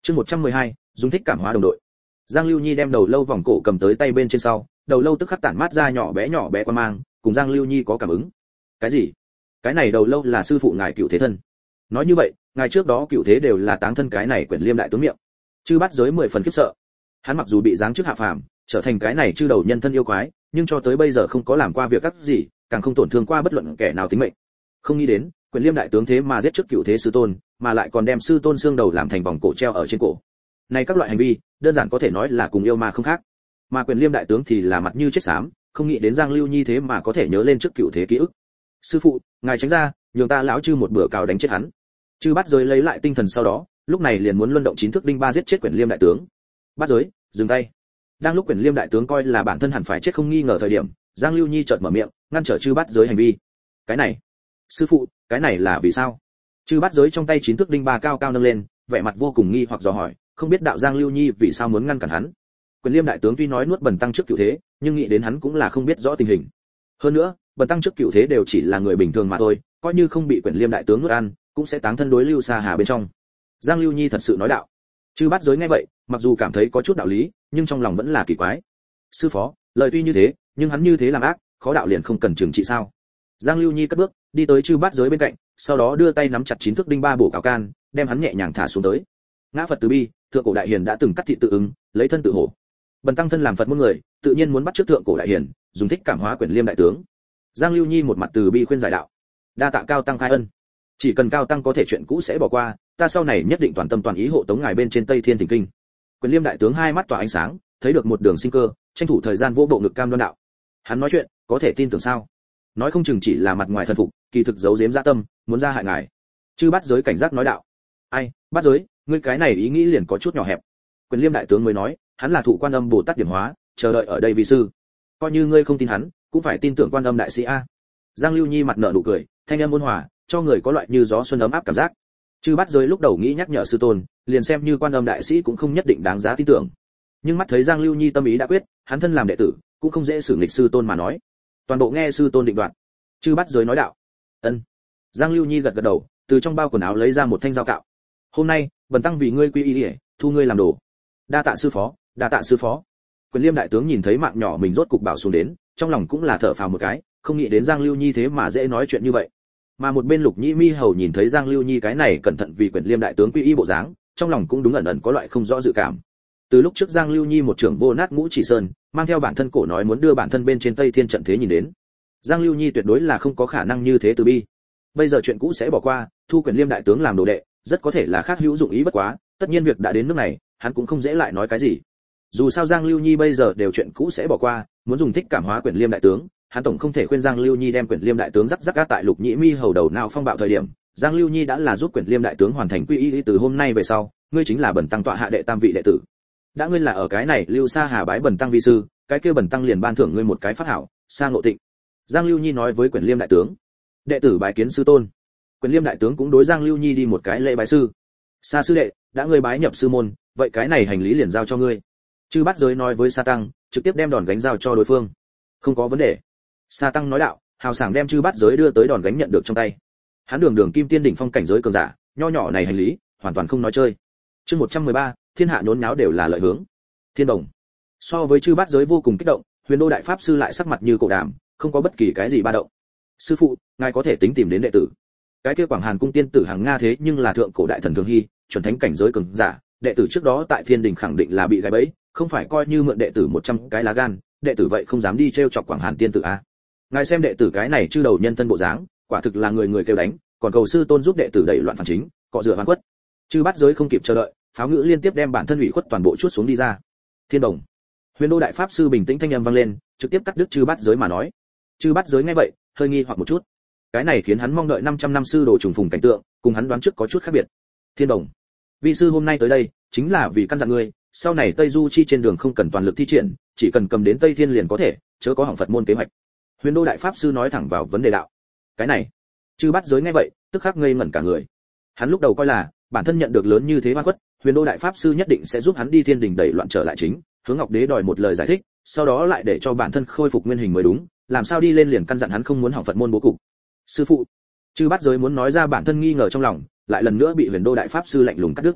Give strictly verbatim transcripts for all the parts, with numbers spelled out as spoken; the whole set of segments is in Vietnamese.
Chương một trăm mười hai, dùng thích cảm hóa đồng đội. Giang Lưu Nhi đem đầu lâu vòng cổ cầm tới tay bên trên sau, đầu lâu tức khắc tản mát ra nhỏ bé nhỏ bé quan mang, cùng Giang Lưu Nhi có cảm ứng. Cái gì? Cái này đầu lâu là sư phụ ngài Cựu Thế thân. Nói như vậy, ngài trước đó Cựu Thế đều là táng thân cái này Quyển Liêm đại tướng miệng. Chư Bát Giới mười phần khiếp sợ. Hắn mặc dù bị giáng chức hạ phàm, trở thành cái này chư đầu nhân thân yêu quái, nhưng cho tới bây giờ không có làm qua việc ác gì, càng không tổn thương qua bất luận kẻ nào tính mệnh. Không nghĩ đến, Quyển Liêm đại tướng thế mà giết trước Cựu Thế sư tôn, mà lại còn đem sư tôn xương đầu làm thành vòng cổ treo ở trên cổ. Này các loại hành vi, đơn giản có thể nói là cùng yêu ma không khác. Mà Quyển Liêm đại tướng thì là mặt như chết xám, không nghĩ đến Giang Lưu Nhi thế mà có thể nhớ lên trước Cựu Thế ký ức. Sư phụ, ngài tránh ra, nhường ta lão chư một bữa cào đánh chết hắn. Chư Bát Giới lấy lại tinh thần sau đó, lúc này liền muốn luân động chín thước đinh ba giết chết Quyển Liêm đại tướng. Bát Giới, dừng tay. Đang lúc Quyển Liêm đại tướng coi là bản thân hẳn phải chết không nghi ngờ thời điểm, Giang Lưu Nhi chợt mở miệng, ngăn trở Chư Bát Giới hành vi. Cái này, sư phụ, cái này là vì sao? Chư Bát Giới trong tay chín thước đinh ba cao cao nâng lên, vẻ mặt vô cùng nghi hoặc dò hỏi, không biết đạo Giang Lưu Nhi vì sao muốn ngăn cản hắn. Quyển Liêm đại tướng tuy nói nuốt Bần tăng trước Cựu Thế, nhưng nghĩ đến hắn cũng là không biết rõ tình hình. Hơn nữa, Bần tăng trước Cựu Thế đều chỉ là người bình thường mà thôi, coi như không bị Quyển Liêm đại tướng nuốt ăn, cũng sẽ táng thân đối lưu xa hà bên trong. Giang Lưu Nhi thật sự nói đạo. Chư Bát Giới nghe vậy, mặc dù cảm thấy có chút đạo lý, nhưng trong lòng vẫn là kỳ quái. Sư phó, lời tuy như thế, nhưng hắn như thế làm ác, khó đạo liền không cần trừng trị sao? Giang Lưu Nhi cất bước, đi tới Chư Bát Giới bên cạnh, sau đó đưa tay nắm chặt chín thước đinh ba bổ cào can, đem hắn nhẹ nhàng thả xuống tới. Ngã Phật từ bi, thượng cổ đại hiền đã từng cắt thị tự ứng, lấy thân tự hổ. Bần tăng thân làm Phật môn người, tự nhiên muốn bắt trước thượng cổ đại hiền, dùng thích cảm hóa Quyển Liêm đại tướng. Giang Lưu Nhi một mặt từ bi khuyên giải đạo. Đa tạ cao tăng khai ân. Chỉ cần cao tăng có thể chuyện cũ sẽ bỏ qua, ta sau này nhất định toàn tâm toàn ý hộ tống ngài bên trên Tây Thiên Thỉnh Kinh. Quyển Liêm đại tướng hai mắt tỏa ánh sáng, thấy được một đường sinh cơ, tranh thủ thời gian vỗ bộ ngực cam đoan đạo. Hắn nói chuyện, có thể tin tưởng sao? Nói không chừng chỉ là mặt ngoài thần phục, kỳ thực giấu giếm dạ tâm, muốn ra hại ngài. Chư Bát Giới cảnh giác nói đạo. Ai, Bát Giới, ngươi cái này ý nghĩ liền có chút nhỏ hẹp. Quyển Liêm đại tướng mới nói, hắn là thụ Quan Âm Bồ Tát điểm hóa, chờ đợi ở đây vì sư. Coi như ngươi không tin hắn, cũng phải tin tưởng Quan Âm đại sĩ a. Giang Lưu Nhi mặt nở nụ cười, thanh âm ôn hòa, cho người có loại như gió xuân ấm áp cảm giác. Chư Bát Giới lúc đầu nghĩ nhắc nhở sư tôn, liền xem như Quan Âm đại sĩ cũng không nhất định đáng giá tin tưởng. Nhưng mắt thấy Giang Lưu Nhi tâm ý đã quyết, hắn thân làm đệ tử, cũng không dễ xử nghịch sư tôn mà nói. Toàn bộ nghe sư tôn định đoạt. Chư Bát Giới nói đạo. Ân. Giang Lưu Nhi gật gật đầu, từ trong bao quần áo lấy ra một thanh dao cạo. Hôm nay, Bần tăng vì ngươi quy y điển, thu ngươi làm đồ. Đa tạ sư phó, đa tạ sư phó. Quyển Liêm đại tướng nhìn thấy mạng nhỏ mình rốt cục bảo xuống đến, trong lòng cũng là thở phào một cái, không nghĩ đến Giang Lưu Nhi thế mà dễ nói chuyện như vậy. Mà một bên Lục Nhĩ Mi hầu nhìn thấy Giang Lưu Nhi cái này cẩn thận vì Quyển Liêm đại tướng quy y bộ dáng, trong lòng cũng đúng ẩn ẩn có loại không rõ dự cảm. Từ lúc trước Giang Lưu Nhi một trưởng vô nát ngũ chỉ sơn, mang theo bản thân cổ nói muốn đưa bản thân bên trên Tây Thiên trận thế nhìn đến. Giang Lưu Nhi tuyệt đối là không có khả năng như thế từ bi. Bây giờ chuyện cũ sẽ bỏ qua, thu Quyển Liêm đại tướng làm đồ đệ, rất có thể là khác hữu dụng ý bất quá, tất nhiên việc đã đến nước này, hắn cũng không dễ lại nói cái gì. Dù sao Giang Lưu Nhi bây giờ đều chuyện cũ sẽ bỏ qua, muốn dùng thích cảm hóa Quyển Liêm đại tướng, hắn tổng không thể khuyên Giang Lưu Nhi đem Quyển Liêm đại tướng rắc rắc gác tại Lục Nhĩ Mi hầu đầu nào phong bạo thời điểm. Giang Lưu Nhi đã là giúp Quyển Liêm đại tướng hoàn thành quy y từ hôm nay về sau, ngươi chính là Bần tăng tọa hạ đệ tam vị đệ tử. Đã ngươi là ở cái này Lưu Sa Hà bái Bần tăng vi sư, cái kia Bần tăng liền ban thưởng ngươi một cái pháp hảo, Sa Ngộ Tịnh. Giang Lưu Nhi nói với Quyển Liêm đại tướng. Đệ tử bái kiến sư tôn. Quyển Liêm đại tướng cũng đối Giang Lưu Nhi đi một cái lễ bái sư. Sa sư đệ, đã ngươi bái nhập sư môn, vậy cái này hành lý liền giao cho ngươi. Chư Bát Giới nói với Sa tăng, trực tiếp đem đòn gánh giao cho đối phương. Không có vấn đề. Sa tăng nói đạo, hào sảng đem Chư Bát Giới đưa tới đòn gánh nhận được trong tay. Hắn đường đường kim tiên đỉnh phong cảnh giới cường giả, nho nhỏ này hành lý, hoàn toàn không nói chơi. Chương một trăm mười ba, thiên hạ nhốn nháo đều là lợi hướng. Thiên Đồng. So với Chư Bát Giới vô cùng kích động, Huyền Đô đại pháp sư lại sắc mặt như cổ đàm, không có bất kỳ cái gì ba động. Sư phụ, ngài có thể tính tìm đến đệ tử. Cái kia Quảng Hàn cung tiên tử hàng Nga thế nhưng là thượng cổ đại thần thường hy, chuẩn thánh cảnh giới cường giả, đệ tử trước đó tại Thiên Đình khẳng định là bị gài bẫy, không phải coi như mượn đệ tử một trăm cái lá gan, đệ tử vậy không dám đi trêu chọc Quảng Hàn tiên tử a. Ngài xem đệ tử cái này chư đầu nhân thân bộ dáng, quả thực là người người kêu đánh, còn cầu sư tôn giúp đệ tử đẩy loạn phản chính, cọ rửa oan khuất. Chư Bát Giới không kịp chờ đợi, pháo ngữ liên tiếp đem bản thân ủy khuất toàn bộ chuốt xuống đi ra. Thiên Đồng. Huyền Đô đại pháp sư bình tĩnh thanh âm vang lên, trực tiếp cắt đứt Chư Bát Giới mà nói. Chư Bát Giới nghe vậy, hơi nghi hoặc một chút. Cái này khiến hắn mong đợi năm trăm năm sư đồ trùng phùng cảnh tượng, cùng hắn đoán trước có chút khác biệt. Thiên Đồng, vị sư hôm nay tới đây, chính là vì căn dặn ngươi, sau này Tây Du chi trên đường không cần toàn lực thi triển, chỉ cần cầm đến Tây Thiên liền có thể, chớ có hỏng Phật môn kế hoạch. Huyền Đô đại pháp sư nói thẳng vào vấn đề đạo. Cái này, Chư Bát Giới nghe vậy, tức khắc ngây ngẩn cả người. Hắn lúc đầu coi là bản thân nhận được lớn như thế oan khuất, Huyền Đô đại pháp sư nhất định sẽ giúp hắn đi Thiên Đình đẩy loạn trở lại chính, Hướng Ngọc Đế đòi một lời giải thích, sau đó lại để cho bản thân khôi phục nguyên hình mới đúng, làm sao đi lên liền căn dặn hắn không muốn hỏng Phật môn bố cục. Sư phụ. Chư Bát Giới muốn nói ra bản thân nghi ngờ trong lòng, lại lần nữa bị Huyền Đô đại pháp sư lạnh lùng cắt đứt.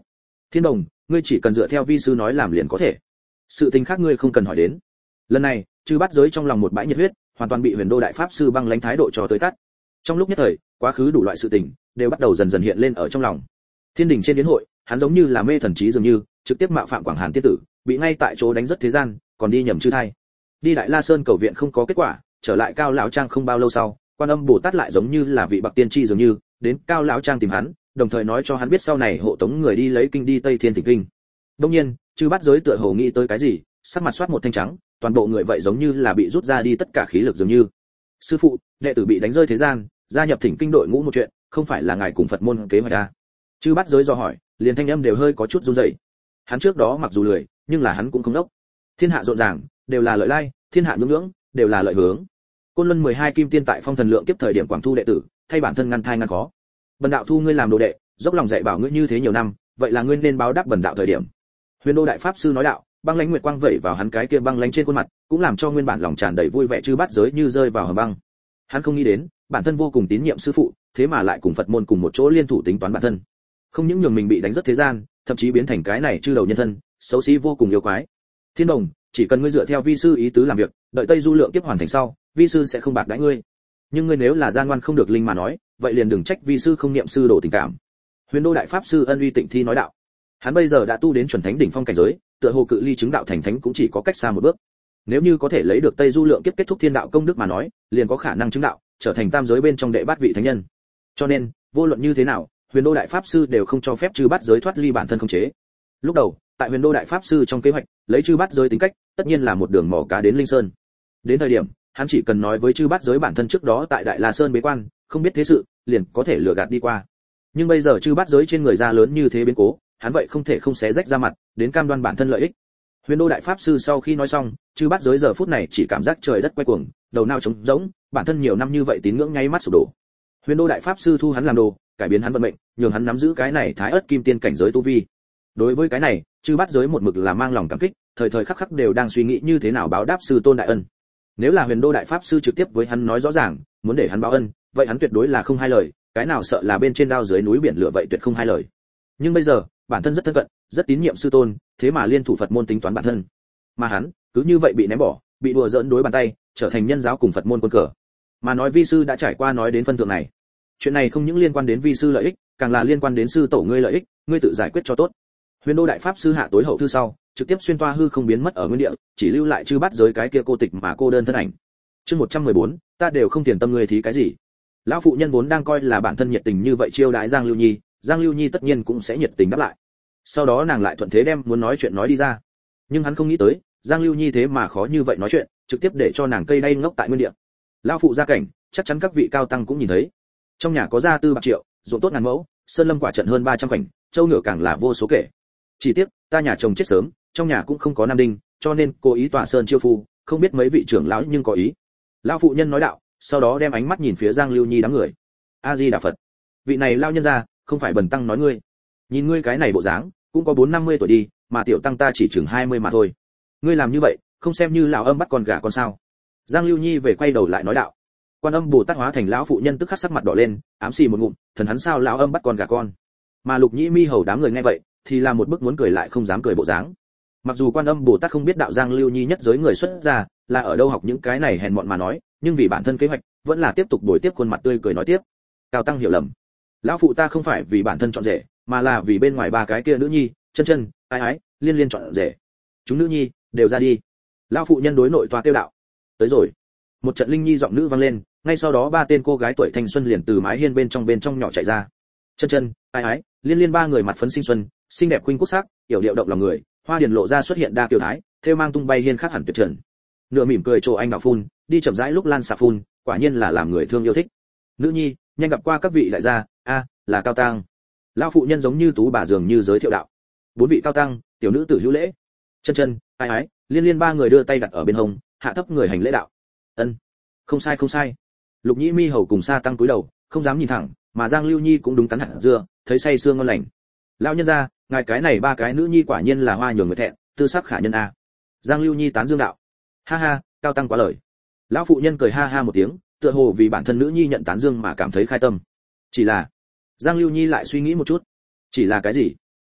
Thiên Đồng, ngươi chỉ cần dựa theo vi sư nói làm liền có thể, sự tình khác ngươi không cần hỏi đến. Lần này chư bát giới trong lòng một bãi nhiệt huyết, hoàn toàn bị Huyền Đô đại pháp sư băng lãnh thái độ cho tới tắt. Trong lúc nhất thời, quá khứ đủ loại sự tình đều bắt đầu dần dần hiện lên ở trong lòng. Thiên đình trên yến hội, hắn giống như là mê thần trí dường như, trực tiếp mạo phạm Quảng Hàn tiên tử, bị ngay tại chỗ đánh rất thế gian, còn đi nhầm chư thai. Đi Đại La Sơn cầu viện không có kết quả, trở lại Cao lão trang không bao lâu sau, Quan Âm Bồ Tát lại giống như là vị bậc tiên tri dường như, đến Cao lão trang tìm hắn, đồng thời nói cho hắn biết sau này hộ tống người đi lấy kinh đi Tây Thiên Thỉnh Kinh. Đương nhiên, chư bát giới tựa hồ nghĩ tới cái gì, sắc mặt xoát một thanh trắng, toàn bộ người vậy giống như là bị rút ra đi tất cả khí lực dường như. Sư phụ, đệ tử bị đánh rơi thế gian, gia nhập Thỉnh Kinh đội ngũ một chuyện, không phải là ngài cùng Phật môn kế hoạch à? Chư bát giới do hỏi, liền thanh âm đều hơi có chút run rẩy. Hắn trước đó mặc dù lười, nhưng là hắn cũng không đốc. Thiên hạ rộn ràng, đều là lợi lai, thiên hạ nhưỡng nhưỡng, đều là lợi hướng. Côn Luân mười hai kim tiên tại Phong Thần Lượng kiếp thời điểm quảng thu đệ tử, thay bản thân ngăn thai ngăn khó. Bần đạo thu ngươi làm đồ đệ, dốc lòng dạy bảo ngươi như thế nhiều năm, vậy là ngươi nên báo đáp bần đạo thời điểm. Huyền Đô đại pháp sư nói đạo, băng lãnh nguyệt quang vẩy vào hắn cái kia băng lãnh trên khuôn mặt, cũng làm cho nguyên bản lòng tràn đầy vui vẻ chư bát giới như rơi vào hầm băng. Hắn không nghĩ đến, bản thân vô cùng tín nhiệm sư phụ, thế mà lại cùng Phật môn cùng một chỗ liên thủ tính toán bản thân. Không những nhường mình bị đánh rất thế gian, thậm chí biến thành cái này chư đầu nhân thân, xấu xí vô cùng yêu quái. Thiên Đồng, chỉ cần ngươi dựa theo vi sư ý tứ làm việc, đợi Tây Du Lượng kiếp hoàn thành sau, vi sư sẽ không bạc đãi ngươi. Nhưng ngươi nếu là gian ngoan không được linh mà nói, vậy liền đừng trách vi sư không niệm sư đồ tình cảm. Huyền Đô đại pháp sư ân uy tịnh thi nói đạo. Hắn bây giờ đã tu đến chuẩn thánh đỉnh phong cảnh giới, tựa hồ cự ly chứng đạo thành thánh cũng chỉ có cách xa một bước. Nếu như có thể lấy được Tây Du Lượng kiếp kết thúc thiên đạo công đức mà nói, liền có khả năng chứng đạo, trở thành tam giới bên trong đệ bát vị thánh nhân. Cho nên, vô luận như thế nào, Huyền Đô đại pháp sư đều không cho phép chư bát giới thoát ly bản thân khống chế. Lúc đầu, tại Huyền Đô đại pháp sư trong kế hoạch, lấy chư bát giới tính cách, tất nhiên là một đường mò cá đến Linh Sơn. Đến thời điểm, hắn chỉ cần nói với chư bát giới bản thân trước đó tại Đại La Sơn bế quan, không biết thế sự, liền có thể lừa gạt đi qua. Nhưng bây giờ chư bát giới trên người ra lớn như thế biến cố, hắn vậy không thể không xé rách ra mặt, đến cam đoan bản thân lợi ích. Huyền Đô đại pháp sư sau khi nói xong, chư bát giới giờ phút này chỉ cảm giác trời đất quay cuồng, đầu não trống rỗng, bản thân nhiều năm như vậy tín ngưỡng ngay mắt sụp đổ. Huyền Đô đại pháp sư thu hắn làm đồ, cải biến hắn vận mệnh, nhường hắn nắm giữ cái này thái ớt kim tiên cảnh giới tu vi. Đối với cái này, chư bát giới một mực là mang lòng cảm kích, thời thời khắc khắc đều đang suy nghĩ như thế nào báo đáp sư tôn đại ân. Nếu là Huyền Đô đại pháp sư trực tiếp với hắn nói rõ ràng, muốn để hắn báo ân, vậy hắn tuyệt đối là không hai lời, cái nào sợ là bên trên đao dưới núi biển lửa vậy tuyệt không hai lời. Nhưng bây giờ, bản thân rất thân cận, rất tín nhiệm sư tôn, thế mà liên thủ Phật môn tính toán bản thân. Mà hắn, cứ như vậy bị ném bỏ, bị đùa giỡn đối bàn tay, trở thành nhân giáo cùng Phật môn quân cờ. Mà nói vi sư đã trải qua nói đến phân thượng này. Chuyện này không những liên quan đến vi sư lợi ích, càng là liên quan đến sư tổ ngươi lợi ích, ngươi tự giải quyết cho tốt. Huyền Đô đại pháp sư hạ tối hậu thư sau, trực tiếp xuyên toa hư không biến mất ở nguyên địa, chỉ lưu lại chư bát giới cái kia cô tịch mà cô đơn thân ảnh. Chương một trăm mười bốn, ta đều không tiền tâm ngươi thí cái gì. Lão phụ nhân vốn đang coi là bản thân nhiệt tình như vậy chiêu đãi Giang Lưu Nhi, Giang Lưu Nhi tất nhiên cũng sẽ nhiệt tình đáp lại. Sau đó nàng lại thuận thế đem muốn nói chuyện nói đi ra. Nhưng hắn không nghĩ tới, Giang Lưu Nhi thế mà khó như vậy nói chuyện, trực tiếp để cho nàng cây đay ngốc tại nguyên địa. Lão phụ gia cảnh, chắc chắn các vị cao tăng cũng nhìn thấy. Trong nhà có gia tư bạc triệu, ruộng tốt ngàn mẫu, sơn lâm quả trận hơn ba trăm khoảnh, châu ngựa càng là vô số kể. Chỉ tiếc, ta nhà chồng chết sớm, trong nhà cũng không có nam đinh, cho nên cố ý tỏa sơn chiêu phu, không biết mấy vị trưởng lão nhưng có ý. Lão phụ nhân nói đạo, sau đó đem ánh mắt nhìn phía Giang Lưu Nhi đám người. A Di Đà Phật, vị này lao nhân gia, không phải bần tăng nói ngươi. Nhìn ngươi cái này bộ dáng, cũng có bốn năm mươi tuổi đi, mà tiểu tăng ta chỉ chừng hai mươi mà thôi. Ngươi làm như vậy, không xem như lão âm bắt con gà con sao? Giang Lưu Nhi về quay đầu lại nói đạo. Quan Âm Bồ Tát hóa thành lão phụ nhân tức khắc sắc mặt đỏ lên, ám xì một ngụm, thần hắn sao lão âm bắt con gà con. Mà Lục Nhĩ Mi hầu đám người nghe vậy, thì là một bức muốn cười lại không dám cười bộ dáng. Mặc dù Quan Âm Bồ Tát không biết đạo Giang Lưu Nhi nhất giới người xuất gia là ở đâu học những cái này hèn mọn mà nói, nhưng vì bản thân kế hoạch, vẫn là tiếp tục đổi tiếp khuôn mặt tươi cười nói tiếp. Cao tăng hiểu lầm, lão phụ ta không phải vì bản thân chọn rể, mà là vì bên ngoài ba cái kia nữ nhi, chân chân, ái ái, liên liên chọn rể. Chúng nữ nhi đều ra đi. Lão phụ nhân đối nội toa tiêu đạo. Tới rồi. Một trận linh nhi giọng nữ vang lên, ngay sau đó ba tên cô gái tuổi thanh xuân liền từ mái hiên bên trong bên trong nhỏ chạy ra. Chân chân, ái ái, liên liên ba người mặt phấn xinh xuân, xinh đẹp khuynh quốc sắc, yểu điệu động lòng người, hoa điền lộ ra xuất hiện đa kiều thái, theo mang tung bay hiên khác hẳn tuyệt trần. Nửa mỉm cười trồ anh đạo phun, đi chậm rãi lúc lan xà phun, quả nhiên là làm người thương yêu thích. Nữ nhi, nhanh gặp qua các vị đại gia, a, là cao tăng. Lão phụ nhân giống như tú bà dường như giới thiệu đạo. Bốn vị cao tăng, tiểu nữ tử hữu lễ. Chân chân, ái ái, liên liên ba người đưa tay đặt ở bên hông, hạ thấp người hành lễ đạo. Ân, không sai không sai. Lục Nhĩ Mi hầu cùng Sa tăng cúi đầu, không dám nhìn thẳng, mà Giang Lưu Nhi cũng đúng cắn hạt dưa, thấy say sương ngon lành. Lão nhân gia, ngài cái này ba cái nữ nhi quả nhiên là hoa nhường người thẹn, tư sắc khả nhân a. Giang Lưu Nhi tán dương đạo. Ha ha, cao tăng quá lời. Lão phụ nhân cười ha ha một tiếng, tựa hồ vì bản thân nữ nhi nhận tán dương mà cảm thấy khai tâm. Chỉ là, Giang Lưu Nhi lại suy nghĩ một chút. Chỉ là cái gì?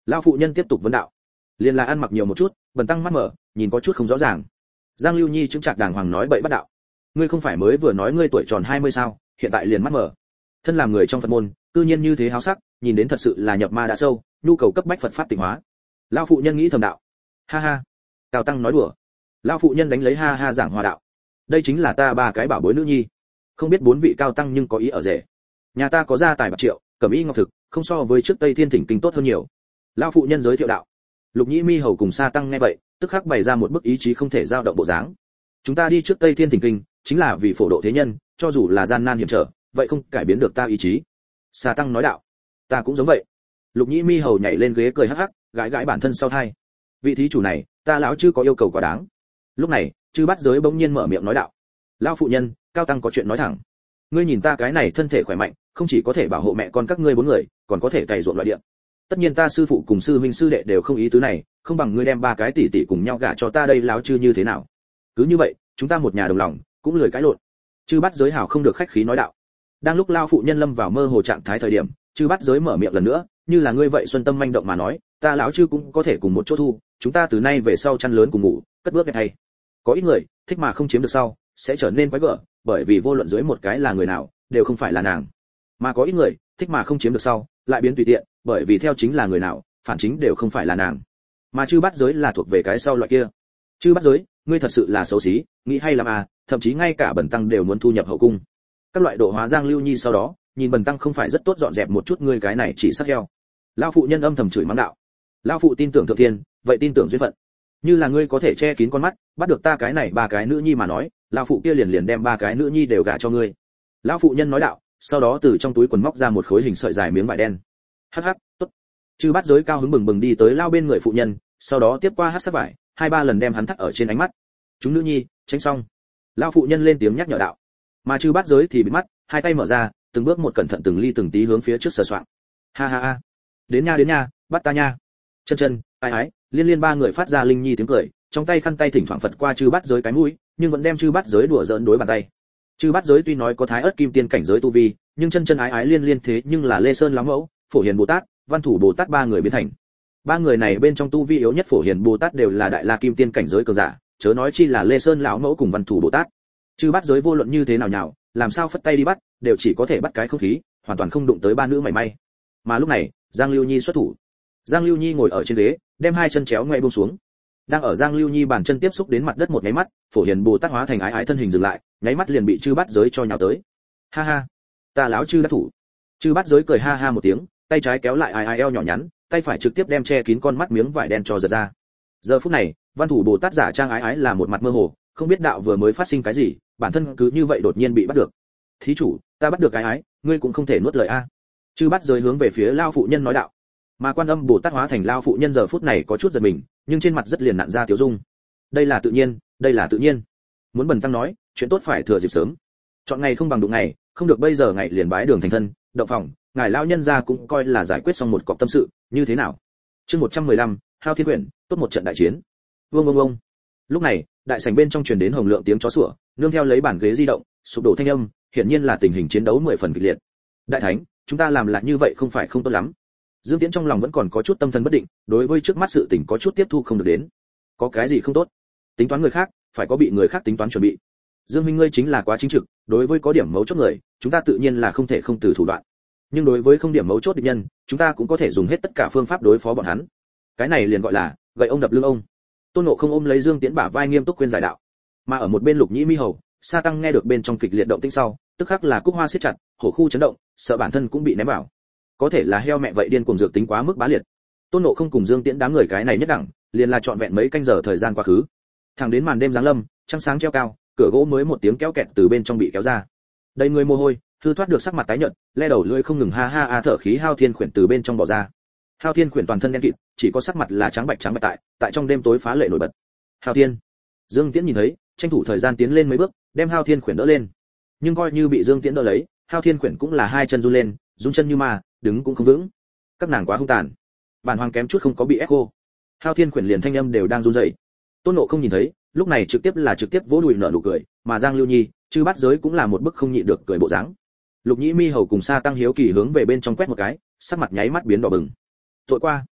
Lão phụ nhân tiếp tục vấn đạo. Liền là ăn mặc nhiều một chút, Bần tăng mắt mở, nhìn có chút không rõ ràng. Giang Lưu Nhi chứng trạc đàng hoàng nói bậy bắt đạo. Ngươi không phải mới vừa nói ngươi tuổi tròn hai mươi sao, hiện tại liền mắt mở. Thân làm người trong Phật môn, cư nhiên như thế háo sắc, nhìn đến thật sự là nhập ma đã sâu, nhu cầu cấp bách Phật pháp tịnh hóa. Lão phụ nhân nghĩ thầm đạo. Ha ha. Cao tăng nói đùa. Lão phụ nhân đánh lấy ha ha giảng hòa đạo. Đây chính là ta ba cái bảo bối nữ nhi. Không biết bốn vị cao tăng nhưng có ý ở rể. Nhà ta có gia tài bạc triệu, cẩm y ngọc thực, không so với trước Tây Thiên Thỉnh Kinh tốt hơn nhiều. Lão phụ nhân giới thiệu đạo. Lục Nhĩ Mi hầu cùng Sa tăng nghe vậy, tức khắc bày ra một bức ý chí không thể dao động bộ dáng. Chúng ta đi trước Tây Thiên Thỉnh Kinh, chính là vì phổ độ thế nhân, cho dù là gian nan hiểm trở, vậy không cải biến được ta ý chí. Sa tăng nói đạo. Ta cũng giống vậy. Lục Nhĩ Mi hầu nhảy lên ghế cười hắc hắc, gãi gãi bản thân sau tai. Vị thí chủ này, ta lão chưa có yêu cầu quá đáng. Lúc này, Chư Bát Giới bỗng nhiên mở miệng nói đạo. Lão phụ nhân, cao tăng có chuyện nói thẳng. Ngươi nhìn ta cái này thân thể khỏe mạnh, không chỉ có thể bảo hộ mẹ con các ngươi bốn người, còn có thể cày ruộng loại địa. Tất nhiên ta sư phụ cùng sư huynh sư đệ đều không ý tứ này, không bằng ngươi đem ba cái tỷ tỷ cùng nhau gả cho ta đây láo chư như thế nào? Cứ như vậy, chúng ta một nhà đồng lòng, cũng lười cãi lộn. Chư Bát Giới hảo không được khách khí nói đạo. Đang lúc lão phụ nhân lâm vào mơ hồ trạng thái thời điểm, Chư Bát Giới mở miệng lần nữa, như là ngươi vậy xuân tâm manh động mà nói, ta lão chư cũng có thể cùng một chỗ thu, chúng ta từ nay về sau chăn lớn cùng ngủ, cất bước nghe thay. Có ít người, thích mà không chiếm được sau, sẽ trở nên quái gở, bởi vì vô luận dưới một cái là người nào, đều không phải là nàng. Mà có ít người, thích mà không chiếm được sau, lại biến tùy tiện, bởi vì theo chính là người nào, phản chính đều không phải là nàng. Mà Chư Bát Giới là thuộc về cái sau loại kia. Chư Bát Giới, ngươi thật sự là xấu xí, nghĩ hay làm à, thậm chí ngay cả Bần tăng đều muốn thu nhập hậu cung. Các loại độ hóa Giang Lưu Nhi sau đó, nhìn Bần tăng không phải rất tốt dọn dẹp một chút ngươi cái này chỉ sắc heo. Lão phụ nhân âm thầm chửi mắng đạo. Lão phụ tin tưởng thượng thiên, vậy tin tưởng duyên phận. Như là ngươi có thể che kín con mắt, bắt được ta cái này ba cái nữ nhi mà nói, lão phụ kia liền liền đem ba cái nữ nhi đều gả cho ngươi. Lão phụ nhân nói đạo, sau đó từ trong túi quần móc ra một khối hình sợi dài miếng vải đen. Hắc hắc, tốt. Chư Bát Giới cao hứng bừng bừng đi tới lao bên người phụ nhân, sau đó tiếp qua hắc sắc vải, hai ba lần đem hắn thắt ở trên ánh mắt. Chúng nữ nhi, tránh xong. Lão phụ nhân lên tiếng nhắc nhở đạo. Mà Chư Bát Giới thì bị mắt, hai tay mở ra, từng bước một cẩn thận từng ly từng tí hướng phía trước sờ soạng. Ha ha ha. Đến nha đến nha, bắt ta nha. Chân chân, ai ái, liên liên ba người phát ra linh nhi tiếng cười, trong tay khăn tay thỉnh thoảng phật qua Chư Bát Giới cái mũi, nhưng vẫn đem Chư Bát Giới đùa giỡn đối bàn tay. Chư Bát Giới tuy nói có thái ớt kim tiên cảnh giới tu vi, nhưng chân chân ái ái liên liên thế nhưng là Lê Sơn lắm mẫu, Phổ Hiền Bồ Tát, Văn Thủ Bồ Tát ba người biến thành. Ba người này bên trong tu vi yếu nhất Phổ Hiền Bồ Tát đều là đại la kim tiên cảnh giới cường giả, chớ nói chi là Lê Sơn lão mẫu cùng Văn Thủ Bồ Tát. Chư Bát Giới vô luận như thế nào nhào, làm sao phất tay đi bắt, đều chỉ có thể bắt cái không khí, hoàn toàn không đụng tới ba nữ mảy may. Mà lúc này, Giang Lưu Nhi xuất thủ. Giang Lưu Nhi ngồi ở trên ghế, đem hai chân chéo ngoe buông xuống. Đang ở Giang Lưu Nhi bàn chân tiếp xúc đến mặt đất một nháy mắt, Phổ Hiền Bồ Tát hóa thành ái ái thân hình dừng lại, nháy mắt liền bị Chư Bát Giới cho nhào tới. Ha ha, ta lão chư đã thủ. Chư Bát Giới cười ha ha một tiếng, tay trái kéo lại ái ái eo nhỏ nhắn, tay phải trực tiếp đem che kín con mắt miếng vải đen cho giật ra. Giờ phút này, Văn Thủ Bồ Tát giả trang ái ái là một mặt mơ hồ, không biết đạo vừa mới phát sinh cái gì, bản thân cứ như vậy đột nhiên bị bắt được. Thí chủ, ta bắt được ái ái, ngươi cũng không thể nuốt lời a. Chư Bát Giới hướng về phía lao phụ nhân nói đạo. Mà Quan Âm Bồ Tát hóa thành lao phụ nhân giờ phút này có chút giật mình, nhưng trên mặt rất liền nặn ra tiểu dung. Đây là tự nhiên, đây là tự nhiên. Muốn Bần tăng nói, chuyện tốt phải thừa dịp sớm. Chọn ngày không bằng đụng ngày, không được bây giờ ngày liền bái đường thành thân, động phòng, ngài lão nhân gia cũng coi là giải quyết xong một cọc tâm sự, như thế nào? Chương một trăm mười lăm, Hao Thiên Quyển, tốt một trận đại chiến. Vương vương vương. Lúc này, đại sảnh bên trong truyền đến hồng lượng tiếng chó sủa, nương theo lấy bản ghế di động, sụp đổ thanh âm, hiển nhiên là tình hình chiến đấu mười phần kịch liệt. Đại thánh, chúng ta làm lại như vậy không phải không tốt lắm. Dương Tiễn trong lòng vẫn còn có chút tâm thần bất định, đối với trước mắt sự tình có chút tiếp thu không được đến. Có cái gì không tốt? Tính toán người khác, phải có bị người khác tính toán chuẩn bị. Dương Minh ngươi chính là quá chính trực, đối với có điểm mấu chốt người, chúng ta tự nhiên là không thể không từ thủ đoạn. Nhưng đối với không điểm mấu chốt địch nhân, chúng ta cũng có thể dùng hết tất cả phương pháp đối phó bọn hắn. Cái này liền gọi là gậy ông đập lưng ông. Tôn Ngộ Không ôm lấy Dương Tiễn bả vai nghiêm túc khuyên giải đạo. Mà ở một bên Lục Nhĩ Mi hầu, Sa tăng nghe được bên trong kịch liệt động tĩnh sau, tức khắc là cúc hoa siết chặt, hổ khu chấn động, sợ bản thân cũng bị ném vào. Có thể là heo mẹ vậy điên cuồng dược tính quá mức bá liệt. Tôn Ngộ Không cùng Dương Tiễn đám người cái này nhất đẳng, liền là trọn vẹn mấy canh giờ thời gian quá khứ. Thẳng đến màn đêm giáng lâm, trăng sáng treo cao, cửa gỗ mới một tiếng kéo kẹt từ bên trong bị kéo ra. Đầy người mồ hôi, hư thoát được sắc mặt tái nhợt, le đầu lưỡi không ngừng ha ha a thở khí Hao Thiên Quyển từ bên trong bò ra. Hao Thiên Quyển toàn thân đen kịt, chỉ có sắc mặt là trắng bạch trắng bạch tại, tại trong đêm tối phá lệ nổi bật. Hao Thiên. Dương Tiễn nhìn thấy, tranh thủ thời gian tiến lên mấy bước, đem Hao Thiên Quyển đỡ lên. Nhưng coi như bị Dương Tiễn đỡ lấy, Hao Thiên Quyển cũng là hai chân run lên, rung chân như ma, đứng cũng không vững. Các nàng quá hung tàn. Bản hoàng kém chút không có bị ép cô. Hao Thiên Quyển liền thanh âm đều đang run rẩy. Tôn Ngộ Không nhìn thấy, lúc này trực tiếp là trực tiếp vỗ đùi nở nụ cười, mà Giang Lưu Nhi, Chư Bát Giới cũng là một bức không nhịn được cười bộ dáng. Lục Nhĩ Mi hầu cùng Sa tăng hiếu kỳ hướng về bên trong quét một cái, sắc mặt nháy mắt biến đỏ bừng. Tội qua,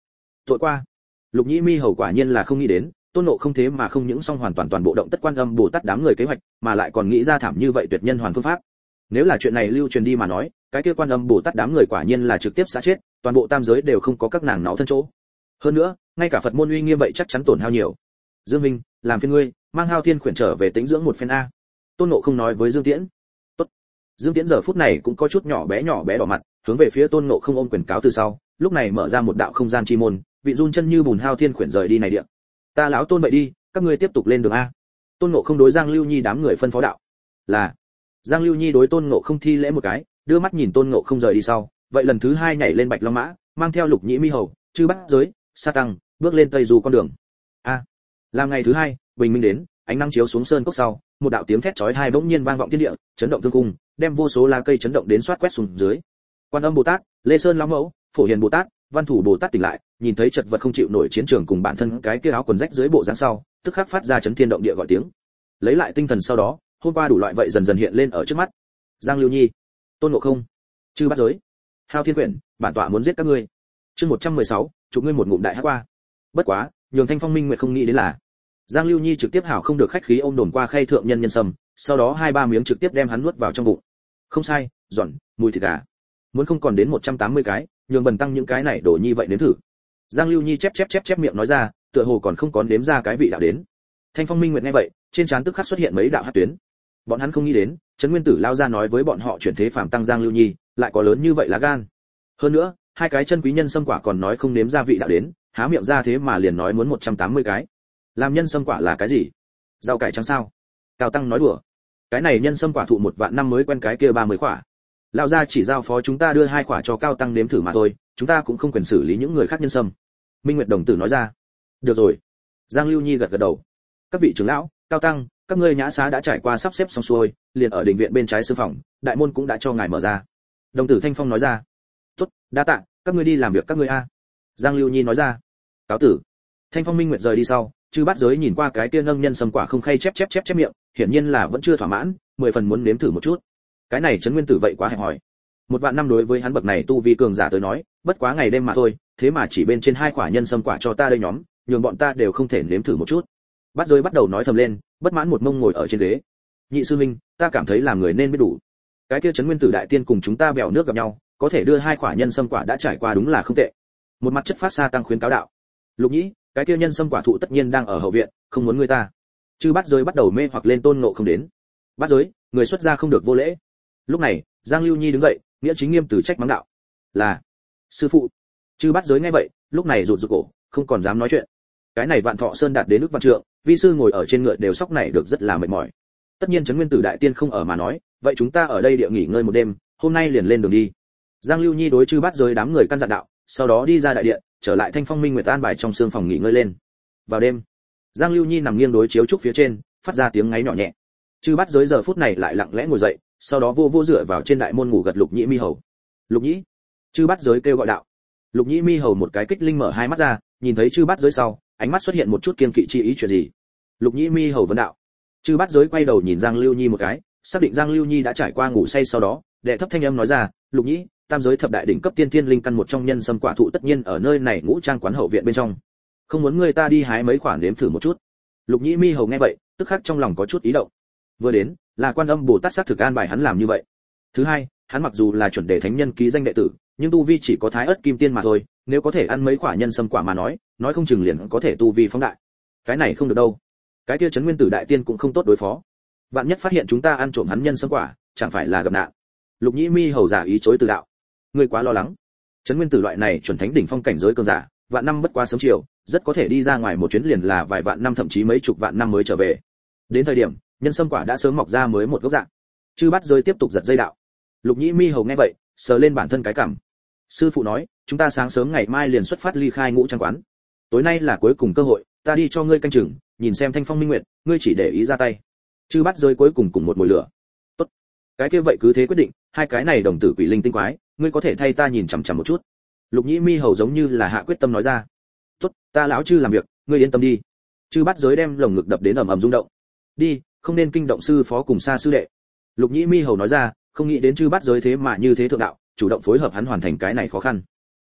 tội qua. Lục Nhĩ Mi hầu quả nhiên là không nghĩ đến, Tôn Ngộ không thế mà không những xong hoàn toàn toàn bộ động tất Quan Âm Bồ Tát đám người kế hoạch, mà lại còn nghĩ ra thảm như vậy tuyệt nhân hoàn phương pháp. Nếu là chuyện này lưu truyền đi mà nói, cái kia Quan Âm Bồ Tát đám người quả nhiên là trực tiếp xã chết, toàn bộ tam giới đều không có các nàng nó thân chỗ. Hơn nữa, ngay cả Phật môn uy nghiêm vậy chắc chắn tổn hao nhiều. Dương Minh, làm phiền ngươi, mang Hao Thiên khuyển trở về tĩnh dưỡng một phen a. Tôn Ngộ không nói với Dương Tiễn. Tốt. Dương Tiễn giờ phút này cũng có chút nhỏ bé nhỏ bé đỏ mặt, hướng về phía Tôn Ngộ không ôm quyền cáo từ sau, lúc này mở ra một đạo không gian chi môn, vị run chân như bùn Hao Thiên khuyển rời đi này địa. Ta lão Tôn vậy đi, các ngươi tiếp tục lên đường a. Tôn Ngộ không đối Giang Lưu Nhi đám người phân phó đạo. Là. Giang Lưu Nhi đối Tôn Ngộ không thi lễ một cái, đưa mắt nhìn Tôn Ngộ không rời đi sau, vậy lần thứ hai nhảy lên Bạch Long mã, mang theo Lục Nhĩ Mi hầu, Chư Bát Giới, Sa Tăng, bước lên Tây Du con đường. A. Làm ngày thứ hai, bình minh đến, ánh nắng chiếu xuống sơn cốc sau, một đạo tiếng thét chói tai bỗng nhiên vang vọng thiên địa, chấn động thương cung, đem vô số lá cây chấn động đến xoát quét xuống dưới. Quan Âm Bồ Tát, Lê Sơn lão mẫu, Phổ Hiền Bồ Tát, Văn Thủ Bồ Tát tỉnh lại, nhìn thấy chật vật không chịu nổi chiến trường cùng bản thân cái kia áo quần rách dưới bộ dáng sau, tức khắc phát ra chấn thiên động địa gọi tiếng. Lấy lại tinh thần sau đó, hôm qua đủ loại vậy dần dần hiện lên ở trước mắt. Giang Lưu Nhi, Tôn Ngộ không, Chư Bát Giới, Hao Thiên quyển, bản tọa muốn giết các ngươi. Chương một trăm mười sáu, chụp ngươi một ngụm đại hắc qua. Bất quá, nhường Thanh Phong Minh Nguyệt không nghĩ đến là, Giang Lưu Nhi trực tiếp hảo không được khách khí ôm đồn qua khay thượng nhân nhân sâm, sau đó hai ba miếng trực tiếp đem hắn nuốt vào trong bụng. Không sai, giòn, mùi thịt gà. Muốn không còn đến một trăm tám mươi cái, nhường bần tăng những cái này đổ nhi vậy nếm thử. Giang Lưu Nhi chép chép chép chép miệng nói ra, tựa hồ còn không có nếm ra cái vị đạo đến. Thanh Phong Minh Nguyệt nghe vậy, trên trán tức khắc xuất hiện mấy đạo hắc tuyến. Bọn hắn không nghĩ đến, Trấn Nguyên Tử lao ra nói với bọn họ chuyển thế phàm tăng Giang Lưu Nhi, lại có lớn như vậy lá gan. Hơn nữa, hai cái chân quý nhân sâm quả còn nói không nếm ra vị đạo đến, há miệng ra thế mà liền nói muốn một trăm tám mươi cái. Làm nhân sâm quả là cái gì? Rau cải trắng sao? Cao tăng nói đùa. Cái này nhân sâm quả thụ một vạn năm mới quen cái kia ba mươi quả. Lão gia chỉ giao phó chúng ta đưa hai quả cho Cao tăng nếm thử mà thôi, chúng ta cũng không quyền xử lý những người khác nhân sâm. Minh Nguyệt đồng tử nói ra. Được rồi. Giang Lưu Nhi gật gật đầu. Các vị trưởng lão, Cao tăng, các ngươi nhã xá đã trải qua sắp xếp xong xuôi, liền ở đình viện bên trái sư phòng, đại môn cũng đã cho ngài mở ra. Đồng tử Thanh Phong nói ra. Tốt, đa tạ, các ngươi đi làm việc các ngươi a. Giang Lưu Nhi nói ra. Cáo tử. Thanh Phong Minh Nguyệt rời đi sau, Chư Bát Giới nhìn qua cái kia nâng nhân sâm quả không khay chép chép chép chép miệng, hiển nhiên là vẫn chưa thỏa mãn, mười phần muốn nếm thử một chút. Cái này Trấn Nguyên Tử vậy quá hẹp hòi. Một vạn năm đối với hắn bậc này tu vi cường giả tới nói, bất quá ngày đêm mà thôi, thế mà chỉ bên trên hai quả nhân sâm quả cho ta đây nhóm, nhường bọn ta đều không thể nếm thử một chút. Bát Giới bắt đầu nói thầm lên, bất mãn một mông ngồi ở trên ghế. Nhị sư minh, ta cảm thấy làm người nên biết đủ. Cái kia Trấn Nguyên Tử đại tiên cùng chúng ta bèo nước gặp nhau, có thể đưa hai quả nhân sâm quả đã trải qua đúng là không tệ. Một mặt chất phát xa tăng khuyến cáo đạo. Lục Nhĩ, cái kia nhân sâm quả thụ tất nhiên đang ở hậu viện, không muốn người ta. Chư Bát Giới bắt đầu mê hoặc lên Tôn Ngộ không đến. Bát Giới, người xuất gia không được vô lễ. Lúc này, Giang Lưu Nhi đứng dậy, nghĩa chính nghiêm từ trách mắng đạo. Là, sư phụ. Chư Bát Giới nghe vậy, lúc này rụt rụt cổ, không còn dám nói chuyện. Cái này Vạn Thọ Sơn đạt đến nước văn trượng, vi sư ngồi ở trên ngựa đều sóc này được rất là mệt mỏi. Tất nhiên Trấn Nguyên Tử đại tiên không ở mà nói, vậy chúng ta ở đây địa nghỉ ngơi một đêm, hôm nay liền lên đường đi. Giang Lưu Nhi đối Chư Bát Giới đám người căn dặn đạo, sau đó đi ra đại điện, trở lại Thanh Phong Minh Nguyệt an bài trong sương phòng nghỉ ngơi lên. Vào đêm, Giang Lưu Nhi nằm nghiêng đối chiếu trúc phía trên, phát ra tiếng ngáy nhỏ nhẹ. Chư Bát Giới giờ phút này lại lặng lẽ ngồi dậy, sau đó vô vô dựa vào trên đại môn ngủ gật Lục Nhĩ Mi hầu. Lục Nhĩ. Chư Bát Giới kêu gọi đạo. Lục Nhĩ Mi hầu một cái kích linh mở hai mắt ra, nhìn thấy Chư Bát Giới sau, ánh mắt xuất hiện một chút kiên kỵ chi ý chuyện gì. Lục Nhĩ Mi hầu vấn đạo. Chư Bát Giới quay đầu nhìn Giang Lưu Nhi một cái, xác định Giang Lưu Nhi đã trải qua ngủ say sau đó, đệ thấp thanh âm nói ra, Lục Nhĩ, tam giới thập đại đỉnh cấp tiên thiên linh căn một trong nhân sâm quả thụ tất nhiên ở nơi này ngũ trang quán hậu viện bên trong, không muốn người ta đi hái mấy khoản nếm thử một chút. Lục Nhĩ Mi hầu nghe vậy, tức khắc trong lòng có chút ý động. Vừa đến, là Quan Âm Bồ Tát xác thực an bài hắn làm như vậy. Thứ hai, hắn mặc dù là chuẩn đề thánh nhân ký danh đệ tử, nhưng tu vi chỉ có thái ớt kim tiên mà thôi, nếu có thể ăn mấy quả nhân sâm quả mà nói, nói không chừng liền có thể tu vi phóng đại. Cái này không được đâu. Cái kia Trấn Nguyên Tử đại tiên cũng không tốt đối phó. Vạn nhất phát hiện chúng ta ăn trộm hắn nhân sâm quả, chẳng phải là gặp nạn. Lục Nhĩ Mi hầu giả ý chối từ đạo. Ngươi quá lo lắng. Trấn Nguyên Tử loại này chuẩn thánh đỉnh phong cảnh giới cường giả, vạn năm bất quá sớm chiều, rất có thể đi ra ngoài một chuyến liền là vài vạn năm thậm chí mấy chục vạn năm mới trở về. Đến thời điểm, nhân sâm quả đã sớm mọc ra mới một gốc dạng. Chư Bát Giới tiếp tục giật dây đạo. Lục Nhĩ Mi hầu nghe vậy, sờ lên bản thân cái cằm. Sư phụ nói, chúng ta sáng sớm ngày mai liền xuất phát ly khai ngũ trang quán. Tối nay là cuối cùng cơ hội, ta đi cho ngươi canh chừng, nhìn xem Thanh Phong Minh Nguyệt, ngươi chỉ để ý ra tay. Chư Bát Giới cuối cùng cùng một mồi lửa. Tốt. Cái kia vậy cứ thế quyết định, hai cái này đồng tử quỷ linh tinh quái, ngươi có thể thay ta nhìn chằm chằm một chút. Lục Nhĩ Mi hầu giống như là hạ quyết tâm nói ra. Tốt, ta lão chư làm việc, ngươi yên tâm đi. Chư Bát Giới đem lồng ngực đập đến ầm ầm rung động. Đi, không nên kinh động sư phó cùng xa sư đệ. Lục Nhĩ Mi hầu nói ra, không nghĩ đến Chư Bát Giới thế mà như thế thượng đạo, chủ động phối hợp hắn hoàn thành cái này khó khăn.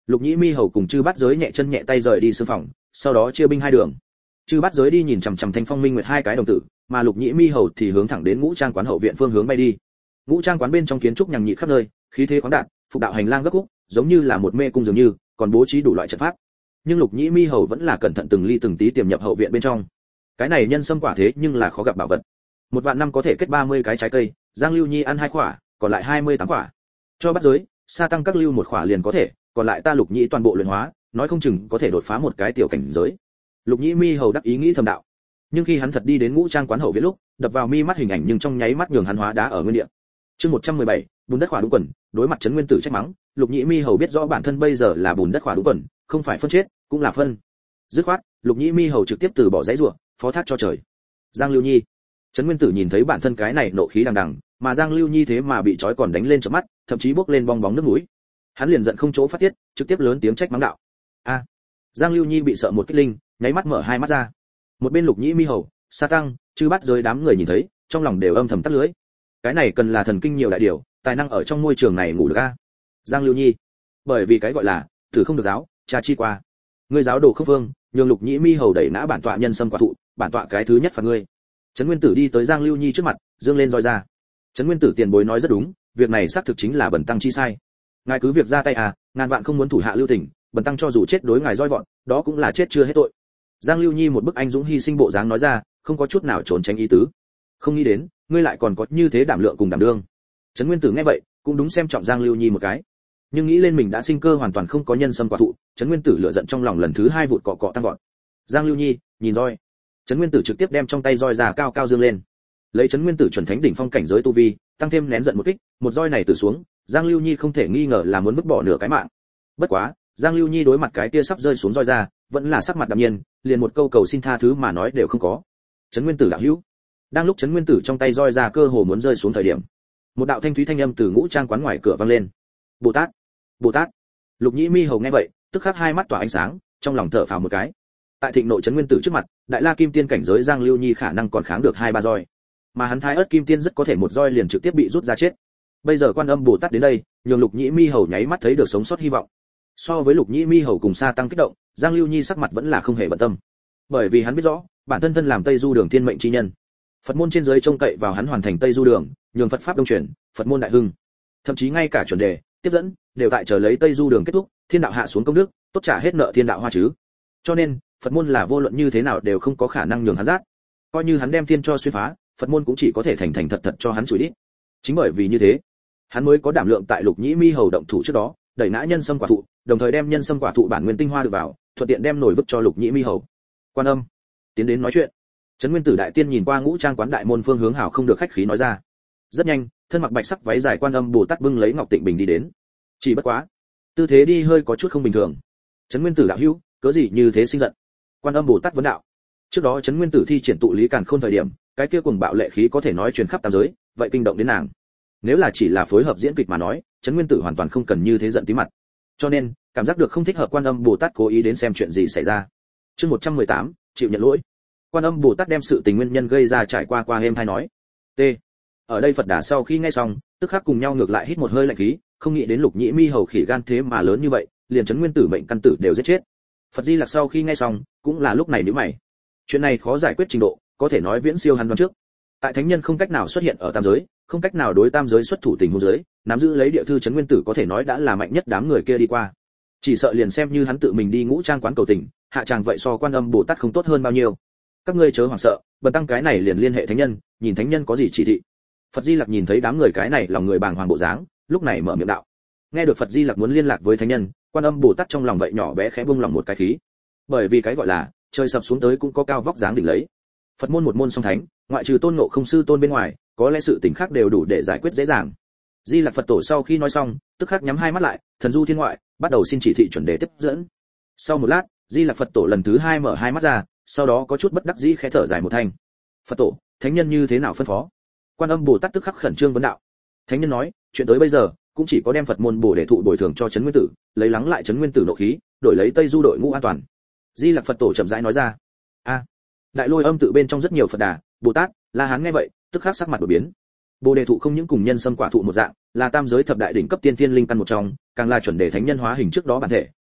Lục Nhĩ Mi hầu cùng Chư Bát Giới nhẹ chân nhẹ tay rời đi sư phòng, sau đó chia binh hai đường. Chư Bát Giới đi nhìn chằm chằm Thanh Phong Minh Nguyệt hai cái đồng tử, mà Lục Nhĩ Mi hầu thì hướng thẳng đến Ngũ Trang quán hậu viện phương hướng bay đi. Ngũ Trang quán bên trong kiến trúc nhằng nhịt khắp nơi, khí thế khoáng đạt, phục đạo hành lang gấp khúc, giống như là một mê cung dường như, còn bố trí đủ loại trận pháp. Nhưng Lục Nhĩ Mi hầu vẫn là cẩn thận từng ly từng tí tiềm nhập hậu viện bên trong. Cái này nhân sâm quả thế nhưng là khó gặp bảo vật. Một vạn năm có thể kết ba mươi cái trái cây, Giang Lưu Nhi ăn hai quả, còn lại hai mươi tám quả. Cho Bát Giới, Sa Tăng các lưu một quả liền có thể, còn lại ta Lục Nhĩ toàn bộ luyện hóa, nói không chừng có thể đột phá một cái tiểu cảnh giới. Lục Nhĩ Mi hầu đắc ý nghĩ thầm đạo. Nhưng khi hắn thật đi đến Ngũ Trang quán hậu viện lúc, đập vào mi mắt hình ảnh nhưng trong nháy mắt nhường hắn hóa đá ở nguyên địa. Chương một trăm mười bảy, bùn đất khỏa đúng quần, đối mặt Trấn Nguyên Tử trách mắng, Lục Nhĩ Mi hầu biết rõ bản thân bây giờ là bùn đất khỏa đúng quần, không phải phân chết, cũng là phân. Dứt khoát, Lục Nhĩ Mi hầu trực tiếp từ bỏ dãy rủa, phó thác cho trời. Giang Lưu Nhi. Trấn Nguyên Tử nhìn thấy bản thân cái này nộ khí đằng đằng, mà Giang Lưu Nhi thế mà bị trói còn đánh lên chớp mắt, thậm chí bốc lên bong bóng nước mũi. Hắn liền giận không chỗ phát tiết, trực tiếp lớn tiếng trách mắng đạo. A. Giang Lưu Nhi bị sợ một kích linh, nháy mắt mở hai mắt ra. Một bên Lục Nhĩ Mi hầu, Sa Tăng, Chư Bát Giới đám người nhìn thấy, trong lòng đều âm thầm tắt lưới. Cái này cần là thần kinh nhiều đại điều, tài năng ở trong môi trường này ngủ được a. Giang Lưu Nhi. Bởi vì cái gọi là thử không được giáo, cha chi qua. Ngươi giáo đồ không vương, nhường Lục Nhĩ Mi hầu đẩy nã bản tọa nhân sâm quả thụ, bản tọa cái thứ nhất phạt ngươi. Trấn Nguyên Tử đi tới Giang Lưu Nhi trước mặt, dương lên roi ra. Trấn Nguyên Tử tiền bối nói rất đúng, việc này xác thực chính là bần tăng chi sai. Ngài cứ việc ra tay à, ngàn vạn không muốn thủ hạ lưu tình, bần tăng cho dù chết đối ngài roi vọt, đó cũng là chết chưa hết tội. Giang Lưu Nhi một bức anh dũng hy sinh bộ dáng nói ra, không có chút nào trốn tránh ý tứ. Không nghĩ đến, ngươi lại còn có như thế đảm lượng cùng đảm đương. Trấn Nguyên Tử nghe vậy, cũng đúng xem trọng Giang Lưu Nhi một cái. Nhưng nghĩ lên mình đã sinh cơ hoàn toàn không có nhân sâm quả thụ, Trấn Nguyên Tử lửa giận trong lòng lần thứ hai vụt cọ cọ tăng vọt. Giang Lưu Nhi, nhìn roi. Trấn Nguyên Tử trực tiếp đem trong tay roi ra cao cao dương lên. Lấy Trấn Nguyên Tử chuẩn thánh đỉnh phong cảnh giới tu vi, tăng thêm nén giận một kích, một roi này tử xuống, Giang Lưu Nhi không thể nghi ngờ là muốn vứt bỏ nửa cái mạng. Bất quá, Giang Lưu Nhi đối mặt cái kia sắp rơi xuống roi ra, vẫn là sắc mặt đạm nhiên, liền một câu cầu xin tha thứ mà nói đều không có. Trấn Nguyên Tử đạo hữu. Đang lúc Trấn Nguyên Tử trong tay roi ra cơ hồ muốn rơi xuống thời điểm, một đạo thanh thúy thanh âm từ Ngũ Trang quán ngoài cửa vang lên. Bồ Tát, Bồ Tát. Lục Nhĩ Mi hầu nghe vậy, tức khắc hai mắt tỏa ánh sáng, trong lòng thở phào một cái. Tại thịnh nội Trấn Nguyên Tử trước mặt, đại la kim tiên cảnh giới Giang Lưu Nhi khả năng còn kháng được hai ba roi, mà hắn thái ớt kim tiên rất có thể một roi liền trực tiếp bị rút ra chết. Bây giờ Quan Âm Bồ Tát đến đây, nhường Lục Nhĩ Mi hầu nháy mắt thấy được sống sót hy vọng. So với Lục Nhĩ Mi hầu cùng Sa Tăng kích động, Giang Lưu Nhi sắc mặt vẫn là không hề bận tâm, bởi vì hắn biết rõ, bản thân thân làm Tây Du Đường thiên mệnh chi nhân, Phật môn trên dưới trông cậy vào hắn hoàn thành Tây Du Đường, nhường Phật pháp đông truyền, Phật môn đại hưng, thậm chí ngay cả chuẩn đề, tiếp dẫn đều tại chờ lấy Tây Du Đường kết thúc, thiên đạo hạ xuống công đức, tốt trả hết nợ thiên đạo hoa chứ. Cho nên, Phật môn là vô luận như thế nào đều không có khả năng nhường hắn rát. Coi như hắn đem thiên cho xuyên phá, Phật môn cũng chỉ có thể thành thành thật thật cho hắn chửi đít. Chính bởi vì như thế, hắn mới có đảm lượng tại Lục Nhĩ Mi hầu động thủ trước đó, đẩy nã nhân sâm quả thụ, đồng thời đem nhân sâm quả thụ bản nguyên tinh hoa được vào, thuận tiện đem nổi vứt cho Lục Nhĩ Mi hầu. Quan Âm tiến đến nói chuyện. Trấn Nguyên Tử đại tiên nhìn qua Ngũ Trang quán đại môn phương hướng hảo không được khách khí nói ra. Rất nhanh, thân mặc bạch sắc váy dài Quan Âm Bồ Tát bưng lấy ngọc tịnh bình đi đến. Chỉ bất quá, tư thế đi hơi có chút không bình thường. Trấn Nguyên Tử đạo hữu, cớ gì như thế sinh giận? Quan Âm Bồ Tát vấn đạo. Trước đó Trấn Nguyên Tử thi triển tụ lý càn khôn thời điểm, cái kia cuồng bạo lệ khí có thể nói truyền khắp tam giới, vậy kinh động đến nàng. Nếu là chỉ là phối hợp diễn kịch mà nói, Trấn Nguyên Tử hoàn toàn không cần như thế giận tí mặt. Cho nên, cảm giác được không thích hợp Quan Âm Bồ Tát cố ý đến xem chuyện gì xảy ra. Chương một trăm mười tám, chịu nhận lỗi. Quan Âm Bồ Tát đem sự tình nguyên nhân gây ra trải qua qua êm hay nói. T. Ở đây Phật Đà sau khi nghe xong, tức khắc cùng nhau ngược lại hít một hơi lạnh khí, không nghĩ đến Lục Nhĩ Mi hầu khỉ gan thế mà lớn như vậy, liền Trấn Nguyên Tử mệnh căn tử đều giết chết. Phật Di Lặc sau khi nghe xong, cũng là lúc này nhíu mày. Chuyện này khó giải quyết trình độ, có thể nói viễn siêu hắn đoán trước. Tại thánh nhân không cách nào xuất hiện ở tam giới, không cách nào đối tam giới xuất thủ tình huống giới, nắm giữ lấy địa thư Trấn Nguyên Tử có thể nói đã là mạnh nhất đám người kia đi qua. Chỉ sợ liền xem như hắn tự mình đi Ngũ Trang quán cầu tình, hạ tràng vậy so Quan Âm Bồ Tát không tốt hơn bao nhiêu. Các ngươi chớ hoảng sợ, bần tăng cái này liền liên hệ thánh nhân, nhìn thánh nhân có gì chỉ thị. Phật Di Lặc nhìn thấy đám người cái này lòng người bàng hoàng bộ dáng, lúc này mở miệng đạo. Nghe được Phật Di Lặc muốn liên lạc với thánh nhân, Quan Âm Bồ Tát trong lòng vậy nhỏ bé khẽ buông lòng một cái khí. Bởi vì cái gọi là trời sập xuống tới cũng có cao vóc dáng đỉnh lấy. Phật môn một môn song thánh, ngoại trừ Tôn Ngộ Không sư tôn bên ngoài, có lẽ sự tình khác đều đủ để giải quyết dễ dàng. Di Lặc Phật Tổ sau khi nói xong, tức khắc nhắm hai mắt lại, thần du thiên ngoại, bắt đầu xin chỉ thị chuẩn đề tiếp dẫn. Sau một lát, Di Lặc Phật Tổ lần thứ hai mở hai mắt ra, sau đó có chút bất đắc dĩ khẽ thở dài một thanh. Phật Tổ, thánh nhân như thế nào phân phó? Quan Âm Bồ Tát tức khắc khẩn trương vấn đạo. Thánh nhân nói, chuyện tới bây giờ, cũng chỉ có đem Phật môn bổ để thụ bồi thường cho Trấn Nguyên Tử, lấy lắng lại Trấn Nguyên Tử nộ khí, đổi lấy Tây Du đội ngũ an toàn. Di Lặc Phật Tổ chậm rãi nói ra. A. Đại Lôi Âm tự bên trong rất nhiều Phật Đà, Bồ Tát, La Hán nghe vậy, tức khắc sắc mặt đổi biến. Bồ đề thụ không những cùng nhân sâm quả thụ một dạng, là tam giới thập đại đỉnh cấp tiên thiên linh căn một trong, càng là chuẩn đề thánh nhân hóa hình trước đó bản thể,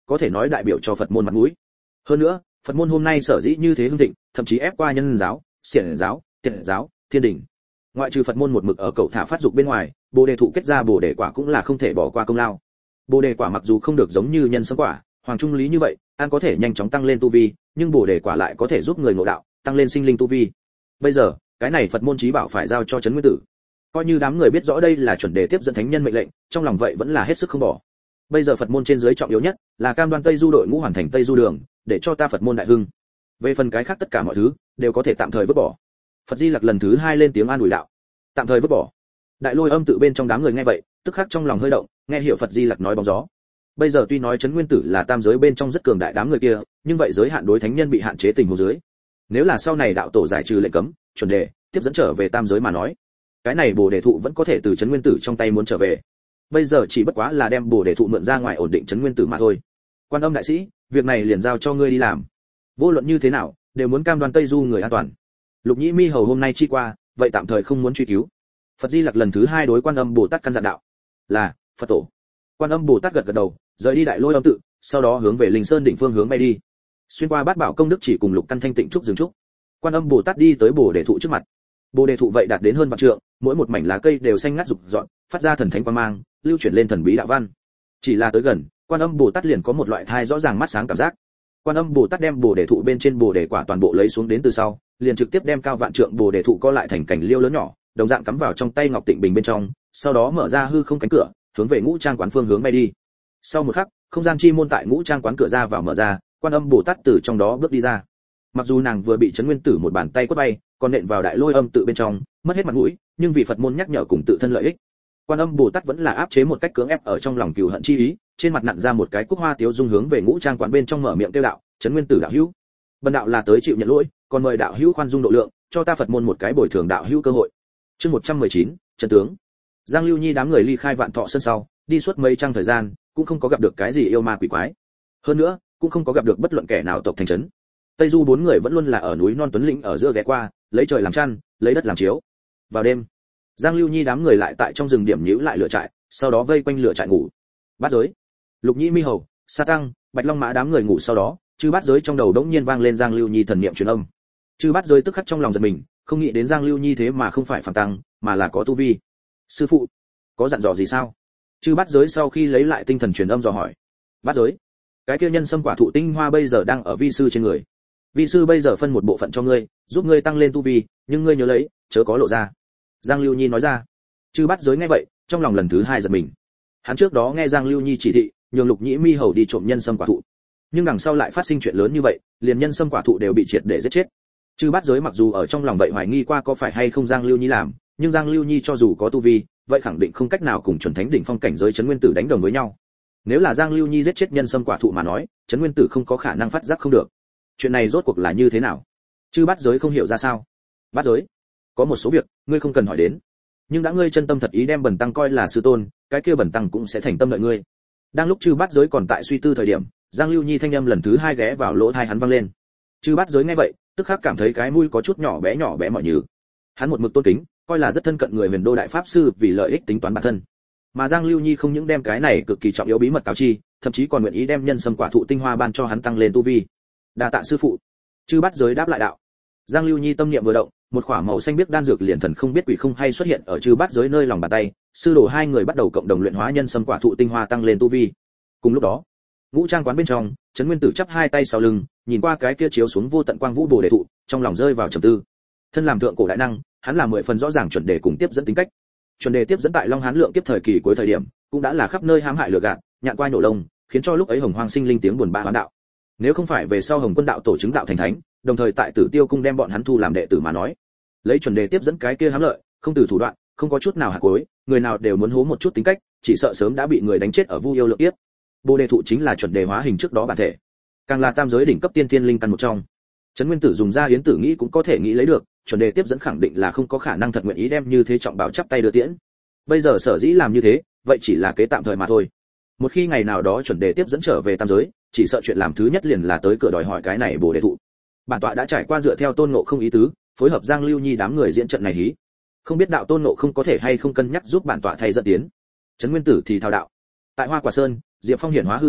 có thể nói đại biểu cho Phật môn mặt mũi. Hơn nữa, Phật môn hôm nay sở dĩ như thế hưng thịnh, thậm chí ép qua Nhân giáo, Xiển giáo, Tiệt giáo, Thiên đình. Ngoại trừ Phật môn một mực ở cậu thả phát dục bên ngoài, Bồ đề thụ kết ra Bồ đề quả cũng là không thể bỏ qua công lao. Bồ đề quả mặc dù không được giống như nhân sâm quả, hoàng trung lý như vậy, ăn có thể nhanh chóng tăng lên tu vi, nhưng Bồ đề quả lại có thể giúp người ngộ đạo, tăng lên sinh linh tu vi. Bây giờ, cái này Phật môn chí bảo phải giao cho Trấn Nguyên Tử. Coi như đám người biết rõ đây là chuẩn đề tiếp dẫn thánh nhân mệnh lệnh, trong lòng vậy vẫn là hết sức không bỏ. Bây giờ Phật môn trên dưới trọng yếu nhất là cam đoan Tây Du đội ngũ hoàn thành Tây Du đường, để cho ta Phật môn đại hưng. Về phần cái khác tất cả mọi thứ đều có thể tạm thời vứt bỏ. Phật Di Lặc lần thứ hai lên tiếng an ủi đạo, tạm thời vứt bỏ. Đại Lôi Âm tự bên trong đám người nghe vậy, tức khắc trong lòng hơi động, nghe hiểu Phật Di Lặc nói bóng gió. Bây giờ tuy nói Trấn Nguyên Tử là tam giới bên trong rất cường đại đám người kia, nhưng vậy giới hạn đối thánh nhân bị hạn chế tình huống dưới. Nếu là sau này đạo tổ giải trừ lệnh cấm, chuẩn đề tiếp dẫn trở về tam giới mà nói, cái này Bồ đề thụ vẫn có thể từ Trấn Nguyên Tử trong tay muốn trở về. Bây giờ chỉ bất quá là đem Bồ đề thụ mượn ra ngoài ổn định Trấn Nguyên Tử mà thôi. Quan Âm đại sĩ, việc này liền giao cho ngươi đi làm. Vô luận như thế nào, đều muốn cam đoan Tây Du người an toàn. Lục Nhĩ Mi hầu hôm nay chi qua, vậy tạm thời không muốn truy cứu. Phật Di Lặc lần thứ hai đối Quan Âm Bồ Tát căn dặn đạo, là Phật tổ. Quan Âm Bồ Tát gật gật đầu, rời đi Đại Lôi Âm tự, sau đó hướng về Linh Sơn đỉnh phương hướng bay đi. Xuyên qua Bát Bảo công đức chỉ cùng Lục Căn Thanh Tịnh trúc dừng trúc. Quan Âm Bồ Tát đi tới Bồ đề thụ trước mặt. Bồ đề thụ vậy đạt đến hơn vạn trượng, mỗi một mảnh lá cây đều xanh ngắt rực rỡ, phát ra thần thánh quang mang, lưu chuyển lên thần bí đạo văn. Chỉ là tới gần, Quan Âm Bồ Tát liền có một loại thai rõ ràng mắt sáng cảm giác. Quan Âm Bồ Tát đem Bồ đề thụ bên trên Bồ đề quả toàn bộ lấy xuống đến từ sau, liền trực tiếp đem cao vạn trượng Bồ đề thụ co lại thành cảnh liêu lớn nhỏ, đồng dạng cắm vào trong tay Ngọc Tịnh Bình bên trong, sau đó mở ra hư không cánh cửa, hướng về Ngũ Trang quán phương hướng bay đi. Sau một khắc, không gian chi môn tại Ngũ Trang quán cửa ra vào mở ra, Quan Âm Bồ Tát từ trong đó bước đi ra. Mặc dù nàng vừa bị Trấn Nguyên Tử một bàn tay quất bay, còn nện vào Đại Lôi Âm tự bên trong, mất hết mặt mũi, nhưng vì Phật môn nhắc nhở cùng tự thân lợi ích, Quan Âm Bồ Tát vẫn là áp chế một cách cưỡng ép ở trong lòng cừu hận chi ý, trên mặt nặn ra một cái cúc hoa tiếu dung hướng về Ngũ Trang quán bên trong mở miệng kêu đạo, Trấn Nguyên Tử đạo hữu, bần đạo là tới chịu nhận lỗi, còn mời đạo hữu khoan dung độ lượng, cho ta Phật môn một cái bồi thường đạo hữu cơ hội. Chương một trăm mười chín, trận tướng. Giang Lưu Nhi đám người ly khai Vạn Thọ Sơn sau, đi suốt mấy trăm thời gian, cũng không có gặp được cái gì yêu ma quỷ quái. Hơn nữa, cũng không có gặp được bất luận kẻ nào tộc thành trấn. Tây Du bốn người vẫn luôn là ở núi non tuấn lĩnh ở giữa ghé qua, lấy trời làm chăn, lấy đất làm chiếu. Vào đêm, Giang Lưu Nhi đám người lại tại trong rừng điểm nhíu lại lửa trại, sau đó vây quanh lửa trại ngủ. Bát giới, Lục Nhĩ Mi hầu, Sa Tăng, Bạch Long Mã đám người ngủ sau đó, chư bát giới trong đầu đống nhiên vang lên Giang Lưu Nhi thần niệm truyền âm. Chư bát giới tức khắc trong lòng giật mình, không nghĩ đến Giang Lưu Nhi thế mà không phải phàm tăng, mà là có tu vi. Sư phụ, có dặn dò gì sao? Chư bát giới sau khi lấy lại tinh thần truyền âm dò hỏi. Bát giới, cái kia nhân sâm quả thụ tinh hoa bây giờ đang ở vi sư trên người. Vi sư bây giờ phân một bộ phận cho ngươi, giúp ngươi tăng lên tu vi, nhưng ngươi nhớ lấy, chớ có lộ ra. Giang Lưu Nhi nói ra. Chư bát giới nghe vậy, trong lòng lần thứ hai giật mình. Hắn trước đó nghe Giang Lưu Nhi chỉ thị, nhường Lục Nhĩ Mi hầu đi trộm nhân sâm quả thụ, nhưng đằng sau lại phát sinh chuyện lớn như vậy, liền nhân sâm quả thụ đều bị triệt để giết chết. Chư bát giới mặc dù ở trong lòng vậy hoài nghi qua có phải hay không Giang Lưu Nhi làm, nhưng Giang Lưu Nhi cho dù có tu vi, vậy khẳng định không cách nào cùng chuẩn thánh đỉnh phong cảnh giới Trấn Nguyên Tử đánh đồng với nhau. Nếu là Giang Lưu Nhi giết chết nhân sâm quả thụ mà nói, Trấn Nguyên Tử không có khả năng phát giác không được. Chuyện này rốt cuộc là như thế nào? Chư bát giới không hiểu ra sao. Bát giới, có một số việc ngươi không cần hỏi đến, nhưng đã ngươi chân tâm thật ý đem bần tăng coi là sư tôn, cái kia bần tăng cũng sẽ thành tâm đợi ngươi. Đang lúc chư bát giới còn tại suy tư thời điểm, Giang Lưu Nhi thanh âm lần thứ hai ghé vào lỗ tai hắn vang lên. Chư bát giới nghe vậy, tức khắc cảm thấy cái mũi có chút nhỏ bé nhỏ bé mỏi nhừ. Hắn một mực tôn kính, coi là rất thân cận người Huyền Đô đại pháp sư vì lợi ích tính toán bản thân. Mà Giang Lưu Nhi không những đem cái này cực kỳ trọng yếu bí mật cáo chi, thậm chí còn nguyện ý đem nhân sâm quả thụ tinh hoa ban cho hắn tăng lên tu vi. Đa tạ sư phụ. Chư bát giới đáp lại đạo. Giang Lưu Nhi tâm niệm vừa động, một quả màu xanh biếc đan dược liền thần không biết quỷ không hay xuất hiện ở chư bát giới nơi lòng bàn tay, sư đồ hai người bắt đầu cộng đồng luyện hóa nhân sâm quả thụ tinh hoa tăng lên tu vi. Cùng lúc đó, Ngũ Trang quán bên trong, Trấn Nguyên Tử chắp hai tay sau lưng, nhìn qua cái kia chiếu xuống vô tận quang vũ bồ đề thụ, trong lòng rơi vào trầm tư. Thân làm thượng cổ đại năng, hắn là mười phần rõ ràng chuẩn đề cùng tiếp dẫn tính cách. Chuẩn đề tiếp dẫn tại Long Hán lượng kiếp thời kỳ cuối thời điểm, cũng đã là khắp nơi hãm hại lừa gạt, nhạn quai nổ lông, khiến cho lúc ấy Hồng Hoang sinh linh tiếng buồn bã hoán đạo. Nếu không phải về sau Hồng Quân đạo tổ chứng đạo thành thánh, đồng thời tại Tử Tiêu cung đem bọn hắn thu làm đệ tử mà nói, lấy chuẩn đề tiếp dẫn cái kia hám lợi, không từ thủ đoạn, không có chút nào hạ cuối, người nào đều muốn hố một chút tính cách, chỉ sợ sớm đã bị người đánh chết ở Vu Yêu lượng kiếp. Bồ đề thụ chính là chuẩn đề hóa hình trước đó bản thể, càng là tam giới đỉnh cấp tiên tiên linh căn một trong. Trấn Nguyên Tử dùng ra yến tử nghĩ cũng có thể nghĩ lấy được, chuẩn đề tiếp dẫn khẳng định là không có khả năng thật nguyện ý đem như thế trọng bảo chắp tay đưa tiễn. Bây giờ sở dĩ làm như thế, vậy chỉ là kế tạm thời mà thôi. Một khi ngày nào đó chuẩn đề tiếp dẫn trở về tam giới, chỉ sợ chuyện làm thứ nhất liền là tới cửa đòi hỏi cái này bồ đề thụ. Bản tọa đã trải qua dựa theo tôn ngộ không ý tứ, phối hợp Giang Lưu Nhi đám người diễn trận này hí. Không biết đạo tôn ngộ không có thể hay không cân nhắc giúp bản tọa thay dẫn tiến. Trấn Nguyên Tử thì thao đạo. Tại Hoa Quả Sơn, Diệp Phong hiển hóa hư ảnh,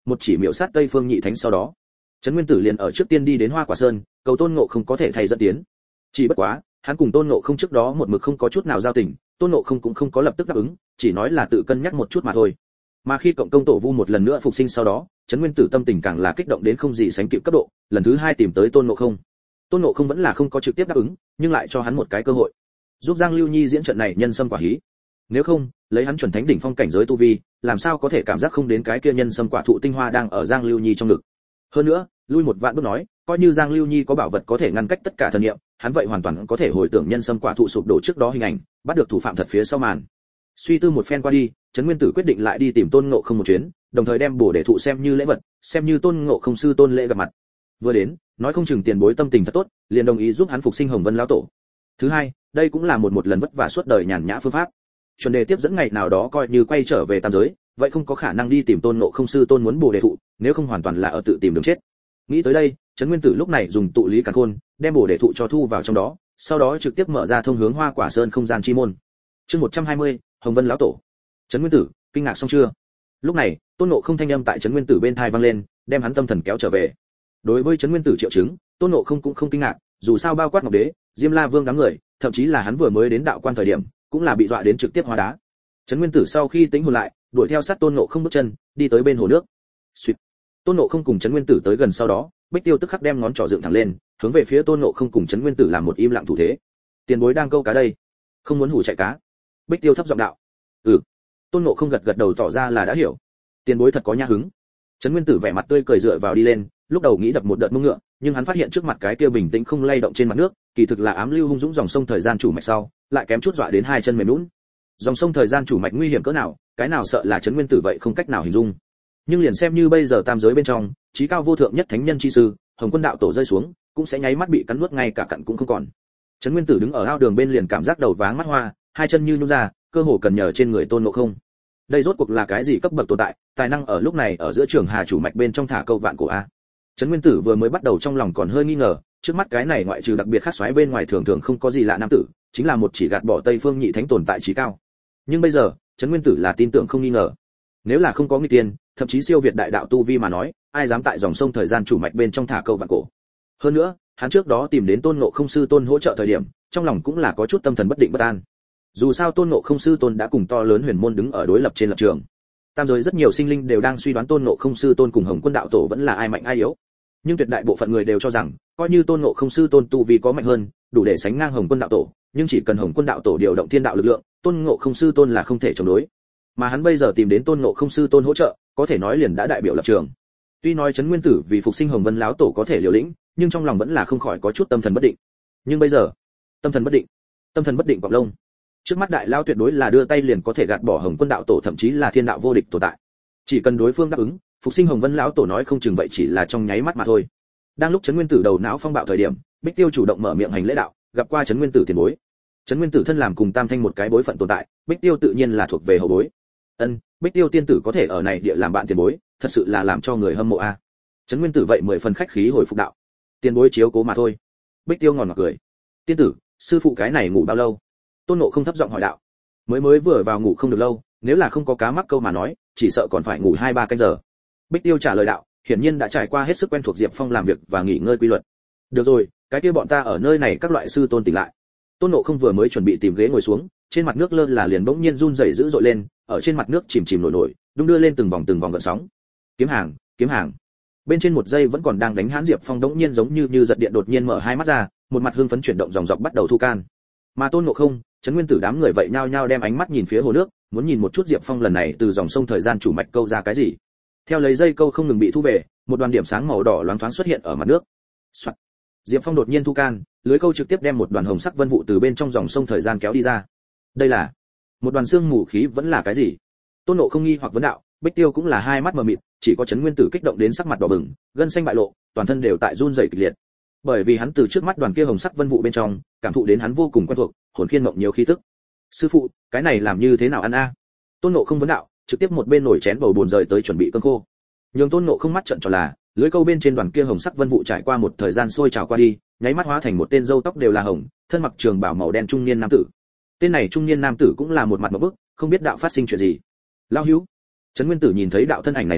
một chỉ miểu sát Tây Phương Nhị Thánh sau đó, Trấn Nguyên Tử liền ở trước tiên đi đến Hoa Quả Sơn, cầu Tôn Ngộ Không có thể thay dẫn tiến. Chỉ bất quá, hắn cùng Tôn Ngộ Không trước đó một mực không có chút nào giao tình, Tôn Ngộ Không cũng không có lập tức đáp ứng, chỉ nói là tự cân nhắc một chút mà thôi. Mà khi cộng công tổ vu một lần nữa phục sinh sau đó, Trấn Nguyên Tử tâm tình càng là kích động đến không gì sánh kịp cấp độ, lần thứ hai tìm tới Tôn Ngộ Không. Tôn Ngộ Không vẫn là không có trực tiếp đáp ứng, nhưng lại cho hắn một cái cơ hội, giúp Giang Lưu Nhi diễn trận này nhân sâm quả hí. Nếu không, lấy hắn chuẩn thánh đỉnh phong cảnh giới tu vi, làm sao có thể cảm giác không đến cái kia nhân sâm quả thụ tinh hoa đang ở Giang Lưu Nhi trong ngực. Hơn nữa, lui một vạn bước nói, coi như Giang Lưu Nhi có bảo vật có thể ngăn cách tất cả thần niệm, hắn vậy hoàn toàn có thể hồi tưởng nhân sâm quả thụ sụp đổ trước đó hình ảnh, bắt được thủ phạm thật phía sau màn. Suy tư một phen qua đi, Trấn Nguyên Tử quyết định lại đi tìm Tôn Ngộ Không một chuyến, đồng thời đem bổ để thụ xem như lễ vật, xem như Tôn Ngộ Không sư tôn lễ gặp mặt. Vừa đến, nói không chừng tiền bối tâm tình thật tốt, liền đồng ý giúp hắn phục sinh Hồng Vân lão tổ. Thứ hai, đây cũng là một một lần vất vả suốt đời nhàn nhã phương pháp. Chuẩn đề tiếp dẫn ngày nào đó coi như quay trở về tam giới, vậy không có khả năng đi tìm Tôn Ngộ Không sư tôn muốn bổ đề thụ, nếu không hoàn toàn là ở tự tìm đường chết. Nghĩ tới đây, Trấn Nguyên Tử lúc này dùng tụ lý càn khôn, đem bổ đề thụ cho thu vào trong đó, sau đó trực tiếp mở ra thông hướng Hoa Quả Sơn không gian chi môn. Chương một trăm hai mươi, Hồng Vân lão tổ. Trấn Nguyên Tử, kinh ngạc xong chưa? Lúc này, Tôn Ngộ Không thanh âm tại Trấn Nguyên Tử bên tai vang lên, đem hắn tâm thần kéo trở về. Đối với Trấn Nguyên Tử triệu chứng, Tôn Ngộ Không cũng không kinh ngạc, dù sao bao quát Ngọc Đế, Diêm La Vương đám người, thậm chí là hắn vừa mới đến đạo quan thời điểm, cũng là bị dọa đến trực tiếp hóa đá. Trấn Nguyên Tử sau khi tĩnh hồn lại, đuổi theo sát Tôn Ngộ Không bước chân, đi tới bên hồ nước. Xuyệt. Tôn Ngộ Không cùng Trấn Nguyên Tử tới gần sau đó, Bích Tiêu tức khắc đem ngón trỏ dựng thẳng lên, hướng về phía Tôn Ngộ Không cùng Trấn Nguyên Tử làm một im lặng thủ thế. Tiền bối đang câu cá đây, không muốn hủ chạy cá. Bích Tiêu thấp giọng đạo. Ừ. Tôn Ngộ Không gật gật đầu tỏ ra là đã hiểu. Tiền bối thật có nhã hứng. Trấn Nguyên Tử vẻ mặt tươi cười dựa vào đi lên, lúc đầu nghĩ đập một đợt mông ngựa, nhưng hắn phát hiện trước mặt cái kia bình tĩnh không lay động trên mặt nước, kỳ thực là ám lưu hung dũng dòng sông thời gian chủ mạch sau, lại kém chút dọa đến hai chân mềm nhũn. Dòng sông thời gian chủ mạch nguy hiểm cỡ nào, cái nào sợ là Trấn Nguyên Tử vậy không cách nào hình dung. Nhưng liền xem như bây giờ tam giới bên trong, chí cao vô thượng nhất thánh nhân chi sư, Hồng Quân đạo tổ rơi xuống, cũng sẽ nháy mắt bị cắn nuốt ngay cả cặn cũng không còn. Trấn Nguyên Tử đứng ở ao đường bên liền cảm giác đầu váng mắt hoa, hai chân như nhũn ra, cơ hồ cần nhờ trên người Tôn Ngộ Không. Đây rốt cuộc là cái gì cấp bậc tồn tại, tài năng ở lúc này ở giữa trường hà chủ mạch bên trong thả câu vạn cổ a. Trấn Nguyên Tử vừa mới bắt đầu trong lòng còn hơi nghi ngờ, trước mắt cái này ngoại trừ đặc biệt khác xoáy bên ngoài thường thường không có gì lạ nam tử, chính là một chỉ gạt bỏ Tây Phương Nhị Thánh tồn tại chí cao. Nhưng bây giờ, Trấn Nguyên Tử là tin tưởng không nghi ngờ. Nếu là không có nguy tiên, thậm chí siêu việt đại đạo tu vi mà nói, ai dám tại dòng sông thời gian chủ mạch bên trong thả câu vạn cổ. Hơn nữa, hắn trước đó tìm đến Tôn Ngộ Không sư tôn hỗ trợ thời điểm, trong lòng cũng là có chút tâm thần bất định bất an. Dù sao Tôn Ngộ Không sư tôn đã cùng to lớn huyền môn đứng ở đối lập trên lập trường. Tam giới rất nhiều sinh linh đều đang suy đoán Tôn Ngộ Không sư tôn cùng Hồng Quân đạo tổ vẫn là ai mạnh ai yếu. Nhưng tuyệt đại bộ phận người đều cho rằng, coi như Tôn Ngộ Không sư tôn tu vi có mạnh hơn, đủ để sánh ngang Hồng Quân đạo tổ, nhưng chỉ cần Hồng Quân đạo tổ điều động thiên đạo lực lượng, Tôn Ngộ Không sư tôn là không thể chống đối. Mà hắn bây giờ tìm đến Tôn Ngộ Không sư tôn hỗ trợ, có thể nói liền đã đại biểu lập trường. Tuy nói Trấn Nguyên Tử vì phục sinh Hồng Vân lão tổ có thể liều lĩnh, nhưng trong lòng vẫn là không khỏi có chút tâm thần bất định. Nhưng bây giờ, tâm thần bất định, tâm thần bất định quạng lông. Trước mắt đại lao tuyệt đối là đưa tay liền có thể gạt bỏ Hồng Quân đạo tổ, thậm chí là thiên đạo vô địch tồn tại. Chỉ cần đối phương đáp ứng, phục sinh Hồng Vân lão tổ nói không chừng vậy chỉ là trong nháy mắt mà thôi. Đang lúc Trấn Nguyên Tử đầu não phong bạo thời điểm, Bích Tiêu chủ động mở miệng hành lễ đạo, gặp qua Trấn Nguyên Tử tiền bối. Trấn Nguyên Tử thân làm cùng Tam Thanh một cái bối phận tồn tại, Bích Tiêu tự nhiên là thuộc về hậu bối. Ân, Bích Tiêu tiên tử có thể ở này địa làm bạn tiền bối, thật sự là làm cho người hâm mộ a. À. Trấn Nguyên Tử vậy mười phần khách khí hồi phục đạo. Tiền bối chiếu cố mà thôi. Bích Tiêu ngòn ngọt cười. Tiên tử, sư phụ cái này ngủ bao lâu? Tôn Ngộ Không thấp giọng hỏi đạo. Mới mới vừa vào ngủ không được lâu, nếu là không có cá mắc câu mà nói, chỉ sợ còn phải ngủ hai ba canh giờ. Bích Tiêu trả lời đạo, hiển nhiên đã trải qua hết sức quen thuộc Diệp Phong làm việc và nghỉ ngơi quy luật. Được rồi, cái kia bọn ta ở nơi này các loại sư tôn tỉnh lại. Tôn Ngộ Không vừa mới chuẩn bị tìm ghế ngồi xuống, trên mặt nước lơ là liền bỗng nhiên run rẩy dữ dội lên, ở trên mặt nước chìm chìm nổi nổi, đung đưa lên từng vòng từng vòng gợn sóng. Kiếm hàng, kiếm hàng. Bên trên một giây vẫn còn đang đánh hãn Diệp Phong đống nhiên giống như như giật điện đột nhiên mở hai mắt ra, một mặt hưng phấn chuyển động dòng dọc bắt đầu thu can. Mà Tôn Ngộ Không, Trấn Nguyên Tử đám người vậy nhao nhao đem ánh mắt nhìn phía hồ nước, muốn nhìn một chút Diệp Phong lần này từ dòng sông thời gian chủ mạch câu ra cái gì. Theo lấy dây câu không ngừng bị thu về, một đoàn điểm sáng màu đỏ loáng thoáng xuất hiện ở mặt nước. Soạt. Diệp Phong đột nhiên thu can, lưới câu trực tiếp đem một đoàn hồng sắc vân vụ từ bên trong dòng sông thời gian kéo đi ra. Đây là một đoàn xương mù khí vẫn là cái gì? Tôn Ngộ Không nghi hoặc vấn đạo, Bích Tiêu cũng là hai mắt mờ mịt, chỉ có Trấn Nguyên Tử kích động đến sắc mặt đỏ bừng, gân xanh bại lộ, toàn thân đều tại run rẩy kịch liệt. Bởi vì hắn từ trước mắt đoàn kia hồng sắc vân vụ bên trong, cảm thụ đến hắn vô cùng quen thuộc, hồn khiên mộng nhiều khí tức. Sư phụ, cái này làm như thế nào ăn a? Tôn Ngộ Không vấn đạo, trực tiếp một bên nổi chén bầu buồn rời tới chuẩn bị cơm khô. Nhưng Tôn Ngộ Không mắt trợn tròn là, lưới câu bên trên đoàn kia hồng sắc vân vụ trải qua một thời gian sôi trào qua đi, nháy mắt hóa thành một tên râu tóc đều là hồng, thân mặc trường bào màu đen trung niên nam tử. Tên này trung niên nam tử cũng là một mặt ngộp bức, không biết đạo phát sinh chuyện gì. Lão hữu. Trấn Nguyên Tử nhìn thấy đạo thân ảnh này sau,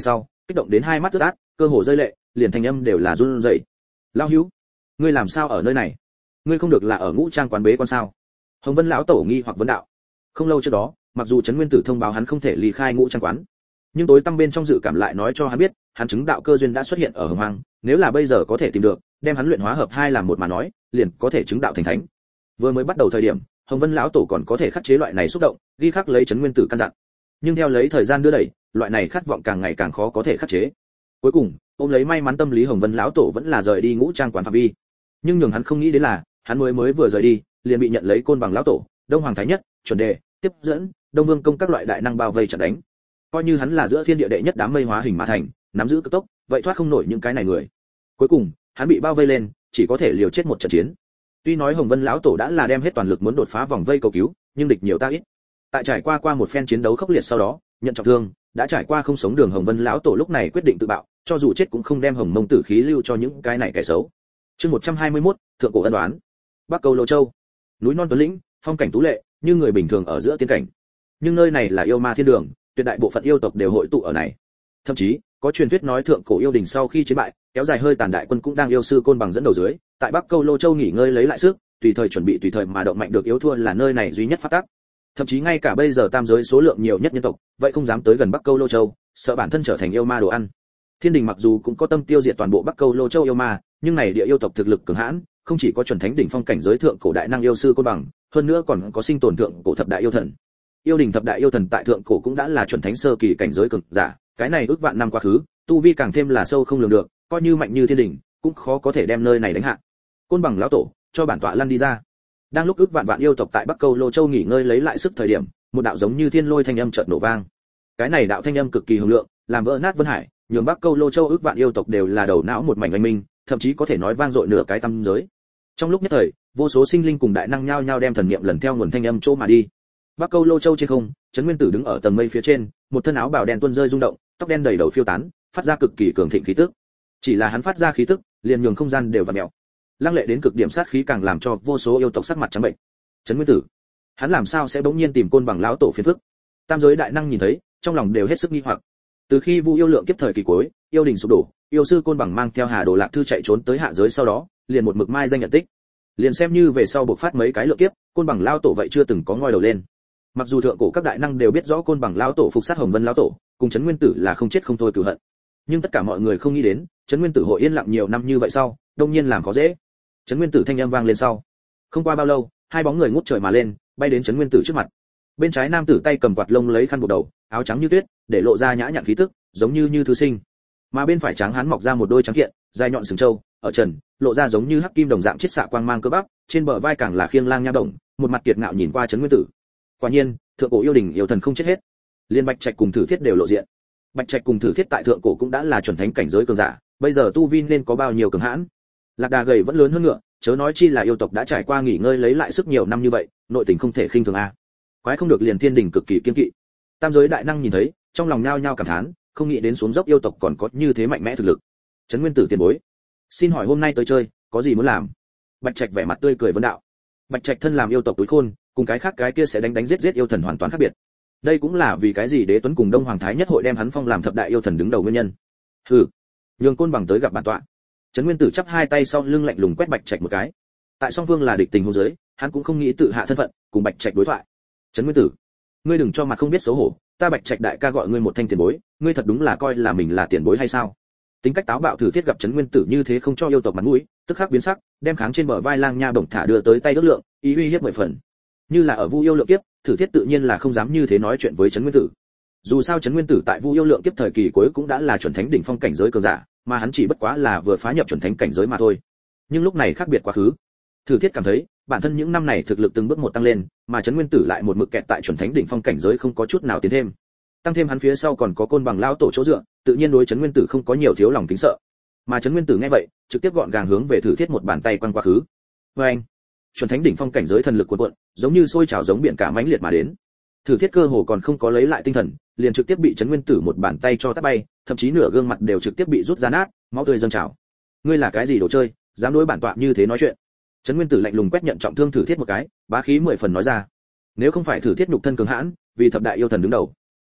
kích động đến hai mắt ướt át, cơ hồ rơi lệ, liền thanh âm đều là run rẩy. Lão hữu, ngươi làm sao ở nơi này? Ngươi không được là ở ngũ trang quán bế quan sao? Hồng Vân lão tổ nghi hoặc vấn đạo. Không lâu trước đó, mặc dù Trấn Nguyên Tử thông báo hắn không thể ly khai ngũ trang quán, nhưng tối tăm bên trong dự cảm lại nói cho hắn biết, hắn chứng đạo cơ duyên đã xuất hiện ở Hồng Hoang, nếu là bây giờ có thể tìm được, đem hắn luyện hóa hợp hai làm một mà nói, liền có thể chứng đạo thành thánh. Vừa mới bắt đầu thời điểm, Hồng Vân lão tổ còn có thể khắc chế loại này xúc động, ghi khắc lấy Trấn Nguyên Tử căn dặn. Nhưng theo lấy thời gian đưa đẩy, loại này khát vọng càng ngày càng khó có thể khắc chế. Cuối cùng, ôm lấy may mắn tâm lý, Hồng Vân lão tổ vẫn là rời đi ngũ trang quán phạm vi. Nhưng nhường hắn không nghĩ đến là, hắn mới mới vừa rời đi, liền bị nhận lấy Côn Bằng lão tổ, Đông Hoàng thái nhất, chuẩn đề, tiếp dẫn, Đông Vương công các loại đại năng bao vây chặn đánh. Coi như hắn là giữa thiên địa đệ nhất đám mây hóa hình mà thành, nắm giữ cực tốc, vậy thoát không nổi những cái này người. Cuối cùng, hắn bị bao vây lên, chỉ có thể liều chết một trận chiến. Tuy nói Hồng Vân lão tổ đã là đem hết toàn lực muốn đột phá vòng vây cầu cứu, nhưng địch nhiều ta ít. Tại trải qua qua một phen chiến đấu khốc liệt sau đó, nhận trọng thương, đã trải qua không sống đường, Hồng Vân lão tổ lúc này quyết định tự bạo, cho dù chết cũng không đem Hồng Mông tử khí lưu cho những cái này kẻ xấu. Chương một trăm hai mươi mốt, thượng cổ ân đoán. Bắc Câu Lô Châu, núi non tuấn lĩnh, phong cảnh tú lệ, như người bình thường ở giữa tiên cảnh. Nhưng nơi này là yêu ma thiên đường, tuyệt đại bộ phận yêu tộc đều hội tụ ở này. Thậm chí, có truyền thuyết nói thượng cổ yêu đình sau khi chiến bại, kéo dài hơi tàn đại quân cũng đang yêu sư Côn Bằng dẫn đầu dưới, tại Bắc Câu Lô Châu nghỉ ngơi lấy lại sức, tùy thời chuẩn bị tùy thời mà động mạnh được yếu thua là nơi này duy nhất phát tác. Thậm chí ngay cả bây giờ tam giới số lượng nhiều nhất nhân tộc, vậy không dám tới gần Bắc Câu Lô Châu, sợ bản thân trở thành yêu ma đồ ăn. Thiên đình mặc dù cũng có tâm tiêu diệt toàn bộ Bắc Câu Lô Châu yêu ma, nhưng này địa yêu tộc thực lực cường hãn, không chỉ có chuẩn thánh đỉnh phong cảnh giới thượng cổ đại năng yêu sư Côn Bằng, hơn nữa còn có sinh tồn thượng cổ thập đại yêu thần. Yêu đình thập đại yêu thần tại thượng cổ cũng đã là chuẩn thánh sơ kỳ cảnh giới cường giả, cái này ước vạn năm quá khứ, tu vi càng thêm là sâu không lường được, coi như mạnh như thiên đình, cũng khó có thể đem nơi này đánh hạ. Côn Bằng lão tổ, cho bản tọa lăn đi ra. Đang lúc ước vạn vạn yêu tộc tại Bắc Câu Lô Châu nghỉ ngơi lấy lại sức thời điểm, một đạo giống như thiên lôi thanh âm chợt nổ vang. Cái này đạo thanh âm cực kỳ hùng lượng, làm vỡ nát vân hải, nhường Bắc Câu Lô Châu ước vạn yêu tộc đều là đầu não một mảnh oanh minh, thậm chí có thể nói vang dội nửa cái tâm giới. Trong lúc nhất thời, vô số sinh linh cùng đại năng nhao nhao đem thần niệm lần theo nguồn thanh âm chỗ mà đi. Bắc Câu Lô Châu trên không, Trấn Nguyên Tử đứng ở tầng mây phía trên, một thân áo bào đen tuôn rơi rung động, tóc đen đầy đầu phiêu tán, phát ra cực kỳ cường thịnh khí tức. Chỉ là hắn phát ra khí tức, liền nhường không gian đều vặn mèo. Lăng lệ đến cực điểm sát khí càng làm cho vô số yêu tộc sắc mặt trắng bệnh. Trấn Nguyên Tử, hắn làm sao sẽ bỗng nhiên tìm Côn Bằng lão tổ phiền phức? Tam giới đại năng nhìn thấy, trong lòng đều hết sức nghi hoặc. Từ khi Vu yêu lượng kiếp thời kỳ cuối, yêu đình sụp đổ, yêu sư Côn Bằng mang theo Hà Đồ Lạc Thư chạy trốn tới hạ giới sau đó, liền một mực mai danh nhận tích. Liền xem như về sau bộc phát mấy cái lượng kiếp, Côn Bằng lão tổ vậy chưa từng có ngoi đầu lên. Mặc dù thượng cổ các đại năng đều biết rõ Côn Bằng lão tổ phục sát Hồng Vân lão tổ, cùng Trấn Nguyên Tử là không chết không thôi cừu hận, nhưng tất cả mọi người không nghĩ đến, Trấn Nguyên Tử hội yên lặng nhiều năm như vậy sau, đông nhiên làm khó dễ. Trấn Nguyên Tử thanh âm vang lên sau, không qua bao lâu, hai bóng người ngút trời mà lên, bay đến Trấn Nguyên Tử trước mặt. Bên trái nam tử tay cầm quạt lông lấy khăn buộc đầu, áo trắng như tuyết, để lộ ra nhã nhặn khí tức, giống như như thư sinh. Mà bên phải trắng hắn mọc ra một đôi trắng kiện, dài nhọn sừng trâu, ở trần, lộ ra giống như hắc kim đồng dạng chiết xạ quang mang cơ bắp, trên bờ vai càng là khiêng lang nha động, một mặt kiệt ngạo nhìn qua Trấn Nguyên Tử. Quả nhiên, thượng cổ yêu đình yêu thần không chết hết. Liên Bạch Trạch cùng Thử Thiết đều lộ diện. Bạch Trạch cùng Thử Thiết tại thượng cổ cũng đã là chuẩn thánh cảnh giới cường giả, bây giờ tu vi nên có bao nhiêu cường hãn. Lạc Đà gầy vẫn lớn hơn ngựa, chớ nói chi là yêu tộc đã trải qua nghỉ ngơi lấy lại sức nhiều năm như vậy, nội tình không thể khinh thường a. Quái không được liền thiên đình cực kỳ kiên kỵ. Tam giới đại năng nhìn thấy, trong lòng nhao nhao cảm thán, không nghĩ đến xuống dốc yêu tộc còn có như thế mạnh mẽ thực lực. Trấn Nguyên Tử tiền bối, xin hỏi hôm nay tới chơi, có gì muốn làm? Bạch Trạch vẻ mặt tươi cười vấn đạo. Bạch Trạch thân làm yêu tộc túi khôn, cùng cái khác cái kia sẽ đánh đánh giết giết yêu thần hoàn toàn khác biệt. Đây cũng là vì cái gì Đế Tuấn cùng Đông Hoàng Thái Nhất hội đem hắn phong làm thập đại yêu thần đứng đầu nguyên nhân. Hừ, nhường Côn Bằng tới gặp bản tọa. Trấn Nguyên Tử chắp hai tay sau lưng lạnh lùng quét Bạch Trạch một cái. Tại song phương là địch tình hôn giới, hắn cũng không nghĩ tự hạ thân phận, cùng Bạch Trạch đối thoại. Trấn Nguyên Tử, ngươi đừng cho mặt không biết xấu hổ, ta Bạch Trạch đại ca gọi ngươi một thanh tiền bối, ngươi thật đúng là coi là mình là tiền bối hay sao? Tính cách táo bạo Thử Thiết gặp Trấn Nguyên Tử như thế không cho yêu tộc mặt mũi, tức khắc biến sắc, đem kháng trên bờ vai lang nha bổng thả đưa tới tay ước lượng, ý uy hiếp mười phần. Như là ở Vu yêu lượng kiếp, Thử Thiết tự nhiên là không dám như thế nói chuyện với Trấn Nguyên Tử. Dù sao Trấn Nguyên Tử tại Vu yêu lượng kiếp thời kỳ cuối cũng đã là chuẩn thánh đỉnh phong cảnh giới cường giả, mà hắn chỉ bất quá là vừa phá nhập chuẩn thánh cảnh giới mà thôi. Nhưng lúc này khác biệt quá khứ. Thử Thiết cảm thấy, bản thân những năm này thực lực từng bước một tăng lên, mà Trấn Nguyên Tử lại một mực kẹt tại chuẩn thánh đỉnh phong cảnh giới không có chút nào tiến thêm. Tăng thêm hắn phía sau còn có Côn Bằng lão tổ chỗ dựa, tự nhiên đối Trấn Nguyên Tử không có nhiều thiếu lòng kính sợ. Mà Trấn Nguyên Tử nghe vậy, trực tiếp gọn gàng hướng về Thử Thiết một bàn tay quăng quá khứ. Và anh, chuẩn thánh đỉnh phong cảnh giới thần lực cuộn cuộn, giống như sôi trào giống biển cả mãnh liệt mà đến. Thử Thiết cơ hồ còn không có lấy lại tinh thần, liền trực tiếp bị Trấn Nguyên Tử một bàn tay cho tát bay, thậm chí nửa gương mặt đều trực tiếp bị rút ra nát, máu tươi dâng trào. Ngươi là cái gì đồ chơi, dám đối bản tọa như thế nói chuyện? Trấn Nguyên Tử lạnh lùng quét nhận trọng thương Thử Thiết một cái, bá khí mười phần nói ra. Nếu không phải Thử Thiết nhục thân cường hãn, vì thập đại yêu thần đứng đầu,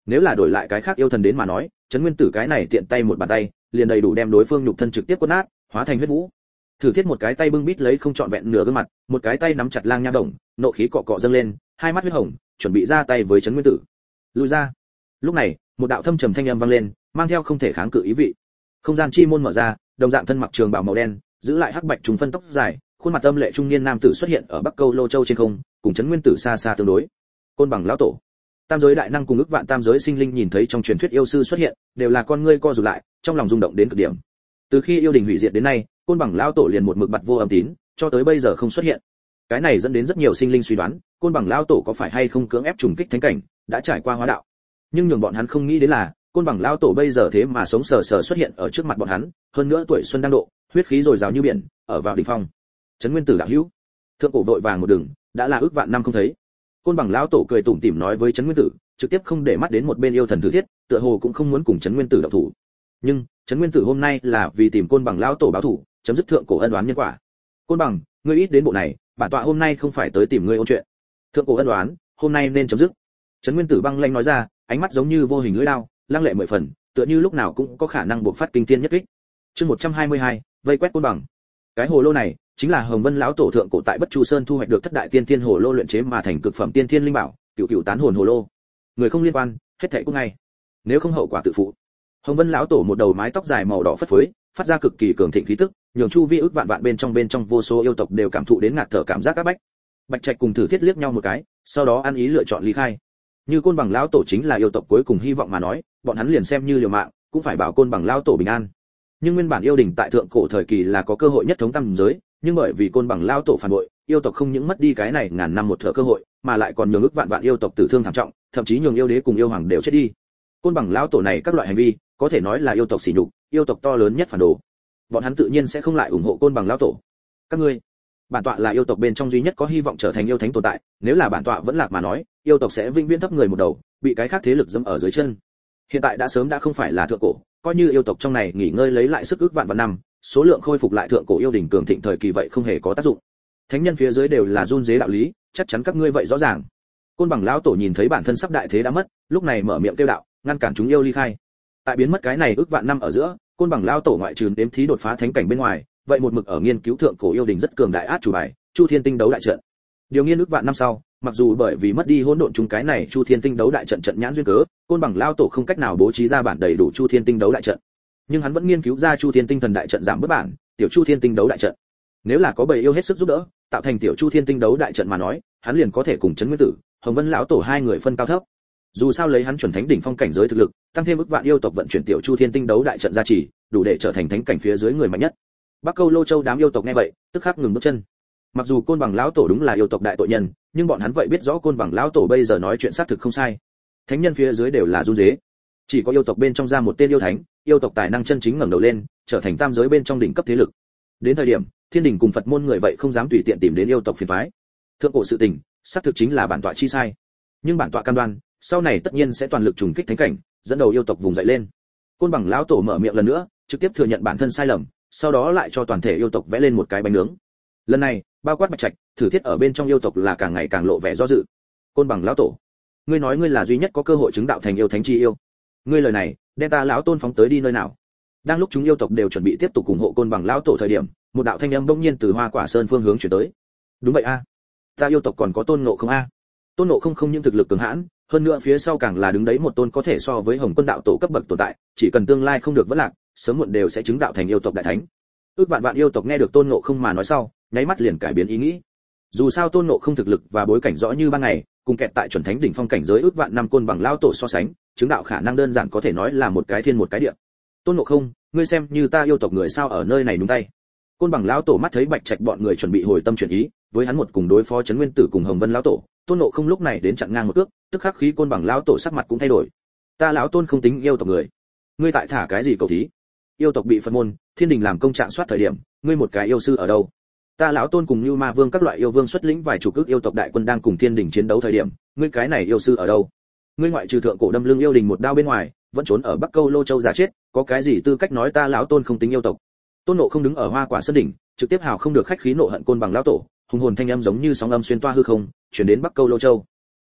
Nếu là đổi lại cái khác yêu thần đến mà nói, Trấn Nguyên Tử cái này tiện tay một bàn tay, liền đầy đủ đem đối phương nhục thân trực tiếp quất nát, hóa thành huyết vũ. Thử Thiết một cái tay bưng bít lấy không trọn vẹn nửa gương mặt, một cái tay nắm chặt lang nha đồng, nộ khí cọ cọ dâng lên, hai mắt huyết hồng, chuẩn bị ra tay với Trấn Nguyên Tử. Lùi ra. Lúc này, một đạo thâm trầm thanh âm vang lên, mang theo không thể kháng cự ý vị. Không gian chi môn mở ra, đồng dạng thân mặc trường bào màu đen, giữ lại hắc bạch trùng phân tóc dài, khuôn mặt âm lệ trung niên nam tử xuất hiện ở Bắc Câu Lô Châu trên không, cùng Trấn Nguyên Tử xa xa tương đối. Côn Bằng lão tổ, tam giới đại năng cùng ức vạn tam giới sinh linh nhìn thấy trong truyền thuyết yêu sư xuất hiện, đều là con ngươi co rụt lại, trong lòng rung động đến cực điểm. Từ khi yêu đình hủy diệt đến nay, Côn Bằng lão tổ liền một mực bặt vô âm tín, cho tới bây giờ không xuất hiện. Cái này dẫn đến rất nhiều sinh linh suy đoán, Côn Bằng lão tổ có phải hay không cưỡng ép trùng kích thánh cảnh, đã trải qua hóa đạo. Nhưng nhường bọn hắn không nghĩ đến là, Côn Bằng lão tổ bây giờ thế mà sống sờ sờ xuất hiện ở trước mặt bọn hắn, hơn nữa tuổi xuân đang độ, huyết khí dồi dào như biển, ở vào đỉnh phong. Trấn Nguyên Tử đạo hữu, thượng cổ vội vàng một đường, đã là ước vạn năm không thấy. Côn Bằng lão tổ cười tủm tỉm nói với Trấn Nguyên Tử, trực tiếp không để mắt đến một bên yêu thần Thử Thiết, tựa hồ cũng không muốn cùng Trấn Nguyên Tử động thủ. Nhưng Trấn Nguyên Tử hôm nay là vì tìm Côn Bằng lão tổ báo thù, chấm dứt thượng cổ ân oán nhân quả. Côn Bằng, ngươi ít đến bộ này, bản tọa hôm nay không phải tới tìm ngươi ôn chuyện. Thượng cổ ân oán, hôm nay nên chấm dứt. Trấn Nguyên Tử băng lãnh nói ra, ánh mắt giống như vô hình lưỡi dao, lăng lệ mười phần, tựa như lúc nào cũng có khả năng buộc phát kinh thiên nhất kích. Chương một trăm hai mươi hai, vây quét Côn Bằng. Cái hồ lô này chính là Hồng Vân lão tổ thượng cổ tại Bất Chu Sơn thu hoạch được thất đại tiên thiên hồ lô luyện chế mà thành cực phẩm tiên thiên linh bảo, cửu cửu tán hồn hồ lô. Người không liên quan, hết thảy cũng ngay. Nếu không hậu quả tự phụ. Hồng Vân lão tổ một đầu mái tóc dài màu đỏ phất phới, phát ra cực kỳ cường thịnh khí tức, nhường chu vi ức vạn vạn bên trong bên trong vô số yêu tộc đều cảm thụ đến ngạt thở cảm giác áp bách. Bạch Trạch cùng Thử Thiết liếc nhau một cái, sau đó ăn ý lựa chọn ly khai. Như Côn Bằng lão tổ chính là yêu tộc cuối cùng hy vọng mà nói, bọn hắn liền xem như liều mạng, cũng phải bảo Côn Bằng lão tổ bình an. Nhưng nguyên bản yêu đình tại thượng cổ thời kỳ là có cơ hội nhất thống tam giới, nhưng bởi vì Côn Bằng lão tổ phản bội, yêu tộc không những mất đi cái này ngàn năm một thở cơ hội, mà lại còn nhường ức vạn vạn yêu tộc tử thương thảm trọng, thậm chí nhường yêu đế cùng yêu hoàng đều chết đi. Côn Bằng lão tổ này các loại hành vi, có thể nói là yêu tộc sỉ nhục, yêu tộc to lớn nhất phản đồ. Bọn hắn tự nhiên sẽ không lại ủng hộ Côn Bằng lão tổ. Các ngươi, bản tọa là yêu tộc bên trong duy nhất có hy vọng trở thành yêu thánh tồn tại, nếu là bản tọa vẫn lạc mà nói, yêu tộc sẽ vĩnh viễn thấp người một đầu, bị cái khác thế lực dẫm ở dưới chân. Hiện tại đã sớm đã không phải là thượng cổ, coi như yêu tộc trong này nghỉ ngơi lấy lại sức ức vạn vạn năm, số lượng khôi phục lại thượng cổ yêu đỉnh cường thịnh thời kỳ vậy không hề có tác dụng. Thánh nhân phía dưới đều là run rế đạo lý, chắc chắn các ngươi vậy rõ ràng. Côn Bằng lão tổ nhìn thấy bản thân sắp đại thế đã mất, lúc này mở miệng kêu đạo, ngăn cản chúng yêu ly khai. Tại biến mất cái này ức vạn năm ở giữa, Côn Bằng lão tổ ngoại trừ đếm thí đột phá thánh cảnh bên ngoài, vậy một mực ở nghiên cứu thượng cổ yêu đình rất cường đại át chủ bài, Chu Thiên Tinh đấu đại trận. Điều nghiên ức vạn năm sau, mặc dù bởi vì mất đi hỗn độn chúng cái này Chu Thiên Tinh đấu đại trận trận nhãn duyên cớ, Côn Bằng lão tổ không cách nào bố trí ra bản đầy đủ Chu Thiên Tinh đấu đại trận. Nhưng hắn vẫn nghiên cứu ra Chu Thiên Tinh thần đại trận giảm bớt bản, tiểu Chu Thiên Tinh đấu đại trận. Nếu là có bầy yêu hết sức giúp đỡ, tạo thành tiểu Chu Thiên Tinh đấu đại trận mà nói, hắn liền có thể cùng Trấn Nguyên Tử, Hồng Vân lão tổ hai người phân cao thấp. Dù sao lấy hắn chuẩn thánh đỉnh phong cảnh giới thực lực, tăng thêm ức vạn yêu tộc vận chuyển tiểu Chu Thiên Tinh đấu đại trận gia trì, đủ để trở thành thánh cảnh phía dưới người mạnh nhất. Bắc Câu Lô Châu đám yêu tộc nghe vậy, tức khắc ngừng bước chân. Mặc dù Côn Bằng lão tổ đúng là yêu tộc đại tội nhân, nhưng bọn hắn vậy biết rõ Côn Bằng lão tổ bây giờ nói chuyện xác thực không sai. Thánh nhân phía dưới đều là run rế. Chỉ có yêu tộc bên trong ra một tên yêu thánh, yêu tộc tài năng chân chính ngẩng đầu lên, trở thành tam giới bên trong đỉnh cấp thế lực. Đến thời điểm, Thiên đình cùng Phật môn người vậy không dám tùy tiện tìm đến yêu tộc phiền toái. Thượng cổ sự tình, xác thực chính là bản tọa chi sai. Nhưng bản tọa cam đoan, sau này tất nhiên sẽ toàn lực trùng kích thánh cảnh, dẫn đầu yêu tộc vùng dậy lên. Côn Bằng lão tổ mở miệng lần nữa, trực tiếp thừa nhận bản thân sai lầm, sau đó lại cho toàn thể yêu tộc vẽ lên một cái bánh nướng. Lần này, bao quát Bạch Trạch, Thử Thiết ở bên trong yêu tộc là càng ngày càng lộ vẻ do dự. Côn Bằng lão tổ, ngươi nói ngươi là duy nhất có cơ hội chứng đạo thành yêu thánh chi yêu. Ngươi lời này, đem ta lão tôn phóng tới đi nơi nào? Đang lúc chúng yêu tộc đều chuẩn bị tiếp tục ủng hộ Côn Bằng lão tổ thời điểm, một đạo thanh âm bỗng nhiên từ Hoa Quả Sơn phương hướng chuyển tới. Đúng vậy a, à. Ta yêu tộc còn có Tôn Ngộ Không a. À. Tôn Ngộ Không không những thực lực cường hãn, hơn nữa phía sau càng là đứng đấy một tôn có thể so với Hồng Quân đạo tổ cấp bậc tồn tại, chỉ cần tương lai không được vất lạc, sớm muộn đều sẽ chứng đạo thành yêu tộc đại thánh. Ước vạn vạn yêu tộc nghe được Tôn Ngộ Không mà nói sau, nháy mắt liền cải biến ý nghĩ. Dù sao Tôn Ngộ Không thực lực và bối cảnh rõ như ban ngày, cùng kẹt tại chuẩn thánh đỉnh phong cảnh giới ước vạn năm Côn Bằng lão tổ so sánh, chứng đạo khả năng đơn giản có thể nói là một cái thiên một cái địa. Tôn Ngộ Không, ngươi xem như ta yêu tộc người sao ở nơi này đúng tay. Côn Bằng lão tổ mắt thấy Bạch Trạch bọn người chuẩn bị hồi tâm chuyển ý, với hắn một cùng đối phó Trấn Nguyên Tử cùng Hồng Vân lão tổ, Tôn Ngộ Không lúc này đến chặn ngang một cước, tức khắc khí Côn Bằng lão tổ sắc mặt cũng thay đổi. Ta lão Tôn không tính yêu tộc người, ngươi tại thả cái gì cầu thí? Yêu tộc bị Phật môn, Thiên đình làm công trạng soát thời điểm, ngươi một cái yêu sư ở đâu? Ta lão Tôn cùng Như Ma Vương các loại yêu vương xuất lĩnh vài chục ức yêu tộc đại quân đang cùng Thiên đình chiến đấu thời điểm, ngươi cái này yêu sư ở đâu? Ngươi ngoại trừ thượng cổ đâm lưng yêu đình một đao bên ngoài, vẫn trốn ở Bắc Câu Lô Châu giả chết, có cái gì tư cách nói ta lão Tôn không tính yêu tộc? Tôn Ngộ Không đứng ở Hoa Quả Sơn đỉnh, trực tiếp hào không được khách khí nộ hận Côn Bằng lão tổ, hùng hồn thanh âm giống như sóng âm xuyên toa hư không, truyền đến Bắc Câu Lô Châu.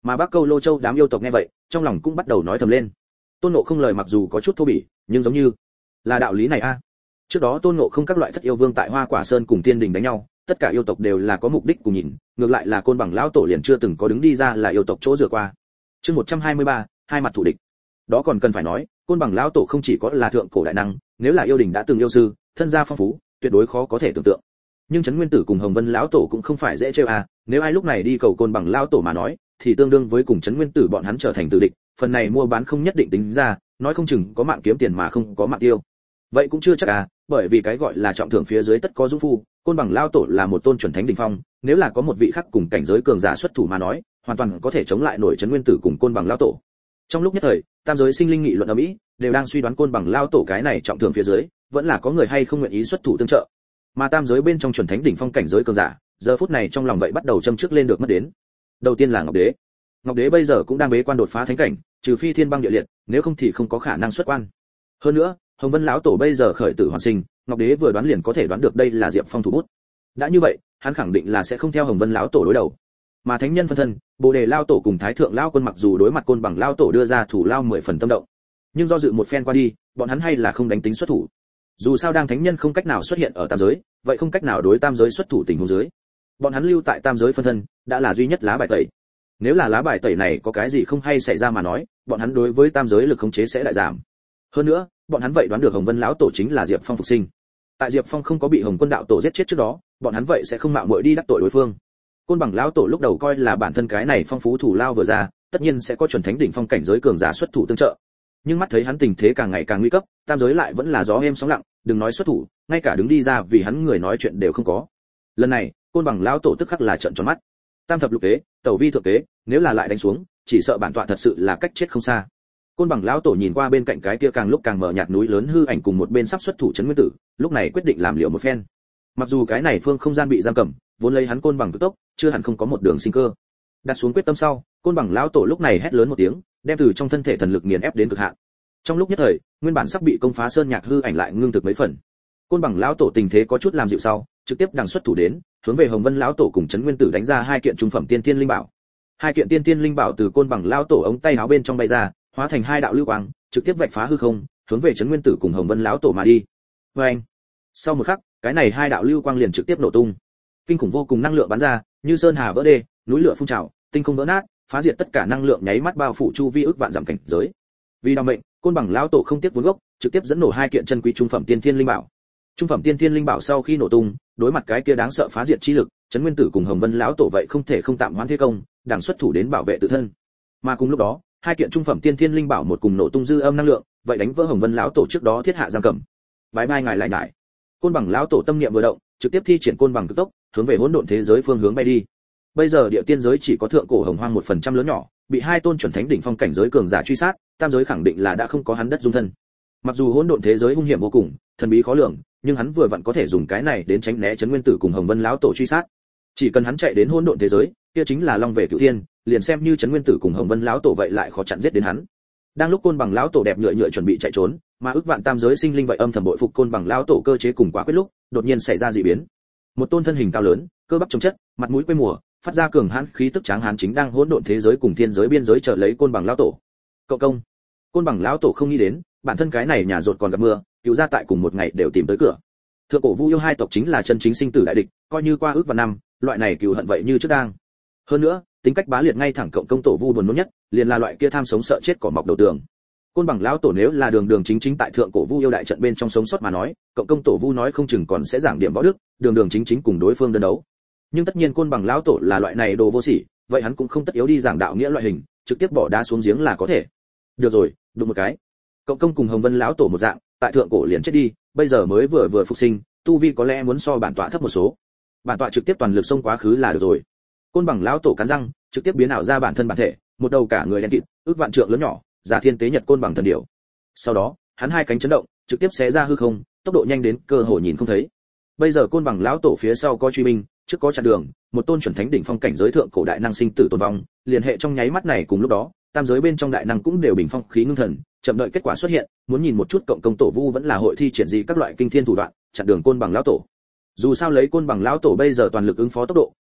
Mà Bắc Câu Lô Châu đám yêu tộc nghe vậy, trong lòng cũng bắt đầu nói thầm lên. Tôn Ngộ Không lời mặc dù có chút thô bỉ, nhưng giống như là đạo lý này a. Trước đó Tôn Ngộ Không các loại thất yêu vương tại Hoa Quả Sơn cùng Tiên Đình đánh nhau, tất cả yêu tộc đều là có mục đích cùng nhìn, ngược lại là Côn Bằng lão tổ liền chưa từng có đứng đi ra là yêu tộc chỗ dựa qua. Chương một trăm hai mươi ba, hai mặt thủ địch. Đó còn cần phải nói, Côn Bằng lão tổ không chỉ có là thượng cổ đại năng, nếu là yêu đình đã từng yêu sư, thân gia phong phú, tuyệt đối khó có thể tưởng tượng. Nhưng Trấn Nguyên Tử cùng Hồng Vân lão tổ cũng không phải dễ trêu à, nếu ai lúc này đi cầu Côn Bằng lão tổ mà nói, thì tương đương với cùng Trấn Nguyên Tử bọn hắn trở thành tử địch, phần này mua bán không nhất định tính ra, nói không chừng có mạng kiếm tiền mà không có mạng tiêu. Vậy cũng chưa chắc à, bởi vì cái gọi là trọng thưởng phía dưới tất có dũng phu, Côn Bằng lão tổ là một tôn chuẩn thánh đỉnh phong, nếu là có một vị khác cùng cảnh giới cường giả xuất thủ mà nói, hoàn toàn có thể chống lại nổi Trấn Nguyên Tử cùng Côn Bằng lão tổ. Trong lúc nhất thời, tam giới sinh linh nghị luận ở mỹ, đều đang suy đoán Côn Bằng lão tổ cái này trọng thưởng phía dưới, vẫn là có người hay không nguyện ý xuất thủ tương trợ. Mà tam giới bên trong chuẩn thánh đỉnh phong cảnh giới cường giả, giờ phút này trong lòng vậy bắt đầu châm trước lên được mất đến. Đầu tiên là Ngọc Đế. Ngọc Đế bây giờ cũng đang bế quan đột phá thánh cảnh, trừ phi thiên băng địa liệt, nếu không thì không có khả năng xuất quan. Hơn nữa, Hồng Vân lão tổ bây giờ khởi tử hoàn sinh, Ngọc Đế vừa đoán liền có thể đoán được đây là Diệp Phong thủ bút. Đã như vậy, hắn khẳng định là sẽ không theo Hồng Vân lão tổ đối đầu. Mà thánh nhân phân thân, Bồ Đề lão tổ cùng Thái thượng lão quân mặc dù đối mặt Côn Bằng lão tổ đưa ra thủ lao mười phần tâm động, nhưng do dự một phen qua đi, bọn hắn hay là không đánh tính xuất thủ. Dù sao đang thánh nhân không cách nào xuất hiện ở tam giới, vậy không cách nào đối tam giới xuất thủ tình huống dưới, bọn hắn lưu tại tam giới phân thân đã là duy nhất lá bài tẩy. Nếu là lá bài tẩy này có cái gì không hay xảy ra mà nói, bọn hắn đối với tam giới lực khống chế sẽ lại giảm. Hơn nữa, bọn hắn vậy đoán được Hồng Vân lão tổ chính là Diệp Phong phục sinh. Tại Diệp Phong không có bị Hồng Quân đạo tổ giết chết trước đó, bọn hắn vậy sẽ không mạo muội đi đắc tội đối phương. Côn Bằng lão tổ lúc đầu coi là bản thân cái này phong phú thủ lao vừa ra, tất nhiên sẽ có chuẩn thánh đỉnh phong cảnh giới cường giả xuất thủ tương trợ. Nhưng mắt thấy hắn tình thế càng ngày càng nguy cấp, tam giới lại vẫn là gió êm sóng lặng, đừng nói xuất thủ, ngay cả đứng đi ra vì hắn người nói chuyện đều không có. Lần này, Côn Bằng lão tổ tức khắc là trợn tròn mắt. Tam thập lục kế, tẩu vi thượng kế, nếu là lại đánh xuống, chỉ sợ bản tọa thật sự là cách chết không xa. Côn Bằng lão tổ nhìn qua bên cạnh cái kia càng lúc càng mờ nhạt núi lớn hư ảnh cùng một bên sắp xuất thủ Trấn Nguyên Tử, lúc này quyết định làm liều một phen. Mặc dù cái này phương không gian bị giam cầm, vốn lấy hắn Côn Bằng cực tốc, chưa hẳn không có một đường sinh cơ. Đặt xuống quyết tâm sau, Côn Bằng lão tổ lúc này hét lớn một tiếng, đem từ trong thân thể thần lực nghiền ép đến cực hạn. Trong lúc nhất thời, nguyên bản sắp bị công phá sơn nhạc hư ảnh lại ngưng thực mấy phần. Côn Bằng lão tổ tình thế có chút làm dịu sau, trực tiếp đằng xuất thủ đến, hướng về Hồng Vân lão tổ cùng Trấn Nguyên Tử đánh ra hai kiện trung phẩm tiên tiên linh bảo. Hai kiện tiên tiên linh bảo từ Côn Bằng lão tổ ống tay áo bên trong bay ra, hóa thành hai đạo lưu quang, trực tiếp vạch phá hư không, hướng về Trấn Nguyên Tử cùng Hồng Vân lão tổ mà đi. Oeng! Sau một khắc, cái này hai đạo lưu quang liền trực tiếp nổ tung. Kinh khủng vô cùng năng lượng bắn ra, như sơn hà vỡ đê, núi lửa phun trào, tinh không vỡ nát, phá diệt tất cả năng lượng nháy mắt bao phủ chu vi ức vạn dặm cảnh giới. Vì đảm mệnh, Côn Bằng lão tổ không tiếc vốn gốc, trực tiếp dẫn nổ hai kiện chân quý trung phẩm tiên thiên linh bảo. Trung phẩm tiên thiên linh bảo sau khi nổ tung, đối mặt cái kia đáng sợ phá diệt chi lực, Trấn Nguyên Tử cùng Hồng Vân lão tổ vậy không thể không tạm hoãn thế công, đằng xuất thủ đến bảo vệ tự thân. Mà cùng lúc đó, hai kiện trung phẩm tiên thiên linh bảo một cùng nổ tung dư âm năng lượng, vậy đánh vỡ Hồng Vân lão tổ trước đó thiết hạ giam cầm. Bái bai ngài lại nhải. Côn Bằng lão tổ tâm niệm vừa động, trực tiếp thi triển Côn Bằng cực tốc, hướng về hỗn độn thế giới phương hướng bay đi. Bây giờ địa tiên giới chỉ có thượng cổ hồng hoang một phần trăm lớn nhỏ, bị hai tôn chuẩn thánh đỉnh phong cảnh giới cường giả truy sát, tam giới khẳng định là đã không có hắn đất dung thân. Mặc dù hỗn độn thế giới hung hiểm vô cùng, thần bí khó lường, nhưng hắn vừa vặn có thể dùng cái này đến tránh né Trấn Nguyên Tử cùng Hồng Vân lão tổ truy sát. Chỉ cần hắn chạy đến hỗn độn thế giới, kia chính là long về cửu thiên, liền xem như Trấn Nguyên Tử cùng Hồng Vân lão tổ vậy lại khó chặn giết đến hắn. Đang lúc Côn Bằng lão tổ đẹp nhựa nhựa chuẩn bị chạy trốn, mà ức vạn tam giới sinh linh vậy âm thầm bội phục Côn Bằng lão tổ cơ chế cùng quả quyết lúc, đột nhiên xảy ra dị biến. Một tôn thân hình cao lớn, cơ bắp chống chất, mặt mũi quê mùa, phát ra cường hãn khí tức tráng hán chính đang hỗn độn thế giới cùng thiên giới biên giới chờ lấy Côn Bằng lão tổ. Cậu công. Côn Bằng lão tổ không nghĩ đến, bản thân cái này nhà rột còn gặp mưa, cứu ra tại cùng một ngày đều tìm tới cửa. Thượng cổ Vu yêu hai tộc chính là chân chính sinh tử đại địch, coi như qua ước và năm, loại này cừu hận vậy như trước đang. Hơn nữa, tính cách bá liệt ngay thẳng cộng công tổ Vu buồn nôn nhất, liền là loại kia tham sống sợ chết cỏ mọc đầu tường. Côn Bằng lão tổ nếu là đường đường chính chính tại thượng cổ Vu yêu đại trận bên trong sống sót mà nói, cộng công tổ Vu nói không chừng còn sẽ giảng điểm võ đức, đường đường chính chính cùng đối phương đơn đấu. Nhưng tất nhiên Côn Bằng lão tổ là loại này đồ vô sỉ, vậy hắn cũng không tất yếu đi giảng đạo nghĩa loại hình, trực tiếp bỏ đá xuống giếng là có thể. Được rồi, đụng một cái. Cộng công cùng Hồng Vân lão tổ một dạng, tại thượng cổ liền chết đi, bây giờ mới vừa vừa phục sinh, tu vi có lẽ muốn so bản tọa thấp một số. Bản tọa trực tiếp toàn lực xông quá khứ là được rồi. Côn Bằng lão tổ cắn răng, trực tiếp biến ảo ra bản thân bản thể, một đầu cả người đen kịt, ước vạn trượng lớn nhỏ, giả thiên tế nhật Côn Bằng thần điểu. Sau đó, hắn hai cánh chấn động, trực tiếp xé ra hư không, tốc độ nhanh đến cơ hội nhìn không thấy. Bây giờ Côn Bằng lão tổ phía sau có truy binh, trước có chặn đường, một tôn chuẩn thánh đỉnh phong cảnh giới thượng cổ đại năng sinh tử tồn vong, liên hệ trong nháy mắt này cùng lúc đó, tam giới bên trong đại năng cũng đều bình phong khí ngưng thần, chậm đợi kết quả xuất hiện, muốn nhìn một chút cộng công tổ Vu vẫn là hội thi triển gì các loại kinh thiên thủ đoạn, chặn đường Côn Bằng lão tổ. Dù sao lấy Côn Bằng lão tổ bây giờ toàn lực ứng phó tốc độ,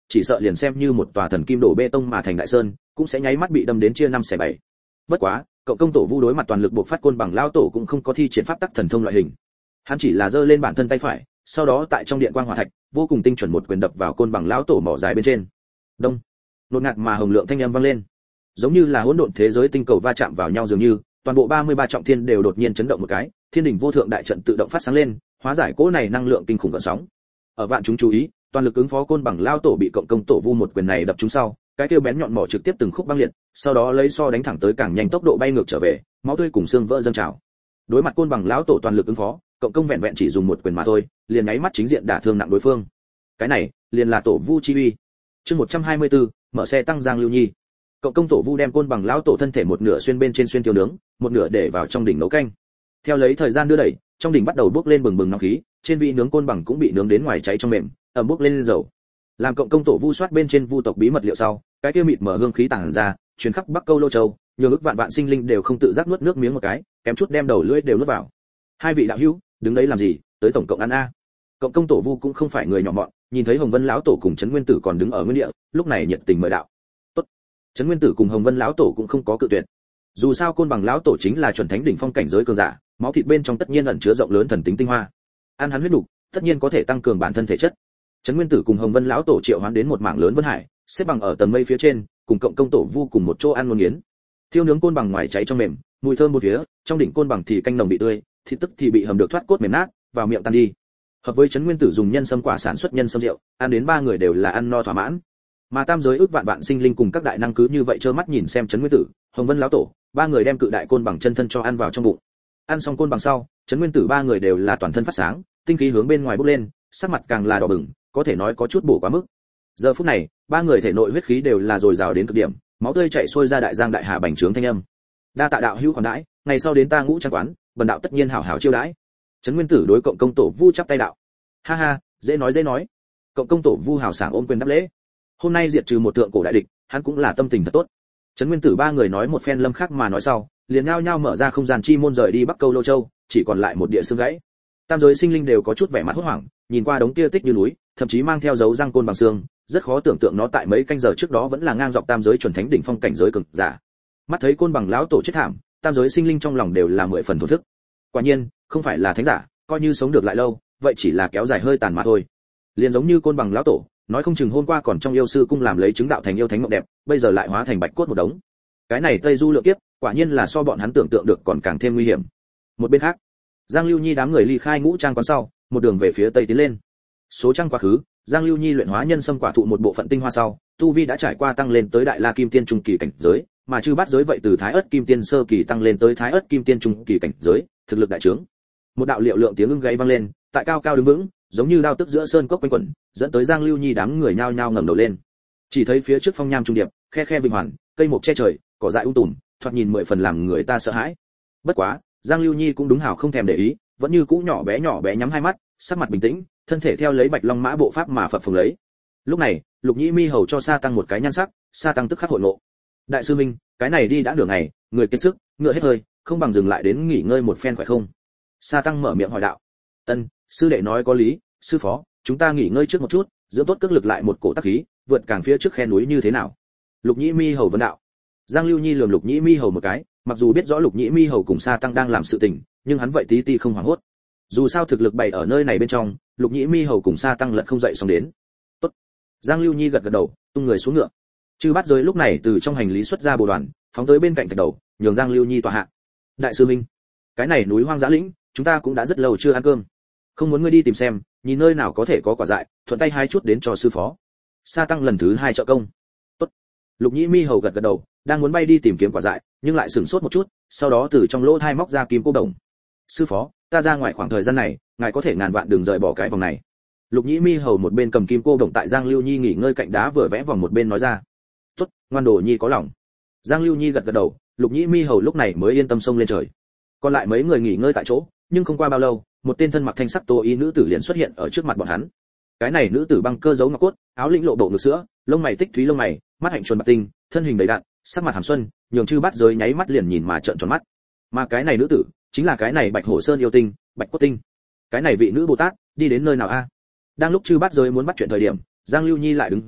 chỉ sợ liền xem như một tòa thần kim đổ bê tông mà thành đại sơn cũng sẽ nháy mắt bị đâm đến chia năm xẻ bảy. Bất quá cộng công tổ vu đối mặt toàn lực buộc phát côn bằng lão tổ cũng không có thi triển pháp tắc thần thông loại hình, hắn chỉ là giơ lên bản thân tay phải, sau đó tại trong điện quang hỏa thạch vô cùng tinh chuẩn một quyền đập vào côn bằng lão tổ mỏ dài bên trên. Đông, nột ngạt mà hồng lượng thanh âm vang lên, giống như là hỗn độn thế giới tinh cầu va chạm vào nhau dường như, toàn bộ ba mươi ba trọng thiên đều đột nhiên chấn động một cái, thiên đỉnh vô thượng đại trận tự động phát sáng lên, hóa giải cỗ này năng lượng kinh khủng gợn sóng. Ở vạn chúng chú ý, toàn lực ứng phó côn bằng lão tổ bị cộng công tổ vu một quyền này đập trúng sau, cái kêu bén nhọn mỏ trực tiếp từng khúc băng liệt, sau đó lấy so đánh thẳng tới càng nhanh tốc độ bay ngược trở về, máu tươi cùng xương vỡ dâng trào. Đối mặt côn bằng lão tổ toàn lực ứng phó, cộng công vẹn vẹn chỉ dùng một quyền mà thôi, liền nháy mắt chính diện đả thương nặng đối phương. Cái này, liền là tổ vu chi uy. Chương một trăm hai mươi tư, mở xe tăng Giang Lưu Nhi. Cộng công tổ vu đem côn bằng lão tổ thân thể một nửa xuyên bên trên xuyên tiêu nướng, một nửa để vào trong đỉnh nấu canh. Theo lấy thời gian đưa đẩy, trong đỉnh bắt đầu bốc lên bừng bừng nóng khí, trên vị nướng côn bằng cũng bị nướng đến ngoài cháy trong mềm, ẩm bốc lên dầu. Làm cộng công tổ vu soát bên trên vu tộc bí mật liệu sau, cái kia mịt mở hương khí tản ra, truyền khắp Bắc Câu Lô Châu, nhiều ức vạn vạn sinh linh đều không tự giác nuốt nước miếng một cái, kém chút đem đầu lưỡi đều nuốt vào. Hai vị đạo hữu, đứng đấy làm gì, tới tổng cộng ăn a. Cộng công tổ vu cũng không phải người nhỏ mọn, nhìn thấy Hồng Vân lão tổ cùng Trấn Nguyên Tử còn đứng ở nguyên địa, lúc này nhiệt tình mời đạo. Tốt. Trấn Nguyên Tử cùng Hồng Vân lão tổ cũng không có cự tuyệt. Dù sao côn bằng lão tổ chính là chuẩn thánh đỉnh phong cảnh giới cường giả, máu thịt bên trong tất nhiên ẩn chứa rộng lớn thần tính tinh hoa. Ăn hắn huyết nục, tất nhiên có thể tăng cường bản thân thể chất. Trấn Nguyên Tử cùng Hồng Vân lão tổ triệu hoán đến một mảng lớn vân hải, xếp bằng ở tầng mây phía trên, cùng cộng công tổ vu cùng một chỗ ăn ngon nghiến. Thiêu nướng côn bằng ngoài cháy trong mềm, mùi thơm một phía, trong đỉnh côn bằng thì canh nồng bị tươi, thịt tức thì bị hầm được thoát cốt mềm nát, vào miệng tan đi. Hợp với Trấn Nguyên Tử dùng nhân sâm quả sản xuất nhân sâm rượu, ăn đến ba người đều là ăn no thỏa mãn. Mà tam giới ước vạn vạn sinh linh cùng các đại năng cứ như vậy trơ mắt nhìn xem Trấn Nguyên Tử, Hồng Vân lão tổ, ba người đem cự đại côn bằng chân thân cho ăn vào trong bụng. Ăn xong côn bằng sau, Trấn Nguyên Tử ba người đều là toàn thân phát sáng, tinh khí hướng bên ngoài bốc lên, sắc mặt càng là đỏ bừng, có thể nói có chút bổ quá mức. Giờ phút này, ba người thể nội huyết khí đều là dồi dào đến cực điểm, máu tươi chảy xuôi ra đại giang đại hà bành trướng thanh âm. Đa tạ đạo hữu khoản đãi, ngày sau đến ta ngũ trang quán, bần đạo tất nhiên hảo hảo chiêu đãi. Trấn Nguyên Tử đối cộng công tổ vu chắp tay đạo. Ha ha, dễ nói dễ nói. Cộng công tổ vu hào sảng ôm quyền đáp lễ. Hôm nay diệt trừ một thượng cổ đại địch, hắn cũng là tâm tình thật tốt. Trấn Nguyên Tử ba người nói một phen lâm khác mà nói sau, liền nhao nhao mở ra không gian chi môn rời đi Bắc Câu Lô Châu, chỉ còn lại một địa xương gãy. Tam giới sinh linh đều có chút vẻ mặt hốt hoảng, nhìn qua đống kia tích như núi, thậm chí mang theo dấu răng côn bằng xương, rất khó tưởng tượng nó tại mấy canh giờ trước đó vẫn là ngang dọc tam giới chuẩn thánh đỉnh phong cảnh giới cường giả. Mắt thấy côn bằng lão tổ chết thảm, tam giới sinh linh trong lòng đều là mười phần thổ thức. Quả nhiên, không phải là thánh giả, coi như sống được lại lâu, vậy chỉ là kéo dài hơi tàn mà thôi. Liền giống như côn bằng lão tổ, nói không chừng hôm qua còn trong yêu sư cung làm lấy chứng đạo thành yêu thánh mộng đẹp, bây giờ lại hóa thành bạch cốt một đống. Cái này Tây Du lượng kiếp, quả nhiên là so bọn hắn tưởng tượng được còn càng thêm nguy hiểm. Một bên khác, Giang Lưu Nhi đám người ly khai ngũ trang quán sau, một đường về phía tây tiến lên. Số trăng quá khứ, Giang Lưu Nhi luyện hóa nhân sâm quả thụ một bộ phận tinh hoa sau, tu vi đã trải qua tăng lên tới đại la kim tiên trung kỳ cảnh giới, mà chư bát giới vậy từ thái ất kim tiên sơ kỳ tăng lên tới thái ất kim tiên trung kỳ cảnh giới, thực lực đại trướng. Một đạo liệu lượng tiếng ưng gáy vang lên, tại cao cao đứng vững, giống như đao tức giữa sơn cốc quanh quẩn, dẫn tới Giang Lưu Nhi đám người nhao nhao ngẩng đầu lên. Chỉ thấy phía trước phong nham trung điệp, khe khe vinh hoàn, cây mục che trời, cỏ dại um tùm, thoạt nhìn mười phần làm người ta sợ hãi. Bất quá, Giang Lưu Nhi cũng đúng hảo không thèm để ý, vẫn như cũ nhỏ bé nhỏ bé nhắm hai mắt, sắc mặt bình tĩnh, thân thể theo lấy bạch long mã bộ pháp mà phập phồng lấy. Lúc này, Lục Nhĩ Mi hầu cho Sa Tăng một cái nhan sắc, Sa Tăng tức khắc hội ngộ. Đại sư minh, cái này đi đã nửa ngày, người kiệt sức, ngựa hết hơi, không bằng dừng lại đến nghỉ ngơi một phen phải không? Sa Tăng mở miệng hỏi đạo. Ân, sư đệ nói có lý, sư phó, chúng ta nghỉ ngơi trước một chút, dưỡng tốt cước lực lại một cổ tác khí, vượt càng phía trước khe núi như thế nào? Lục Nhĩ Mi hầu vấn đạo. Giang Lưu Nhi lườm Lục Nhĩ Mi hầu một cái, mặc dù biết rõ Lục Nhĩ Mi hầu cùng Sa Tăng đang làm sự tình, nhưng hắn vậy tí ti không hoảng hốt. Dù sao thực lực bày ở nơi này bên trong, Lục Nhĩ Mi hầu cùng Sa Tăng lật không dậy xong đến. Tốt. Giang Lưu Nhi gật gật đầu, tung người xuống ngựa. Chư Bát Giới lúc này từ trong hành lý xuất ra bồ đoàn, phóng tới bên cạnh thạch đầu, nhường Giang Lưu Nhi tọa hạ. Đại sư minh, cái này núi hoang dã lĩnh, chúng ta cũng đã rất lâu chưa ăn cơm. Không muốn ngươi đi tìm xem, nhìn nơi nào có thể có quả dại, thuận tay hai chút đến cho sư phó. Sa Tăng lần thứ hai trợ công. Tốt. Lục Nhĩ Mi hầu gật gật đầu, đang muốn bay đi tìm kiếm quả dại, nhưng lại sửng sốt một chút, sau đó từ trong lỗ thai móc ra kim cô đồng. Sư phó, ta ra ngoài khoảng thời gian này, ngài có thể ngàn vạn đừng rời bỏ cái vòng này. Lục Nhĩ Mi hầu một bên cầm kim cô đồng tại Giang Lưu Nhi nghỉ ngơi cạnh đá vừa vẽ vòng một bên nói ra. Tốt, ngoan đồ nhi có lòng. Giang Lưu Nhi gật gật đầu, Lục Nhĩ Mi hầu lúc này mới yên tâm xông lên trời. Còn lại mấy người nghỉ ngơi tại chỗ, nhưng không qua bao lâu, một tên thân mặc thanh sắc tô y nữ tử liền xuất hiện ở trước mặt bọn hắn. Cái này nữ tử băng cơ giấu ngọc cốt, áo lĩnh lộ bộ ngực sữa, lông mày tích thúy lông mày, mắt hạnh chuẩn bạc tinh, thân hình đầy đặn, sắc mặt hàm xuân, nhường chư Bát Giới nháy mắt liền nhìn mà trợn tròn mắt. Mà cái này nữ tử, chính là cái này Bạch Hổ Sơn yêu tinh, Bạch Cốt Tinh. Cái này vị nữ Bồ Tát, đi đến nơi nào a? Đang lúc chư Bát Giới muốn bắt chuyện thời điểm, Giang Lưu Nhi lại đứng dậy,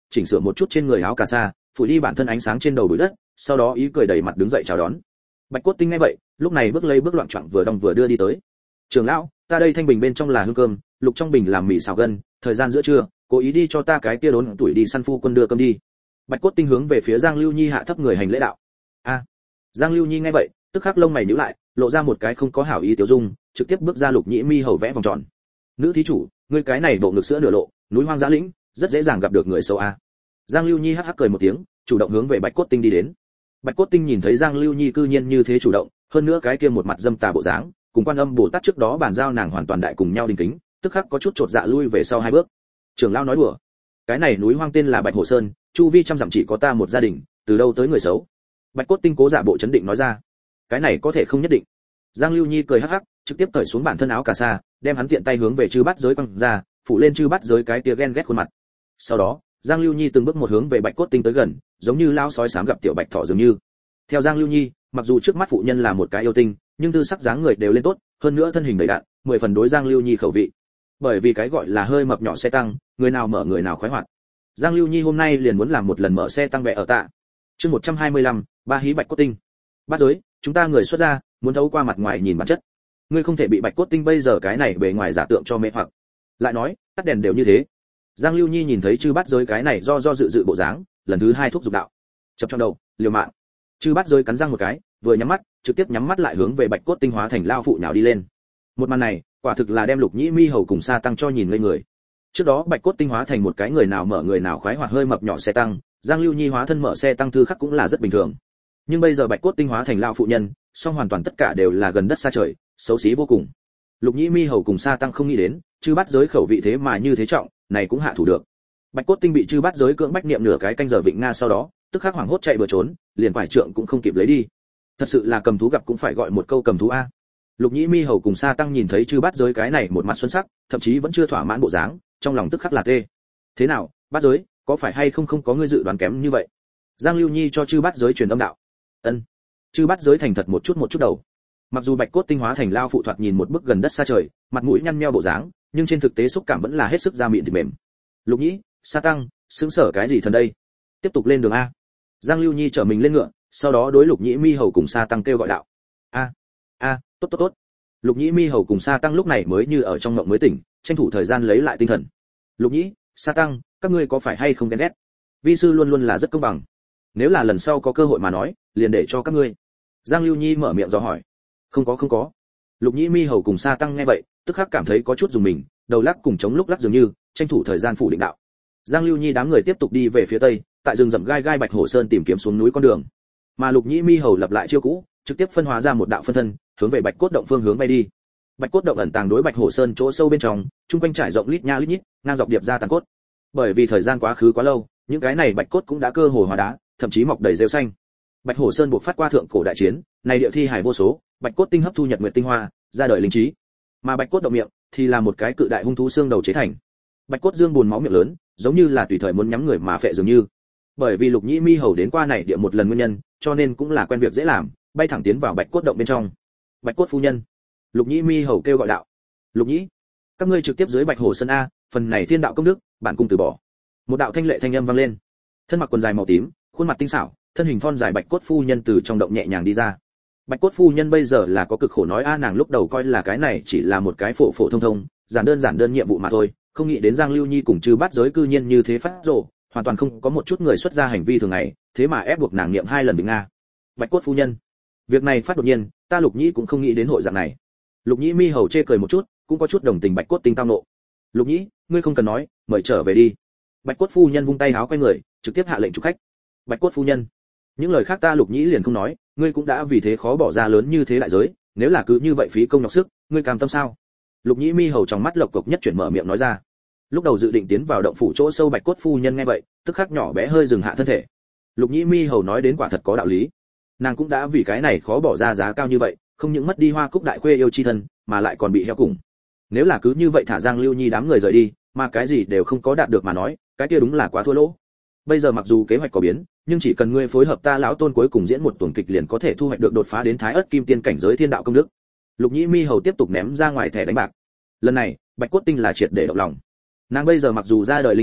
chỉnh sửa một chút trên người áo cà sa, phủi đi bản thân ánh sáng trên đầu bụi đất, sau đó ý cười đầy mặt đứng dậy chào đón. Bạch Cốt Tinh nghe vậy, lúc này bước lây bước loạn choạng vừa đong vừa đưa đi tới. "Trưởng lão, ta đây thanh bình bên trong là hương cơm, lục trong bình làm mì xào gân, thời gian giữa trưa, cố ý đi cho ta cái kia đốn tuổi đi săn phu quân đưa cơm đi." Bạch Cốt Tinh hướng về phía Giang Lưu Nhi hạ thấp người hành lễ đạo. "A." Giang Lưu Nhi nghe vậy, tức khắc lông mày nhíu lại, lộ ra một cái không có hảo ý tiểu dung, trực tiếp bước ra Lục Nhĩ Mi hầu vẽ vòng tròn. "Nữ thí chủ, ngươi cái này bộ ngực sữa nửa lộ, núi hoang dã lĩnh, rất dễ dàng gặp được người xấu a." Giang Lưu Nhi hắc hắc cười một tiếng, chủ động hướng về Bạch Cốt Tinh đi đến. Bạch Cốt Tinh nhìn thấy Giang Lưu Nhi cư nhiên như thế chủ động, hơn nữa cái kia một mặt dâm tà bộ dáng, cùng Quan Âm Bồ Tát trước đó bàn giao nàng hoàn toàn đại cùng nhau đình kính, tức khắc có chút chột dạ lui về sau hai bước. Trưởng lão nói đùa, cái này núi hoang tên là Bạch Hổ Sơn, chu vi trăm dặm chỉ có ta một gia đình, từ đâu tới người xấu? Bạch Cốt Tinh cố giả bộ chấn định nói ra. Cái này có thể không nhất định. Giang Lưu Nhi cười hắc hắc, trực tiếp cởi xuống bản thân áo cà sa, đem hắn tiện tay hướng về chư bát giới quăng ra, phủ lên chư bát giới cái tia ghen ghét khuôn mặt. Sau đó, Giang Lưu Nhi từng bước một hướng về Bạch Cốt Tinh tới gần, giống như lao sói sám gặp tiểu bạch thỏ dường như. Theo Giang Lưu Nhi, mặc dù trước mắt phụ nhân là một cái yêu tinh, nhưng tư sắc dáng người đều lên tốt, hơn nữa thân hình đầy đặn, mười phần đối Giang Lưu Nhi khẩu vị. Bởi vì cái gọi là hơi mập nhỏ xe tăng, người nào mở người nào khoái hoạt. Giang Lưu Nhi hôm nay liền muốn làm một lần mở xe tăng vẽ ở tạ. Chương một trăm hai mươi lăm, ba hí Bạch Cốt Tinh. Bát giới, chúng ta người xuất gia, muốn thấu qua mặt ngoài nhìn bản chất. Ngươi không thể bị Bạch Cốt Tinh bây giờ cái này bề ngoài giả tượng cho mê hoặc. Lại nói, tắt đèn đều như thế. Giang Lưu Nhi nhìn thấy chư bát giới cái này do do dự dự bộ dáng, lần thứ hai thúc giục đạo. Chập trong đầu, liều mạng. Chư bát giới cắn răng một cái, vừa nhắm mắt, trực tiếp nhắm mắt lại hướng về Bạch Cốt Tinh hóa thành lao phụ nhào đi lên. Một màn này, quả thực là đem Lục Nhĩ Mi hầu cùng Sa tăng cho nhìn ngây người. Trước đó Bạch Cốt Tinh hóa thành một cái người nào mở người nào khoái hoạt hơi mập nhỏ xe tăng, Giang Lưu Nhi hóa thân mở xe tăng thư khắc cũng là rất bình thường. Nhưng bây giờ Bạch Cốt Tinh hóa thành lao phụ nhân, song hoàn toàn tất cả đều là gần đất xa trời, xấu xí vô cùng. Lục Nhĩ Mi hầu cùng Sa tăng không nghĩ đến, chư bát giới khẩu vị thế mà như thế trọng, này cũng hạ thủ được. Bạch Cốt Tinh bị chư bát giới cưỡng bách niệm nửa cái canh giờ vịnh nga sau đó, tức khắc hoảng hốt chạy bừa trốn, liền quải trượng cũng không kịp lấy đi. Thật sự là cầm thú gặp cũng phải gọi một câu cầm thú a. Lục Nhĩ Mi hầu cùng Sa tăng nhìn thấy chư bát giới cái này một mặt xuân sắc, thậm chí vẫn chưa thỏa mãn bộ dáng, trong lòng tức khắc là tê. Thế nào, bát giới, có phải hay không không có ngươi dự đoán kém như vậy? Giang Lưu Nhi cho chư bát giới truyền âm đạo. Ân. Chư bát giới thành thật một chút một chút đầu. Mặc dù Bạch Cốt Tinh hóa thành lao phụ thoạt nhìn một bức gần đất xa trời, mặt mũi nhăn nheo bộ dáng, nhưng trên thực tế xúc cảm vẫn là hết sức da mịn thịt mềm. Lục Nhĩ, Sa tăng, sướng sở cái gì thần đây? Tiếp tục lên đường a. Giang Lưu Nhi trở mình lên ngựa, sau đó đối Lục Nhĩ Mi hầu cùng Sa tăng kêu gọi đạo. A, a, tốt tốt tốt. Lục Nhĩ Mi hầu cùng Sa tăng lúc này mới như ở trong mộng mới tỉnh, tranh thủ thời gian lấy lại tinh thần. Lục Nhĩ, Sa tăng, các ngươi có phải hay không ghen ghét? Vi sư luôn luôn là rất công bằng. Nếu là lần sau có cơ hội mà nói, liền để cho các ngươi. Giang Lưu Nhi mở miệng dò hỏi. Không có không có. Lục Nhĩ Mi hầu cùng Sa tăng nghe vậy, tức khắc cảm thấy có chút dùng mình, đầu lắc cùng chống lúc lắc dường như, tranh thủ thời gian phủ định đạo. Giang Lưu Nhi đám người tiếp tục đi về phía tây, tại rừng rậm gai gai Bạch Hổ Sơn tìm kiếm xuống núi con đường. Mà Lục Nhĩ Mi hầu lập lại chiêu cũ, trực tiếp phân hóa ra một đạo phân thân, hướng về Bạch Cốt động phương hướng bay đi. Bạch Cốt động ẩn tàng đối Bạch Hổ Sơn chỗ sâu bên trong, trung quanh trải rộng lít nha lít nhít, ngang dọc điệp ra tàn cốt. Bởi vì thời gian quá khứ quá lâu, những cái này bạch cốt cũng đã cơ hồ hóa đá, thậm chí mọc đầy rêu xanh. Bạch Hổ Sơn buộc phát qua thượng cổ đại chiến, này địa thi hải vô số, bạch cốt tinh hấp thu nhật nguyệt tinh hoa, ra đời linh trí. Mà bạch cốt động miệng thì là một cái cự đại hung thú xương đầu chế thành. Bạch cốt dương buồn máu miệng lớn, giống như là tùy thời muốn nhắm người mà phệ dường như. Bởi vì Lục Nhĩ Mi hầu đến qua này địa một lần nguyên nhân, cho nên cũng là quen việc dễ làm, bay thẳng tiến vào bạch cốt động bên trong. Bạch cốt phu nhân, Lục Nhĩ Mi hầu kêu gọi đạo. Lục Nhĩ, các ngươi trực tiếp dưới Bạch Hổ Sơn a, phần này thiên đạo công đức, bản cung từ bỏ. Một đạo thanh lệ thanh âm vang lên. Thân mặc quần dài màu tím, khuôn mặt tinh xảo, thân hình thon dài bạch cốt phu nhân từ trong động nhẹ nhàng đi ra. Bạch cốt phu nhân bây giờ là có cực khổ nói a, nàng lúc đầu coi là cái này chỉ là một cái phổ phổ thông thông, giản đơn giản đơn nhiệm vụ mà thôi, không nghĩ đến Giang Lưu Nhi cùng Trư Bát giới cư nhiên như thế phát rồ, hoàn toàn không có một chút người xuất ra hành vi thường ngày, thế mà ép buộc nàng niệm hai lần bình nga. Bạch cốt phu nhân, việc này phát đột nhiên, ta Lục Nhĩ cũng không nghĩ đến hội dạng này. Lục Nhĩ mi hầu chê cười một chút, cũng có chút đồng tình bạch cốt tinh tao nộ. Lục Nhĩ, ngươi không cần nói, mời trở về đi. Bạch cốt phu nhân vung tay háo quay người, trực tiếp hạ lệnh chủ khách. Bạch cốt phu nhân, những lời khác ta Lục Nhĩ liền không nói, ngươi cũng đã vì thế khó bỏ ra lớn như thế đại giới, nếu là cứ như vậy phí công nhọc sức, ngươi cam tâm sao? Lục Nhĩ mi hầu trong mắt lộc cộc nhất chuyển mở miệng nói ra. Lúc đầu dự định tiến vào động phủ chỗ sâu bạch cốt phu nhân nghe vậy, tức khắc nhỏ bé hơi dừng hạ thân thể. Lục Nhĩ mi hầu nói đến quả thật có đạo lý, nàng cũng đã vì cái này khó bỏ ra giá cao như vậy, không những mất đi Hoa Cúc đại khuê yêu chi thân, mà lại còn bị heo cùng. Nếu là cứ như vậy thả Giang Lưu Nhi đám người rời đi, mà cái gì đều không có đạt được mà nói, cái kia đúng là quá thua lỗ. Bây giờ mặc dù kế hoạch có biến, nhưng chỉ cần ngươi phối hợp ta lão tôn cuối cùng diễn một tuần kịch liền có thể thu hoạch được đột phá đến Thái Ức Kim Tiên cảnh giới thiên đạo công đức. Lục Nhĩ mi hầu tiếp tục ném ra ngoài thẻ đánh bạc. Lần này, Bạch Cốt Tinh là triệt để động lòng. Nàng bây giờ mặc dù ra đời linh trí,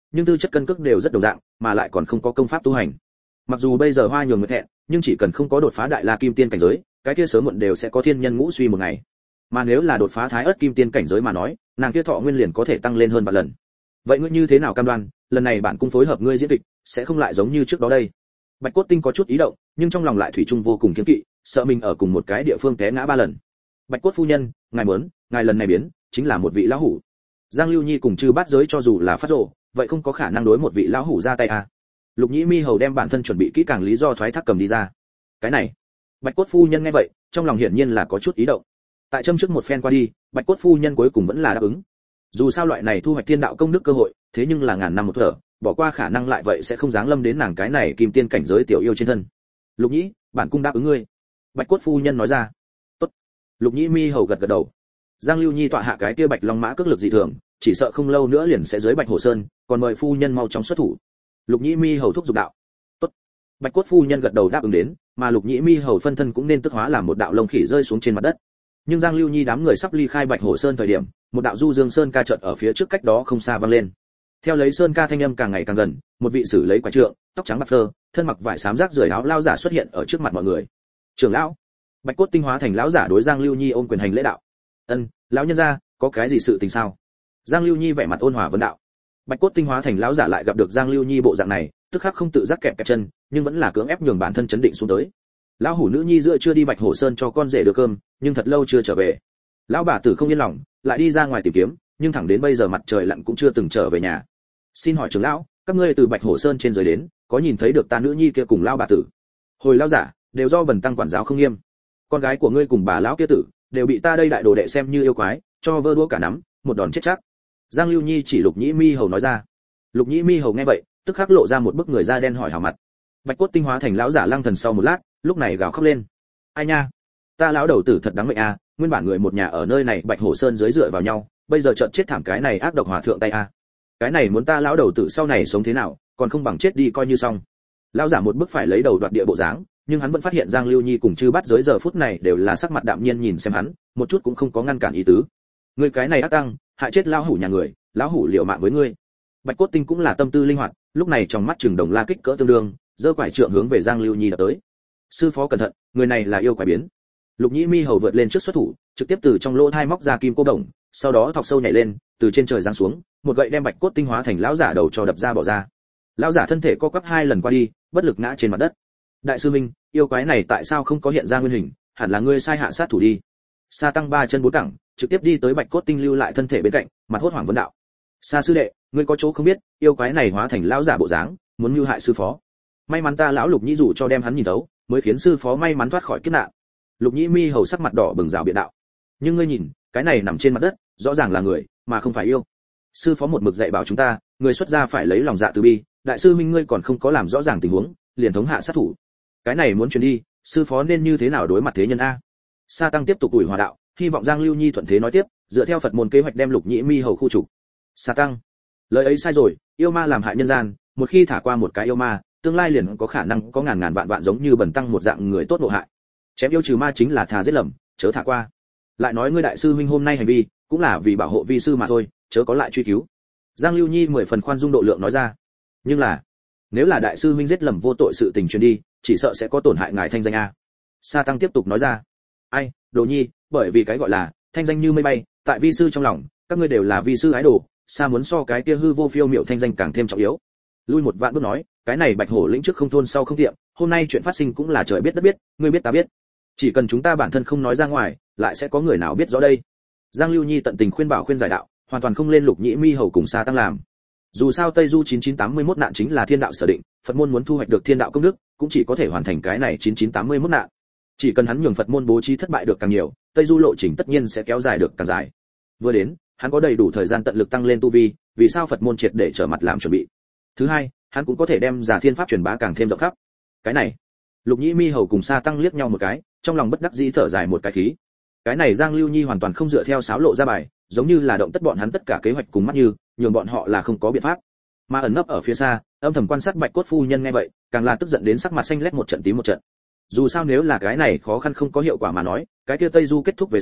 nhưng tư chất cân cước đều rất đồng dạng, mà lại còn không có công pháp tu hành. Mặc dù bây giờ Hoa Nhường Nguyệt thẹn, nhưng chỉ cần không có đột phá đại la kim tiên cảnh giới, cái kia sớm muộn đều sẽ có thiên nhân ngũ suy một ngày. Mà nếu là đột phá thái ớt kim tiên cảnh giới mà nói, nàng kia thọ nguyên liền có thể tăng lên hơn vài lần. Vậy ngươi như thế nào cam đoan, lần này bản cung phối hợp ngươi diễn kịch, sẽ không lại giống như trước đó đây? Bạch Cốt Tinh có chút ý động, nhưng trong lòng lại thủy chung vô cùng kiêng kỵ, sợ mình ở cùng một cái địa phương té ngã ba lần. Bạch Cốt phu nhân, ngài muốn, ngài lần này biến, chính là một vị lão hủ. Giang Lưu Nhi cùng Trư Bát Giới cho dù là phát rồ, vậy không có khả năng đối một vị lão hủ ra tay à? Lục Nhĩ Mi hầu đem bản thân chuẩn bị kỹ càng lý do thoái thác cầm đi ra. Cái này, Bạch Cốt phu nhân nghe vậy, trong lòng hiển nhiên là có chút ý động. Tại châm trước một phen qua đi, Bạch Cốt phu nhân cuối cùng vẫn là đáp ứng. Dù sao loại này thu hoạch thiên đạo công đức cơ hội, thế nhưng là ngàn năm một thở, bỏ qua khả năng lại vậy sẽ không giáng lâm đến nàng cái này kim tiên cảnh giới tiểu yêu trên thân. Lục Nhĩ, bản cung đáp ứng ngươi. Bạch Cốt phu nhân nói ra. Tốt. Lục Nhĩ Mi hầu gật gật đầu. Giang Lưu Nhi tọa hạ cái kia Bạch Long mã cước lực dị thường, chỉ sợ không lâu nữa liền sẽ dưới Bạch Hổ Sơn, còn mời phu nhân mau chóng xuất thủ. Lục Nhĩ Mi hầu thúc giục đạo. Tốt. Bạch Cốt phu nhân gật đầu đáp ứng đến, mà Lục Nhĩ Mi hầu phân thân cũng nên tức hóa làm một đạo lông khỉ rơi xuống trên mặt đất. Nhưng Giang Lưu Nhi đám người sắp ly khai Bạch Hổ Sơn thời điểm, một đạo du dương sơn ca chợt ở phía trước cách đó không xa vang lên. Theo lấy sơn ca thanh âm càng ngày càng gần, một vị sử lấy quả trượng, tóc trắng bạc phơ, thân mặc vải xám rác rưởi áo lao giả xuất hiện ở trước mặt mọi người. Trưởng lão. Bạch Cốt Tinh hóa thành lão giả đối Giang Lưu Nhi ôm quyền hành lễ đạo. Ân, lão nhân gia, có cái gì sự tình sao? Giang Lưu Nhi vẻ mặt ôn hòa vấn đạo. Bạch Cốt Tinh hóa thành lão giả lại gặp được Giang Lưu Nhi bộ dạng này, tức khắc không tự giác kẹp kẹp chân, nhưng vẫn là cưỡng ép nhường bản thân chấn định xuống tới. Lão hủ nữ nhi giữa chưa đi Bạch Hổ Sơn cho con rể đưa cơm, nhưng thật lâu chưa trở về. Lão bà tử không yên lòng, lại đi ra ngoài tìm kiếm, nhưng thẳng đến bây giờ mặt trời lặn cũng chưa từng trở về nhà. Xin hỏi trưởng lão, các ngươi từ Bạch Hổ Sơn trên dưới đến, có nhìn thấy được ta nữ nhi kia cùng lão bà tử? Hồi lão giả, đều do bần tăng quản giáo không nghiêm. Con gái của ngươi cùng bà lão kia tử, đều bị ta đây đại đồ đệ xem như yêu quái, cho vơ đũa cả nắm, một đòn chết chắc. Giang Lưu Nhi chỉ Lục Nhĩ Mi hầu nói ra. Lục Nhĩ Mi hầu nghe vậy, tức khắc lộ ra một bức người da đen hỏi hảo mặt. Bạch Cốt Tinh hóa thành lão giả lăng thần sau một lát, lúc này gào khóc lên. Ai nha, ta lão đầu tử thật đáng mệnh a, nguyên bản người một nhà ở nơi này Bạch Hổ Sơn dưới dựa vào nhau, bây giờ chợt chết thảm cái này ác độc hòa thượng tay a. Cái này muốn ta lão đầu tử sau này sống thế nào, còn không bằng chết đi coi như xong. Lão giả một bức phải lấy đầu đoạt địa bộ dáng, nhưng hắn vẫn phát hiện Giang Lưu Nhi cùng Trư Bát Giới giờ phút này đều là sắc mặt đạm nhiên nhìn xem hắn, một chút cũng không có ngăn cản ý tứ. Ngươi cái này ác tăng, hại chết lão hủ nhà người, lão hủ liều mạng với ngươi. Bạch Cốt Tinh cũng là tâm tư linh hoạt, lúc này trong mắt trừng đồng la kích cỡ tương đương, giơ quải trượng hướng về Giang Lưu Nhi đập tới. Sư phó cẩn thận, người này là yêu quái biến. Lục Nhĩ Mi hầu vượt lên trước xuất thủ, trực tiếp từ trong lỗ thai móc ra kim cô đồng, sau đó thọc sâu nhảy lên, từ trên trời giáng xuống, một gậy đem Bạch Cốt Tinh hóa thành lão giả đầu cho đập ra bỏ ra. Lão giả thân thể co quắp hai lần qua đi, bất lực ngã trên mặt đất. Đại sư Minh, yêu quái này tại sao không có hiện ra nguyên hình, hẳn là ngươi sai hạ sát thủ đi. Sa tăng ba chân bốn cẳng, trực tiếp đi tới Bạch Cốt Tinh lưu lại thân thể bên cạnh, mặt hốt hoảng vấn đạo. Sa sư đệ, ngươi có chỗ không biết, yêu quái này hóa thành lão giả bộ dáng, muốn mưu hại sư phó. May mắn ta lão Lục Nhĩ dụ cho đem hắn nhìn thấu, mới khiến sư phó may mắn thoát khỏi kiếp nạn. Lục Nhĩ Mi hầu sắc mặt đỏ bừng rào biện đạo. Nhưng ngươi nhìn, cái này nằm trên mặt đất, rõ ràng là người, mà không phải yêu. Sư phó một mực dạy bảo chúng ta, người xuất gia phải lấy lòng dạ từ bi, đại sư minh ngươi còn không có làm rõ ràng tình huống, liền thống hạ sát thủ. Cái này muốn truyền đi, sư phó nên như thế nào đối mặt thế nhân a? Sa tăng tiếp tục ủi hòa đạo, hy vọng Giang Lưu Nhi thuận thế nói tiếp, dựa theo Phật môn kế hoạch đem Lục Nhĩ Mi hầu khu trục. Sa tăng, lời ấy sai rồi, yêu ma làm hại nhân gian, một khi thả qua một cái yêu ma, tương lai liền có khả năng có ngàn ngàn vạn vạn giống như bần tăng một dạng người tốt ngộ hại. Chém yêu trừ ma chính là thà giết lầm, chớ thả qua. Lại nói ngươi đại sư huynh hôm nay hành vi, cũng là vì bảo hộ vi sư mà thôi, chớ có lại truy cứu. Giang Lưu Nhi mười phần khoan dung độ lượng nói ra. Nhưng là, nếu là đại sư huynh giết lầm vô tội sự tình truyền đi, chỉ sợ sẽ có tổn hại ngài thanh danh a. Sa tăng tiếp tục nói ra. Ai, Đồ Nhi, bởi vì cái gọi là thanh danh như mây bay, tại vi sư trong lòng, các ngươi đều là vi sư ái đồ, Sa muốn so cái kia hư vô phiêu miệu thanh danh càng thêm trọng yếu. Lui một vạn bước nói, cái này Bạch Hổ lĩnh trước không thôn sau không tiệm, hôm nay chuyện phát sinh cũng là trời biết đất biết, ngươi biết ta biết. Chỉ cần chúng ta bản thân không nói ra ngoài, lại sẽ có người nào biết rõ đây. Giang Lưu Nhi tận tình khuyên bảo khuyên giải đạo, hoàn toàn không lên Lục Nhĩ Mi hầu cùng Sa tăng làm. Dù sao Tây Du chín chín tám mươi mốt nạn chính là thiên đạo sở định, Phật môn muốn thu hoạch được thiên đạo công đức, cũng chỉ có thể hoàn thành cái này chín chín tám mươi mốt nạn. Chỉ cần hắn nhường Phật môn bố trí thất bại được càng nhiều, Tây Du lộ trình tất nhiên sẽ kéo dài được càng dài. Vừa đến, hắn có đầy đủ thời gian tận lực tăng lên tu vi, vì sao Phật môn triệt để trở mặt làm chuẩn bị. Thứ hai, hắn cũng có thể đem Giả Thiên pháp truyền bá càng thêm rộng khắp. Cái này, Lục Nhĩ Mi hầu cùng Sa tăng liếc nhau một cái, trong lòng bất đắc dĩ thở dài một cái khí. Cái này Giang Lưu Nhi hoàn toàn không dựa theo sáo lộ ra bài, giống như là động tất bọn hắn tất cả kế hoạch cùng mắt như, nhường bọn họ là không có biện pháp. Mà ẩn nấp ở phía xa, âm thầm quan sát Bạch Cốt phu nhân nghe vậy, càng là tức giận đến sắc mặt xanh lét một trận tím một trận. Dù sao nếu là cái này khó khăn không có hiệu quả mà nói, cái kia Tây Du kết thúc về sau,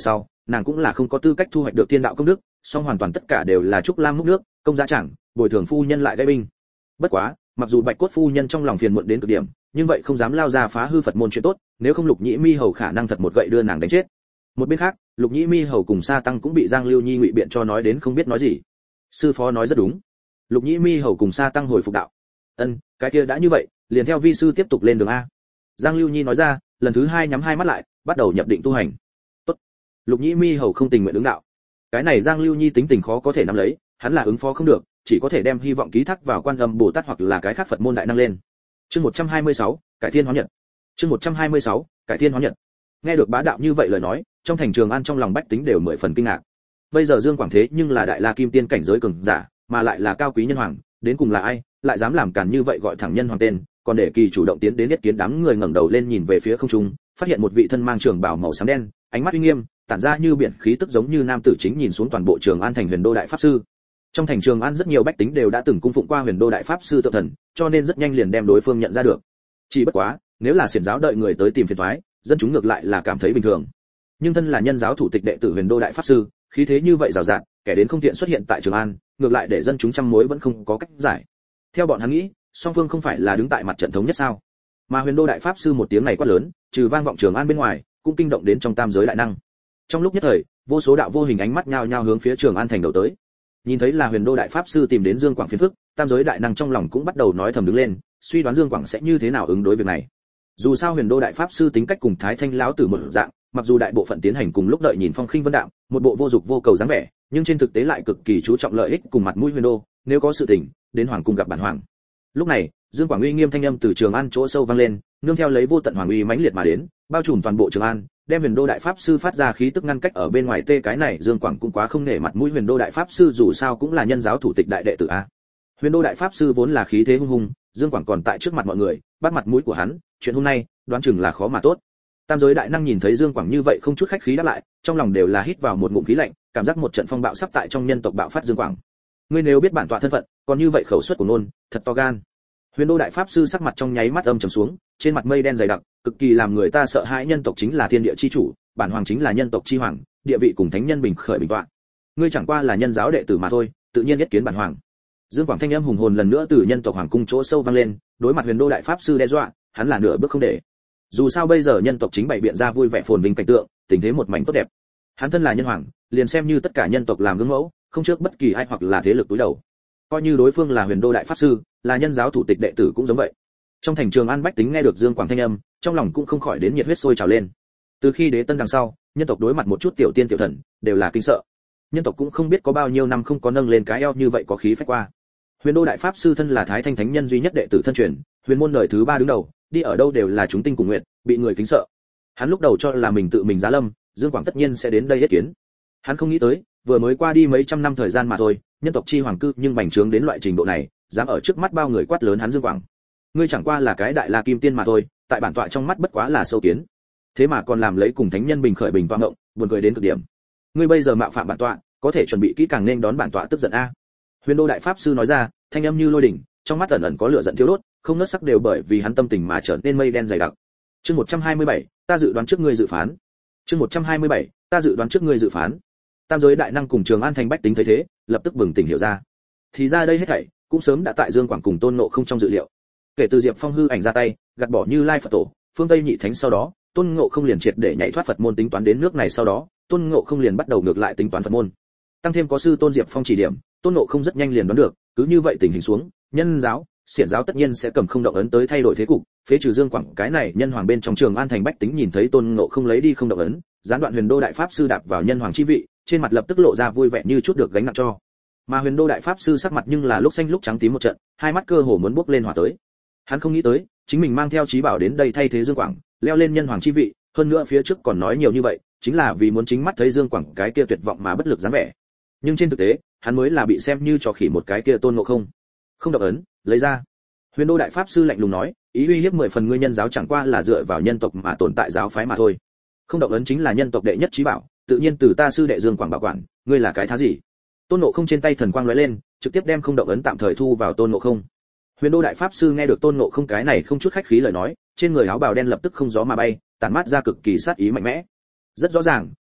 nàng cũng là không có tư cách thu hoạch được thiên đạo công đức, song hoàn toàn tất cả đều là trúc lam múc nước, công giá chẳng, bồi thường phu nhân lại gây binh. Bất quá, mặc dù Bạch Cốt phu nhân trong lòng phiền muộn đến cực điểm, nhưng vậy không dám lao ra phá hư Phật môn chuyện tốt, nếu không Lục Nhĩ Mi hầu khả năng thật một gậy đưa nàng đánh chết. Một bên khác, Lục Nhĩ Mi hầu cùng Sa Tăng cũng bị Giang Lưu Nhi ngụy biện cho nói đến không biết nói gì. Sư phó nói rất đúng. Lục Nhĩ Mi hầu cùng Sa Tăng hồi phục đạo. Ân, cái kia đã như vậy, liền theo vi sư tiếp tục lên đường a. Giang Lưu Nhi nói ra, lần thứ hai nhắm hai mắt lại, bắt đầu nhập định tu hành. Tốt. Lục Nhĩ Mi hầu không tình nguyện ứng đạo. Cái này Giang Lưu Nhi tính tình khó có thể nắm lấy, hắn là ứng phó không được, chỉ có thể đem hy vọng ký thác vào Quan Âm Bồ Tát hoặc là cái khác Phật môn đại năng lên. Chương một trăm hai mươi sáu, cải thiên hóa nhật. Chương một trăm hai mươi sáu, cải thiên hóa nhật. Nghe được bá đạo như vậy lời nói, trong thành Trường An trong lòng bách tính đều mười phần kinh ngạc. Bây giờ Dương Quảng thế nhưng là đại la kim tiên cảnh giới cường giả, mà lại là cao quý nhân hoàng, đến cùng là ai, lại dám làm càn như vậy gọi thẳng nhân hoàng tên, còn để Kỳ chủ động tiến đến yết kiến đám người ngẩng đầu lên nhìn về phía không trung, phát hiện một vị thân mang trường bào màu xám đen, ánh mắt uy nghiêm, tản ra như biển khí tức giống như nam tử chính nhìn xuống toàn bộ Trường An thành Huyền Đô đại pháp sư. Trong thành Trường An rất nhiều bách tính đều đã từng cung phụng qua Huyền Đô đại pháp sư tự thần, cho nên rất nhanh liền đem đối phương nhận ra được. Chỉ bất quá, nếu là xiển giáo đợi người tới tìm phiền toái, dân chúng ngược lại là cảm thấy bình thường. Nhưng thân là nhân giáo thủ tịch đệ tử Huyền Đô đại pháp sư, khí thế như vậy rào rạt, kẻ đến không tiện xuất hiện tại Trường An, ngược lại để dân chúng trăm mối vẫn không có cách giải. Theo bọn hắn nghĩ, song phương không phải là đứng tại mặt trận thống nhất sao? Mà Huyền Đô đại pháp sư một tiếng này quát lớn, trừ vang vọng Trường An bên ngoài, cũng kinh động đến trong tam giới đại năng. Trong lúc nhất thời, vô số đạo vô hình ánh mắt nhao nhao hướng phía Trường An thành đầu tới. Nhìn thấy là Huyền Đô đại pháp sư tìm đến Dương Quảng phiền phức, tam giới đại năng trong lòng cũng bắt đầu nói thầm đứng lên, suy đoán Dương Quảng sẽ như thế nào ứng đối việc này. Dù sao Huyền Đô đại pháp sư tính cách cùng Thái Thanh lão tử một dạng, mặc dù đại bộ phận tiến hành cùng lúc đợi nhìn phong khinh vân đạm, một bộ vô dục vô cầu dáng vẻ, nhưng trên thực tế lại cực kỳ chú trọng lợi ích cùng mặt mũi Huyền Đô, nếu có sự tình, đến hoàng cung gặp bản hoàng. Lúc này, Dương Quảng uy nghiêm thanh âm từ Trường An chỗ sâu vang lên, nương theo lấy vô tận hoàng uy mãnh liệt mà đến, bao trùm toàn bộ Trường An, đem Huyền Đô đại pháp sư phát ra khí tức ngăn cách ở bên ngoài tê cái này Dương Quảng cũng quá không nể mặt mũi Huyền Đô đại pháp sư dù sao cũng là nhân giáo thủ tịch đại đệ tử a. Huyền Đô đại pháp sư vốn là khí thế hung hùng, Dương Quảng còn tại trước mặt mọi người, bắt mặt mũi của hắn, chuyện hôm nay, đoán chừng là khó mà tốt. Tam giới đại năng nhìn thấy Dương Quảng như vậy không chút khách khí đáp lại, trong lòng đều là hít vào một ngụm khí lạnh, cảm giác một trận phong bạo sắp tại trong nhân tộc bạo phát. Dương Quảng, ngươi nếu biết bản tọa thân phận, còn như vậy khẩu suất của nôn, thật to gan. Huyền Đô đại pháp sư sắc mặt trong nháy mắt âm trầm xuống, trên mặt mây đen dày đặc, cực kỳ làm người ta sợ hãi. Nhân tộc chính là thiên địa chi chủ, bản hoàng chính là nhân tộc chi hoàng, địa vị cùng thánh nhân bình khởi bình tọa. Ngươi chẳng qua là nhân giáo đệ tử mà thôi, tự nhiên nhất kiến bản hoàng. Dương Quảng thanh âm hùng hồn lần nữa từ nhân tộc hoàng cung chỗ sâu vang lên, đối mặt Huyền Đô đại pháp sư đe dọa, hắn là nửa bước không để. Dù sao bây giờ nhân tộc chính bày biện ra vui vẻ phồn vinh cảnh tượng, tình thế một mảnh tốt đẹp. Hắn thân là nhân hoàng, liền xem như tất cả nhân tộc làm gương mẫu, không trước bất kỳ ai hoặc là thế lực túi đầu. Coi như đối phương là Huyền Đô đại pháp sư, là nhân giáo thủ tịch đệ tử cũng giống vậy. Trong thành Trường An bách tính nghe được Dương Quảng thanh âm, trong lòng cũng không khỏi đến nhiệt huyết sôi trào lên. Từ khi đế tân đằng sau, nhân tộc đối mặt một chút tiểu tiên tiểu thần, đều là kinh sợ. Nhân tộc cũng không biết có bao nhiêu năm không có nâng lên cái eo như vậy có khí phách qua. Huyền Đô đại pháp sư thân là Thái Thanh thánh nhân duy nhất đệ tử thân truyền, huyền môn đời thứ ba đứng đầu, đi ở đâu đều là chúng tinh cùng nguyện, bị người kính sợ. Hắn lúc đầu cho là mình tự mình giá lâm, Dương Quảng tất nhiên sẽ đến đây yết kiến. Hắn không nghĩ tới, vừa mới qua đi mấy trăm năm thời gian mà thôi, nhân tộc chi hoàng cư nhưng bành trướng đến loại trình độ này, dám ở trước mắt bao người quát lớn hắn Dương Quảng. Ngươi chẳng qua là cái đại la kim tiên mà thôi, tại bản tọa trong mắt bất quá là sâu kiến. Thế mà còn làm lấy cùng thánh nhân bình khởi bình toa ngộng, buồn cười đến cực điểm. Ngươi bây giờ mạo phạm bản tọa, có thể chuẩn bị kỹ càng nên đón bản tọa tức giận a. Huyền Đô đại pháp sư nói ra, thanh âm như lôi đỉnh, trong mắt ẩn ẩn có lửa giận thiêu đốt, không ngớt sắc đều bởi vì hắn tâm tình mà trở nên mây đen dày đặc. Chương một trăm hai mươi bảy, ta dự đoán trước ngươi dự phán. Chương một trăm hai mươi bảy, ta dự đoán trước ngươi dự phán. Tam giới đại năng cùng Trường An thành bách tính thấy thế, lập tức bừng tỉnh hiểu ra. Thì ra đây hết thảy cũng sớm đã tại Dương Quảng cùng Tôn Ngộ không trong dự liệu. Kể từ Diệp Phong hư ảnh ra tay, gạt bỏ Như Lai Phật tổ, phương Tây nhị thánh sau đó, Tôn Ngộ không liền triệt để nhảy thoát Phật môn tính toán đến nước này sau đó, Tôn Ngộ không liền bắt đầu ngược lại tính toán Phật môn. Tăng thêm có sư Tôn Diệp Phong chỉ điểm, Tôn Ngộ không rất nhanh liền đoán được, cứ như vậy tình hình xuống, nhân giáo, xiển giáo tất nhiên sẽ cầm không động ấn tới thay đổi thế cục, phế trừ Dương Quảng cái này nhân hoàng bên trong Trường An thành bách tính nhìn thấy Tôn Ngộ không lấy đi không động ấn, gián đoạn Huyền Đô đại pháp sư đạp vào nhân hoàng chi vị, trên mặt lập tức lộ ra vui vẻ như chút được gánh nặng cho. Mà Huyền Đô đại pháp sư sắc mặt nhưng là lúc xanh lúc trắng tím một trận, hai mắt cơ hồ muốn bốc lên hỏa tới. Hắn không nghĩ tới, chính mình mang theo trí bảo đến đây thay thế Dương Quảng, leo lên nhân hoàng chi vị, hơn nữa phía trước còn nói nhiều như vậy, chính là vì muốn chính mắt thấy Dương Quảng cái kia tuyệt vọng mà bất lực dáng vẻ. Nhưng trên thực tế, hắn mới là bị xem như trò khỉ một cái kia Tôn Ngộ không. Không động ấn, lấy ra. Huyền Đô đại pháp sư lạnh lùng nói, ý uy hiếp mười phần ngươi nhân giáo chẳng qua là dựa vào nhân tộc mà tồn tại giáo phái mà thôi. Không động ấn chính là nhân tộc đệ nhất trí bảo, tự nhiên từ ta sư đệ Dương Quảng bảo quản, ngươi là cái thá gì? Tôn Ngộ không trên tay thần quang lóe lên, trực tiếp đem không động ấn tạm thời thu vào Tôn Ngộ không. Huyền Đô đại pháp sư nghe được Tôn Ngộ không cái này không chút khách khí lời nói, trên người áo bào đen lập tức không gió mà bay, tản mát ra cực kỳ sát ý mạnh mẽ. Rất rõ ràng,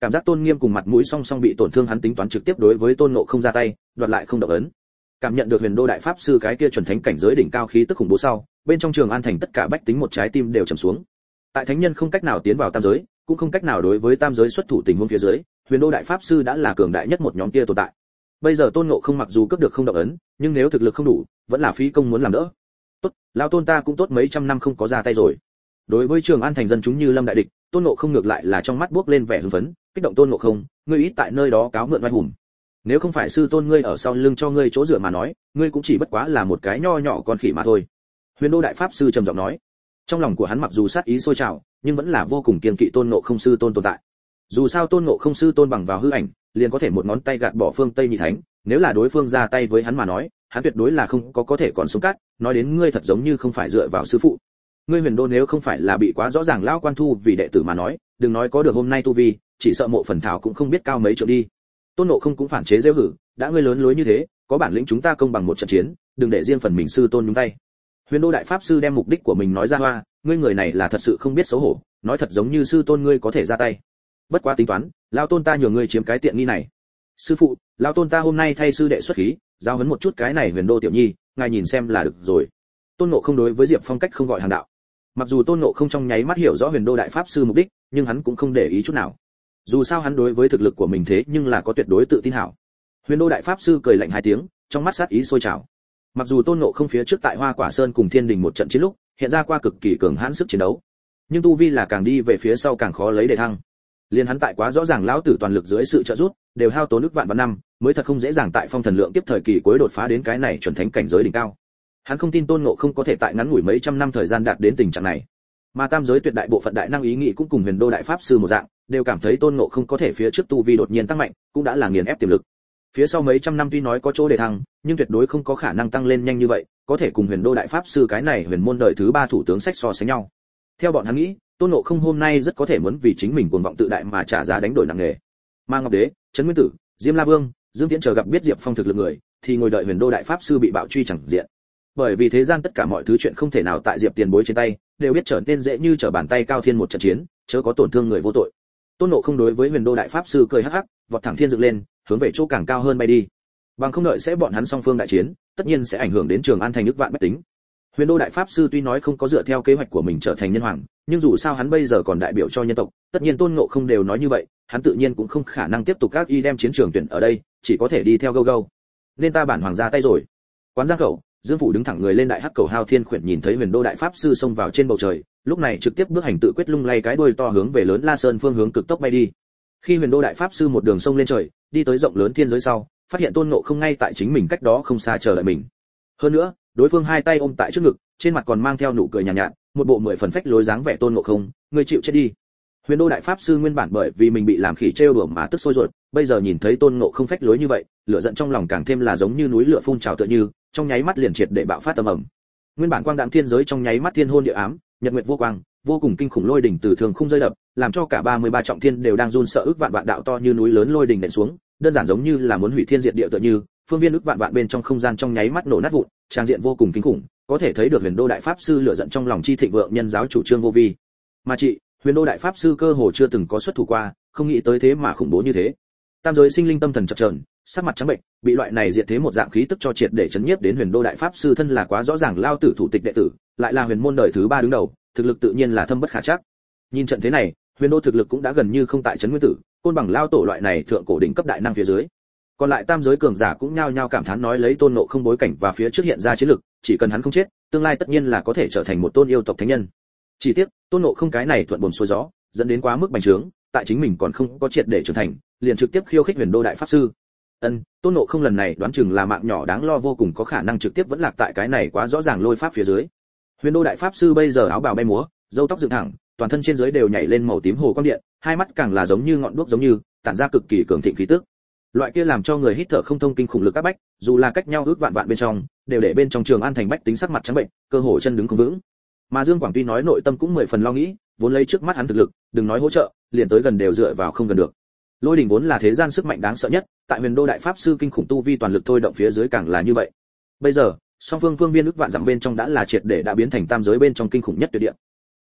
cảm giác tôn nghiêm cùng mặt mũi song song bị tổn thương, hắn tính toán trực tiếp đối với Tôn Ngộ Không ra tay, đoạt lại không động ấn. Cảm nhận được Huyền Đô đại pháp sư cái kia chuẩn thánh cảnh giới đỉnh cao khí tức khủng bố sau, bên trong Trường An thành tất cả bách tính một trái tim đều trầm xuống. Tại thánh nhân không cách nào tiến vào tam giới, cũng không cách nào đối với tam giới xuất thủ tình huống phía dưới, Huyền Đô đại pháp sư đã là cường đại nhất một nhóm kia tồn tại. Bây giờ Tôn Ngộ Không mặc dù cướp được không động ấn, nhưng nếu thực lực không đủ, vẫn là phí công muốn làm đỡ. Tốt, lão Tôn ta cũng tốt mấy trăm năm không có ra tay rồi. Đối với Trường An thành dân chúng như lâm đại địch, Tôn Ngộ Không ngược lại là trong mắt bước lên vẻ hưng phấn, kích động Tôn Ngộ Không, ngươi ít tại nơi đó cáo mượn oai hùng. Nếu không phải sư tôn ngươi ở sau lưng cho ngươi chỗ dựa mà nói, ngươi cũng chỉ bất quá là một cái nho nhỏ con khỉ mà thôi. Huyền Đô đại pháp sư trầm giọng nói. Trong lòng của hắn mặc dù sát ý sôi trào, nhưng vẫn là vô cùng kiên kỵ Tôn Ngộ Không sư tôn tồn tại. Dù sao Tôn Ngộ Không sư tôn bằng vào hư ảnh, liền có thể một ngón tay gạt bỏ phương Tây Nhị Thánh, nếu là đối phương ra tay với hắn mà nói, hắn tuyệt đối là không có có thể còn sống cát, nói đến ngươi thật giống như không phải dựa vào sư phụ. Ngươi Huyền Đô nếu không phải là bị quá rõ ràng lão quan thu vì đệ tử mà nói, đừng nói có được hôm nay tu vi, chỉ sợ mộ phần thảo cũng không biết cao mấy trượng đi. Tôn Ngộ Không cũng phản chế giễu hử, đã ngươi lớn lối như thế, có bản lĩnh chúng ta công bằng một trận chiến, đừng để riêng phần mình sư tôn nhúng tay. Huyền Đô đại pháp sư đem mục đích của mình nói ra hoa, ngươi người này là thật sự không biết xấu hổ, nói thật giống như sư tôn ngươi có thể ra tay. Bất quá tính toán, lão tôn ta nhường ngươi chiếm cái tiện nghi này. Sư phụ, lão tôn ta hôm nay thay sư đệ xuất khí, giao huấn một chút cái này Huyền Đô tiểu nhi, ngài nhìn xem là được rồi. Tôn Ngộ Không đối với Diệp Phong cách không gọi hàng đạo. Mặc dù Tôn Ngộ Không trong nháy mắt hiểu rõ Huyền Đô đại pháp sư mục đích, nhưng hắn cũng không để ý chút nào. Dù sao hắn đối với thực lực của mình thế nhưng là có tuyệt đối tự tin hảo. Huyền Đô đại pháp sư cười lạnh hai tiếng, trong mắt sát ý sôi trào. Mặc dù Tôn Ngộ Không phía trước tại Hoa Quả Sơn cùng Thiên Đình một trận chiến lúc, hiện ra qua cực kỳ cường hãn sức chiến đấu, nhưng tu vi là càng đi về phía sau càng khó lấy để thăng. Liên hắn tại quá rõ ràng lão tử toàn lực dưới sự trợ giúp, đều hao tốn nước vạn vạn năm, mới thật không dễ dàng tại Phong Thần Lượng tiếp thời kỳ cuối đột phá đến cái này chuẩn thánh cảnh giới đỉnh cao. Hắn không tin Tôn Ngộ Không có thể tại ngắn ngủi mấy trăm năm thời gian đạt đến tình trạng này. Mà tam giới tuyệt đại bộ phận đại năng ý nghĩ cũng cùng Huyền Đô đại pháp sư một dạng, đều cảm thấy Tôn Ngộ Không có thể phía trước tu vi đột nhiên tăng mạnh, cũng đã là nghiền ép tiềm lực. Phía sau mấy trăm năm tuy nói có chỗ để thăng, nhưng tuyệt đối không có khả năng tăng lên nhanh như vậy, có thể cùng Huyền Đô đại pháp sư cái này huyền môn đời thứ ba thủ tướng sách so sánh nhau. Theo bọn hắn nghĩ, Tôn Ngộ Không hôm nay rất có thể muốn vì chính mình cuồng vọng tự đại mà trả giá đánh đổi nặng nề. Ma Ngọc Đế, Trấn Nguyên Tử, Diêm La Vương, Dương Tiễn chờ gặp biết Diệp Phong thực lực người, thì ngồi đợi Huyền Đô đại pháp sư bị bạo truy chẳng diện. Bởi vì thế gian tất cả mọi thứ chuyện không thể nào tại Diệp Tiền Bối trên tay, đều biết trở nên dễ như trở bàn tay cao thiên một trận chiến, chớ có tổn thương người vô tội. Tôn Ngộ Không đối với Huyền Đô đại pháp sư cười hắc hắc, vọt thẳng thiên dựng lên, hướng về chỗ càng cao hơn bay đi. Bằng không đợi sẽ bọn hắn song phương đại chiến, tất nhiên sẽ ảnh hưởng đến Trường An thành nước vạn bách tính. Huyền Đô đại pháp sư tuy nói không có dựa theo kế hoạch của mình trở thành nhân hoàng, nhưng dù sao hắn bây giờ còn đại biểu cho nhân tộc, tất nhiên Tôn Ngộ Không đều nói như vậy, hắn tự nhiên cũng không khả năng tiếp tục các y đem chiến trường tuyển ở đây, chỉ có thể đi theo gâu gâu. Nên ta bản hoàng ra tay rồi. Quán Giang khẩu, Dương Phủ đứng thẳng người lên đại hắc cầu Hao Thiên Khuyển nhìn thấy Huyền Đô đại pháp sư xông vào trên bầu trời, lúc này trực tiếp bước hành tự quyết lung lay cái đuôi to hướng về lớn La Sơn phương hướng cực tốc bay đi. Khi Huyền Đô đại pháp sư một đường sông lên trời, đi tới rộng lớn thiên giới sau, phát hiện Tôn Ngộ Không ngay tại chính mình cách đó không xa chờ đợi mình. Hơn nữa, đối phương hai tay ôm tại trước ngực, trên mặt còn mang theo nụ cười nhàn nhạt, nhạt, một bộ mười phần phách lối dáng vẻ Tôn Ngộ Không, ngươi chịu chết đi. Huyền Đô đại pháp sư nguyên bản bởi vì mình bị làm khỉ trêu đùa mà tức sôi ruột, bây giờ nhìn thấy Tôn Ngộ Không phách lối như vậy, lửa giận trong lòng càng thêm là giống như núi lửa phun trào tựa như, trong nháy mắt liền triệt để bạo phát tầm ầm. Nguyên bản quang đạm thiên giới trong nháy mắt thiên hôn địa ám, nhật nguyệt vô quang, vô cùng kinh khủng lôi đỉnh từ thường khung rơi đập, làm cho cả ba mươi ba trọng thiên đều đang run sợ, ức vạn vạn đạo to như núi lớn lôi đỉnh nện xuống, đơn giản giống như là muốn hủy thiên diệt địa tựa như, phương viên ức vạn vạn bên trong không gian trong nháy mắt nổ nát vụn, trang diện vô cùng kinh khủng, có thể thấy được Huyền Đô đại pháp sư lửa giận trong lòng chi thịnh vượng nhân giáo chủ trương vô vi. Mà chị, Huyền Đô đại pháp sư cơ hồ chưa từng có xuất thủ qua, không nghĩ tới thế mà khủng bố như thế. Tam giới sinh linh tâm thần chập chờn, sắc mặt trắng bệnh, bị loại này diệt thế một dạng khí tức cho triệt để chấn nhiếp đến Huyền Đô đại pháp sư thân là quá rõ ràng lao tử thủ tịch đệ tử, lại là huyền môn đời thứ ba đứng đầu, thực lực tự nhiên là thâm bất khả trắc. Nhìn trận thế này, Huyền Đô thực lực cũng đã gần như không tại Trấn Nguyên Tử, Côn Bằng lao tổ loại này thượng cổ đỉnh cấp đại năng phía dưới. Còn lại tam giới cường giả cũng nhao nhao cảm thán nói lấy Tôn Ngộ Không bối cảnh và phía trước hiện ra chiến lực, chỉ cần hắn không chết, tương lai tất nhiên là có thể trở thành một tôn yêu tộc thánh nhân. Chỉ tiếc, Tôn Ngộ Không cái này thuận buồm xuôi gió, dẫn đến quá mức bành trướng, tại chính mình còn không có triệt để trưởng thành, liền trực tiếp khiêu khích Huyền Đô đại pháp sư. Ân, Tôn Ngộ Không lần này đoán chừng là mạng nhỏ đáng lo vô cùng, có khả năng trực tiếp vẫn lạc tại cái này quá rõ ràng lôi pháp phía dưới. Huyền Đô đại pháp sư bây giờ áo bào bay múa, râu tóc dựng thẳng, toàn thân trên dưới đều nhảy lên màu tím hồ quang điện, hai mắt càng là giống như ngọn đuốc giống như, tản ra cực kỳ cường thịnh khí tức. Loại kia làm cho người hít thở không thông kinh khủng lực áp bách, dù là cách nhau ước vạn vạn bên trong, đều để bên trong Trường An thành bách tính sắc mặt trắng bệnh, cơ hồ chân đứng không vững. Mà Dương Quảng tuy nói nội tâm cũng mười phần lo nghĩ, vốn lấy trước mắt hắn thực lực, đừng nói hỗ trợ, liền tới gần đều dựa vào không gần được. Lôi đỉnh vốn là thế gian sức mạnh đáng sợ nhất, tại Huyền Đô đại pháp sư kinh khủng tu vi toàn lực thôi động phía dưới càng là như vậy. Bây giờ, song phương phương viên ước vạn dặm bên trong đã là triệt để đã biến thành tam giới bên trong kinh khủng nhất tuyệt địa.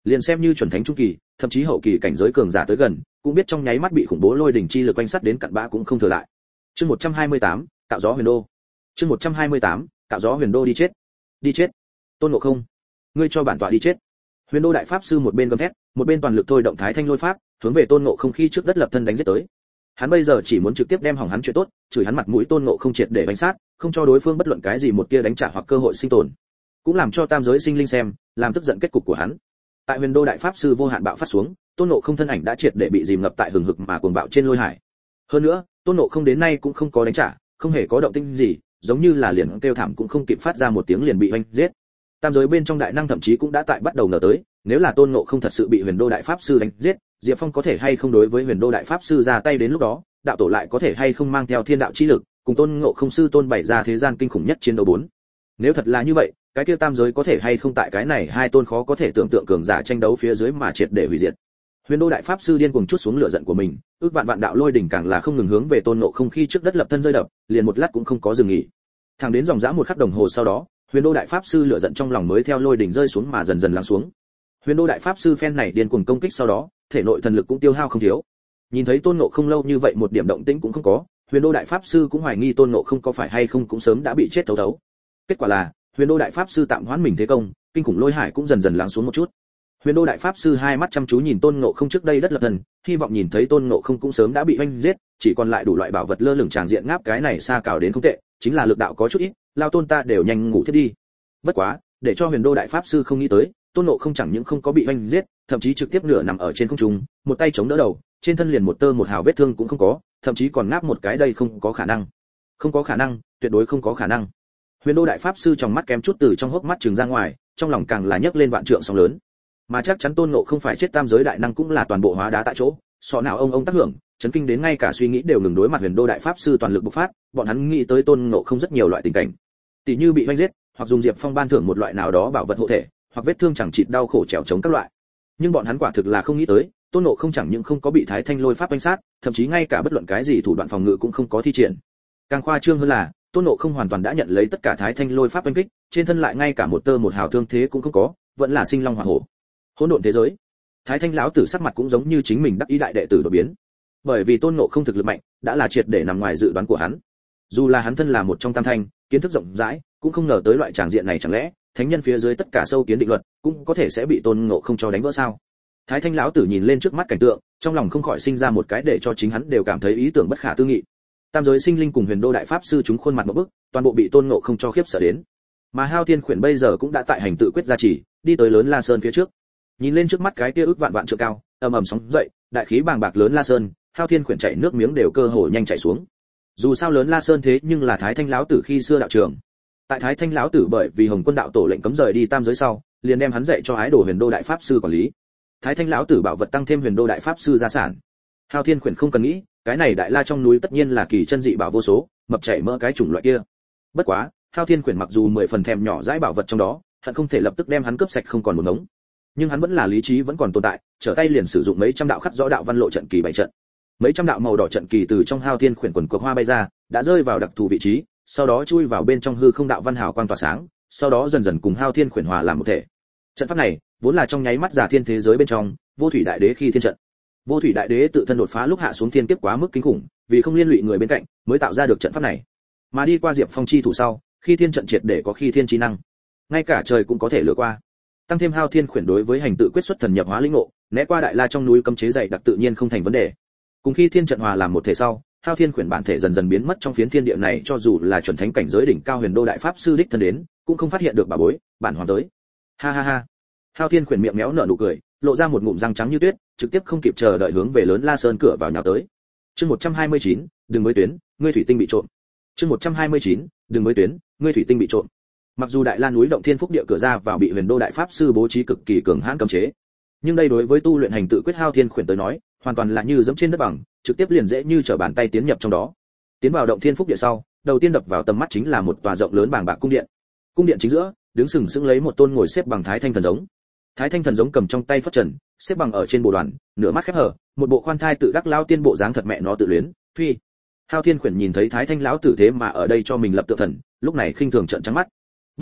Liền xem như chuẩn thánh trung kỳ, thậm chí hậu kỳ cảnh giới cường giả tới gần, cũng biết trong nháy mắt bị khủng bố lôi đỉnh chi lực quanh sát đến cặn bã cũng không thừa lại. Chương một trăm hai mươi tám, cạo gió huyền đô. Chương một trăm hai mươi tám, cạo gió huyền đô đi chết. Đi chết. Tôn Ngộ Không, ngươi cho bản tọa đi chết. Huyền đô đại pháp sư một bên gầm thét, một bên toàn lực thôi động thái thanh lôi pháp, hướng về Tôn Ngộ Không khi trước đất lập thân đánh giết tới. Hắn bây giờ chỉ muốn trực tiếp đem hỏng hắn chuyện tốt, chửi hắn mặt mũi Tôn Ngộ Không triệt để bánh sát, không cho đối phương bất luận cái gì một tia đánh trả hoặc cơ hội sinh tồn. Cũng làm cho tam giới sinh linh xem, làm tức giận kết cục của hắn. Tại Huyền đô đại pháp sư vô hạn bạo phát xuống, Tôn Ngộ Không thân ảnh đã triệt để bị dìm ngập tại hừng hực mà cuồng bạo trên lôi hải. Hơn nữa, Tôn Ngộ Không đến nay cũng không có đánh trả, không hề có động tĩnh gì, giống như là liền kêu thảm cũng không kịp phát ra một tiếng liền bị oanh giết. Tam giới bên trong đại năng thậm chí cũng đã tại bắt đầu ngờ tới, nếu là Tôn Ngộ Không thật sự bị Huyền đô đại pháp sư đánh giết, Diệp Phong có thể hay không đối với Huyền đô đại pháp sư ra tay đến lúc đó, đạo tổ lại có thể hay không mang theo thiên đạo chi lực, cùng Tôn Ngộ Không sư tôn bày ra thế gian kinh khủng nhất chiến đấu bốn. Nếu thật là như vậy, cái kia tam giới có thể hay không tại cái này hai tôn khó có thể tưởng tượng cường giả tranh đấu phía dưới mà triệt để hủy diệt. Huyền đô đại pháp sư điên cuồng chút xuống lửa giận của mình, ước vạn vạn đạo lôi đỉnh càng là không ngừng hướng về Tôn Ngộ Không khi trước đất lập thân rơi đập, liền một lát cũng không có dừng nghỉ. Thẳng đến dòng dã một khắc đồng hồ sau đó, Huyền đô đại pháp sư lửa giận trong lòng mới theo lôi đỉnh rơi xuống mà dần dần lắng xuống. Huyền đô đại pháp sư phen này điên cuồng công kích sau đó, thể nội thần lực cũng tiêu hao không thiếu. Nhìn thấy Tôn Ngộ Không lâu như vậy một điểm động tĩnh cũng không có, Huyền đô đại pháp sư cũng hoài nghi Tôn Ngộ Không có phải hay không cũng sớm đã bị chết thấu thấu. Kết quả là, Huyền đô đại pháp sư tạm hoãn mình thế công, kinh khủng lôi hải cũng dần dần lắng xuống một chút. Huyền đô đại pháp sư hai mắt chăm chú nhìn Tôn Ngộ Không trước đây đất lập thần, hy vọng nhìn thấy Tôn Ngộ Không cũng sớm đã bị oanh giết, chỉ còn lại đủ loại bảo vật lơ lửng tràng diện ngáp cái này xa cào đến không tệ, chính là lực đạo có chút ít, lao tôn ta đều nhanh ngủ thiết đi. Bất quá, để cho Huyền đô đại pháp sư không nghĩ tới, Tôn Ngộ Không chẳng những không có bị oanh giết, thậm chí trực tiếp nửa nằm ở trên không trung, một tay chống đỡ đầu, trên thân liền một tơ một hào vết thương cũng không có, thậm chí còn ngáp một cái đây không có khả năng. Không có khả năng, tuyệt đối không có khả năng. Huyền đô đại pháp sư trong mắt kém chút từ trong hốc mắt trừng ra ngoài, trong lòng càng là nhấc lên vạn trượng sóng lớn. Mà chắc chắn Tôn Ngộ Không phải chết tam giới đại năng cũng là toàn bộ hóa đá tại chỗ, sọ nào ông ông tác hưởng, chấn kinh đến ngay cả suy nghĩ đều ngừng đối mặt Huyền đô đại pháp sư toàn lực bộc phát, bọn hắn nghĩ tới Tôn Ngộ Không rất nhiều loại tình cảnh. Tỷ như bị oanh giết, hoặc dùng Diệp Phong ban thưởng một loại nào đó bảo vật hộ thể, hoặc vết thương chẳng chịt đau khổ trèo chống các loại. Nhưng bọn hắn quả thực là không nghĩ tới, Tôn Ngộ Không chẳng những không có bị Thái Thanh lôi pháp oanh sát, thậm chí ngay cả bất luận cái gì thủ đoạn phòng ngự cũng không có thi triển. Càng khoa trương hơn là, Tôn Ngộ Không hoàn toàn đã nhận lấy tất cả Thái Thanh lôi pháp oanh kích, trên thân lại ngay cả một tơ một hào thương thế cũng không có, vẫn là sinh long hỏa hổ. Hỗn độn thế giới. Thái Thanh lão tử sắc mặt cũng giống như chính mình đắc ý đại đệ tử đột biến. Bởi vì Tôn Ngộ Không thực lực mạnh, đã là triệt để nằm ngoài dự đoán của hắn. Dù là hắn thân là một trong tam thanh, kiến thức rộng rãi, cũng không ngờ tới loại tràng diện này chẳng lẽ, thánh nhân phía dưới tất cả sâu kiến định luật, cũng có thể sẽ bị Tôn Ngộ Không cho đánh vỡ sao? Thái Thanh lão tử nhìn lên trước mắt cảnh tượng, trong lòng không khỏi sinh ra một cái để cho chính hắn đều cảm thấy ý tưởng bất khả tư nghị. Tam giới sinh linh cùng Huyền đô đại pháp sư chúng khuôn mặt một bức, toàn bộ bị Tôn Ngộ Không cho khiếp sợ đến. Mà Hao Thiên Khuyển bây giờ cũng đã tại hành tự quyết gia trì, đi tới lớn La Sơn phía trước. Nhìn lên trước mắt cái kia ước vạn vạn trượng cao, ầm ầm sóng dậy, đại khí bàng bạc lớn La Sơn, Hao Thiên Khuyển chảy nước miếng đều cơ hồ nhanh chảy xuống. Dù sao lớn La Sơn thế nhưng là Thái Thanh lão tử khi xưa đạo trường. Tại Thái Thanh lão tử bởi vì Hồng Quân đạo tổ lệnh cấm rời đi tam giới sau, liền đem hắn dạy cho ái đồ Huyền đô đại pháp sư quản lý. Thái Thanh lão tử bảo vật tăng thêm Huyền đô đại pháp sư gia sản. Hao Thiên Khuyển không cần nghĩ, cái này đại la trong núi tất nhiên là kỳ chân dị bảo vô số, mập chảy mỡ cái chủng loại kia. Bất quá, Hao Thiên Khuyển mặc dù mười phần thèm nhỏ dãi bảo vật trong đó, hận không thể lập tức đem hắn cướp sạch không còn một ngống. Nhưng hắn vẫn là lý trí vẫn còn tồn tại, trở tay liền sử dụng mấy trăm đạo khắc rõ đạo văn lộ trận kỳ bảy trận. Mấy trăm đạo màu đỏ trận kỳ từ trong Hao Thiên Khuyển quần của hoa bay ra, đã rơi vào đặc thù vị trí, sau đó chui vào bên trong hư không đạo văn hào quang tỏa sáng, sau đó dần dần cùng Hao Thiên Khuyển hòa làm một thể. Trận pháp này, vốn là trong nháy mắt giả thiên thế giới bên trong, Vô Thủy Đại Đế khi thiên trận. Vô Thủy Đại Đế tự thân đột phá lúc hạ xuống thiên kiếp quá mức kinh khủng, vì không liên lụy người bên cạnh, mới tạo ra được trận pháp này. Mà đi qua Diệp Phong chi thủ sau, khi thiên trận triệt để có khi thiên chi năng, ngay cả trời cũng có thể lừa qua. Tăng thêm Hao Thiên Khuyển đối với hành tự quyết xuất thần nhập hóa linh ngộ, né qua đại la trong núi cấm chế dày đặc tự nhiên không thành vấn đề. Cùng khi thiên trận hòa làm một thể sau, Hao Thiên Khuyển bản thể dần dần biến mất trong phiến thiên địa này, cho dù là chuẩn thánh cảnh giới đỉnh cao Huyền đô đại pháp sư đích thân đến, cũng không phát hiện được bà bối, bản hoàng tới. Ha ha ha. Hao Thiên Khuyển miệng méo nở nụ cười, lộ ra một ngụm răng trắng như tuyết, trực tiếp không kịp chờ đợi hướng về lớn La Sơn cửa vào nhào tới. Chương một trăm hai mươi chín, đừng mới tuyến, ngươi thủy tinh bị trộm. Chương một trăm hai mươi chín, đừng mới tuyến, ngươi thủy tinh bị trộm. Mặc dù Đại La núi động thiên phúc địa cửa ra vào bị Huyền đô đại pháp sư bố trí cực kỳ cường hãn cấm chế, nhưng đây đối với tu luyện hành tự quyết Hao Thiên Khuyển tới nói, hoàn toàn là như dẫm trên đất bằng, trực tiếp liền dễ như trở bàn tay tiến nhập trong đó. Tiến vào động thiên phúc địa sau, đầu tiên đập vào tầm mắt chính là một tòa rộng lớn bàng bạc cung điện. Cung điện chính giữa, đứng sừng sững lấy một tôn ngồi xếp bằng Thái Thanh thần giống. Thái Thanh thần giống cầm trong tay phất trần, xếp bằng ở trên bồ đoàn, nửa mắt khép hờ, một bộ khoan thai tự đắc lao tiên bộ dáng thật mẹ nó tự luyến, phi. Hao Thiên Khuyển nhìn thấy Thái Thanh lão tử thế mà ở đây cho mình lập tượng thần, lúc này khinh thường trợn trắng mắt. Bất quá,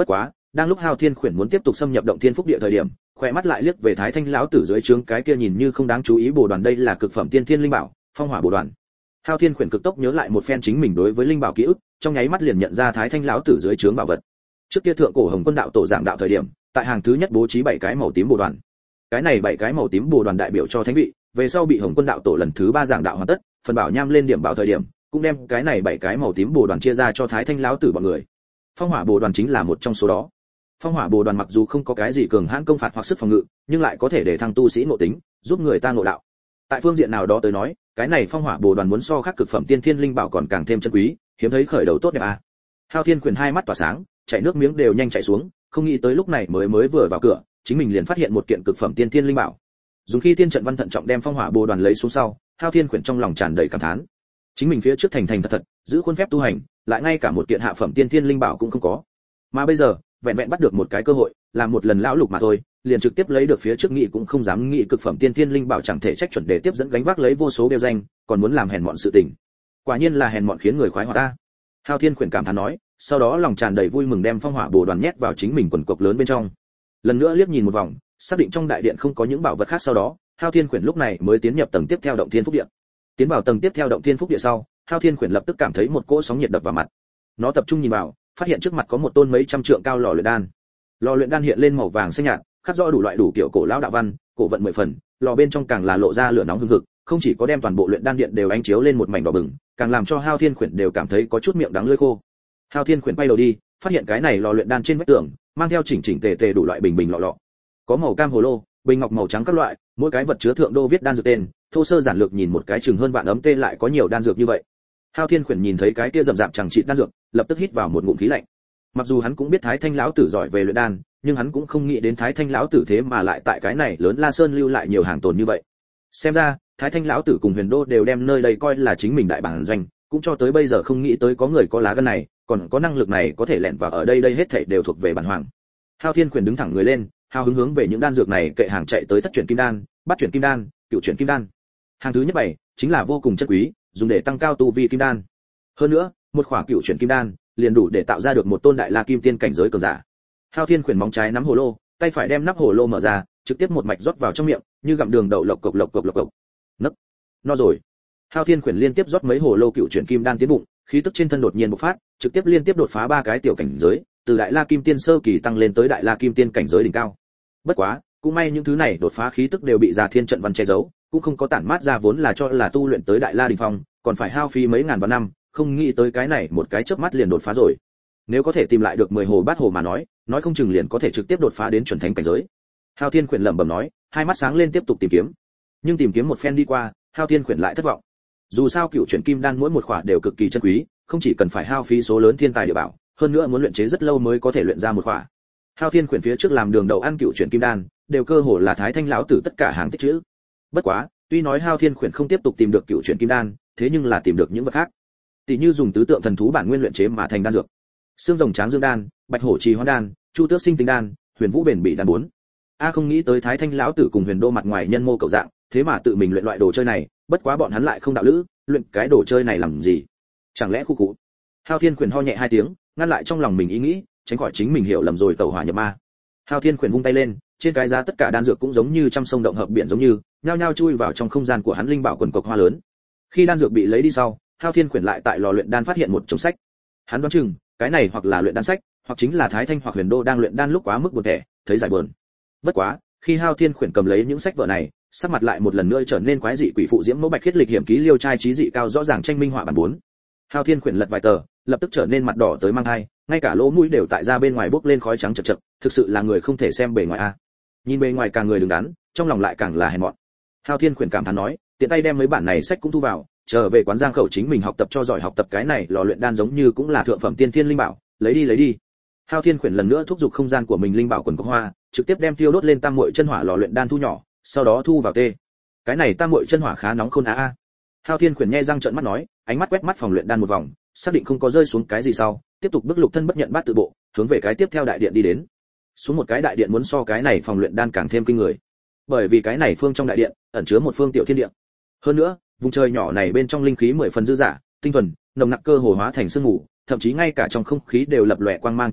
đang lúc Hao Thiên Khuyển muốn tiếp tục xâm nhập động thiên phúc địa thời điểm, khỏe mắt lại liếc về Thái Thanh lão tử dưới trướng cái kia nhìn như không đáng chú ý bồ đoàn, đây là cực phẩm tiên thiên linh bảo, phong hỏa bồ đoàn. Hao Thiên Khuyển cực tốc nhớ lại một phen chính mình đối với linh bảo ký ức, trong nháy mắt liền nhận ra Thái Thanh lão tử dưới trướng bảo vật. Trước kia thượng cổ Hồng Quân đạo tổ giảng đạo thời điểm, tại hàng thứ nhất bố trí bảy cái màu tím bồ đoàn. Cái này bảy cái màu tím bồ đoàn đại biểu cho thánh vị, về sau bị Hồng Quân đạo tổ lần thứ ba giảng đạo hoàn tất, phần bảo nham lên điểm bảo thời điểm, cũng đem cái này bảy cái màu tím bồ đoàn chia ra cho Thái Thanh lão tử bọn người. Phong hỏa bồ đoàn chính là một trong số đó. Phong hỏa bồ đoàn mặc dù không có cái gì cường hãn công phạt hoặc sức phòng ngự, nhưng lại có thể để thăng tu sĩ ngộ tính, giúp người ta ngộ đạo. Tại phương diện nào đó tới nói, cái này phong hỏa bồ đoàn muốn so khác cực phẩm tiên thiên linh bảo còn càng thêm chân quý, hiếm thấy khởi đầu tốt đẹp a. À. Hao Thiên Khuyển hai mắt tỏa sáng, chảy nước miếng đều nhanh chảy xuống, không nghĩ tới lúc này mới mới vừa vào cửa, chính mình liền phát hiện một kiện cực phẩm tiên thiên linh bảo. Dùng khi tiên trận văn thận trọng đem phong hỏa bồ đoàn lấy xuống sau, Hao Thiên Khuyển trong lòng tràn đầy cảm thán. Chính mình phía trước thành thành thật thật, giữ khuôn phép tu hành, lại ngay cả một kiện hạ phẩm tiên thiên linh bảo cũng không có. Mà bây giờ, vẹn vẹn bắt được một cái cơ hội, làm một lần lão lục mà thôi, liền trực tiếp lấy được phía trước nghị cũng không dám nghĩ cực phẩm tiên thiên linh bảo chẳng thể trách chuẩn để tiếp dẫn gánh vác lấy vô số đeo danh, còn muốn làm hèn mọn sự tình. Quả nhiên là hèn mọn khiến người khoái hoạt ta. Hao Thiên Khuyển cảm thán nói, sau đó lòng tràn đầy vui mừng đem phong hỏa bồ đoàn nhét vào chính mình quần cộc lớn bên trong. Lần nữa liếc nhìn một vòng, xác định trong đại điện không có những bảo vật khác sau đó, Hao Thiên Khuyển lúc này mới tiến nhập tầng tiếp theo động thiên phúc địa. Tiến vào tầng tiếp theo động thiên phúc địa sau, Hao Thiên Khuyển lập tức cảm thấy một cỗ sóng nhiệt đập vào mặt. Nó tập trung nhìn vào, phát hiện trước mặt có một tôn mấy trăm trượng cao lò luyện đan. Lò luyện đan hiện lên màu vàng xanh nhạt, khắc rõ đủ loại đủ kiểu cổ lão đạo văn, cổ vận mười phần, lò bên trong càng là lộ ra lửa nóng hừng hực, không chỉ có đem toàn bộ luyện đan điện đều ánh chiếu lên một mảnh đỏ bừng, càng làm cho Hao Thiên Khuyển đều cảm thấy có chút miệng đắng lưỡi khô. Hao Thiên Khuyển quay đầu đi, phát hiện cái này lò luyện đan trên vách tường, mang theo chỉnh chỉnh tề tề đủ loại bình bình lọ lọ. Có màu cam hồ lô, bình ngọc màu trắng các loại, mỗi cái vật chứa thượng đô viết đan dược tên, thô sơ giản lược nhìn một cái chừng hơn vạn ấm tê lại có nhiều đan dược như vậy. Hao Thiên Khuyển nhìn thấy cái kia rậm rạp chẳng trị đan dược, lập tức hít vào một ngụm khí lạnh. Mặc dù hắn cũng biết Thái Thanh lão tử giỏi về luyện đan, nhưng hắn cũng không nghĩ đến Thái Thanh lão tử thế mà lại tại cái này lớn La Sơn lưu lại nhiều hàng tồn như vậy. Xem ra, Thái Thanh lão tử cùng Huyền Đô đều đem nơi đây coi là chính mình đại bản doanh, cũng cho tới bây giờ không nghĩ tới có người có lá gan này, còn có năng lực này có thể lẻn vào ở đây, đây hết thảy đều thuộc về bản hoàng. Hao Thiên Khuyển đứng thẳng người lên, hào hứng hướng về những đan dược này kệ hàng chạy tới thất chuyển kim đan, bát chuyển kim đan, cửu chuyển kim đan. Hàng thứ nhất bảy chính là vô cùng chất quý, dùng để tăng cao tu vi kim đan. Hơn nữa, một khỏa cửu chuyển kim đan liền đủ để tạo ra được một tôn đại la kim tiên cảnh giới cường giả. Hao Thiên Khuyển móng trái nắm hồ lô, tay phải đem nắp hồ lô mở ra, trực tiếp một mạch rót vào trong miệng, như gặm đường đậu lộc cộc lộc cộc lộc cộc. Nấc. No rồi. Hao Thiên Khuyển liên tiếp rót mấy hồ lô cựu chuyển kim đan tiến bụng, khí tức trên thân đột nhiên bộc phát, trực tiếp liên tiếp đột phá ba cái tiểu cảnh giới, từ đại la kim tiên sơ kỳ tăng lên tới đại la kim tiên cảnh giới đỉnh cao. Bất quá, cũng may những thứ này đột phá khí tức đều bị Già Thiên trận văn che giấu, cũng không có tản mát ra, vốn là cho là tu luyện tới đại la đỉnh phong, còn phải hao phí mấy ngàn vạn năm, không nghĩ tới cái này một cái chớp mắt liền đột phá rồi. Nếu có thể tìm lại được mười hồ bát hồ mà nói, nói không chừng liền có thể trực tiếp đột phá đến chuẩn thánh cảnh giới. Hao Thiên Khuyển lẩm bẩm nói, hai mắt sáng lên tiếp tục tìm kiếm. Nhưng tìm kiếm một phen đi qua, Hao Thiên Khuyển lại thất vọng. Dù sao cựu chuyển kim đan mỗi một khỏa đều cực kỳ chân quý, không chỉ cần phải hao phí số lớn thiên tài địa bảo, hơn nữa muốn luyện chế rất lâu mới có thể luyện ra một khỏa. Hao Thiên Khuyển phía trước làm đường đầu ăn cựu chuyển kim đan, đều cơ hồ là Thái Thanh lão tử tất cả hàng tích trữ. Bất quá, tuy nói Hao Thiên Khuyển không tiếp tục tìm được cựu chuyển kim đan, thế nhưng là tìm được những vật khác. Tỷ như dùng tứ tượng thần thú bản nguyên luyện chế mà thành đan dược. Xương rồng tráng dương đan, bạch hổ trì hoán đan, chu tước sinh tinh đan, huyền vũ bền bị đan bốn. A không nghĩ tới Thái Thanh lão tử cùng Huyền Đô mặt ngoài nhân mô cậu dạng, thế mà tự mình luyện loại đồ chơi này, bất quá bọn hắn lại không đạo lữ, luyện cái đồ chơi này làm gì? Chẳng lẽ khu cụ? Hao Thiên Khuyển ho nhẹ hai tiếng, ngăn lại trong lòng mình ý nghĩ, tránh khỏi chính mình hiểu lầm rồi tẩu hỏa nhập ma. Hao Thiên Khuyển vung tay lên, trên cái giá tất cả đan dược cũng giống như trăm sông động hợp biển giống như, nhao nhao chui vào trong không gian của hắn linh bảo quần cộc hoa lớn. Khi đan dược bị lấy đi sau, Hao Thiên Khuyển lại tại lò luyện đan phát hiện một chồng sách. Hắn đoán chừng, cái này hoặc là luyện đan sách, hoặc chính là Thái Thanh hoặc Huyền Đô đang luyện đan lúc quá mức buồn tẻ, thấy giải buồn. Bất quá, khi Hao Thiên Khuyển cầm lấy những sách vở này, sắc mặt lại một lần nữa trở nên quái dị, quỷ phụ diễm mẫu bạch khiết lịch hiểm ký liêu trai trí dị cao rõ ràng tranh minh họa bản bốn. Hao Thiên Khuyển lật vài tờ, lập tức trở nên mặt đỏ tới mang hai, ngay cả lỗ mũi đều tại ra bên ngoài bốc lên khói trắng chật chật, thực sự là người không thể xem bề ngoài a. Nhìn bề ngoài càng người đứng đắn, trong lòng lại càng là hèn mọn. Hao Thiên Khuyển cảm thán nói, tiện tay đem mấy bản này sách cũng thu vào, trở về quán Giang Khẩu chính mình học tập cho giỏi, học tập cái này lò luyện đan giống như cũng là thượng phẩm tiên thiên linh bảo, lấy đi lấy đi. Hao Thiên Khuyển lần nữa thúc giục không gian của mình linh bảo quần cốc hoa, trực tiếp đem tiêu đốt lên tam muội chân hỏa lò luyện đan thu nhỏ, sau đó thu vào tê. Cái này tam muội chân hỏa khá nóng khôn a a. Hao Thiên Khuyển nhe răng trợn mắt nói, ánh mắt quét mắt phòng luyện đan một vòng, xác định không có rơi xuống cái gì sau, tiếp tục bước lục thân bất nhận bát tự bộ, hướng về cái tiếp theo đại điện đi đến. Xuống một cái đại điện muốn so cái này phòng luyện đan càng thêm kinh người. Bởi vì cái này phương trong đại điện ẩn chứa một phương tiểu thiên địa. Hơn nữa, vùng trời nhỏ này bên trong linh khí mười phần dư dả, tinh thuần, nồng nặc cơ hồ hóa thành sương mù, thậm chí ngay cả trong không khí đều lập lòe quang mang trong suốt,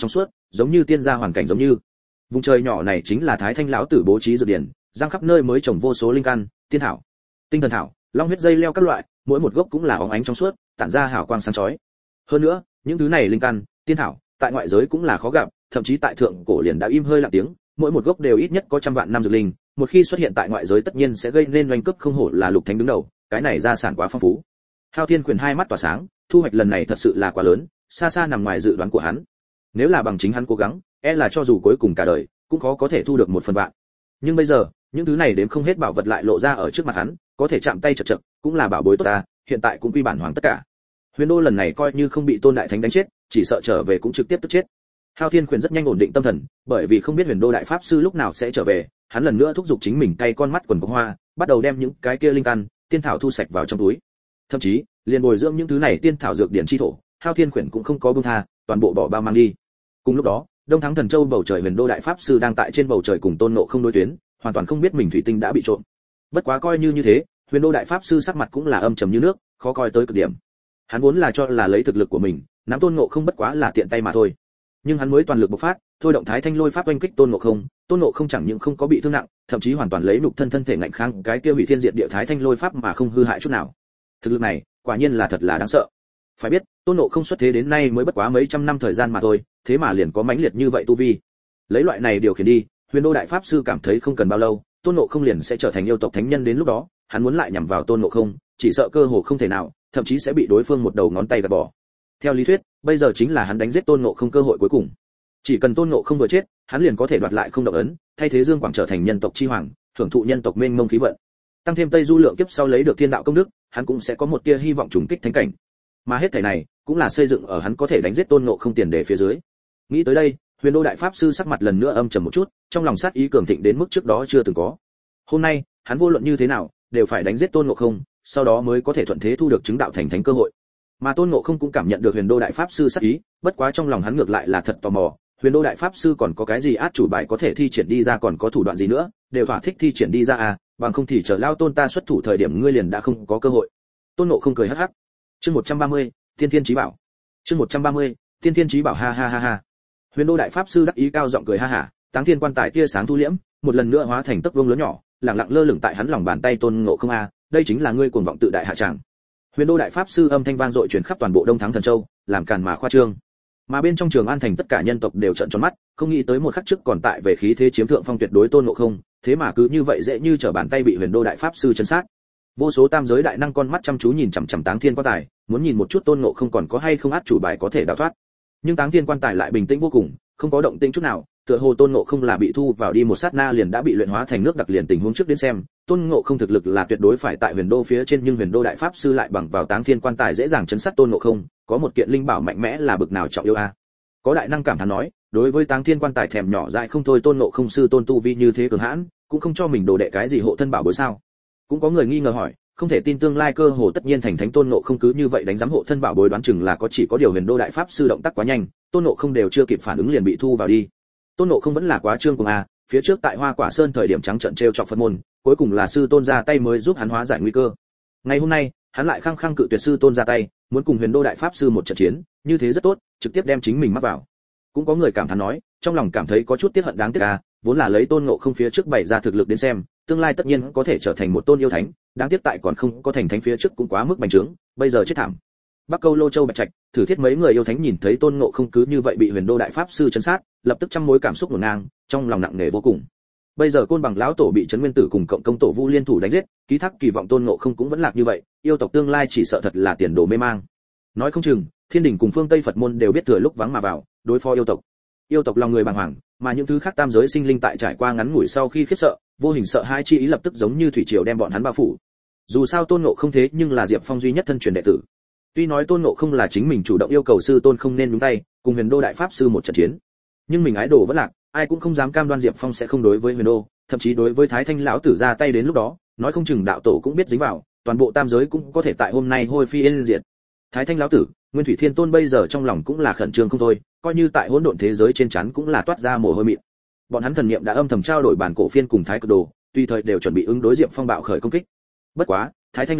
giống như tiên gia hoàn cảnh giống như. Vùng trời nhỏ này chính là Thái Thanh lão tử bố trí dược điển, giang khắp nơi mới trồng vô số linh căn, tiên thảo, tinh thần thảo, long huyết dây leo các loại, mỗi một gốc cũng là óng ánh trong suốt, tản ra hào quang sáng chói. Hơn nữa, những thứ này linh căn, tiên thảo, tại ngoại giới cũng là khó gặp, thậm chí tại thượng cổ liền đã im hơi lặng tiếng, mỗi một gốc đều ít nhất có trăm vạn năm dược linh, một khi xuất hiện tại ngoại giới tất nhiên sẽ gây nên oanh cướp, không hổ là Lục Thánh đứng đầu, cái này gia sản quá phong phú. Hao Thiên Quyền hai mắt tỏa sáng, thu hoạch lần này thật sự là quá lớn, xa xa nằm ngoài dự đoán của hắn. Nếu là bằng chính hắn cố gắng, e là cho dù cuối cùng cả đời cũng khó có thể thu được một phần vạn. Nhưng bây giờ, những thứ này đếm không hết bảo vật lại lộ ra ở trước mặt hắn, có thể chạm tay chật chật, cũng là bảo bối tốt ta, hiện tại cũng quy bản hoàng tất cả. Huyền Đô lần này coi như không bị Tôn Đại Thánh đánh chết, chỉ sợ trở về cũng trực tiếp tức chết. Hao Thiên Quyền rất nhanh ổn định tâm thần, bởi vì không biết Huyền Đô đại pháp sư lúc nào sẽ trở về, hắn lần nữa thúc giục chính mình cay con mắt quần cốc hoa, bắt đầu đem những cái kia linh căn, tiên thảo thu sạch vào trong túi. Thậm chí, liền bồi dưỡng những thứ này tiên thảo dược điển chi thổ, Hao Thiên Quyền cũng không có buông tha, toàn bộ bỏ bao mang đi. Cùng lúc đó, Đông Thắng Thần Châu bầu trời Huyền Đô đại pháp sư đang tại trên bầu trời cùng Tôn Ngộ Không đối tuyến, hoàn toàn không biết mình thủy tinh đã bị trộm. Bất quá coi như như thế, Huyền Đô đại pháp sư sắc mặt cũng là âm trầm như nước, khó coi tới cực điểm. Hắn vốn là cho là lấy thực lực của mình, nắm Tôn Ngộ Không bất quá là tiện tay mà thôi. Nhưng hắn mới toàn lực bộc phát, thôi động Thái Thanh Lôi pháp oanh kích Tôn Ngộ Không, Tôn Ngộ Không chẳng những không có bị thương nặng, thậm chí hoàn toàn lấy nhục thân thân thể ngạnh kháng cái kia hủy thiên diệt địa Thái Thanh Lôi pháp mà không hư hại chút nào. Thực lực này, quả nhiên là thật là đáng sợ. Phải biết, Tôn Ngộ Không xuất thế đến nay mới bất quá mấy trăm năm thời gian mà thôi, thế mà liền có mãnh liệt như vậy tu vi. Lấy loại này điều khiển đi, Huyền Đô đại pháp sư cảm thấy không cần bao lâu, Tôn Ngộ Không liền sẽ trở thành yêu tộc thánh nhân, đến lúc đó, hắn muốn lại nhằm vào Tôn Ngộ Không, chỉ sợ cơ hồ không thể nào, thậm chí sẽ bị đối phương một đầu ngón tay gạt bỏ. Theo lý thuyết, bây giờ chính là hắn đánh giết Tôn Ngộ Không cơ hội cuối cùng. Chỉ cần Tôn Ngộ Không vừa chết, hắn liền có thể đoạt lại không động ấn, thay thế Dương Quảng trở thành nhân tộc chi hoàng, thưởng thụ nhân tộc mênh mông khí vận. Tăng thêm Tây Du lượng kiếp sau lấy được thiên đạo công đức, hắn cũng sẽ có một tia hy vọng trùng kích thánh cảnh. Mà hết thảy này, cũng là xây dựng ở hắn có thể đánh giết Tôn Ngộ Không tiền đề phía dưới. Nghĩ tới đây, Huyền Đô đại pháp sư sắc mặt lần nữa âm trầm một chút, trong lòng sát ý cường thịnh đến mức trước đó chưa từng có. Hôm nay, hắn vô luận như thế nào, đều phải đánh giết Tôn Ngộ Không, sau đó mới có thể thuận thế thu được chứng đạo thành thánh cơ hội. Mà Tôn Ngộ Không cũng cảm nhận được Huyền Đô đại pháp sư sát ý, bất quá trong lòng hắn ngược lại là thật tò mò, Huyền Đô đại pháp sư còn có cái gì át chủ bài có thể thi triển đi ra, còn có thủ đoạn gì nữa, đều thỏa thích thi triển đi ra à, bằng không thì chờ lao Tôn ta xuất thủ thời điểm ngươi liền đã không có cơ hội. Tôn Ngộ Không cười hắc hắc. Chương một trăm ba mươi, Tiên Thiên Chí Bảo. Chương một trăm ba mươi, Tiên Thiên Chí Bảo, ha ha ha ha. Huyền Đô đại pháp sư đắc ý cao giọng cười ha hả, Táng Thiên quan tài tia sáng thu liễm, một lần nữa hóa thành tấc vuông lớn nhỏ, lặng lặng lơ lửng tại hắn lòng bàn tay. Tôn Ngộ Không a, đây chính là ngươi cuồng vọng tự đại hạ tràng. Huyền Đô đại pháp sư âm thanh vang dội truyền khắp toàn bộ Đông Thắng Thần Châu, làm càn mà khoa trương. Mà bên trong Trường An thành tất cả nhân tộc đều trợn tròn mắt, không nghĩ tới một khắc trước còn tại về khí thế chiếm thượng phong tuyệt đối Tôn Ngộ Không, thế mà cứ như vậy dễ như trở bàn tay bị Huyền Đô đại pháp sư trấn sát. Vô số tam giới đại năng con mắt chăm chú nhìn chằm chằm Táng Thiên quan tài, muốn nhìn một chút Tôn Ngộ Không còn có hay không át chủ bài có thể đào thoát. Nhưng Táng Thiên quan tài lại bình tĩnh vô cùng, không có động tĩnh chút nào, tựa hồ Tôn Ngộ Không là bị thu vào đi một sát na liền đã bị luyện hóa thành nước đặc. Liền tình huống trước đến xem, Tôn Ngộ Không thực lực là tuyệt đối phải tại Huyền Đô phía trên, nhưng Huyền Đô đại pháp sư lại bằng vào Táng Thiên quan tài dễ dàng chấn sát Tôn Ngộ Không, có một kiện linh bảo mạnh mẽ là bực nào trọng yếu a. Có đại năng cảm thán nói, đối với Táng Thiên quan tài thèm nhỏ dại không thôi, Tôn Ngộ Không sư tôn tu vi như thế cường hãn, cũng không cho mình đồ đệ cái gì hộ thân bảo bối sao? Cũng có người nghi ngờ hỏi, không thể tin tương lai cơ hồ tất nhiên thành thánh Tôn Ngộ Không cứ như vậy đánh giám hộ thân bảo bối, đoán chừng là có chỉ có điều Huyền Đô đại pháp sư động tác quá nhanh, Tôn Ngộ Không đều chưa kịp phản ứng liền bị thu vào đi. Tôn Ngộ Không vẫn là quá trương cuồng a, phía trước tại Hoa Quả Sơn thời điểm trắng trợn trêu chọc Phật môn, cuối cùng là sư tôn ra tay mới giúp hắn hóa giải nguy cơ. Ngày hôm nay, hắn lại khăng khăng cự tuyệt sư tôn ra tay, muốn cùng Huyền Đô đại pháp sư một trận chiến, như thế rất tốt, trực tiếp đem chính mình mắc vào. Cũng có người cảm thán nói, trong lòng cảm thấy có chút tiếc hận đáng tiếc a, vốn là lấy Tôn Ngộ Không phía trước bày ra thực lực đến xem, tương lai tất nhiên có thể trở thành một tôn yêu thánh, đáng tiếc tại còn không có thành thánh phía trước cũng quá mức bành trướng, bây giờ chết thảm. Bắc Câu Lô Châu Bạch Trạch, Thử Thiết mấy người yêu thánh nhìn thấy Tôn Ngộ Không cứ như vậy bị Huyền Đô đại pháp sư trấn sát, lập tức trăm mối cảm xúc ngổn ngang, trong lòng nặng nề vô cùng. Bây giờ Côn Bằng lão tổ bị Trấn Nguyên Tử cùng cộng công tổ Vu liên thủ đánh giết, ký thác kỳ vọng Tôn Ngộ Không cũng vẫn lạc như vậy, yêu tộc tương lai chỉ sợ thật là tiền đồ mê mang. Nói không chừng, Thiên Đình cùng Phương Tây Phật môn đều biết thừa lúc vắng mà vào, đối phó yêu tộc. Yêu tộc lòng người bàng hoàng, mà những thứ khác tam giới sinh linh tại trải qua ngắn ngủi sau khi khiếp sợ, vô hình sợ hai chi ý lập tức giống như thủy triều đem bọn hắn bao phủ. Dù sao Tôn Ngộ Không thế nhưng là Diệp Phong duy nhất thân truyền đệ tử. Tuy nói Tôn Ngộ Không là chính mình chủ động yêu cầu sư tôn không nên nhúng tay, cùng Huyền Đô đại pháp sư một trận chiến, nhưng mình ái đồ vẫn lạc, ai cũng không dám cam đoan Diệp Phong sẽ không đối với Huyền Đô, thậm chí đối với Thái Thanh lão tử ra tay, đến lúc đó, nói không chừng đạo tổ cũng biết dính vào, toàn bộ tam giới cũng có thể tại hôm nay hôi phi yên diệt. Thái Thanh lão tử, Nguyên Thủy Thiên Tôn bây giờ trong lòng cũng là khẩn trương không thôi, coi như tại hỗn độn thế giới trên chắn cũng là toát ra mồ hôi mịn. Bọn hắn thần niệm đã âm thầm trao đổi bản cổ phiên cùng Thái Cực Đồ, tùy thời đều chuẩn bị ứng đối Diệp Phong bạo khởi công kích. Bất quá, Thái Thanh lão tử,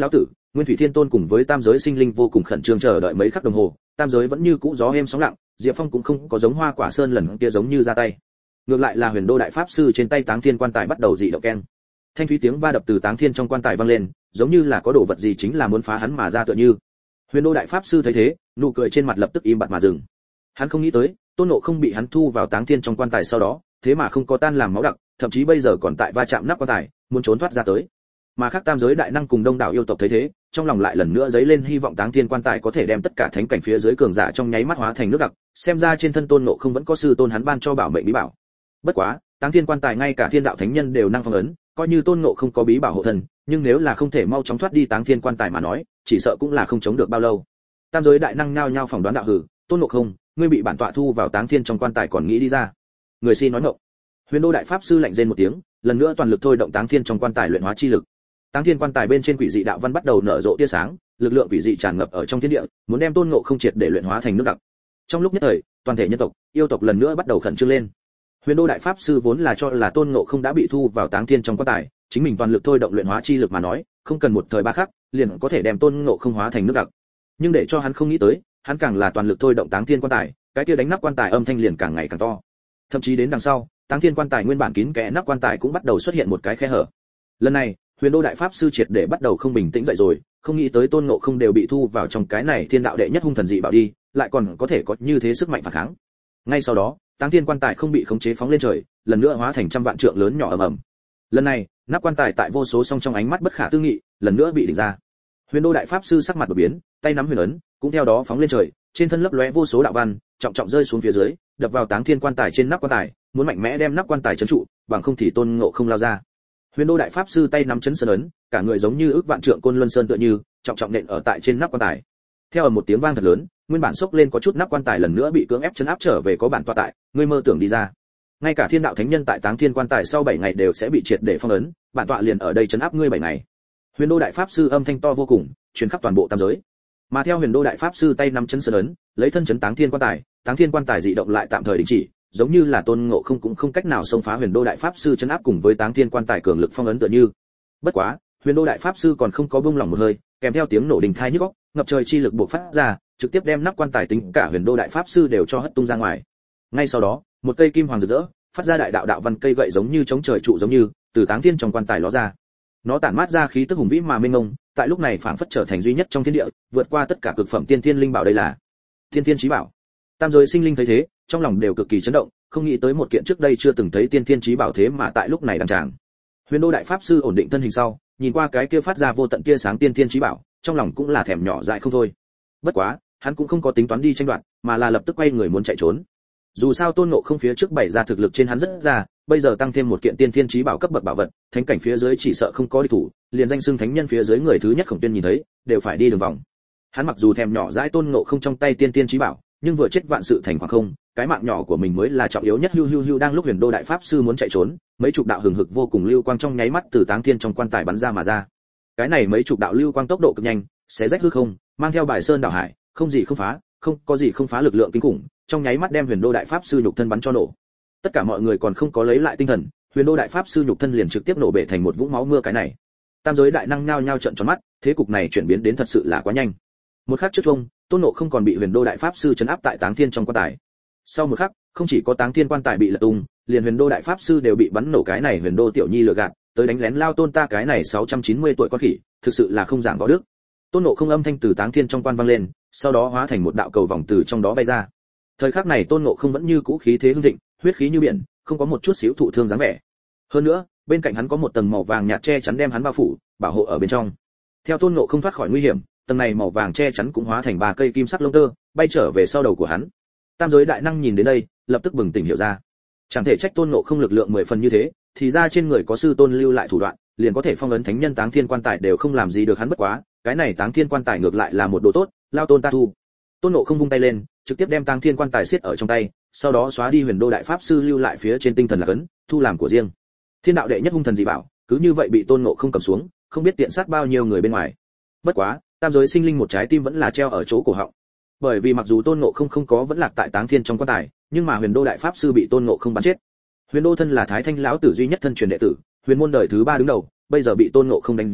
Nguyên Thủy Thiên Tôn cùng với tam giới sinh linh vô cùng khẩn trương chờ đợi mấy khắc đồng hồ, tam giới vẫn như cũ gió êm sóng lặng, Diệp Phong cũng không có giống Hoa Quả Sơn lần kia giống như ra tay. Ngược lại là Huyền Đô đại pháp sư trên tay Táng Thiên quan tài bắt đầu dị động keng. Thanh thúy tiếng va đập từ Táng Thiên trong quan tài vang lên, giống như là có đồ vật gì chính là muốn phá hắn mà ra tựa như. Huyền Đô đại pháp sư thấy thế, nụ cười trên mặt lập tức im bặt mà dừng. Hắn không nghĩ tới, Tôn Ngộ không bị hắn thu vào Táng Thiên trong quan tài sau đó, thế mà không có tan làm máu đặc, thậm chí bây giờ còn tại va chạm nắp quan tài, muốn trốn thoát ra tới. Mà khác tam giới đại năng cùng đông đảo yêu tộc thấy thế, trong lòng lại lần nữa dấy lên hy vọng Táng Thiên quan tài có thể đem tất cả thánh cảnh phía dưới cường giả trong nháy mắt hóa thành nước đặc, xem ra trên thân Tôn Ngộ không vẫn có sư tôn hắn ban cho bảo mệnh bí bảo. Bất quá, Táng Thiên quan tài ngay cả thiên đạo thánh nhân đều năng phong ấn, coi như Tôn Ngộ không có bí bảo hộ thân, nhưng nếu là không thể mau chóng thoát đi Táng Thiên quan tài mà nói, chỉ sợ cũng là không chống được bao lâu. Tam giới đại năng nhao nhao phỏng đoán đạo hử, Tôn Ngộ không, ngươi bị bản tọa thu vào Táng Thiên trong quan tài còn nghĩ đi ra? Người xin nói ngọng. Huyền Đô đại pháp sư lạnh rên một tiếng, lần nữa toàn lực thôi động Táng Thiên trong quan tài luyện hóa chi lực. Táng Thiên quan tài bên trên quỷ dị đạo văn bắt đầu nở rộ tia sáng, lực lượng quỷ dị tràn ngập ở trong thiên địa, muốn đem Tôn Ngộ không triệt để luyện hóa thành nước đặc. Trong lúc nhất thời, toàn thể nhân tộc, yêu tộc lần nữa bắt đầu khẩn trương lên. Huyền Đô đại pháp sư vốn là cho là Tôn Ngộ không đã bị thu vào Táng Thiên trong quan tài, chính mình toàn lực thôi động luyện hóa chi lực mà nói, không cần một thời ba khắc, liền có thể đem Tôn Ngộ không hóa thành nước đặc. Nhưng để cho hắn không nghĩ tới, hắn càng là toàn lực thôi động Táng Thiên quan tài, cái kia đánh nắp quan tài âm thanh liền càng ngày càng to. Thậm chí đến đằng sau, Táng Thiên quan tài nguyên bản kín kẽ nắp quan tài cũng bắt đầu xuất hiện một cái khe hở. Lần này, Huyền Đô đại pháp sư triệt để bắt đầu không bình tĩnh dậy rồi, không nghĩ tới Tôn Ngộ không đều bị thu vào trong cái này thiên đạo đệ nhất hung thần dị bảo đi, lại còn có thể có như thế sức mạnh phản kháng. Ngay sau đó, Táng Thiên quan tài không bị khống chế phóng lên trời, lần nữa hóa thành trăm vạn trượng lớn nhỏ ầm ầm. Lần này, nắp quan tài tại vô số song trong ánh mắt bất khả tư nghị, lần nữa bị đỉnh ra. Huyền Đô đại pháp sư sắc mặt đổi biến, tay nắm huyền ấn, cũng theo đó phóng lên trời, trên thân lấp lóe vô số đạo văn, trọng trọng rơi xuống phía dưới, đập vào Táng Thiên quan tài trên nắp quan tài, muốn mạnh mẽ đem nắp quan tài trấn trụ, bằng không thì Tôn Ngộ không lao ra. Huyền Đô đại pháp sư tay nắm chấn sơn ấn, cả người giống như ước vạn trượng côn luân sơn tựa như, trọng trọng nện ở tại trên nắp quan tài. Theo ở một tiếng vang thật lớn, nguyên bản sốc lên có chút nắp quan tài lần nữa bị cưỡng ép chấn áp trở về có bản tọa tại, ngươi mơ tưởng đi ra. Ngay cả thiên đạo thánh nhân tại Táng Thiên quan tài sau bảy ngày đều sẽ bị triệt để phong ấn, bản tọa liền ở đây chấn áp ngươi bảy ngày. Huyền Đô đại pháp sư âm thanh to vô cùng, truyền khắp toàn bộ tam giới. Mà theo Huyền Đô đại pháp sư tay nắm chấn sơn ấn, lấy thân chấn Táng Thiên quan tài, Táng Thiên quan tài dị động lại tạm thời đình chỉ, giống như là Tôn Ngộ không cũng không cách nào xông phá Huyền Đô đại pháp sư chấn áp cùng với Táng Thiên quan tài cường lực phong ấn tựa như. Bất quá, Huyền Đô đại pháp sư còn không có buông lỏng một hơi, kèm theo tiếng nổ đình thai nhức óc, ngập trời chi lực bộc phát ra, trực tiếp đem nắp quan tài tính cả Huyền Đô đại pháp sư đều cho hất tung ra ngoài. Ngay sau đó, một cây kim hoàng rực rỡ, phát ra đại đạo đạo văn cây gậy giống như chống trời trụ giống như, từ Táng Thiên trong quan tài ló ra. Nó tản mát ra khí tức hùng vĩ mà mênh mông, tại lúc này phảng phất trở thành duy nhất trong thiên địa, vượt qua tất cả cực phẩm tiên thiên linh bảo đây là Tiên Thiên Chí Bảo. Tam giới sinh linh thấy thế, trong lòng đều cực kỳ chấn động, không nghĩ tới một kiện trước đây chưa từng thấy Tiên Thiên Chí Bảo thế mà tại lúc này đăng tràng. Huyền Đô đại pháp sư ổn định thân hình sau, nhìn qua cái kia phát ra vô tận tia sáng Tiên Thiên Chí Bảo, trong lòng cũng là thèm nhỏ dại không thôi. Bất quá, hắn cũng không có tính toán đi tranh đoạt, mà là lập tức quay người muốn chạy trốn. Dù sao Tôn Ngộ không phía trước bày ra thực lực trên hắn rất ra, bây giờ tăng thêm một kiện Tiên Thiên Chí Bảo cấp bậc bảo vật, thánh cảnh phía dưới chỉ sợ không có địch thủ, liền danh xưng thánh nhân phía dưới người thứ nhất Khổng Tuyên nhìn thấy, đều phải đi đường vòng. Hắn mặc dù thèm nhỏ dãi Tôn Ngộ không trong tay Tiên Thiên Chí Bảo, nhưng vừa chết vạn sự thành khoảng không, cái mạng nhỏ của mình mới là trọng yếu nhất. Hưu hưu hưu đang lúc Huyền Đô đại pháp sư muốn chạy trốn, mấy chục đạo hừng hực vô cùng lưu quang trong nháy mắt từ Táng Thiên trong quan tài bắn ra mà ra. Cái này mấy chục đạo lưu quang tốc độ cực nhanh, xé rách hư không, mang theo bài sơn đảo hải, không gì không phá, không có gì không phá lực lượng kinh khủng, trong nháy mắt đem Huyền Đô đại pháp sư nhục thân bắn cho nổ. Tất cả mọi người còn không có lấy lại tinh thần, Huyền Đô đại pháp sư nhục thân liền trực tiếp nổ bể thành một vũng máu mưa. Cái này, tam giới đại năng nhao nhao trợn tròn mắt, thế cục này chuyển biến đến thật sự là quá nhanh. Một khắc trước chung, Tôn Ngộ không còn bị Huyền Đô đại pháp sư trấn áp tại Táng Thiên trong quan tài. Sau một khắc, không chỉ có Táng Thiên quan tài bị lật tung, liền Huyền Đô đại pháp sư đều bị bắn nổ. Cái này Huyền Đô tiểu nhi lừa gạt, tới đánh lén lao Tôn ta cái này sáu trăm chín mươi tuổi con khỉ, thực sự là không giảng võ đức. Tôn Ngộ không âm thanh từ Táng Thiên trong quan vang lên, sau đó hóa thành một đạo cầu vòng từ trong đó bay ra. Thời khắc này Tôn Ngộ không vẫn như cũ khí thế hưng thịnh, huyết khí như biển, không có một chút xíu thụ thương dáng vẻ. Hơn nữa, bên cạnh hắn có một tầng màu vàng nhạt che chắn đem hắn bao phủ, bảo hộ ở bên trong. Theo Tôn Ngộ không thoát khỏi nguy hiểm, tầng này màu vàng che chắn cũng hóa thành ba cây kim sắc lông tơ, bay trở về sau đầu của hắn. Tam giới đại năng nhìn đến đây, lập tức bừng tỉnh hiểu ra. Chẳng thể trách Tôn Ngộ không lực lượng mười phần như thế, thì ra trên người có sư tôn lưu lại thủ đoạn, liền có thể phong ấn thánh nhân Táng Thiên quan tài đều không làm gì được hắn. Bất quá, cái này Táng Thiên quan tài ngược lại là một đồ tốt, lao Tôn ta thu. Tôn Ngộ không vung tay lên, trực tiếp đem Táng Thiên quan tài siết ở trong tay, sau đó xóa đi Huyền Đô đại pháp sư lưu lại phía trên tinh thần là cấn, thu làm của riêng. Thiên đạo đệ nhất hung thần dị bảo, cứ như vậy bị Tôn Ngộ không cầm xuống, không biết tiện sát bao nhiêu người bên ngoài. Bất quá, tam giới sinh linh một trái tim vẫn là treo ở chỗ cổ họng. Bởi vì mặc dù Tôn Ngộ không không có vẫn lạc tại Táng Thiên trong quan tài, nhưng mà Huyền Đô đại pháp sư bị Tôn Ngộ không bắn chết. Huyền Đô thân là Thái Thanh lão tử duy nhất thân truyền đệ tử, huyền môn đời thứ ba đứng đầu, bây giờ bị Tôn Ngộ không đánh giết,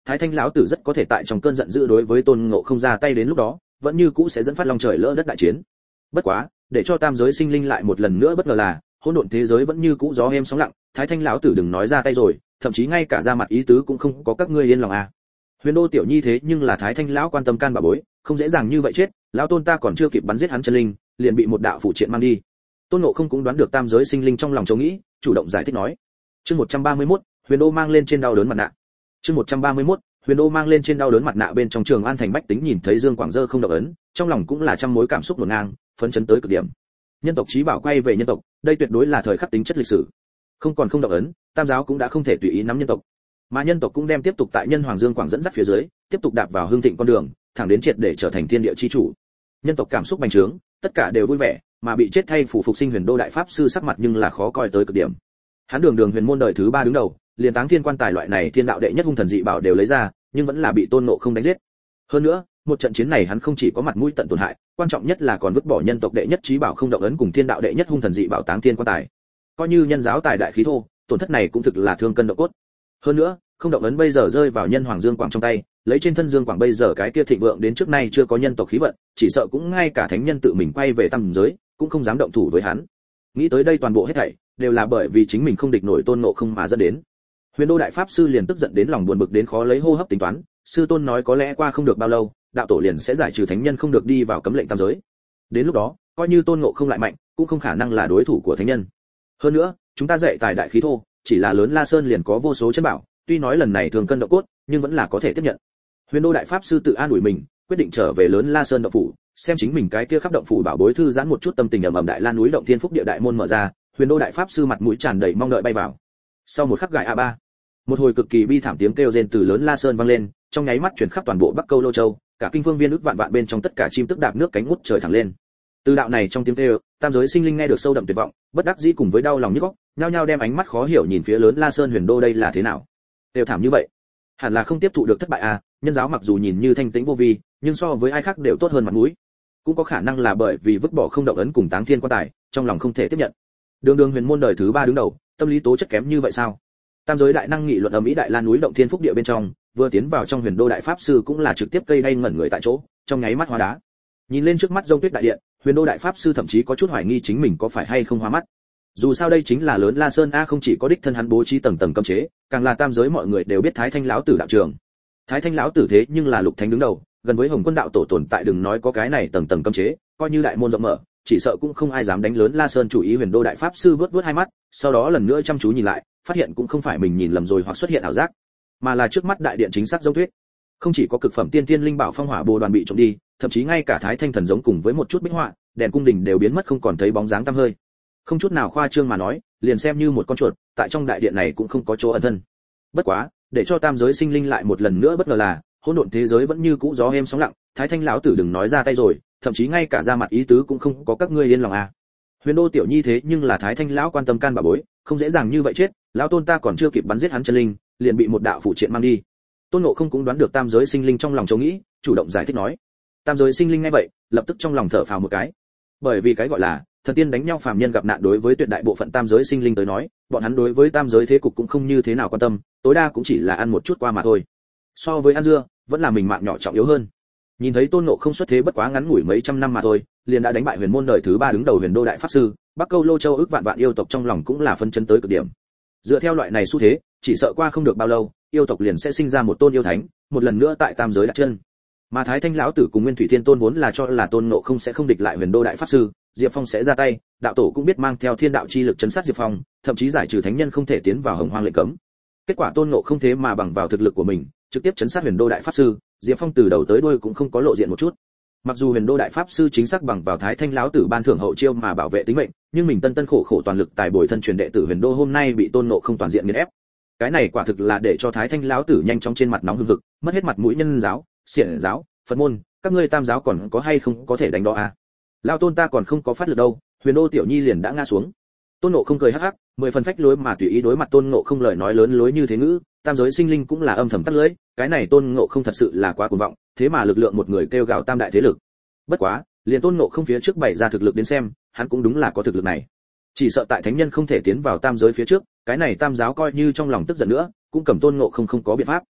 Thái Thanh lão tử rất có thể tại trong cơn giận dữ đối với Tôn Ngộ Không ra tay, đến lúc đó vẫn như cũ sẽ dẫn phát long trời lỡ đất đại chiến. Bất quá, để cho tam giới sinh linh lại một lần nữa bất ngờ là, hỗn độn thế giới vẫn như cũ gió êm sóng lặng, Thái Thanh lão tử đừng nói ra tay rồi, thậm chí ngay cả ra mặt ý tứ cũng không có các ngươi yên lòng à. Huyền Đô tiểu nhi thế nhưng là Thái Thanh lão quan tâm can bà bối, không dễ dàng như vậy chết, lão tôn ta còn chưa kịp bắn giết hắn chân linh, liền bị một đạo phụ triện mang đi. Tôn Ngộ Không cũng đoán được tam giới sinh linh trong lòng châu nghĩ, chủ động giải thích nói. Chương một trăm ba mươi mốt, Huyền Đô mang lên trên đau đớn mặt nạ. Chương một trăm ba mươi mốt, Huyền Đô mang lên trên đau đớn mặt nạ. Bên trong Trường An thành bách tính nhìn thấy Dương Quảng Dơ không động ấn, trong lòng cũng là trăm mối cảm xúc hỗn ngang, phấn chấn tới cực điểm. Nhân tộc chí bảo quay về nhân tộc, đây tuyệt đối là thời khắc tính chất lịch sử. Không còn không động ấn, tam giáo cũng đã không thể tùy ý nắm nhân tộc, mà nhân tộc cũng đem tiếp tục tại nhân hoàng Dương Quảng dẫn dắt phía dưới, tiếp tục đạp vào hưng thịnh con đường, thẳng đến triệt để trở thành thiên địa chi chủ. Nhân tộc cảm xúc bành trướng, tất cả đều vui vẻ, mà bị chết thay phủ phục sinh Huyền Đô đại pháp sư sắc mặt nhưng là khó coi tới cực điểm. Hắn đường đường huyền môn đời thứ ba đứng đầu, liền táng thiên quan tài loại này thiên đạo đệ nhất hung thần dị bảo đều lấy ra, nhưng vẫn là bị Tôn Ngộ Không đánh giết. Hơn nữa, một trận chiến này hắn không chỉ có mặt mũi tận tổn hại, quan trọng nhất là còn vứt bỏ nhân tộc đệ nhất chí bảo không động ấn cùng thiên đạo đệ nhất hung thần dị bảo táng thiên quan tài. Coi như nhân giáo tài đại khí thô, tổn thất này cũng thực là thương cân độ cốt. Hơn nữa, không động ấn bây giờ rơi vào nhân hoàng Dương Quảng trong tay, lấy trên thân Dương Quảng bây giờ cái kia thịnh vượng đến trước nay chưa có nhân tộc khí vận, chỉ sợ cũng ngay cả thánh nhân tự mình quay về tam giới, cũng không dám động thủ với hắn. Nghĩ tới đây toàn bộ hết thảy đều là bởi vì chính mình không địch nổi Tôn Ngộ Không mà dẫn đến. Huyền Đô đại pháp sư liền tức giận đến lòng buồn bực đến khó lấy hô hấp tính toán, sư tôn nói có lẽ qua không được bao lâu, đạo tổ liền sẽ giải trừ thánh nhân không được đi vào cấm lệnh tam giới. Đến lúc đó, coi như Tôn Ngộ Không lại mạnh, cũng không khả năng là đối thủ của thánh nhân. Hơn nữa, chúng ta dạy tài đại khí thô, chỉ là lớn La Sơn liền có vô số chân bảo, tuy nói lần này thường cân độ cốt, nhưng vẫn là có thể tiếp nhận. Huyền Đô đại pháp sư tự an ủi mình, quyết định trở về lớn La Sơn động phủ, xem chính mình cái kia khắp động phủ bảo bối thư giãn một chút tâm tình. Ầm ầm đại lan núi động thiên phúc địa đại môn mở ra, Huyền Đô đại pháp sư mặt mũi tràn đầy mong đợi bay vào. Sau một khắc gại a ba, một hồi cực kỳ bi thảm tiếng kêu rên từ lớn La Sơn vang lên, trong nháy mắt truyền khắp toàn bộ Bắc Câu Lô Châu, cả kinh phương viên ức vạn vạn bên trong tất cả chim tức đạp nước cánh ngút trời thẳng lên. Từ đạo này trong tiếng kêu, tam giới sinh linh nghe được sâu đậm tuyệt vọng, bất đắc dĩ cùng với đau lòng nhức óc, nhao nhao đem ánh mắt khó hiểu nhìn phía lớn La Sơn Huyền Đô đây là thế nào? Đều thảm như vậy, hẳn là không tiếp thụ được thất bại à? Nhân giáo mặc dù nhìn như thanh tĩnh vô vi, nhưng so với ai khác đều tốt hơn mặt mũi. Cũng có khả năng là bởi vì vứt bỏ không động ấn cùng táng thiên quan tài, trong lòng không thể tiếp nhận. Đường đường huyền môn đời thứ ba đứng đầu, tâm lý tố chất kém như vậy sao? Tam giới đại năng nghị luận ầm ĩ đại lan núi động thiên phúc địa bên trong, vừa tiến vào trong Huyền Đô đại pháp sư cũng là trực tiếp cây đay ngẩn người tại chỗ, trong nháy mắt hóa đá. Nhìn lên trước mắt Rông Tuyết đại điện, Huyền Đô đại pháp sư thậm chí có chút hoài nghi chính mình có phải hay không hóa mắt. Dù sao đây chính là lớn La Sơn a, không chỉ có đích thân hắn bố trí tầng tầng cấm chế, càng là tam giới mọi người đều biết Thái Thanh lão tử đạo trường. Thái Thanh lão tử thế nhưng là lục thánh đứng đầu, gần với Hồng Quân đạo tổ tồn tại, đừng nói có cái này tầng tầng cấm chế, coi như đại môn rộng mở, chỉ sợ cũng không ai dám đánh lớn La Sơn chủ ý. Huyền Đô đại pháp sư vớt vớt hai mắt, sau đó lần nữa chăm chú nhìn lại, phát hiện cũng không phải mình nhìn lầm rồi hoặc xuất hiện ảo giác, mà là trước mắt đại điện chính xác Rông Tuyết. Không chỉ có cực phẩm tiên tiên linh bảo phong hỏa bồ đoàn bị trộm đi, thậm chí ngay cả Thái Thanh thần giống cùng với một chút bích họa, đèn cung đình đều biến mất không còn thấy bóng dáng tăm hơi. Không chút nào khoa trương mà nói, liền xem như một con chuột, tại trong đại điện này cũng không có chỗ ẩn thân. Bất quá, để cho tam giới sinh linh lại một lần nữa bất ngờ là, hỗn độn thế giới vẫn như cũ gió êm sóng lặng, Thái Thanh lão tử đừng nói ra tay rồi, thậm chí ngay cả ra mặt ý tứ cũng không có các ngươi yên lòng à. Huyền Đô tiểu nhi thế nhưng là Thái Thanh lão quan tâm can bà bối, không dễ dàng như vậy chết, lão tôn ta còn chưa kịp bắn giết hắn chân linh, liền bị một đạo phụ triện mang đi. Tôn Ngộ Không cũng đoán được tam giới sinh linh trong lòng châu nghĩ, chủ động giải thích nói. Tam giới sinh linh nghe vậy, lập tức trong lòng thở phào một cái. Bởi vì cái gọi là thần tiên đánh nhau phàm nhân gặp nạn, đối với tuyệt đại bộ phận tam giới sinh linh tới nói, bọn hắn đối với tam giới thế cục cũng không như thế nào quan tâm, tối đa cũng chỉ là ăn một chút qua mà thôi. So với ăn dưa, vẫn là mình mạng nhỏ trọng yếu hơn. Nhìn thấy Tôn Ngộ Không xuất thế bất quá ngắn ngủi mấy trăm năm mà thôi, liền đã đánh bại huyền môn đời thứ ba đứng đầu Huyền Đô đại pháp sư, Bắc Câu Lô Châu ức vạn vạn yêu tộc trong lòng cũng là phân chấn tới cực điểm. Dựa theo loại này xu thế, chỉ sợ qua không được bao lâu, yêu tộc liền sẽ sinh ra một tôn yêu thánh, một lần nữa tại tam giới đặt chân. Mà Thái Thanh lão tử cùng Nguyên Thủy Thiên Tôn vốn là cho là Tôn Ngộ Không sẽ không địch lại Huyền Đô đại pháp sư, Diệp Phong sẽ ra tay, đạo tổ cũng biết mang theo thiên đạo chi lực chấn sát Diệp Phong, thậm chí giải trừ thánh nhân không thể tiến vào Hồng Hoang lệnh cấm. Kết quả Tôn Ngộ Không thế mà bằng vào thực lực của mình, trực tiếp chấn sát Huyền Đô đại pháp sư, Diệp Phong từ đầu tới đuôi cũng không có lộ diện một chút. Mặc dù Huyền Đô đại pháp sư chính xác bằng vào Thái Thanh lão tử ban thưởng hậu chiêu mà bảo vệ tính mệnh, nhưng mình tân tân khổ khổ toàn lực tài bồi thân truyền đệ tử Huyền Đô hôm nay bị Tôn Ngộ Không toàn diện nghiền ép. Cái này quả thực là để cho Thái Thanh lão tử nhanh chóng trên mặt nóng hừng hực, mất hết mặt mũi nhân giáo, xiển giáo, Phật môn, các ngươi tam giáo còn có hay không có thể đánh đó à? Lão tôn ta còn không có phát lực đâu, Huyền Đô tiểu nhi liền đã ngã xuống. Tôn Ngộ Không cười hắc hắc, mười phần phách lối mà tùy ý đối mặt Tôn Ngộ Không lời nói lớn lối như thế ngữ, tam giới sinh linh cũng là âm thầm tắt lưỡi, cái này Tôn Ngộ Không thật sự là quá cuồng vọng, thế mà lực lượng một người kêu gào tam đại thế lực. Bất quá, liền Tôn Ngộ Không phía trước bày ra thực lực đến xem, hắn cũng đúng là có thực lực này. Chỉ sợ tại thánh nhân không thể tiến vào tam giới phía trước, cái này tam giáo coi như trong lòng tức giận nữa, cũng cầm Tôn Ngộ Không không có biện pháp.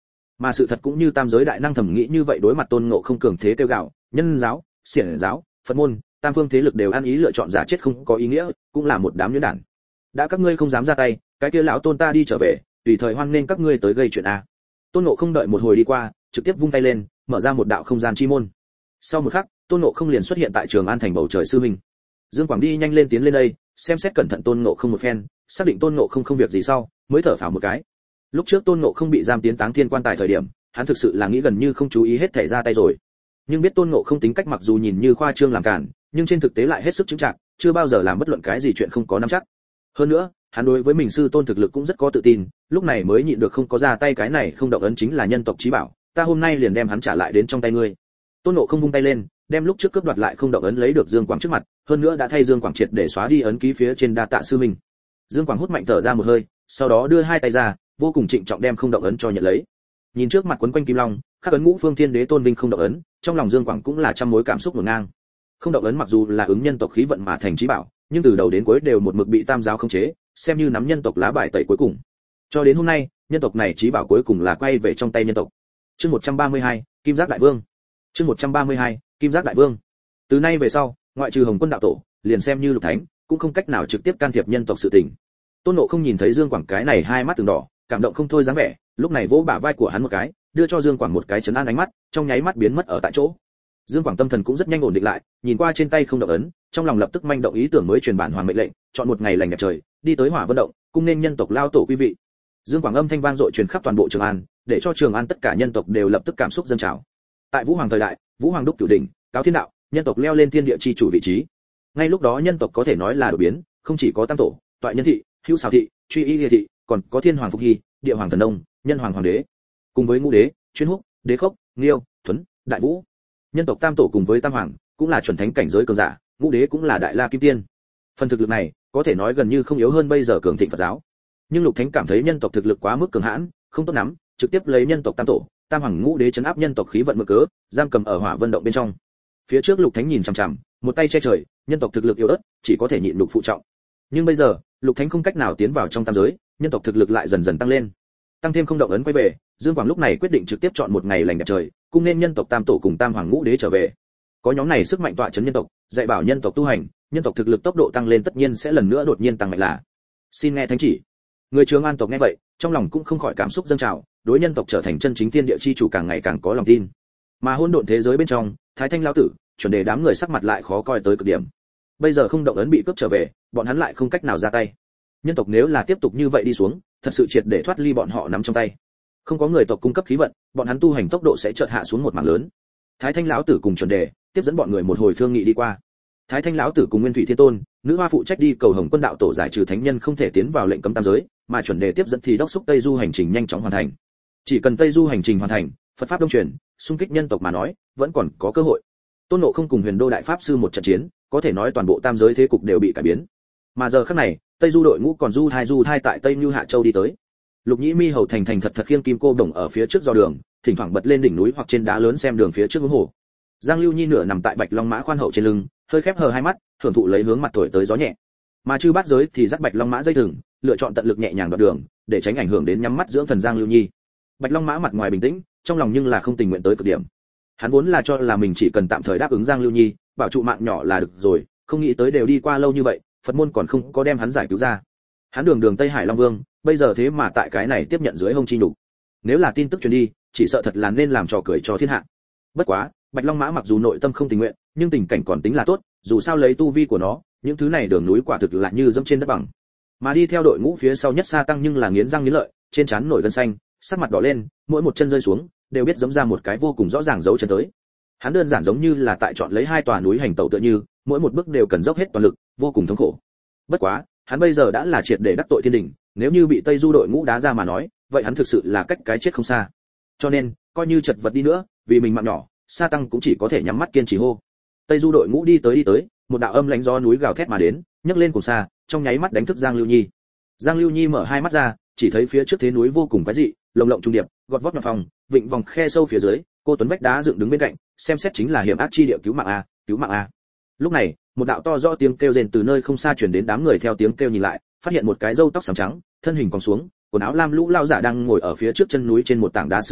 Mà sự thật cũng như tam giới đại năng thẩm nghĩ như vậy, đối mặt Tôn Ngộ Không cường thế kêu gào, nhân giáo, xiển giáo, Phật môn, tam phương thế lực đều ăn ý lựa chọn giả chết không có ý nghĩa, cũng là một đám nhuyễn đản. Đã các ngươi không dám ra tay, cái kia lão Tôn ta đi trở về, tùy thời hoan nên các ngươi tới gây chuyện a. Tôn Ngộ Không đợi một hồi đi qua, trực tiếp vung tay lên, mở ra một đạo không gian chi môn. Sau một khắc, Tôn Ngộ Không liền xuất hiện tại Trường An thành bầu trời sư minh. Dương Quảng đi nhanh lên tiến lên đây, xem xét cẩn thận Tôn Ngộ Không một phen, xác định Tôn Ngộ Không không việc gì sau, mới thở phào một cái. Lúc trước Tôn Ngộ Không bị giam tiến Táng Thiên quan tài thời điểm, hắn thực sự là nghĩ gần như không chú ý hết thể ra tay rồi. Nhưng biết Tôn Ngộ Không tính cách mặc dù nhìn như khoa trương làm cản, nhưng trên thực tế lại hết sức chứng trạng, chưa bao giờ làm bất luận cái gì chuyện không có nắm chắc. Hơn nữa, hắn đối với mình sư tôn thực lực cũng rất có tự tin, lúc này mới nhịn được không có ra tay. Cái này không động ấn chính là nhân tộc chí bảo, ta hôm nay liền đem hắn trả lại đến trong tay ngươi. Tôn Ngộ Không vung tay lên, đem lúc trước cướp đoạt lại không động ấn lấy được Dương Quảng trước mặt, hơn nữa đã thay Dương Quảng triệt để xóa đi ấn ký phía trên đa tạ sư mình. Dương Quảng hút mạnh thở ra một hơi, sau đó đưa hai tay ra, vô cùng trịnh trọng đem không động ấn cho nhận lấy. Nhìn trước mặt quấn quanh kim long, khắc ấn ngũ phương thiên đế tôn vinh không động ấn, trong lòng Dương Quảng cũng là trăm mối cảm xúc ngổn ngang. Không động ấn mặc dù là ứng nhân tộc khí vận mà thành chí bảo, nhưng từ đầu đến cuối đều một mực bị tam giáo khống chế, xem như nắm nhân tộc lá bài tẩy cuối cùng. Cho đến hôm nay, nhân tộc này chí bảo cuối cùng là quay về trong tay nhân tộc. Chương một trăm ba mươi hai, Kim Giác Đại Vương. Chương một trăm ba mươi hai, Kim Giác Đại Vương. Từ nay về sau, ngoại trừ Hồng Quân đạo tổ, liền xem như Lục Thánh, cũng không cách nào trực tiếp can thiệp nhân tộc sự tình. Tôn Ngộ Không nhìn thấy Dương Quảng cái này hai mắt từng đỏ, cảm động không thôi dáng vẻ, lúc này vỗ bả vai của hắn một cái, đưa cho Dương Quảng một cái chấn an ánh mắt, trong nháy mắt biến mất ở tại chỗ. Dương Quảng tâm thần cũng rất nhanh ổn định lại, nhìn qua trên tay không động ấn, trong lòng lập tức manh động ý tưởng mới truyền bản hoàng mệnh lệnh, chọn một ngày lành đẹp trời, đi tới Hỏa Vân động, cung nên nhân tộc lao tổ quý vị. Dương Quảng âm thanh vang dội truyền khắp toàn bộ Trường An, để cho Trường An tất cả nhân tộc đều lập tức cảm xúc dâng trào. Tại Vũ Hoàng thời đại, Vũ Hoàng đúc cửu đỉnh, cáo thiên đạo, nhân tộc leo lên thiên địa chi chủ vị trí. Ngay lúc đó nhân tộc có thể nói là đổi biến, không chỉ có tam tổ, toại nhân thị, hữu xào thị, truy y thị, còn có thiên hoàng phục hy, địa hoàng thần nông, nhân hoàng hoàng đế, cùng với ngũ đế, chuyên húc, đế khốc, nghiêu, thuấn, đại vũ. Nhân tộc tam tổ cùng với tam hoàng cũng là chuẩn thánh cảnh giới cường giả, ngũ đế cũng là đại la kim tiên. Phần thực lực này có thể nói gần như không yếu hơn bây giờ cường thịnh Phật giáo. Nhưng Lục Thánh cảm thấy nhân tộc thực lực quá mức cường hãn, không tốt lắm, trực tiếp lấy nhân tộc tam tổ, tam hoàng ngũ đế chấn áp nhân tộc khí vận mượn cớ, giam cầm ở Hỏa Vân động bên trong. Phía trước Lục Thánh nhìn chằm chằm, một tay che trời, nhân tộc thực lực yếu ớt, chỉ có thể nhịn nhục phụ trọng. Nhưng bây giờ, Lục Thánh không cách nào tiến vào trong tam giới, nhân tộc thực lực lại dần dần tăng lên. Tăng thêm không động ấn quay về, Dương Quảng lúc này quyết định trực tiếp chọn một ngày lành đẹp trời, cung nên nhân tộc tam tổ cùng tam hoàng ngũ đế trở về. Có nhóm này sức mạnh tọa chấn nhân tộc, dạy bảo nhân tộc tu hành, nhân tộc thực lực tốc độ tăng lên tất nhiên sẽ lần nữa đột nhiên tăng mạnh là. Xin nghe thánh chỉ. Người Trường An tộc nghe vậy, trong lòng cũng không khỏi cảm xúc dâng trào, đối nhân tộc trở thành chân chính thiên địa chi chủ càng ngày càng có lòng tin. Mà hỗn độn thế giới bên trong, Thái Thanh lão tử, chuẩn đề đám người sắc mặt lại khó coi tới cực điểm. Bây giờ không động ấn bị cướp trở về, bọn hắn lại không cách nào ra tay. Nhân tộc nếu là tiếp tục như vậy đi xuống, thật sự triệt để thoát ly bọn họ nắm trong tay. Không có người tộc cung cấp khí vận, bọn hắn tu hành tốc độ sẽ chợt hạ xuống một mảng lớn. Thái Thanh lão tử cùng chuẩn đề tiếp dẫn bọn người một hồi thương nghị đi qua. Thái Thanh lão tử cùng Nguyên Thủy Thiên Tôn, nữ hoa phụ trách đi cầu Hồng Quân đạo tổ giải trừ thánh nhân không thể tiến vào lệnh cấm tam giới, mà chuẩn đề tiếp dẫn thì đốc thúc Tây Du hành trình nhanh chóng hoàn thành. Chỉ cần Tây Du hành trình hoàn thành, Phật pháp đông truyền, xung kích nhân tộc mà nói, vẫn còn có cơ hội. Tôn Ngộ Không cùng Huyền Đô đại pháp sư một trận chiến, có thể nói toàn bộ tam giới thế cục đều bị cải biến. Mà giờ khắc này, Tây Du đội ngũ còn du thai du thai tại Tây Như Hạ Châu đi tới. Lục Nhĩ Mi hầu thành thành thật thật khiêng kim cô đồng ở phía trước do đường, thỉnh thoảng bật lên đỉnh núi hoặc trên đá lớn xem đường phía trước hướng hồ. Giang Lưu Nhi nửa nằm tại Bạch Long mã khoan hậu trên lưng, hơi khép hờ hai mắt, thưởng thụ lấy hướng mặt thổi tới gió nhẹ. Mà Chư Bát Giới thì dắt Bạch Long mã dây thừng, lựa chọn tận lực nhẹ nhàng đoạt đường, để tránh ảnh hưởng đến nhắm mắt dưỡng thần Giang Lưu Nhi. Bạch Long mã mặt ngoài bình tĩnh, trong lòng nhưng là không tình nguyện tới cực điểm. Hắn vốn là cho là mình chỉ cần tạm thời đáp ứng Giang Lưu Nhi, bảo trụ mạng nhỏ là được rồi, không nghĩ tới đều đi qua lâu như vậy, Phật môn còn không có đem hắn giải cứu ra. Hắn đường đường Tây Hải Long Vương, bây giờ thế mà tại cái này tiếp nhận dưới hông chi nhục. Nếu là tin tức truyền đi, chỉ sợ thật là nên làm trò cười cho thiên hạ. Bất quá, Bạch Long mã mặc dù nội tâm không tình nguyện, nhưng tình cảnh còn tính là tốt, dù sao lấy tu vi của nó, những thứ này đường núi quả thực là như dẫm trên đất bằng. Mà đi theo đội ngũ phía sau nhất Sa Tăng nhưng là nghiến răng nghiến lợi, trên trán nổi gân xanh, sắc mặt đỏ lên, mỗi một chân rơi xuống, đều biết giẫm ra một cái vô cùng rõ ràng dấu chân tới. Hắn đơn giản giống như là tại chọn lấy hai tòa núi hành tẩu tựa như, mỗi một bước đều cần dốc hết toàn lực, vô cùng thống khổ. Bất quá, hắn bây giờ đã là triệt để đắc tội thiên đình, nếu như bị Tây Du đội ngũ đá ra mà nói, vậy hắn thực sự là cách cái chết không xa. Cho nên, coi như chật vật đi nữa, vì mình mạng nhỏ, Sa Tăng cũng chỉ có thể nhắm mắt kiên trì hô. Tây Du đội ngũ đi tới đi tới, một đạo âm lãnh gió núi gào thét mà đến, nhấc lên cùng xa, trong nháy mắt đánh thức Giang Lưu Nhi. Giang Lưu Nhi mở hai mắt ra, chỉ thấy phía trước thế núi vô cùng quái dị, lồng lộng trung điệp, gọt vót nhập phòng, vịnh vòng khe sâu phía dưới, cô tuấn vách đá dựng đứng bên cạnh, xem xét chính là hiểm ác chi địa, cứu mạng a, cứu mạng a. Lúc này, một đạo to rõ tiếng kêu rền từ nơi không xa truyền đến, đám người theo tiếng kêu nhìn lại, phát hiện một cái râu tóc xám trắng, thân hình còn xuống, quần áo lam lũ lao giả đang ngồi ở phía trước chân núi trên một tảng đá sư phó,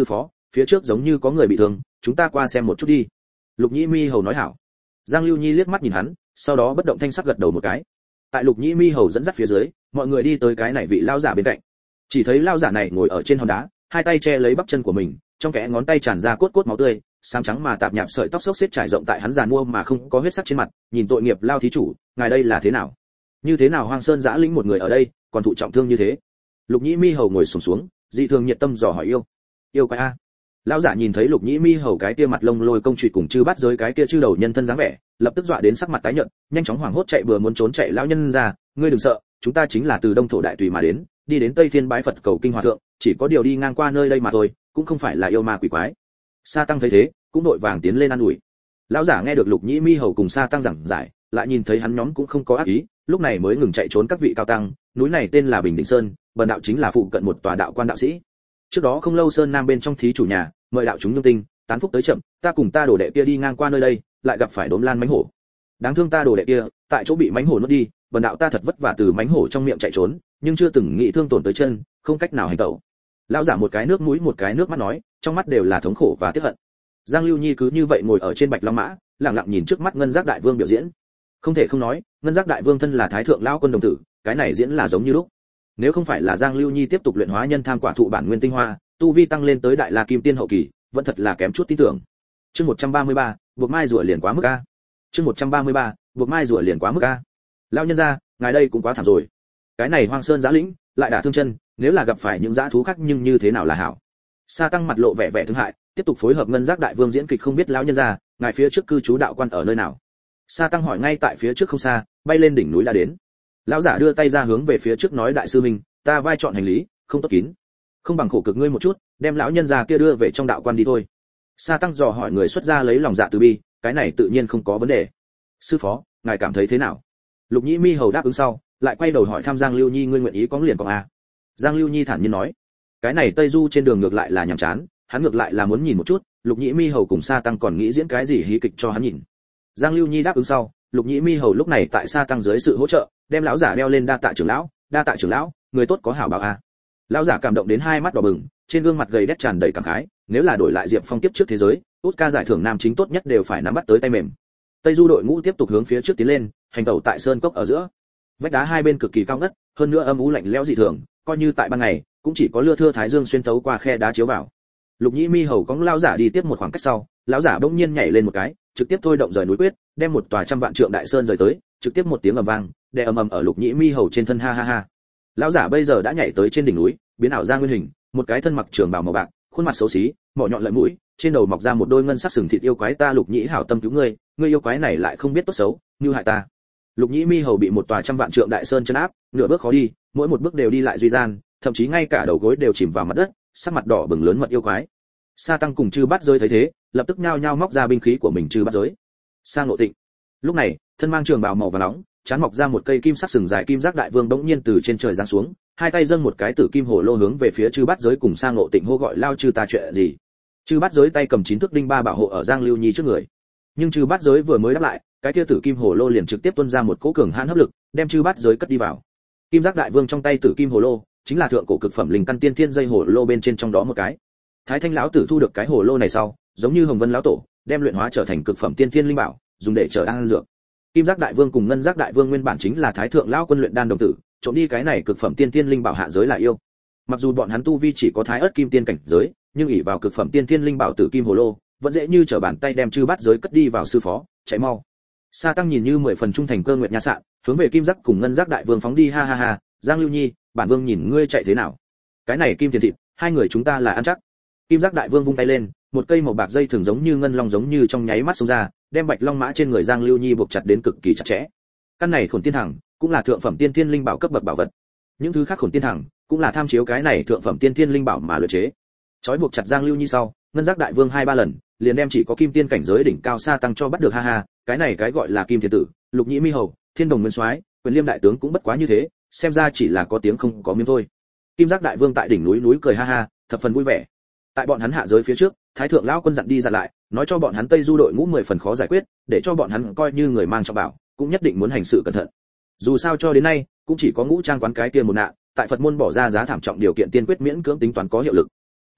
phía trước giống như có người bị thương, chúng ta qua xem một chút đi. Lục Nhĩ Mi Hầu nói hảo. Giang Lưu Nhi liếc mắt nhìn hắn, sau đó bất động thanh sắc gật đầu một cái. Tại Lục Nhĩ Mi Hầu dẫn dắt phía dưới, mọi người đi tới cái này vị lão giả bên cạnh. Chỉ thấy lão giả này ngồi ở trên hòn đá, hai tay che lấy bắp chân của mình, trong kẽ ngón tay tràn ra cốt cốt máu tươi, sáng trắng mà tạp nhạp sợi tóc xốc xếp trải rộng tại hắn giàn mua mà không có huyết sắc trên mặt, nhìn tội nghiệp lao thí chủ, ngài đây là thế nào? Như thế nào Hoang Sơn Giã Lĩnh một người ở đây, còn thụ trọng thương như thế? Lục Nhĩ Mi Hầu ngồi xổm xuống, dị thường nhiệt tâm dò hỏi yêu. Yêu quái a. Lão giả nhìn thấy Lục Nhĩ Mi Hầu cái kia mặt lông lôi công chùy cùng chư bắt giới cái kia chư đầu nhân thân dáng vẻ, lập tức dọa đến sắc mặt tái nhợt, nhanh chóng hoảng hốt chạy vừa muốn trốn chạy lão nhân ra, ngươi đừng sợ, chúng ta chính là từ Đông thổ đại tùy mà đến, đi đến Tây Thiên bái Phật cầu kinh hòa thượng, chỉ có điều đi ngang qua nơi đây mà thôi, cũng không phải là yêu ma quỷ quái. Sa Tăng thấy thế, cũng đội vàng tiến lên an ủi. Lão giả nghe được Lục Nhĩ Mi Hầu cùng Sa Tăng giảng giải, lại nhìn thấy hắn nhóm cũng không có ác ý, lúc này mới ngừng chạy trốn các vị cao tăng. Núi này tên là Bình Định Sơn, bần đạo chính là phụ cận một tòa đạo quan đạo sĩ. Trước đó không lâu Sơn Nam bên trong thí chủ nhà, mời đạo chúng nhung tinh, tán phúc tới chậm, ta cùng ta đồ đệ kia đi ngang qua nơi đây, lại gặp phải đốm lan mãnh hổ. Đáng thương ta đồ đệ kia, tại chỗ bị mãnh hổ nuốt đi, bần đạo ta thật vất vả từ mãnh hổ trong miệng chạy trốn, nhưng chưa từng nghĩ thương tổn tới chân, không cách nào hành tẩu. Lão giả một cái nước mũi một cái nước mắt nói, trong mắt đều là thống khổ và tiếc hận. Giang Lưu Nhi cứ như vậy ngồi ở trên bạch long mã, lặng lặng nhìn trước mắt Ngân Giác Đại Vương biểu diễn. Không thể không nói, Ngân Giác Đại Vương thân là thái thượng lão quân đồng tử, cái này diễn là giống như lúc. Nếu không phải là Giang Lưu Nhi tiếp tục luyện hóa nhân tham quả thụ bản nguyên tinh hoa, tu vi tăng lên tới đại la kim tiên hậu kỳ, vẫn thật là kém chút tin tưởng. Chương một trăm ba mươi ba, buộc mai rùa liền quá mức a. Chương một trăm ba mươi ba, buộc mai rùa liền quá mức a. Lão nhân gia, ngài đây cũng quá thảm rồi. Cái này Hoang Sơn Giã Lĩnh, lại đả thương chân, nếu là gặp phải những dã thú khác nhưng như thế nào là hảo. Sa Tăng mặt lộ vẻ vẻ thương hại, tiếp tục phối hợp Ngân Giác Đại Vương diễn kịch, không biết lão nhân gia, ngài phía trước cư trú đạo quan ở nơi nào? Sa Tăng hỏi. Ngay tại phía trước không xa, bay lên đỉnh núi đã đến. Lão giả đưa tay ra hướng về phía trước nói, đại sư minh, ta vai chọn hành lý, không tốt kín, không bằng khổ cực ngươi một chút, đem lão nhân già kia đưa về trong đạo quan đi thôi. Sa Tăng dò hỏi người xuất gia lấy lòng dạ từ bi, cái này tự nhiên không có vấn đề. Sư phó, ngài cảm thấy thế nào? Lục Nhĩ Mi Hầu đáp ứng sau, lại quay đầu hỏi thăm Giang Lưu Nhi, ngươi nguyện ý có liền có a? Giang Lưu Nhi thản nhiên nói, cái này Tây Du trên đường ngược lại là nhàm chán, hắn ngược lại là muốn nhìn một chút, Lục Nhĩ Mi Hầu cùng Sa Tăng còn nghĩ diễn cái gì hí kịch cho hắn nhìn. Giang Lưu Nhi đáp ứng sau, Lục Nhĩ Mi Hầu lúc này tại Sa Tăng dưới sự hỗ trợ, đem lão giả đeo lên, đa tạ trưởng lão, đa tạ trưởng lão, người tốt có hảo báo a. Lão giả cảm động đến hai mắt đỏ bừng, trên gương mặt gầy đét tràn đầy cảm khái, nếu là đổi lại Diệp Phong tiếp trước thế giới, Oscar giải thưởng nam chính tốt nhất đều phải nắm bắt tới tay mềm. Tây Du đội ngũ tiếp tục hướng phía trước tiến lên, hành tẩu tại sơn cốc ở giữa. Vách đá hai bên cực kỳ cao ngất, hơn nữa âm u lạnh lẽo dị thường, coi như tại ban ngày, cũng chỉ có lưa thưa thái dương xuyên tấu qua khe đá chiếu vào. Lục Nhĩ Mi Hầu cõng lão giả đi tiếp một khoảng cách sau, lão giả bỗng nhiên nhảy lên một cái, trực tiếp thôi động rời núi quyết, đem một tòa trăm vạn trượng đại sơn rời tới, trực tiếp một tiếng ầm vang, đè ầm ầm ở Lục Nhĩ Mi Hầu trên thân, ha ha ha. Lão giả bây giờ đã nhảy tới trên đỉnh núi, biến ảo ra nguyên hình, một cái thân mặc trường bào màu bạc, khuôn mặt xấu xí, mỏ nhọn lợi mũi, trên đầu mọc ra một đôi ngân sắc sừng thịt, yêu quái ta Lục Nhĩ hảo tâm cứu ngươi, ngươi yêu quái này lại không biết tốt xấu, như hại ta. Lục Nhĩ Mi Hầu bị một tòa trăm vạn trượng đại sơn chân áp, nửa bước khó đi, mỗi một bước đều đi lại duy gian, thậm chí ngay cả đầu gối đều chìm vào mặt đất, sắc mặt đỏ bừng lớn mật yêu quái. Sa Tăng cùng Chư Bát Giới thấy thế, lập tức nhao nhao móc ra binh khí của mình. Chư Bát Giới, Sa Ngộ Tịnh. Lúc này, thân mang trường bào màu vàng nóng, chán mọc ra một cây kim sắc sừng dài, Kim Giác Đại Vương bỗng nhiên từ trên trời giáng xuống, hai tay dâng một cái tử kim hồ lô hướng về phía Chư Bát Giới cùng Sa Ngộ Tịnh hô gọi, lao chư ta chuyện gì? Chư Bát Giới tay cầm chín thước đinh ba bảo hộ ở Giang Lưu Nhi trước người. Nhưng Chư Bát Giới vừa mới đáp lại, cái kia tử kim hồ lô liền trực tiếp tuôn ra một cỗ cường hãn hấp lực, đem Chư Bát Giới cất đi vào. Kim Giác Đại Vương trong tay tử kim hồ lô, chính là thượng cổ cực phẩm linh căn tiên thiên dây hồ lô bên trên trong đó một cái. Thái Thanh lão tử thu được cái hồ lô này sau, giống như Hồng Vân lão tổ, đem luyện hóa trở thành cực phẩm tiên thiên linh bảo, dùng để trở đan dược. Kim Giác Đại Vương cùng Ngân Giác Đại Vương nguyên bản chính là Thái thượng lão quân luyện đan đồng tử, trộm đi cái này cực phẩm tiên thiên linh bảo hạ giới là yêu. Mặc dù bọn hắn tu vi chỉ có Thái Ức kim tiên cảnh giới, nhưng ỷ vào cực phẩm tiên thiên linh bảo tử kim hồ lô, vẫn dễ như trở bàn tay đem Chư Bát Giới cất đi vào. Sư phó, chạy mau. Sa Tăng nhìn như mười phần trung thành Cơ Nguyệt Nha Sạn, hướng về Kim Giác cùng Ngân Giác Đại Vương phóng đi, ha ha ha. Giang Lưu Nhi, bản vương nhìn ngươi chạy thế nào? Cái này kim tiền thịt, hai người chúng ta là ăn chắc. Kim Giác Đại Vương vung tay lên, một cây màu bạc dây thường giống như ngân long giống như trong nháy mắt xông ra, đem bạch long mã trên người Giang Lưu Nhi buộc chặt đến cực kỳ chặt chẽ. Căn này Khổn Tiên Thẳng cũng là thượng phẩm tiên thiên linh bảo cấp bậc bảo vật. Những thứ khác Khổn Tiên Thẳng cũng là tham chiếu cái này thượng phẩm tiên thiên linh bảo mà luyện chế. Chói buộc chặt Giang Lưu Nhi sau, Ngân Giác Đại Vương hai ba lần, liền đem chỉ có kim tiên cảnh giới đỉnh cao Sa Tăng cho bắt được, ha ha, cái này cái gọi là Kim Thiên Tử, Lục Nhĩ Mi Hầu, Thiên Đồng Nguyên Soái, Quyền Liêm đại tướng cũng bất quá như thế, xem ra chỉ là có tiếng không có miếng thôi. Kim Giác Đại Vương tại đỉnh núi núi cười ha ha, thập phần vui vẻ. Tại bọn hắn hạ giới phía trước, Thái thượng lão quân dặn đi dặn lại, nói cho bọn hắn Tây Du đội ngũ mười phần khó giải quyết, để cho bọn hắn coi như người mang trọng bảo, cũng nhất định muốn hành sự cẩn thận. Dù sao cho đến nay, cũng chỉ có Ngũ Trang quán cái kia một nạn, tại Phật môn bỏ ra giá thảm trọng điều kiện tiên quyết miễn cưỡng tính toán có hiệu lực.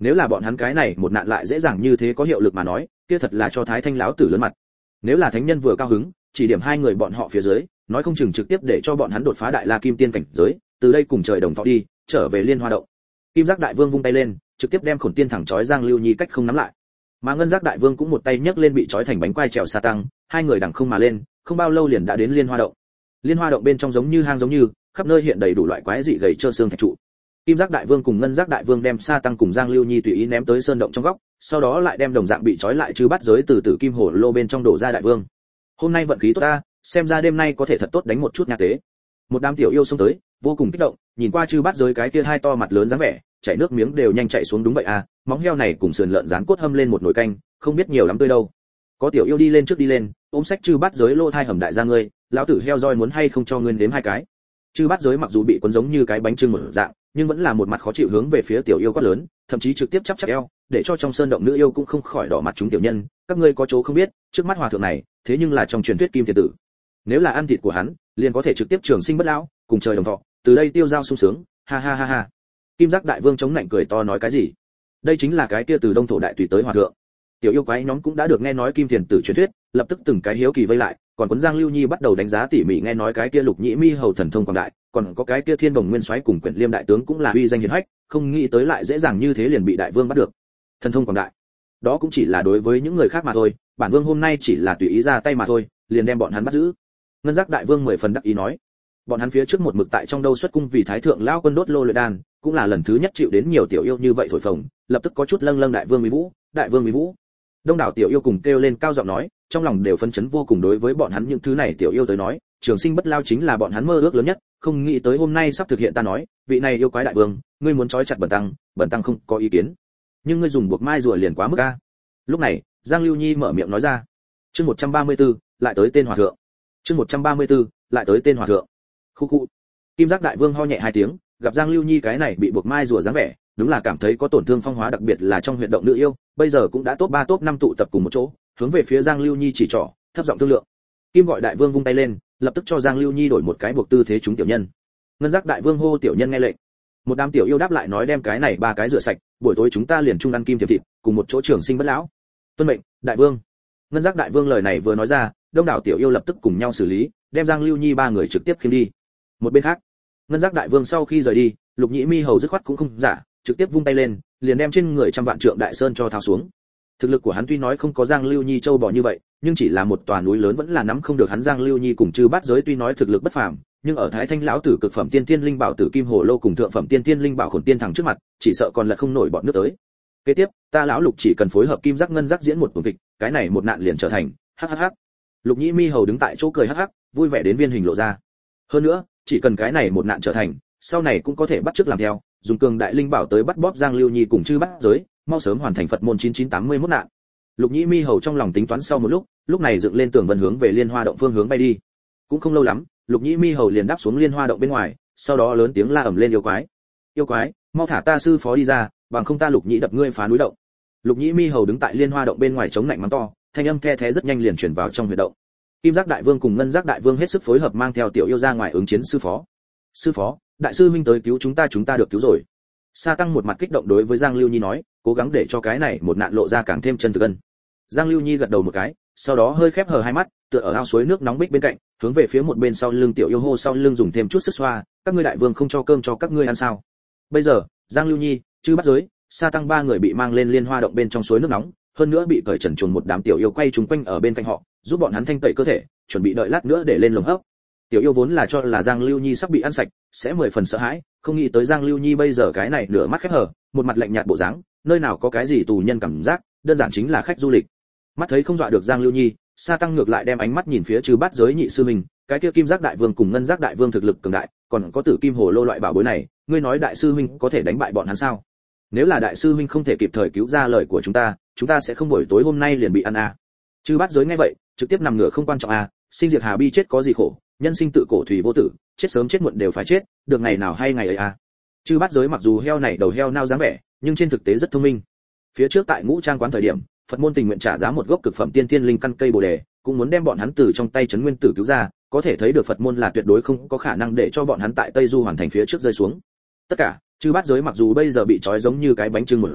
Nếu là bọn hắn cái này một nạn lại dễ dàng như thế có hiệu lực mà nói, kia thật là cho Thái Thanh lão tử lớn mặt. Nếu là thánh nhân vừa cao hứng, chỉ điểm hai người bọn họ phía dưới, nói không chừng trực tiếp để cho bọn hắn đột phá đại la kim tiên cảnh giới, từ đây cùng trời đồng thọ đi, trở về Liên Hoa động. Kim Giác Đại Vương vung tay lên, trực tiếp đem Khổn Tiên thẳng chói Giang Lưu Nhi cách không nắm lại. Mà Ngân Giác Đại Vương cũng một tay nhấc lên bị chói thành bánh quai trèo sa tăng, hai người đằng không mà lên, không bao lâu liền đã đến Liên Hoa động. Liên Hoa động bên trong giống như hang giống như, khắp nơi hiện đầy đủ loại quái dị gầy trơ xương thạch trụ. Kim Giác Đại Vương cùng Ngân Giác Đại Vương đem sa tăng cùng Giang Lưu Nhi tùy ý ném tới sơn động trong góc, sau đó lại đem đồng dạng bị trói lại chư bát giới từ tử kim hồ lô bên trong đổ ra Đại Vương. Hôm nay vận khí tốt ta, xem ra đêm nay có thể thật tốt đánh một chút nha tế. Một đám tiểu yêu xông tới, vô cùng kích động, nhìn qua chư bát giới cái kia hai to mặt lớn dáng vẻ, chảy nước miếng đều nhanh chảy xuống đúng vậy à, móng heo này cùng sườn lợn rán cốt hâm lên một nồi canh, không biết nhiều lắm tươi đâu. Có tiểu yêu đi lên trước đi lên, ôm sách chư bát giới lô thai hầm đại gia ngươi, lão tử heo roi muốn hay không cho ngươi đếm hai cái. Chư bát giới mặc dù bị cuốn giống như cái bánh trưng một dạng, nhưng vẫn là một mặt khó chịu hướng về phía tiểu yêu quát lớn, thậm chí trực tiếp chắp chắp eo, để cho trong sơn động nữ yêu cũng không khỏi đỏ mặt chúng tiểu nhân, các ngươi có chỗ không biết, trước mắt hòa thượng này, thế nhưng là trong truyền thuyết kim thiên tử. Nếu là ăn thịt của hắn, liền có thể trực tiếp trường sinh bất lão, cùng trời đồng thọ, từ đây tiêu giao sung sướng, ha ha ha ha. Kim Giác Đại Vương chống nạnh cười to nói cái gì? Đây chính là cái kia từ Đông thổ đại tùy tới hòa thượng. Tiểu yêu quái nhóm cũng đã được nghe nói kim thiên tử truyền thuyết, lập tức từng cái hiếu kỳ vây lại, còn cuốn Giang Lưu Nhi bắt đầu đánh giá tỉ mỉ nghe nói cái kia Lục Nhĩ Mi hầu thần thông quảng đại, còn có cái kia Thiên Bồng Nguyên Soái cùng Quyển Liêm đại tướng cũng là uy danh hiển hách, không nghĩ tới lại dễ dàng như thế liền bị đại vương bắt được. Thần thông quảng đại, đó cũng chỉ là đối với những người khác mà thôi, bản vương hôm nay chỉ là tùy ý ra tay mà thôi, liền đem bọn hắn bắt giữ. Ngân Giác Đại Vương mười phần đắc ý nói, bọn hắn phía trước một mực tại trong đâu xuất cung vì thái thượng lão quân đốt lô luyện đan, cũng là lần thứ nhất chịu đến nhiều tiểu yêu như vậy thổi phồng, lập tức có chút lâng lâng đại vương mỹ vũ, đại vương mỹ vũ. Đông đảo tiểu yêu cùng kêu lên cao giọng nói, trong lòng đều phấn chấn vô cùng đối với bọn hắn những thứ này tiểu yêu tới nói, trường sinh bất lao chính là bọn hắn mơ ước lớn nhất, không nghĩ tới hôm nay sắp thực hiện ta nói, vị này yêu quái đại vương, ngươi muốn trói chặt bẩn tăng, bẩn tăng không có ý kiến, nhưng ngươi dùng buộc mai rùa liền quá mức a. Lúc này, Giang Lưu Nhi mở miệng nói ra. Chương một trăm ba mươi tư, lại tới tên hòa thượng. Chương một trăm ba mươi tư, lại tới tên hòa thượng. Khu khu. Kim Giác Đại Vương ho nhẹ hai tiếng, gặp Giang Lưu Nhi cái này bị buộc mai rùa dáng vẻ, đúng là cảm thấy có tổn thương phong hóa đặc biệt là trong huyệt động nữ yêu, bây giờ cũng đã top ba top năm tụ tập cùng một chỗ, hướng về phía Giang Lưu Nhi chỉ trỏ, thấp giọng thương lượng. Kim gọi Đại Vương vung tay lên, lập tức cho Giang Lưu Nhi đổi một cái buộc tư thế chúng tiểu nhân. Ngân Giác Đại Vương hô tiểu nhân nghe lệnh. Một đám tiểu yêu đáp lại nói đem cái này ba cái rửa sạch, buổi tối chúng ta liền chung ăn kim thiệp thịt, cùng một chỗ trường sinh bất lão. Tuân mệnh, Đại Vương. Ngân Giác Đại Vương lời này vừa nói ra, đông đảo tiểu yêu lập tức cùng nhau xử lý, đem Giang Lưu Nhi ba người trực tiếp khiêng đi. Một bên khác, Ngân Giác Đại Vương sau khi rời đi, Lục Nhĩ Mi hầu dứt khoát cũng không giả, trực tiếp vung tay lên, liền đem trên người trăm vạn trượng đại sơn cho tháo xuống. Thực lực của hắn tuy nói không có Giang Lưu Nhi châu bò như vậy, nhưng chỉ là một tòa núi lớn vẫn là nắm không được hắn Giang Lưu Nhi cùng chư bát giới tuy nói thực lực bất phàm, nhưng ở Thái Thanh lão tử cực phẩm tiên tiên linh bảo tử kim hồ lô cùng thượng phẩm tiên tiên linh bảo Khổn Tiên thẳng trước mặt, chỉ sợ còn là không nổi bọn nước tới. Kế tiếp, ta lão Lục chỉ cần phối hợp Kim Giác Ngân Giác diễn một tuần kịch, cái này một nạn liền trở thành. Hắc hắc hắc. Lục Nhĩ Mi hầu đứng tại chỗ cười hắc hắc, vui vẻ đến viên hình lộ ra. Hơn nữa, chỉ cần cái này một nạn trở thành, sau này cũng có thể bắt chước làm theo, dùng cường đại linh bảo tới bắt bóp Giang Lưu Nhi cùng chư bát giới, mau sớm hoàn thành Phật môn chín chín tám mươi mốt nạn. Lục Nhĩ Mi hầu trong lòng tính toán sau một lúc, lúc này dựng lên tường vân hướng về Liên Hoa động phương hướng bay đi. Cũng không lâu lắm, Lục Nhĩ Mi hầu liền đáp xuống Liên Hoa động bên ngoài, sau đó lớn tiếng la ầm lên yêu quái. Yêu quái, mau thả ta sư phó đi ra, bằng không ta Lục Nhĩ đập ngươi phá núi động. Lục Nhĩ Mi hầu đứng tại Liên Hoa động bên ngoài chống lạnh mắng to, thanh âm the thé rất nhanh liền truyền vào trong huyệt động. Kim Giác Đại Vương cùng Ngân Giác Đại Vương hết sức phối hợp mang theo tiểu yêu ra ngoài ứng chiến sư phó. Sư phó, đại sư huynh tới cứu chúng ta chúng ta được cứu rồi. Sa Tăng một mặt kích động đối với Giang Lưu Nhi nói, cố gắng để cho cái này một nạn lộ ra càng thêm chân thực ân. Giang Lưu Nhi gật đầu một cái, sau đó hơi khép hờ hai mắt, tựa ở ao suối nước nóng bích bên cạnh, hướng về phía một bên sau lưng tiểu yêu hô sau lưng dùng thêm chút sức xoa, các ngươi đại vương không cho cơm cho các ngươi ăn sao? Bây giờ, Giang Lưu Nhi, chư bát giới, Sa Tăng ba người bị mang lên Liên Hoa động bên trong suối nước nóng, hơn nữa bị cởi trần truồng một đám tiểu yêu quay chúng quanh ở bên cạnh họ, giúp bọn hắn thanh tẩy cơ thể, chuẩn bị đợi lát nữa để lên lồng hấp. Tiểu yêu vốn là cho là Giang Lưu Nhi sắp bị ăn sạch, sẽ mười phần sợ hãi, không nghĩ tới Giang Lưu Nhi bây giờ cái này nửa mắt khép hờ, một mặt lạnh nhạt bộ dáng, nơi nào có cái gì tù nhân cảm giác, đơn giản chính là khách du lịch. Mắt thấy không dọa được Giang Lưu Nhi, Sa Tăng ngược lại đem ánh mắt nhìn phía trừ bát giới nhị sư mình, cái kia Kim Giác Đại Vương cùng Ngân Giác Đại Vương thực lực cường đại, còn có Tử Kim Hồ Lô loại bảo bối này, ngươi nói đại sư huynh có thể đánh bại bọn hắn sao? Nếu là đại sư huynh không thể kịp thời cứu ra lời của chúng ta, chúng ta sẽ không buổi tối hôm nay liền bị ăn à? Trừ bát giới nghe vậy, trực tiếp nằm ngửa không quan trọng à, sinh diệt hà bi chết có gì khổ, nhân sinh tự cổ thủy vô tử, chết sớm chết muộn đều phải chết, được ngày nào hay ngày ấy à. Trừ bát giới mặc dù heo này đầu heo nao dáng vẻ, nhưng trên thực tế rất thông minh. Phía trước tại Ngũ Trang quán thời điểm, Phật môn tình nguyện trả giá một gốc cực phẩm tiên tiên linh căn cây bồ đề, cũng muốn đem bọn hắn từ trong tay trấn nguyên tử cứu ra, có thể thấy được Phật môn là tuyệt đối không có khả năng để cho bọn hắn tại Tây Du hoàn thành phía trước rơi xuống. Tất cả, Trừ bát giới mặc dù bây giờ bị trói giống như cái bánh trưng một dạng,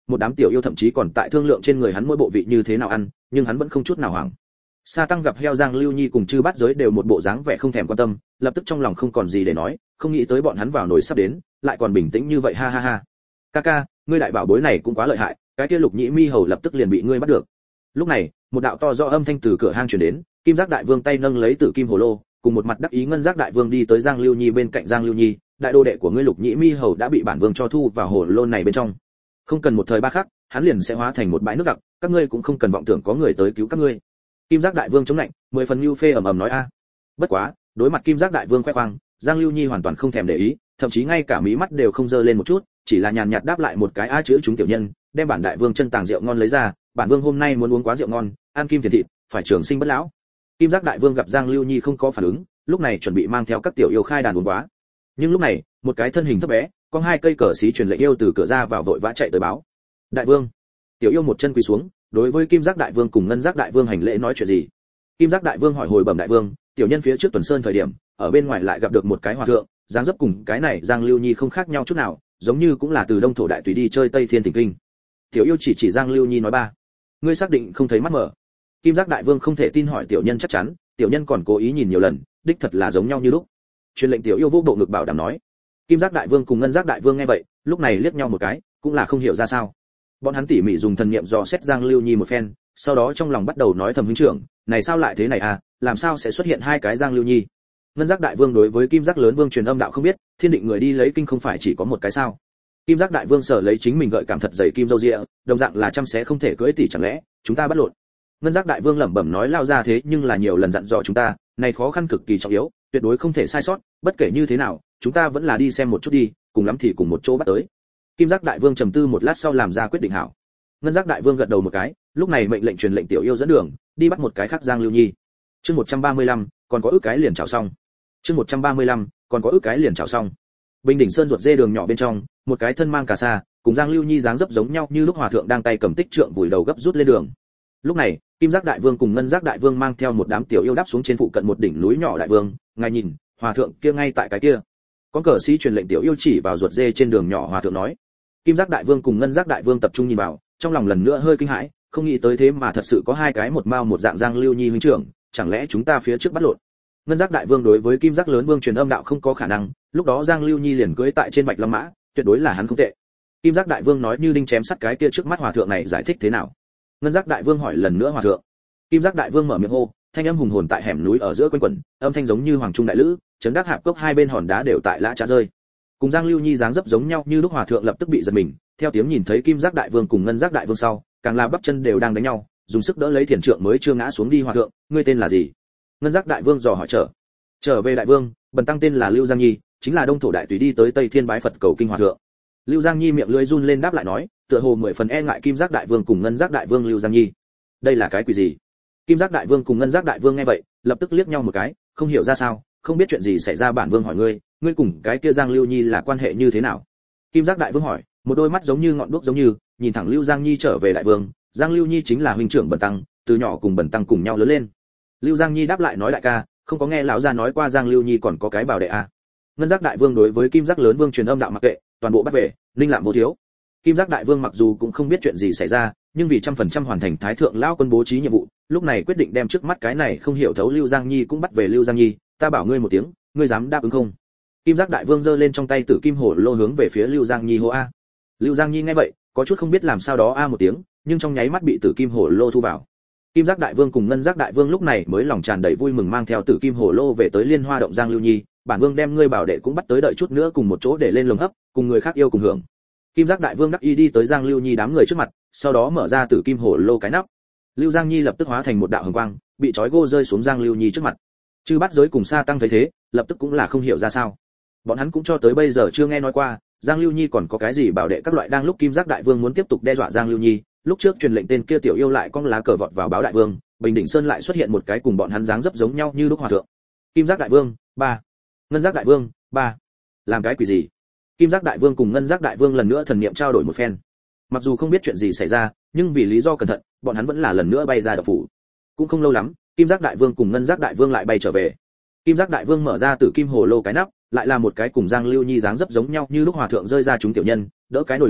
một đám tiểu yêu thậm chí còn tại thương lượng trên người hắn mỗi bộ vị như thế nào ăn, nhưng hắn vẫn không chút nào hoảng. Sa Tăng gặp heo Giang Lưu Nhi cùng Chư Bát Giới đều một bộ dáng vẻ không thèm quan tâm, lập tức trong lòng không còn gì để nói, không nghĩ tới bọn hắn vào nồi sắp đến, lại còn bình tĩnh như vậy, ha ha ha. Ca ca, ngươi đại bảo bối này cũng quá lợi hại, cái kia Lục Nhĩ Mi hầu lập tức liền bị ngươi bắt được. Lúc này, một đạo to rõ âm thanh từ cửa hang truyền đến, Kim Giác Đại Vương tay nâng lấy Tử Kim Hồ Lô, cùng một mặt đắc ý Ngân Giác Đại Vương đi tới Giang Lưu Nhi bên cạnh. Giang Lưu Nhi, đại đô đệ của ngươi Lục Nhĩ Mi hầu đã bị bản vương cho thu vào hồ lô này bên trong. Không cần một thời ba khắc, hắn liền sẽ hóa thành một bãi nước đặc, các ngươi cũng không cần vọng tưởng có người tới cứu các ngươi. Kim Giác Đại Vương chống lạnh, mười phần lưu phê ầm ầm nói a. Bất quá, đối mặt Kim Giác Đại Vương khoe khoang, Giang Lưu Nhi hoàn toàn không thèm để ý, thậm chí ngay cả mí mắt đều không dơ lên một chút, chỉ là nhàn nhạt đáp lại một cái a chữ chúng tiểu nhân, đem bản đại vương chân tàng rượu ngon lấy ra, bản vương hôm nay muốn uống quá rượu ngon, ăn kim tiền thịt, phải trường sinh bất lão. Kim Giác Đại Vương gặp Giang Lưu Nhi không có phản ứng, lúc này chuẩn bị mang theo các tiểu yêu khai đàn uống quá. Nhưng lúc này, một cái thân hình thấp bé, có hai cây cờ xí truyền lệnh yêu từ cửa ra vào vội vã chạy tới báo. Đại vương. Tiểu yêu một chân quỳ xuống, đối với Kim Giác Đại Vương cùng Ngân Giác Đại Vương hành lễ nói chuyện gì. Kim Giác Đại Vương hỏi hồi bẩm đại vương, tiểu nhân phía trước tuần sơn thời điểm, ở bên ngoài lại gặp được một cái hòa thượng, dáng dấp cùng cái này Giang Lưu Nhi không khác nhau chút nào, giống như cũng là từ Đông thổ đại tùy đi chơi Tây Thiên Thỉnh Kinh. Tiểu yêu chỉ chỉ Giang Lưu Nhi nói ba. Ngươi xác định không thấy mắt mở? Kim Giác Đại Vương không thể tin hỏi tiểu nhân chắc chắn, tiểu nhân còn cố ý nhìn nhiều lần, đích thật là giống nhau như lúc. Truyền lệnh tiểu yêu vô bộ ngực bảo đảm nói. Kim Giác Đại Vương cùng Ngân Giác Đại Vương nghe vậy, lúc này liếc nhau một cái, cũng là không hiểu ra sao. Bọn hắn tỉ mỉ dùng thần niệm dò xét Giang Lưu Nhi một phen, sau đó trong lòng bắt đầu nói thầm huynh trưởng, này sao lại thế này à, làm sao sẽ xuất hiện hai cái Giang Lưu Nhi? Ngân Giác Đại Vương đối với Kim Giác Lớn Vương truyền âm đạo không biết, thiên định người đi lấy kinh không phải chỉ có một cái sao? Kim Giác Đại Vương sở lấy chính mình gợi cảm thật dày kim dâu dịa, đồng dạng là trăm xé không thể cưỡi tỷ, chẳng lẽ chúng ta bắt lộn? Ngân Giác Đại Vương lẩm bẩm nói lao ra thế nhưng là nhiều lần dặn dò chúng ta, này khó khăn cực kỳ trọng yếu, tuyệt đối không thể sai sót, bất kể như thế nào, chúng ta vẫn là đi xem một chút đi, cùng lắm thì cùng một chỗ bắt tới. Kim Giác Đại Vương trầm tư một lát sau làm ra quyết định hảo. Ngân Giác Đại Vương gật đầu một cái, lúc này mệnh lệnh truyền lệnh tiểu yêu dẫn đường, đi bắt một cái khác Giang Lưu Nhi. Chương một trăm ba mươi lăm, còn có ước cái liền chào xong. Chương một trăm ba mươi lăm, còn có ước cái liền chào xong. Bình đỉnh sơn ruột dê đường nhỏ bên trong, một cái thân mang cà sa, cùng Giang Lưu Nhi dáng dấp giống nhau như lúc hòa thượng đang tay cầm tích trượng vùi đầu gấp rút lên đường. Lúc này, Kim Giác Đại Vương cùng Ngân Giác Đại Vương mang theo một đám tiểu yêu đáp xuống trên phụ cận một đỉnh núi nhỏ. Đại vương, ngài nhìn, hòa thượng kia ngay tại cái kia. Con cờ sĩ truyền lệnh tiểu yêu chỉ vào ruột dê trên đường nhỏ hòa thượng nói. Kim Giác Đại Vương cùng Ngân Giác Đại Vương tập trung nhìn vào, trong lòng lần nữa hơi kinh hãi, không nghĩ tới thế mà thật sự có hai cái một mao một dạng Giang Lưu Nhi huynh trưởng, chẳng lẽ chúng ta phía trước bắt lộn? Ngân Giác Đại Vương đối với Kim Giác Lớn Vương truyền âm đạo không có khả năng, lúc đó Giang Lưu Nhi liền cưỡi tại trên Bạch Long mã, tuyệt đối là hắn không tệ. Kim Giác Đại Vương nói như đinh chém sắt cái kia trước mắt hòa thượng này giải thích thế nào? Ngân Giác Đại Vương hỏi lần nữa hòa thượng. Kim Giác Đại Vương mở miệng hô, thanh âm hùng hồn tại hẻm núi ở giữa quanh quẩn, âm thanh giống như hoàng trung đại lữ, chấn đắc hạp cốc hai bên hòn đá đều tại lã chả rơi. Cùng Giang Lưu Nhi dáng dấp giống nhau như lúc hòa thượng lập tức bị giật mình, theo tiếng nhìn thấy Kim Giác Đại Vương cùng Ngân Giác Đại Vương sau, càng là bắp chân đều đang đánh nhau, dùng sức đỡ lấy thiền trượng mới chưa ngã xuống đi. Hòa thượng, ngươi tên là gì? Ngân Giác Đại Vương dò hỏi trở. Trở về đại vương, bần tăng tên là Lưu Giang Nhi, chính là Đông thổ đại tùy đi tới Tây Thiên bái Phật cầu kinh hòa thượng. Lưu Giang Nhi miệng lưỡi run lên đáp lại nói, tựa hồ mười phần e ngại Kim Giác Đại Vương cùng Ngân Giác Đại Vương. Lưu Giang Nhi, đây là cái quỷ gì? Kim Giác Đại Vương cùng Ngân Giác Đại Vương nghe vậy, lập tức liếc nhau một cái, không hiểu ra sao, không biết chuyện gì xảy ra. Bản vương hỏi ngươi, ngươi cùng cái kia Giang Lưu Nhi là quan hệ như thế nào? Kim Giác Đại Vương hỏi, một đôi mắt giống như ngọn đuốc giống như, nhìn thẳng Lưu Giang Nhi trở về. Đại vương, Giang Lưu Nhi chính là huynh trưởng bần tăng, từ nhỏ cùng bần tăng cùng nhau lớn lên. Lưu Giang Nhi đáp lại nói, đại ca, không có nghe lão gia nói qua Giang Lưu Nhi còn có cái bảo đệ à? Ngân Giác Đại Vương đối với Kim Giác Lớn Vương truyền âm đạo mặc kệ, toàn bộ bắt về, linh lạm vô thiếu. Kim Giác Đại Vương mặc dù cũng không biết chuyện gì xảy ra, nhưng vì trăm phần trăm hoàn thành Thái thượng lão quân bố trí nhiệm vụ, lúc này quyết định đem trước mắt cái này không hiểu thấu Lưu Giang Nhi cũng bắt về. Lưu Giang Nhi, ta bảo ngươi một tiếng, ngươi dám đáp ứng không? Kim Giác Đại Vương giơ lên trong tay Tử Kim Hổ Lô hướng về phía Lưu Giang Nhi hô a. Lưu Giang Nhi nghe vậy, có chút không biết làm sao đó a một tiếng, nhưng trong nháy mắt bị Tử Kim Hổ Lô thu vào. Kim Giác Đại Vương cùng Ngân Giác Đại Vương lúc này mới lòng tràn đầy vui mừng mang theo Tử Kim Hổ Lô về tới Liên Hoa động. Giang Lưu Nhi, bản vương đem ngươi bảo đệ cũng bắt tới, đợi chút nữa cùng một chỗ để lên lồng hấp, cùng người khác yêu cùng hưởng. Kim Giác Đại Vương đắc y đi tới Giang Lưu Nhi đám người trước mặt, sau đó mở ra Tử Kim Hổ Lô cái nắp. Lưu Giang Nhi lập tức hóa thành một đạo hồng quang, bị trói gô rơi xuống Giang Lưu Nhi trước mặt. Chư Bát Giới cùng Sa Tăng thấy thế, lập tức cũng là không hiểu ra sao. Bọn hắn cũng cho tới bây giờ chưa nghe nói qua, Giang Lưu Nhi còn có cái gì bảo đệ các loại. Đang lúc Kim Giác Đại Vương muốn tiếp tục đe dọa Giang Lưu Nhi, lúc trước truyền lệnh tên kia tiểu yêu lại cong lá cờ vọt vào báo đại vương, Bình Định Sơn lại xuất hiện một cái cùng bọn hắn dáng dấp giống nhau như lúc hòa thượng. Kim Giác Đại Vương, ba. Ngân Giác Đại Vương, ba. Làm cái quỷ gì? Kim Giác Đại Vương cùng Ngân Giác Đại Vương lần nữa thần niệm trao đổi một phen. Mặc dù không biết chuyện gì xảy ra, nhưng vì lý do cẩn thận, bọn hắn vẫn là lần nữa bay ra độc phủ. Cũng không lâu lắm, Kim Giác Đại Vương cùng Ngân Giác Đại Vương lại bay trở về. Kim Giác Đại Vương mở ra Tử Kim Hồ Lô cái nắp, lại là một cái cùng Giang Lưu Nhi dáng dấp giống nhau như lúc hòa thượng rơi ra chúng tiểu nhân, đỡ cái nồi lớn,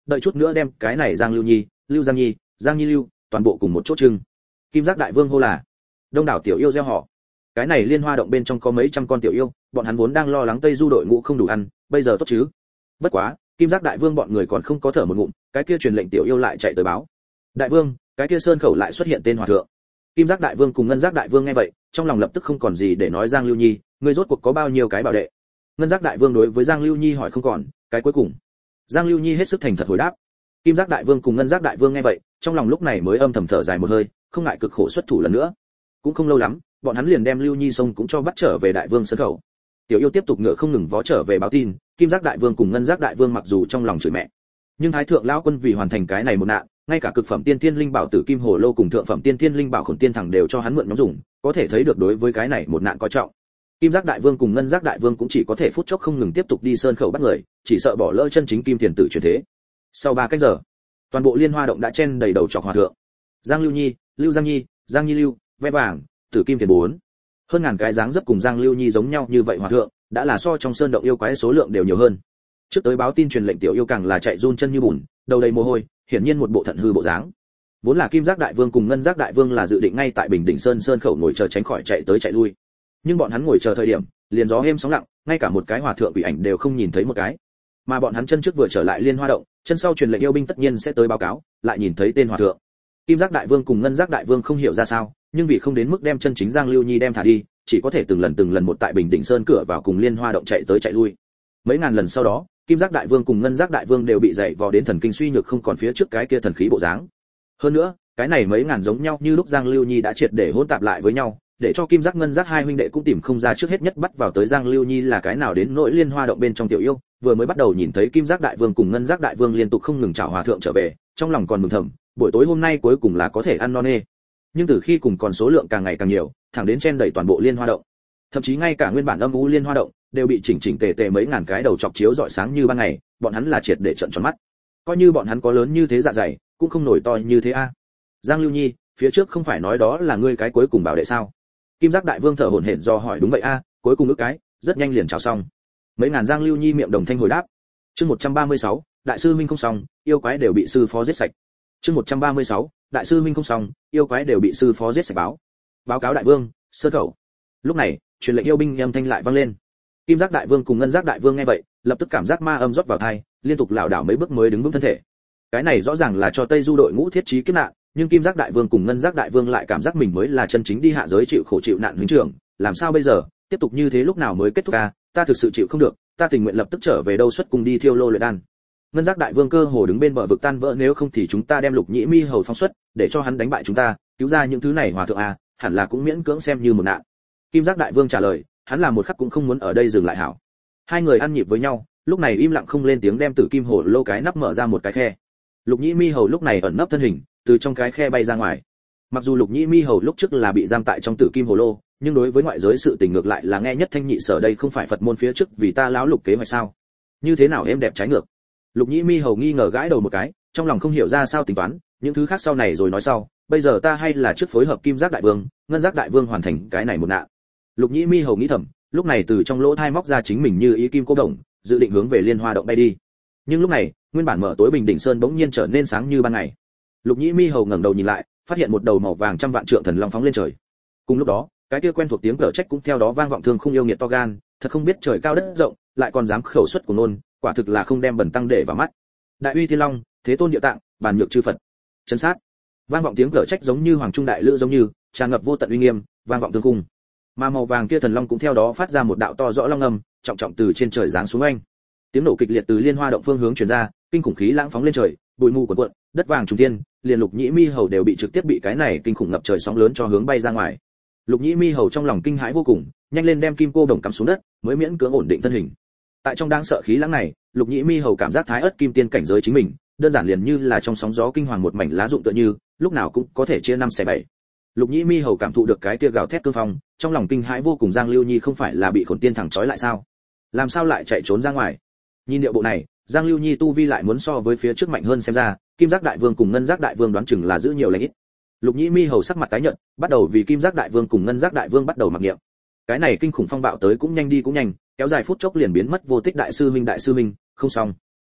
đợi chút nữa đem cái này Giang Lưu Nhi, Lưu Giang Nhi, Giang Nhi Lưu, toàn bộ cùng một chỗ trưng. Kim Giác Đại Vương hô là. Đông đảo tiểu yêu reo hò. Cái này Liên Hoa động bên trong có mấy trăm con tiểu yêu, bọn hắn vốn đang lo lắng Tây Du đội ngũ không đủ ăn, bây giờ tốt chứ? Bất quá, Kim Giác Đại Vương bọn người còn không có thở một ngụm, cái kia truyền lệnh tiểu yêu lại chạy tới báo. Đại Vương, cái kia sơn khẩu lại xuất hiện tên hòa thượng. Kim Giác Đại Vương cùng Ngân Giác Đại Vương nghe vậy, trong lòng lập tức không còn gì để nói. Giang Lưu Nhi, ngươi rốt cuộc có bao nhiêu cái bảo đệ? Ngân Giác Đại Vương đối với Giang Lưu Nhi hỏi không còn, cái cuối cùng. Giang Lưu Nhi hết sức thành thật hồi đáp. Kim Giác Đại Vương cùng Ngân Giác Đại Vương nghe vậy, trong lòng lúc này mới âm thầm thở dài một hơi, không ngại cực khổ xuất thủ lần nữa. Cũng không lâu lắm, bọn hắn liền đem Lưu Nhi sông cũng cho bắt trở về Đại Vương sơn khẩu. Tiểu yêu tiếp tục ngựa không ngừng vó trở về báo tin, Kim Giác Đại Vương cùng Ngân Giác Đại Vương mặc dù trong lòng chửi mẹ, nhưng Thái thượng lão quân vì hoàn thành cái này một nạn, ngay cả cực phẩm tiên tiên linh bảo tử kim hồ lô cùng thượng phẩm tiên tiên linh bảo khổn tiên thẳng đều cho hắn mượn nhóm dùng, có thể thấy được đối với cái này một nạn coi trọng. Kim Giác Đại Vương cùng Ngân Giác Đại Vương cũng chỉ có thể phút chốc không ngừng tiếp tục đi sơn khẩu bắt người, chỉ sợ bỏ lỡ chân chính kim tiền tử truyền thế. Sau ba cách giờ, toàn bộ Liên Hoa động đã chen đầy đầu trọc hòa thượng. Giang Lưu Nhi, Lưu Giang Nhi, Giang Nhi Lưu, ve vàng, tử kim tiền bốn. Hơn ngàn cái dáng dấp cùng Giang Lưu Nhi giống nhau như vậy hòa thượng, đã là so trong sơn động yêu quái số lượng đều nhiều hơn. Trước tới báo tin truyền lệnh tiểu yêu càng là chạy run chân như bùn, đầu đầy mồ hôi, hiển nhiên một bộ thận hư bộ dáng. Vốn là Kim Giác Đại Vương cùng Ngân Giác Đại Vương là dự định ngay tại Bình Định Sơn sơn khẩu ngồi chờ tránh khỏi chạy tới chạy lui. Nhưng bọn hắn ngồi chờ thời điểm, liền gió êm sóng lặng, ngay cả một cái hòa thượng quỷ ảnh đều không nhìn thấy một cái. Mà bọn hắn chân trước vừa trở lại Liên Hoa động, chân sau truyền lệnh yêu binh tất nhiên sẽ tới báo cáo, lại nhìn thấy tên hòa thượng. Kim Giác Đại Vương cùng Ngân Giác Đại Vương không hiểu ra sao, nhưng vì không đến mức đem chân chính Giang Lưu Nhi đem thả đi, chỉ có thể từng lần từng lần một tại Bình Định Sơn cửa vào cùng Liên Hoa động chạy tới chạy lui. Mấy ngàn lần sau đó, Kim Giác Đại Vương cùng Ngân Giác Đại Vương đều bị dày vò đến thần kinh suy nhược không còn phía trước cái kia thần khí bộ dáng. Hơn nữa, cái này mấy ngàn giống nhau như lúc Giang Lưu Nhi đã triệt để hỗn tạp lại với nhau, để cho Kim Giác Ngân Giác hai huynh đệ cũng tìm không ra trước hết nhất bắt vào tới Giang Lưu Nhi là cái nào đến nỗi Liên Hoa động bên trong tiểu yêu, vừa mới bắt đầu nhìn thấy Kim Giác Đại Vương cùng Ngân Giác Đại Vương liên tục không ngừng chào hòa thượng trở về, trong lòng còn mừng thầm, buổi tối hôm nay cuối cùng là có thể ăn no nê. Nhưng từ khi cùng còn số lượng càng ngày càng nhiều, thẳng đến chen đầy toàn bộ Liên Hoa động, thậm chí ngay cả nguyên bản âm u Liên Hoa động đều bị chỉnh chỉnh tề tề mấy ngàn cái đầu chọc chiếu rọi sáng như ban ngày, bọn hắn là triệt để trợn tròn mắt. Coi như bọn hắn có lớn như thế dạ dày, cũng không nổi to như thế a. Giang Lưu Nhi, phía trước không phải nói đó là ngươi cái cuối cùng bảo đệ sao? Kim Giác Đại Vương thở hổn hển do hỏi. Đúng vậy a, cuối cùng ước cái, rất nhanh liền chào xong. Mấy ngàn Giang Lưu Nhi miệng đồng thanh hồi đáp. Chương một trăm ba mươi sáu, đại sư minh không xong, yêu quái đều bị sư phó giết sạch. Chương một trăm ba mươi sáu, đại sư minh không xong, yêu quái đều bị sư phó giết sạch báo. Báo cáo đại vương, sơ khẩu. Lúc này, truyền lệnh yêu binh âm thanh lại vang lên. Kim Giác Đại Vương cùng Ngân Giác Đại Vương nghe vậy, lập tức cảm giác ma âm rót vào tai, liên tục lảo đảo mấy bước mới đứng vững thân thể. Cái này rõ ràng là cho Tây Du đội ngũ thiết trí kiếp nạn, nhưng Kim Giác Đại Vương cùng Ngân Giác Đại Vương lại cảm giác mình mới là chân chính đi hạ giới chịu khổ chịu nạn huynh trưởng, làm sao bây giờ, tiếp tục như thế lúc nào mới kết thúc a? Ta thực sự chịu không được, ta tình nguyện lập tức trở về đâu xuất cùng đi thiêu lô luyện đan. Ngân Giác Đại Vương cơ hồ đứng bên bờ vực tan vỡ, nếu không thì chúng ta đem Lục Nhĩ Mi hầu phóng xuất, để cho hắn đánh bại chúng ta, cứu ra những thứ này hòa thượng a, hẳn là cũng miễn cưỡng xem như một nạn. Kim Giác Đại Vương trả lời, hắn là một khắc cũng không muốn ở đây dừng lại hảo. Hai người ăn nhịp với nhau, lúc này im lặng không lên tiếng đem Tử Kim Hồ lô cái nắp mở ra một cái khe. Lục Nhĩ Mi hầu lúc này ẩn nấp thân hình, từ trong cái khe bay ra ngoài. Mặc dù Lục Nhĩ Mi hầu lúc trước là bị giam tại trong Tử Kim Hồ lô, nhưng đối với ngoại giới sự tình ngược lại là nghe nhất thanh nhị sở, đây không phải Phật môn phía trước vì ta lão Lục kế hoạch sao? Như thế nào em đẹp trái ngược? Lục Nhĩ Mi hầu nghi ngờ gãi đầu một cái, trong lòng không hiểu ra sao tính toán, những thứ khác sau này rồi nói sau, bây giờ ta hay là trước phối hợp Kim Giác Đại Vương, Ngân Giác Đại Vương hoàn thành cái này một nạn. Lục Nhĩ Mi hầu nghĩ thầm, lúc này từ trong lỗ thai móc ra chính mình như ý kim cô đồng, dự định hướng về Liên Hoa động bay đi. Nhưng lúc này, nguyên bản mở tối Bình Định Sơn bỗng nhiên trở nên sáng như ban ngày. Lục Nhĩ Mi hầu ngẩng đầu nhìn lại, phát hiện một đầu màu vàng trăm vạn trượng thần long phóng lên trời. Cùng lúc đó, cái kia quen thuộc tiếng cờ trách cũng theo đó vang vọng, thương không yêu nghiệt to gan, thật không biết trời cao đất rộng, lại còn dám khẩu xuất của nôn, quả thực là không đem bẩn tăng để vào mắt. Đại uy thiên long, thế tôn địa tạng, bàn nhược chư Phật. Chân sát. Vang vọng tiếng cờ trách giống như hoàng trung đại lữ giống như, tràn ngập vô tận uy nghiêm, vang vọng thương khung. Mà màu vàng kia thần long cũng theo đó phát ra một đạo to rõ long âm, trọng trọng từ trên trời giáng xuống anh. Tiếng nổ kịch liệt từ Liên Hoa động phương hướng truyền ra, kinh khủng khí lãng phóng lên trời, bụi mù cuộn cuộn, đất vàng trùng thiên, liền Lục Nhĩ Mi hầu đều bị trực tiếp bị cái này kinh khủng ngập trời sóng lớn cho hướng bay ra ngoài. Lục Nhĩ Mi hầu trong lòng kinh hãi vô cùng, nhanh lên đem kim cô đồng cắm xuống đất, mới miễn cưỡng ổn định thân hình. Tại trong đáng sợ khí lãng này, Lục Nhĩ Mi hầu cảm giác thái ớt kim tiên cảnh giới chính mình, đơn giản liền như là trong sóng gió kinh hoàng một mảnh lá rụng tựa như, lúc nào cũng có thể chia năm xẻ bảy. Lục Nhĩ Mi hầu cảm thụ được cái kia gào thét cương phong, trong lòng kinh hãi vô cùng. Giang Lưu Nhi không phải là bị Khổn Tiên thẳng trói lại sao? Làm sao lại chạy trốn ra ngoài? Nhìn điệu bộ này, Giang Lưu Nhi tu vi lại muốn so với phía trước mạnh hơn, xem ra, Kim Giác Đại Vương cùng Ngân Giác Đại Vương đoán chừng là giữ nhiều lành ít. Lục Nhĩ Mi hầu sắc mặt tái nhợt, bắt đầu vì Kim Giác Đại Vương cùng Ngân Giác Đại Vương bắt đầu mặc niệm. Cái này kinh khủng phong bạo tới cũng nhanh đi cũng nhanh, kéo dài phút chốc liền biến mất vô tích. Đại sư huynh, đại sư huynh, không xong.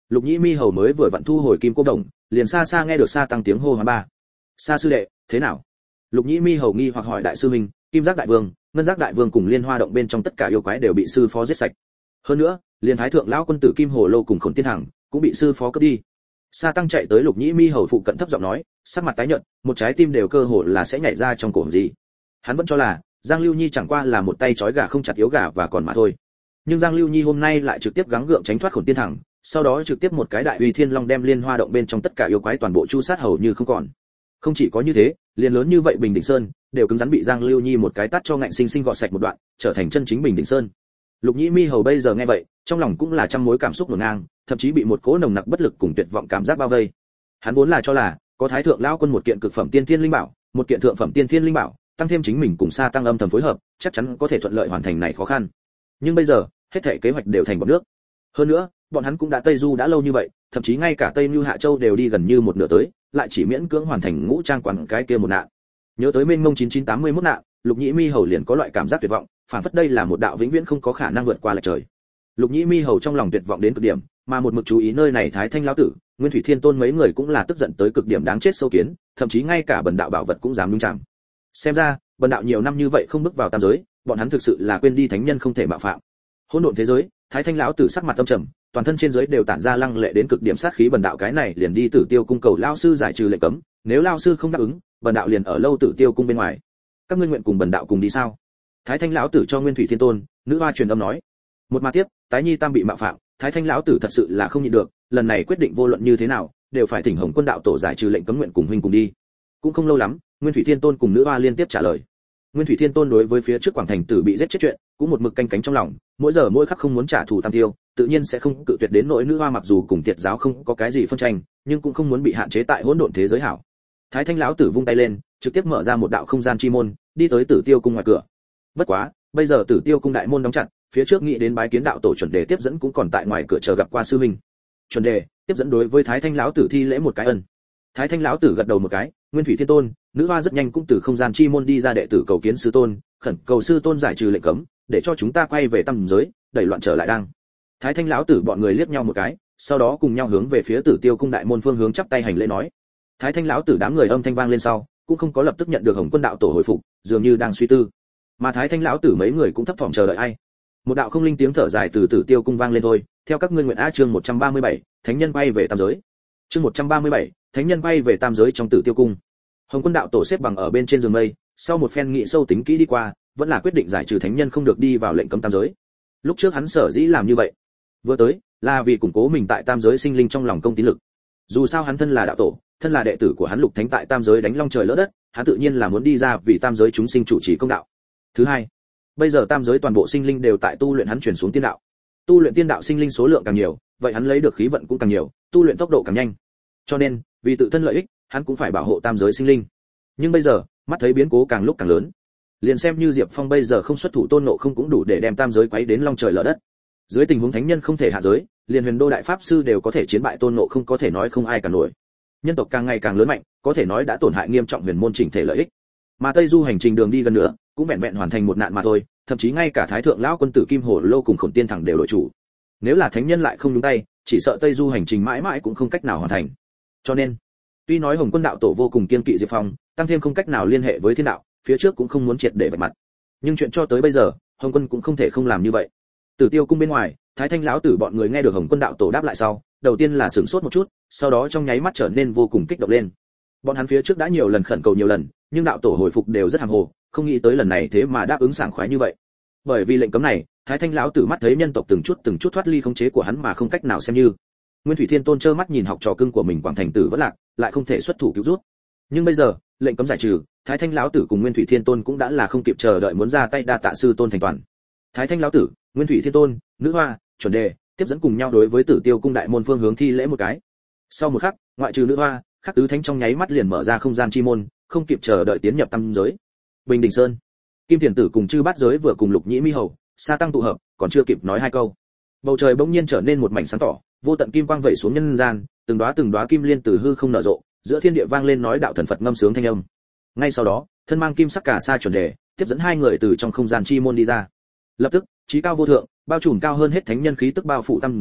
Lục Nhĩ Mi hầu mới vừa vặn thu hồi kim cô đồng, liền xa xa nghe được Sa Tăng tiếng hô hoán ba. Sa sư đệ, thế nào? Lục Nhĩ Mi hầu nghi hoặc hỏi đại sư huynh, Kim Giác đại vương, Ngân Giác đại vương cùng Liên Hoa động bên trong tất cả yêu quái đều bị sư phó giết sạch. Hơn nữa, liền thái thượng lão quân tử Kim Hồ Lô cùng Khổng Tiên Thẳng cũng bị sư phó cướp đi. Sa Tăng chạy tới Lục Nhĩ Mi hầu phụ cận thấp giọng nói, sắc mặt tái nhợt, một trái tim đều cơ hồ là sẽ nhảy ra trong cổ gì. Hắn vẫn cho là Giang Lưu Nhi chẳng qua là một tay trói gà không chặt yếu gà và còn mà thôi. Nhưng Giang Lưu Nhi hôm nay lại trực tiếp gắng gượng tránh thoát Khổng Tiên Thẳng, sau đó trực tiếp một cái đại uy thiên long đem Liên Hoa động bên trong tất cả yêu quái toàn bộ chu sát hầu như không còn. Không chỉ có như thế, liền lớn như vậy Bình Đỉnh Sơn đều cứng rắn bị Giang Lưu Nhi một cái tát cho ngạnh sinh sinh gọt sạch một đoạn, trở thành chân chính Bình Đỉnh Sơn. Lục Nhĩ Mi hầu bây giờ nghe vậy, trong lòng cũng là trăm mối cảm xúc hỗn ngang, thậm chí bị một cỗ nồng nặc bất lực cùng tuyệt vọng cảm giác bao vây. Hắn vốn là cho là có thái thượng lão quân một kiện cực phẩm tiên thiên linh bảo, một kiện thượng phẩm tiên thiên linh bảo, tăng thêm chính mình cùng Sa Tăng âm thầm phối hợp, chắc chắn có thể thuận lợi hoàn thành này khó khăn. Nhưng bây giờ, hết thảy kế hoạch đều thành bọt nước. Hơn nữa, bọn hắn cũng đã Tây Du đã lâu như vậy, thậm chí ngay cả Tây Nưu Hạ Châu đều đi gần như một nửa tới, lại chỉ miễn cưỡng hoàn thành ngũ trang quán cái kia một nạn. Nhớ tới mênh mông chín chín tám mươi mốt nạn, Lục Nhĩ Mi hầu liền có loại cảm giác tuyệt vọng, phản phất đây là một đạo vĩnh viễn không có khả năng vượt qua lệch trời. Lục Nhĩ Mi hầu trong lòng tuyệt vọng đến cực điểm, mà một mực chú ý nơi này Thái Thanh lão tử, Nguyên Thủy Thiên Tôn mấy người cũng là tức giận tới cực điểm đáng chết sâu kiến, thậm chí ngay cả bần đạo bảo vật cũng dám nhúng chạm. Xem ra, bần đạo nhiều năm như vậy không bước vào tam giới, bọn hắn thực sự là quên đi thánh nhân không thể mạo phạm. Hỗn độn thế giới, Thái Thanh lão tử sắc mặt âm trầm, toàn thân trên giới đều tản ra lăng lệ đến cực điểm sát khí, bần đạo cái này liền đi Tử Tiêu cung cầu lão sư giải trừ lệnh cấm, nếu lão sư không đáp ứng, bần đạo liền ở lâu Tử Tiêu cung bên ngoài. Các ngươi nguyện cùng bần đạo cùng đi sao? Thái Thanh lão tử cho Nguyên Thủy Thiên Tôn, nữ hoa truyền âm nói. Một mà tiếp, tái nhi tam bị mạo phạm, Thái Thanh lão tử thật sự là không nhịn được, lần này quyết định vô luận như thế nào, đều phải thỉnh Hồng Quân đạo tổ giải trừ lệnh cấm, nguyện cùng huynh cùng đi. Cũng không lâu lắm, Nguyên Thủy Thiên Tôn cùng nữ hoa liên tiếp trả lời. Nguyên Thủy Thiên Tôn đối với phía trước Quảng Thành Tử bị giết chết chuyện, cũng một mực canh cánh trong lòng, mỗi giờ mỗi khắc không muốn trả thù tam tiêu, tự nhiên sẽ không cự tuyệt đến nỗi nữ hoa mặc dù cùng Tiệt giáo không có cái gì phân tranh, nhưng cũng không muốn bị hạn chế tại hỗn độn thế giới hảo. Thái Thanh lão tử vung tay lên, trực tiếp mở ra một đạo không gian chi môn, đi tới Tử Tiêu cung ngoài cửa. Bất quá, bây giờ Tử Tiêu cung đại môn đóng chặt, phía trước nghĩ đến bái kiến đạo tổ chuẩn đề tiếp dẫn cũng còn tại ngoài cửa chờ gặp qua sư huynh. Chuẩn đề tiếp dẫn đối với Thái Thanh lão tử thi lễ một cái ân. Thái Thanh lão tử gật đầu một cái, Nguyên Thủy Thiên Tôn, nữ hoa rất nhanh cũng từ không gian chi môn đi ra, đệ tử cầu kiến sư tôn, khẩn cầu sư tôn giải trừ lệnh cấm, để cho chúng ta quay về tam giới, đẩy loạn trở lại đang. Thái Thanh lão tử bọn người liếc nhau một cái, sau đó cùng nhau hướng về phía Tử Tiêu cung đại môn phương hướng chắp tay hành lễ nói. Thái Thanh lão tử đám người âm thanh vang lên sau, cũng không có lập tức nhận được Hồng Quân đạo tổ hồi phục, dường như đang suy tư. Mà Thái Thanh lão tử mấy người cũng thấp thỏm chờ đợi ai. Một đạo không linh tiếng thở dài từ Tử Tiêu cung vang lên thôi, theo các ngươi nguyện a chương một trăm ba mươi bảy, thánh nhân bay về tam giới. Chương một trăm ba mươi bảy, thánh nhân bay về tam giới trong Tử Tiêu cung. Hồng Quân đạo tổ xếp bằng ở bên trên giường mây, sau một phen nghị sâu tính kỹ đi qua, vẫn là quyết định giải trừ thánh nhân không được đi vào lệnh cấm tam giới. Lúc trước hắn sở dĩ làm như vậy, vừa tới là vì củng cố mình tại tam giới sinh linh trong lòng công tín lực. Dù sao hắn thân là đạo tổ, thân là đệ tử của hắn Lục Thánh tại tam giới đánh long trời lỡ đất, hắn tự nhiên là muốn đi ra vì tam giới chúng sinh chủ trì công đạo. Thứ hai, bây giờ tam giới toàn bộ sinh linh đều tại tu luyện hắn truyền xuống tiên đạo. Tu luyện tiên đạo sinh linh số lượng càng nhiều, vậy hắn lấy được khí vận cũng càng nhiều, tu luyện tốc độ càng nhanh. Cho nên, vì tự thân lợi ích, hắn cũng phải bảo hộ tam giới sinh linh. Nhưng bây giờ, mắt thấy biến cố càng lúc càng lớn, liền xem như Diệp Phong bây giờ không xuất thủ, Tôn Ngộ không cũng đủ để đem tam giới quấy đến long trời lở đất. Dưới tình huống thánh nhân không thể hạ giới, liền Huyền Đô đại pháp sư đều có thể chiến bại Tôn Ngộ không, có thể nói không ai cả nổi. Nhân tộc càng ngày càng lớn mạnh, có thể nói đã tổn hại nghiêm trọng huyền môn chỉnh thể lợi ích. Mà Tây Du hành trình đường đi gần nữa, cũng vẹn vẹn hoàn thành một nạn mà thôi, thậm chí ngay cả Thái thượng lão quân tử Kim Hồ Lô cùng Khổng Tiên Thẳng đều đổi chủ. Nếu là thánh nhân lại không nhúng tay, chỉ sợ Tây Du hành trình mãi mãi cũng không cách nào hoàn thành. Cho nên, tuy nói Hồng Quân đạo tổ vô cùng kiên kỵ Diệp Phong, tăng thêm không cách nào liên hệ với thiên đạo, phía trước cũng không muốn triệt để vạch mặt. Nhưng chuyện cho tới bây giờ, Hồng Quân cũng không thể không làm như vậy. Tử Tiêu cung bên ngoài, Thái Thanh lão tử bọn người nghe được Hồng Quân đạo tổ đáp lại sau, đầu tiên là sửng sốt một chút, sau đó trong nháy mắt trở nên vô cùng kích động lên. Bọn hắn phía trước đã nhiều lần khẩn cầu nhiều lần, nhưng đạo tổ hồi phục đều rất hàm hồ, không nghĩ tới lần này thế mà đáp ứng sảng khoái như vậy. Bởi vì lệnh cấm này, Thái Thanh lão tử mắt thấy nhân tộc từng chút từng chút thoát ly khống chế của hắn mà không cách nào xem như. Nguyên Thủy Thiên Tôn trơ mắt nhìn học trò cưng của mình Quảng Thành Tử vẫn lạc, lại không thể xuất thủ cứu rút. Nhưng bây giờ, lệnh cấm giải trừ, Thái Thanh lão tử cùng Nguyên Thủy Thiên Tôn cũng đã là không kịp chờ đợi muốn ra tay đa tạ sư tôn thành toàn. Thái Thanh lão tử, Nguyên Thủy Thiên Tôn, nữ hoa, chuẩn đề tiếp dẫn cùng nhau đối với Tử Tiêu cung đại môn phương hướng thi lễ một cái. Sau một khắc, ngoại trừ nữ hoa, các tứ thánh trong nháy mắt liền mở ra không gian chi môn, không kịp chờ đợi tiến nhập tam giới. Bình Đỉnh Sơn, Kim Thiền Tử cùng Chư Bát Giới vừa cùng Lục Nhĩ Mi hầu, Sa Tăng tụ hợp, còn chưa kịp nói hai câu, bầu trời bỗng nhiên trở nên một mảnh sáng tỏ, vô tận kim quang vẩy xuống nhân gian, từng đóa từng đóa kim liên từ hư không nở rộ, giữa thiên địa vang lên nói đạo thần Phật ngâm sướng thanh âm. Ngay sau đó, thân mang kim sắc cả sa chuẩn đề, tiếp dẫn hai người từ trong không gian chi môn đi ra. Lập tức, chí cao vô thượng, bao trùm cao hơn hết thánh nhân khí tức bao phủ tam giới,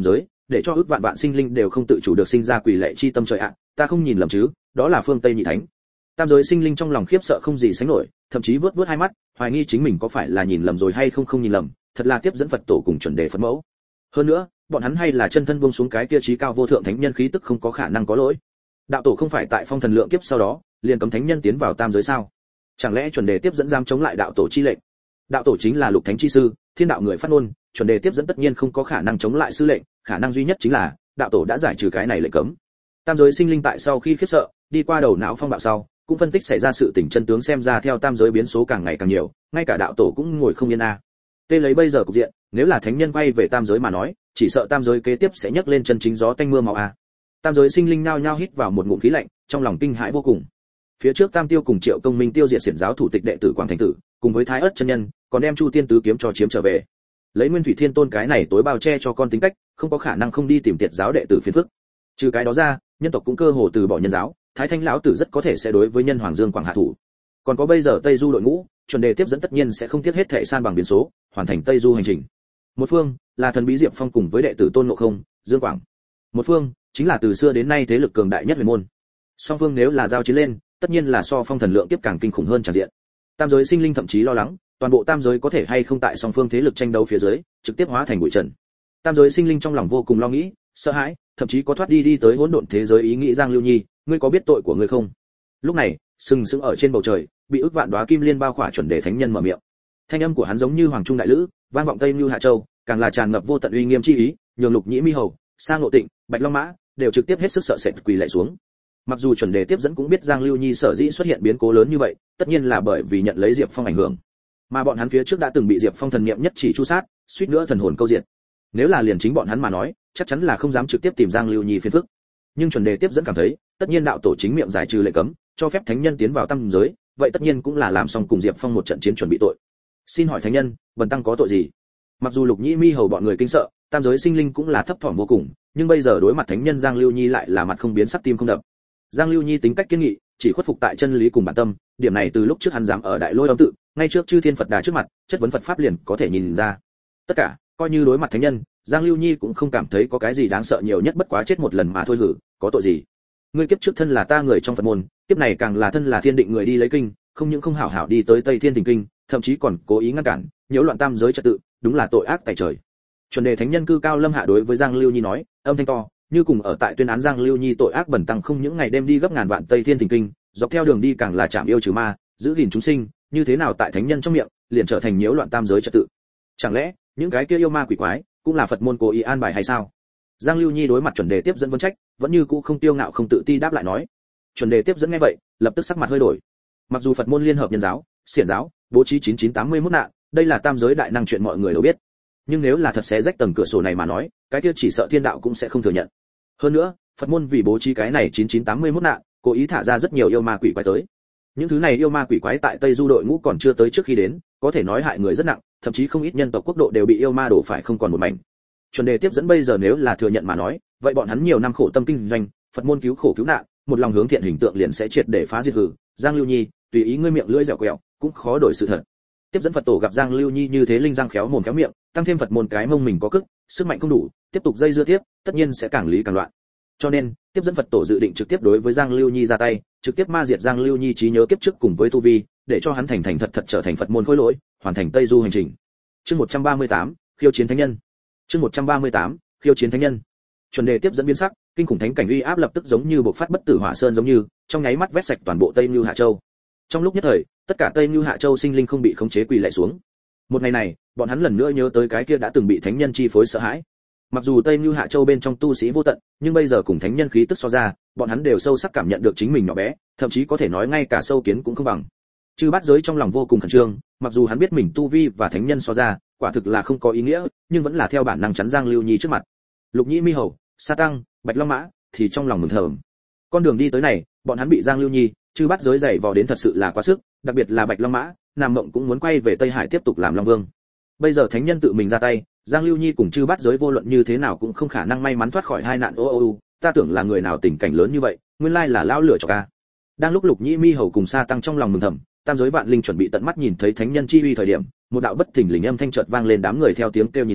để cho ước vạn vạn sinh linh đều không tự chủ được sinh ra quỷ lệ chi tâm trời ạ, ta không nhìn lầm chứ, đó là phương Tây nhị thánh. Tam giới sinh linh trong lòng khiếp sợ không gì sánh nổi, thậm chí vớt vớt hai mắt, hoài nghi chính mình có phải là nhìn lầm rồi hay không không nhìn lầm, thật là tiếp dẫn Phật tổ cùng chuẩn đề Phật mẫu. Hơn nữa, bọn hắn hay là chân thân buông xuống cái kia trí cao vô thượng thánh nhân khí tức không có khả năng có lỗi. Đạo tổ không phải tại phong thần lượng kiếp sau đó, liền cấm thánh nhân tiến vào tam giới sao? Chẳng lẽ chuẩn đề tiếp dẫn dám chống lại đạo tổ chi lệnh? Đạo tổ chính là lục thánh chi sư, thiên đạo người phát ngôn, chuẩn đề tiếp dẫn tất nhiên không có khả năng chống lại sư lệnh, khả năng duy nhất chính là đạo tổ đã giải trừ cái này lệnh cấm. Tam giới sinh linh tại sau khi khiếp sợ, đi qua đầu não phong bạo sau, cũng phân tích xảy ra sự tình chân tướng xem ra theo tam giới biến số càng ngày càng nhiều, ngay cả đạo tổ cũng ngồi không yên a. À. Tê lấy bây giờ cục diện, nếu là thánh nhân quay về tam giới mà nói, chỉ sợ tam giới kế tiếp sẽ nhấc lên chân chính gió tanh mưa máu a. À. Tam giới sinh linh nhao nhao hít vào một ngụm khí lạnh, trong lòng kinh hãi vô cùng. Phía trước Tam Tiêu cùng Triệu Công Minh tiêu diệt xiển giáo thủ tịch đệ tử Quảng Thành Tử, cùng với Thái Ức chân nhân, còn đem Chu Tiên tứ kiếm cho chiếm trở về. Lấy Nguyên Thủy Thiên Tôn cái này tối bao che cho con tính cách, không có khả năng không đi tìm tiệt giáo đệ tử phiền phức. Trừ cái đó ra, nhân tộc cũng cơ hồ từ bỏ nhân giáo, Thái Thanh lão tử rất có thể sẽ đối với nhân Hoàng Dương Quảng hạ thủ. Còn có bây giờ Tây Du đội ngũ, chuẩn đề tiếp dẫn tất nhiên sẽ không tiếc hết thệ san bằng biến số, hoàn thành Tây Du hành trình. Một phương là thần bí Diệp Phong cùng với đệ tử Tôn Ngộ Không, Dương Quảng. Một phương chính là từ xưa đến nay thế lực cường đại nhất huyền môn. Song phương nếu là giao chiến lên, tất nhiên là so phong thần lượng tiếp càng kinh khủng hơn tràn diện. Tam giới sinh linh thậm chí lo lắng, toàn bộ tam giới có thể hay không tại song phương thế lực tranh đấu phía dưới, trực tiếp hóa thành bụi trần. Tam giới sinh linh trong lòng vô cùng lo nghĩ, sợ hãi, thậm chí có thoát đi đi tới hỗn độn thế giới ý nghĩ Giang Lưu Nhi, ngươi có biết tội của ngươi không? Lúc này, sừng sững ở trên bầu trời, bị ức vạn đóa kim liên bao khỏa chuẩn đề thánh nhân mở miệng. Thanh âm của hắn giống như hoàng trung đại lữ, vang vọng Tây Nưu Hạ Châu, càng là tràn ngập vô tận uy nghiêm chi ý, nhường Lục Nhĩ Mi Hầu, Sa Ngộ Tịnh, Bạch Long Mã đều trực tiếp hết sức sợ sệt quỳ lạy xuống. Mặc dù chuẩn đề tiếp dẫn cũng biết Giang Lưu Nhi sở dĩ xuất hiện biến cố lớn như vậy, tất nhiên là bởi vì nhận lấy Diệp Phong ảnh hưởng, mà bọn hắn phía trước đã từng bị Diệp Phong thần niệm nhất chỉ chu sát, suýt nữa thần hồn câu diệt. Nếu là liền chính bọn hắn mà nói, chắc chắn là không dám trực tiếp tìm Giang Lưu Nhi phiền phức. Nhưng chuẩn đề tiếp dẫn cảm thấy, tất nhiên đạo tổ chính miệng giải trừ lệnh cấm, cho phép thánh nhân tiến vào tam giới, vậy tất nhiên cũng là làm xong cùng Diệp Phong một trận chiến chuẩn bị tội. Xin hỏi thánh nhân, bần tăng có tội gì? Mặc dù Lục Nhĩ Mi Hầu bọn người kinh sợ, tam giới sinh linh cũng là thấp thỏm vô cùng, nhưng bây giờ đối mặt thánh nhân Giang Lưu Nhi lại là mặt không biến sắc tim không đập. Giang Lưu Nhi tính cách kiên nghị, chỉ khuất phục tại chân lý cùng bản tâm, điểm này từ lúc trước hắn dám ở Đại Lôi Âm tự, ngay trước chư thiên Phật đà trước mặt, chất vấn Phật pháp liền có thể nhìn ra. Tất cả, coi như đối mặt thánh nhân, Giang Lưu Nhi cũng không cảm thấy có cái gì đáng sợ, nhiều nhất bất quá chết một lần mà thôi hử, có tội gì? Ngươi kiếp trước thân là ta người trong Phật môn, kiếp này càng là thân là thiên định người đi lấy kinh, không những không hảo hảo đi tới Tây Thiên Thỉnh kinh, thậm chí còn cố ý ngăn cản, nhiễu loạn tam giới trật tự, đúng là tội ác tày trời. Chuẩn đề thánh nhân cư cao lâm hạ đối với Giang Lưu Nhi nói, âm thanh to, như cùng ở tại tuyên án Giang Lưu Nhi tội ác bẩn tăng không những ngày đêm đi gấp ngàn vạn Tây Thiên Thỉnh kinh, dọc theo đường đi càng là chạm yêu trừ ma, giữ gìn chúng sinh, như thế nào tại thánh nhân trong miệng, liền trở thành nhiễu loạn tam giới trật tự. Chẳng lẽ, những cái kia yêu ma quỷ quái, cũng là Phật môn cố ý an bài hay sao? Giang Lưu Nhi đối mặt chuẩn đề tiếp dẫn vấn trách, vẫn như cũ không tiêu ngạo không tự ti đáp lại nói. Chuẩn đề tiếp dẫn nghe vậy, lập tức sắc mặt hơi đổi. Mặc dù Phật môn liên hợp nhân giáo, xiển giáo, bố trí chín chín tám mươi mốt nạn, đây là tam giới đại năng chuyện mọi người đều biết. Nhưng nếu là thật xé rách tầng cửa sổ này mà nói, cái kia chỉ sợ thiên đạo cũng sẽ không thừa nhận. Hơn nữa, Phật môn vì bố trí cái này chín chín tám mươi mốt nạn, cố ý thả ra rất nhiều yêu ma quỷ quái tới. Những thứ này yêu ma quỷ quái tại Tây Du đội ngũ còn chưa tới trước khi đến, có thể nói hại người rất nặng, thậm chí không ít nhân tộc quốc độ đều bị yêu ma đổ phải không còn một mảnh. Chuẩn đề tiếp dẫn bây giờ nếu là thừa nhận mà nói, vậy bọn hắn nhiều năm khổ tâm kinh doanh, Phật môn cứu khổ cứu nạn, một lòng hướng thiện hình tượng liền sẽ triệt để phá diệt hử. Giang Lưu Nhi, tùy ý ngươi miệng lưỡi dẻo quẹo, cũng khó đổi sự thật. Tiếp dẫn Phật tổ gặp Giang Lưu Nhi như thế linh răng khéo mồm khéo miệng, tăng thêm Phật môn cái mông mình có cức, sức mạnh không đủ, tiếp tục dây dưa tiếp, tất nhiên sẽ càng lý càng loạn. Cho nên, tiếp dẫn Phật tổ dự định trực tiếp đối với Giang Lưu Nhi ra tay, trực tiếp ma diệt Giang Lưu Nhi trí nhớ kiếp trước cùng với tu vi, để cho hắn thành thành thật thật trở thành Phật môn khối lỗi, hoàn thành Tây Du hành trình. Chương một trăm ba mươi tám, khiêu chiến thánh nhân. Chương một trăm ba mươi tám, khiêu chiến thánh nhân. Chuẩn đề tiếp dẫn biến sắc, kinh khủng thánh cảnh uy áp lập tức giống như bộc phát bất tử hỏa sơn giống như, trong nháy mắt vét sạch toàn bộ Tây Nưu Hạ Châu. Trong lúc nhất thời, tất cả Tây Nưu Hạ Châu sinh linh không bị khống chế quỳ lại xuống. Một ngày này, bọn hắn lần nữa nhớ tới cái kia đã từng bị thánh nhân chi phối sợ hãi. Mặc dù Tây Nưu Hạ Châu bên trong tu sĩ vô tận, nhưng bây giờ cùng thánh nhân khí tức so ra, bọn hắn đều sâu sắc cảm nhận được chính mình nhỏ bé, thậm chí có thể nói ngay cả sâu kiến cũng không bằng. Chư bát giới trong lòng vô cùng khẩn trương, mặc dù hắn biết mình tu vi và thánh nhân so ra, quả thực là không có ý nghĩa, nhưng vẫn là theo bản năng chắn Giang Lưu Nhi trước mặt. Lục Nhĩ Mi Hầu, Sa Tăng, Bạch Long Mã thì trong lòng mừng thầm. Con đường đi tới này, bọn hắn bị Giang Lưu Nhi, chư bát giới dày vò đến thật sự là quá sức, đặc biệt là Bạch Long Mã, Nam Mộng cũng muốn quay về Tây Hải tiếp tục làm Long Vương. Bây giờ thánh nhân tự mình ra tay, Giang Lưu Nhi cùng chư bát giới vô luận như thế nào cũng không khả năng may mắn thoát khỏi hai nạn. Ô ô ô, ta tưởng là người nào tình cảnh lớn như vậy, nguyên lai là lão lửa cho ca. Đang lúc Lục Nhĩ Mi Hầu cùng Sa Tăng trong lòng mừng thầm, tam giới vạn linh chuẩn bị tận mắt nhìn thấy thánh nhân chi uy thời điểm, một đạo bất thình lình âm thanh chợt vang lên, đám người theo tiếng kêu nhìn lại,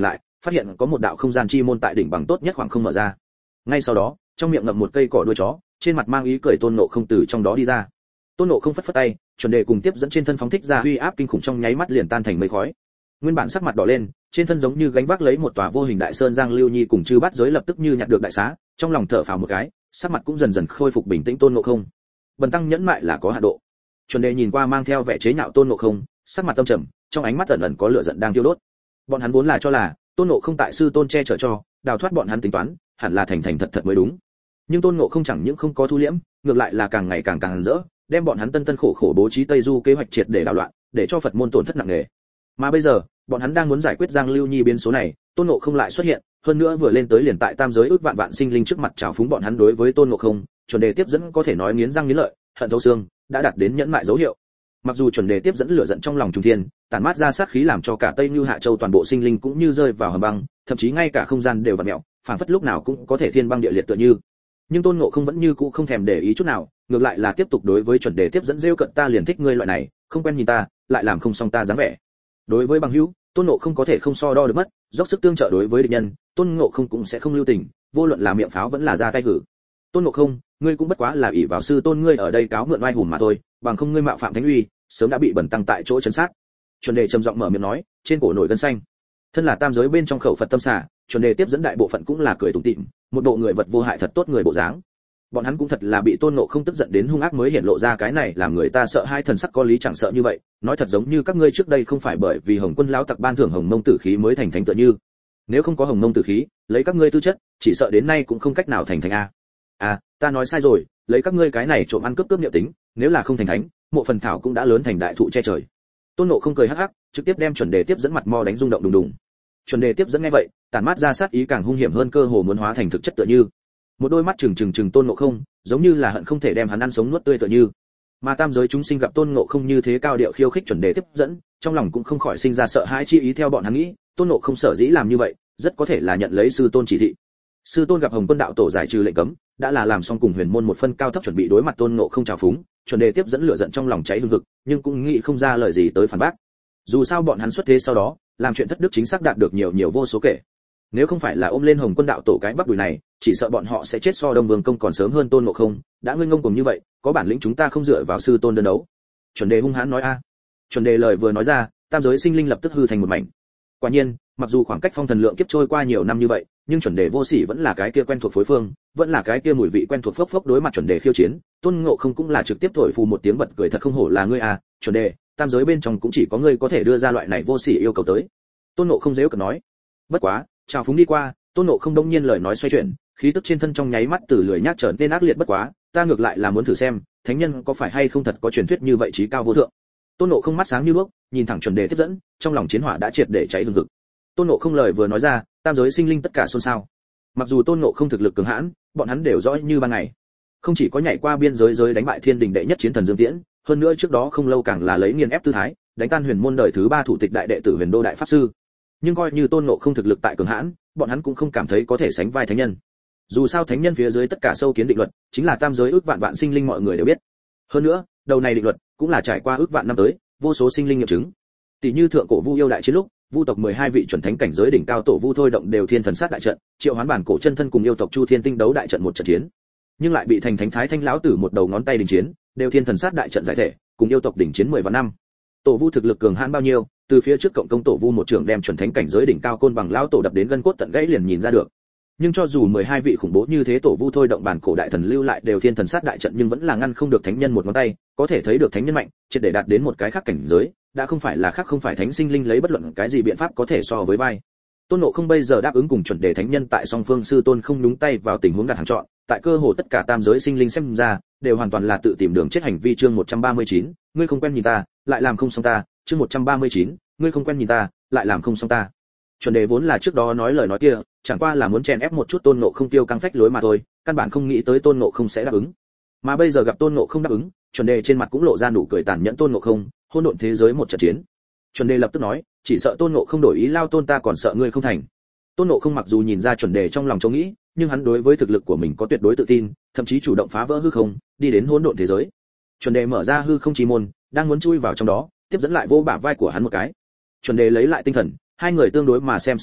phát hiện có một đạo không gian chi môn tại đỉnh bằng tốt nhất khoảng không mở ra. Ngay sau đó, trong miệng ngậm một cây cỏ đuôi chó, trên mặt mang ý cười Tôn Ngộ Không từ trong đó đi ra. Tôn Ngộ Không phất phất tay, chuẩn đề cùng tiếp dẫn trên thân phóng thích ra uy áp kinh khủng trong nháy mắt liền tan thành mây khói. Nguyên bản sắc mặt đỏ lên, trên thân giống như gánh vác lấy một tòa vô hình đại sơn Giang Lưu Nhi cùng chư bát giới lập tức như nhặt được đại xá, trong lòng thở phào một cái, sắc mặt cũng dần dần khôi phục bình tĩnh. Tôn Ngộ Không, bần tăng nhẫn mại là có hạn độ. Chuẩn đề nhìn qua mang theo vẻ chế nhạo Tôn Ngộ Không, sắc mặt tâm trầm, trong ánh mắt ẩn ẩn có lửa giận đang thiêu đốt. Bọn hắn vốn là cho là Tôn Ngộ Không tại sư tôn che chở cho, đào thoát bọn hắn tính toán, hẳn là thành thành thật thật mới đúng. Nhưng Tôn Ngộ Không chẳng những không có thu liễm, ngược lại là càng ngày càng càng rỡ, đem bọn hắn tân tân khổ khổ bố trí Tây Du kế hoạch triệt để đảo loạn, để cho Phật môn tổn thất nặng nề. Mà bây giờ, bọn hắn đang muốn giải quyết Giang Lưu Nhi biến số này, Tôn Ngộ Không lại xuất hiện, hơn nữa vừa lên tới liền tại tam giới ước vạn vạn sinh linh trước mặt trào phúng bọn hắn. Đối với Tôn Ngộ Không, chuẩn đề tiếp dẫn có thể nói nghiến răng nghiến lợi, hận thấu xương, đã đạt đến nhẫn mại dấu hiệu. Mặc dù chuẩn đề tiếp dẫn lửa giận trong lòng trùng thiên, tản mát ra sát khí làm cho cả Tây Như Hạ Châu toàn bộ sinh linh cũng như rơi vào hầm băng, thậm chí ngay cả không gian đều vặn mèo, phảng phất lúc nào cũng có thể thiên băng địa liệt tựa như. Nhưng Tôn Ngộ Không vẫn như cũ không thèm để ý chút nào, ngược lại là tiếp tục đối với chuẩn đề tiếp dẫn rêu cận: ta liền thích ngươi loại này, không quen nhìn ta, lại làm không xong ta dáng vẻ. Đối với bằng hữu, Tôn Ngộ Không có thể không so đo được mất, dốc sức tương trợ đối với địch nhân, Tôn Ngộ Không cũng sẽ không lưu tình, vô luận là miệng pháo vẫn là ra tay hử. Tôn Ngộ Không, ngươi cũng bất quá là ỷ vào sư tôn ngươi ở đây cáo mượn oai hùng mà thôi, bằng không ngươi mạo phạm thánh uy, sớm đã bị bẩn tăng tại chỗ trấn sát. Chuẩn đề trầm giọng mở miệng nói, trên cổ nổi gân xanh. Thân là tam giới bên trong khẩu Phật tâm xả, chuẩn đề tiếp dẫn đại bộ phận cũng là cười tủm tỉm, một bộ người vật vô hại thật tốt người bộ dáng. Bọn hắn cũng thật là bị Tôn Ngộ Không tức giận đến hung ác mới hiện lộ ra cái này làm người ta sợ hai thần sắc có lý chẳng sợ như vậy, nói thật giống như các ngươi trước đây không phải bởi vì Hồng Quân lão tặc ban thưởng Hồng Mông tử khí mới thành thánh tựa như. Nếu không có Hồng Mông tử khí, lấy các ngươi tư chất, chỉ sợ đến nay cũng không cách nào thành thánh a. À, ta nói sai rồi, lấy các ngươi cái này trộm ăn cướp cướp niệm tính, nếu là không thành thánh, mộ phần thảo cũng đã lớn thành đại thụ che trời. Tôn Ngộ Không cười hắc hắc, trực tiếp đem chuẩn đề tiếp dẫn mặt mo đánh rung động đùng đùng. Chuẩn đề tiếp dẫn nghe vậy, tản mát ra sát ý càng hung hiểm hơn, cơ hồ muốn hóa thành thực chất tựa như. Một đôi mắt trừng trừng trừng Tôn Ngộ Không, giống như là hận không thể đem hắn ăn sống nuốt tươi tựa như. Mà tam giới chúng sinh gặp Tôn Ngộ Không như thế cao điệu khiêu khích chuẩn đề tiếp dẫn, trong lòng cũng không khỏi sinh ra sợ hãi chi ý. Theo bọn hắn nghĩ, Tôn Ngộ Không sở dĩ làm như vậy, rất có thể là nhận lấy sư tôn chỉ thị. Sư tôn gặp Hồng Quân đạo tổ giải trừ lệnh cấm, đã là làm xong cùng huyền môn một phân cao thấp chuẩn bị đối mặt Tôn Ngộ Không trào phúng, chuẩn đề tiếp dẫn lửa giận trong lòng cháy hừng hực, nhưng cũng nghĩ không ra lời gì tới phản bác. Dù sao bọn hắn xuất thế sau đó, làm chuyện thất đức chính xác đạt được nhiều nhiều vô số kể. Nếu không phải là ôm lên Hồng Quân đạo tổ cái bắp đùi này, chỉ sợ bọn họ sẽ chết so Đông Vương công còn sớm hơn. Tôn Ngộ Không, đã ngươi ngông cuồng như vậy, có bản lĩnh chúng ta không dựa vào sư tôn đơn đấu. Chuẩn đề hung hãn nói a. Chuẩn đề lời vừa nói ra, tam giới sinh linh lập tức hư thành một mảnh. Quả nhiên, mặc dù khoảng cách phong thần lượng kiếp trôi qua nhiều năm như vậy, nhưng chuẩn đề vô sỉ vẫn là cái kia quen thuộc phối phương, vẫn là cái kia mùi vị quen thuộc phốc phốc. Đối mặt chuẩn đề khiêu chiến, Tôn Ngộ Không cũng là trực tiếp thổi phù một tiếng bật cười: thật không hổ là ngươi à, chuẩn đề, tam giới bên trong cũng chỉ có ngươi có thể đưa ra loại này vô sỉ yêu cầu tới. Tôn Ngộ Không giễu cợt nói. Bất quá, chào phúng đi qua, Tôn Ngộ Không đông nhiên lời nói xoay chuyển, khí tức trên thân trong nháy mắt từ lười nhác trở nên ác liệt. Bất quá, ta ngược lại là muốn thử xem, thánh nhân có phải hay không thật có truyền thuyết như vậy trí cao vô thượng. Tôn Ngộ Không mắt sáng như đuốc, nhìn thẳng chuẩn đề tiếp dẫn, trong lòng chiến hỏa đã triệt để cháy hừng hực. Tôn Ngộ Không lời vừa nói ra, tam giới sinh linh tất cả xôn xao. Mặc dù Tôn Ngộ Không thực lực cường hãn, bọn hắn đều rõ như ban ngày. Không chỉ có nhảy qua biên giới giới đánh bại thiên đình đệ nhất chiến thần Dương Tiễn, hơn nữa trước đó không lâu càng là lấy nghiền ép tư thái, đánh tan huyền môn đời thứ ba thủ tịch đại đệ tử Huyền Đô đại pháp sư. Nhưng coi như Tôn Ngộ Không thực lực tại cường hãn, bọn hắn cũng không cảm thấy có thể sánh vai thánh nhân. Dù sao thánh nhân phía dưới tất cả sâu kiến định luật, chính là tam giới ước vạn vạn sinh linh mọi người đều biết. Hơn nữa, đầu này định luật cũng là trải qua ước vạn năm tới, vô số sinh linh nghiệm chứng. Tỷ như thượng cổ Vu yêu đại chiến lúc, Vu tộc mười hai vị chuẩn thánh cảnh giới đỉnh cao tổ Vu thôi động đều thiên thần sát đại trận, triệu hoán bản cổ chân thân cùng yêu tộc Chu Thiên Tinh đấu đại trận một trận chiến. Nhưng lại bị thành thánh thái thanh lão tử một đầu ngón tay đình chiến, đều thiên thần sát đại trận giải thể, cùng yêu tộc đỉnh chiến mười vạn năm. Tổ Vu thực lực cường hãn bao nhiêu, từ phía trước cộng công tổ Vu một trưởng đem chuẩn thánh cảnh giới đỉnh cao côn bằng lão tổ đập đến gân cốt tận gãy liền nhìn ra được. Nhưng cho dù mười hai vị khủng bố như thế tổ Vu thôi động bản cổ đại thần lưu lại đều thiên thần sát đại trận, nhưng vẫn là ngăn không được thánh nhân một ngón tay, có thể thấy được thánh nhân mạnh, triệt để đạt đến một cái khác cảnh giới, đã không phải là khác không phải thánh sinh linh lấy bất luận cái gì biện pháp có thể so với vai. Tôn Ngộ Không bây giờ đáp ứng cùng chuẩn đề thánh nhân tại song phương sư tôn không nhúng tay vào tình huống đặt hàng chọn, tại cơ hồ tất cả tam giới sinh linh xem ra, đều hoàn toàn là tự tìm đường chết hành vi. Chương một trăm ba mươi chín, ngươi không quen nhìn ta, lại làm không xong ta. Chương một trăm ba mươi chín, ngươi không quen nhìn ta, lại làm không xong ta. Chuẩn đề vốn là trước đó nói lời nói kia, chẳng qua là muốn chèn ép một chút Tôn Ngộ Không tiêu căng phách lối mà thôi, căn bản không nghĩ tới Tôn Ngộ Không sẽ đáp ứng. Mà bây giờ gặp Tôn Ngộ Không đáp ứng, chuẩn đề trên mặt cũng lộ ra nụ cười tàn nhẫn. Tôn Ngộ Không, hỗn độn thế giới một trận chiến. Chuẩn đề lập tức nói, chỉ sợ Tôn Ngộ Không đổi ý lao tôn ta còn sợ ngươi không thành. Tôn Ngộ Không mặc dù nhìn ra chuẩn đề trong lòng trông nghĩ, nhưng hắn đối với thực lực của mình có tuyệt đối tự tin, thậm chí chủ động phá vỡ hư không, đi đến hỗn độn thế giới. Chuẩn đề mở ra hư không chi môn, đang muốn chui vào trong đó, tiếp dẫn lại vô bả vai của hắn một cái. Chuẩn đề lấy lại tinh thần, hai người tương đối mà xem sư minh,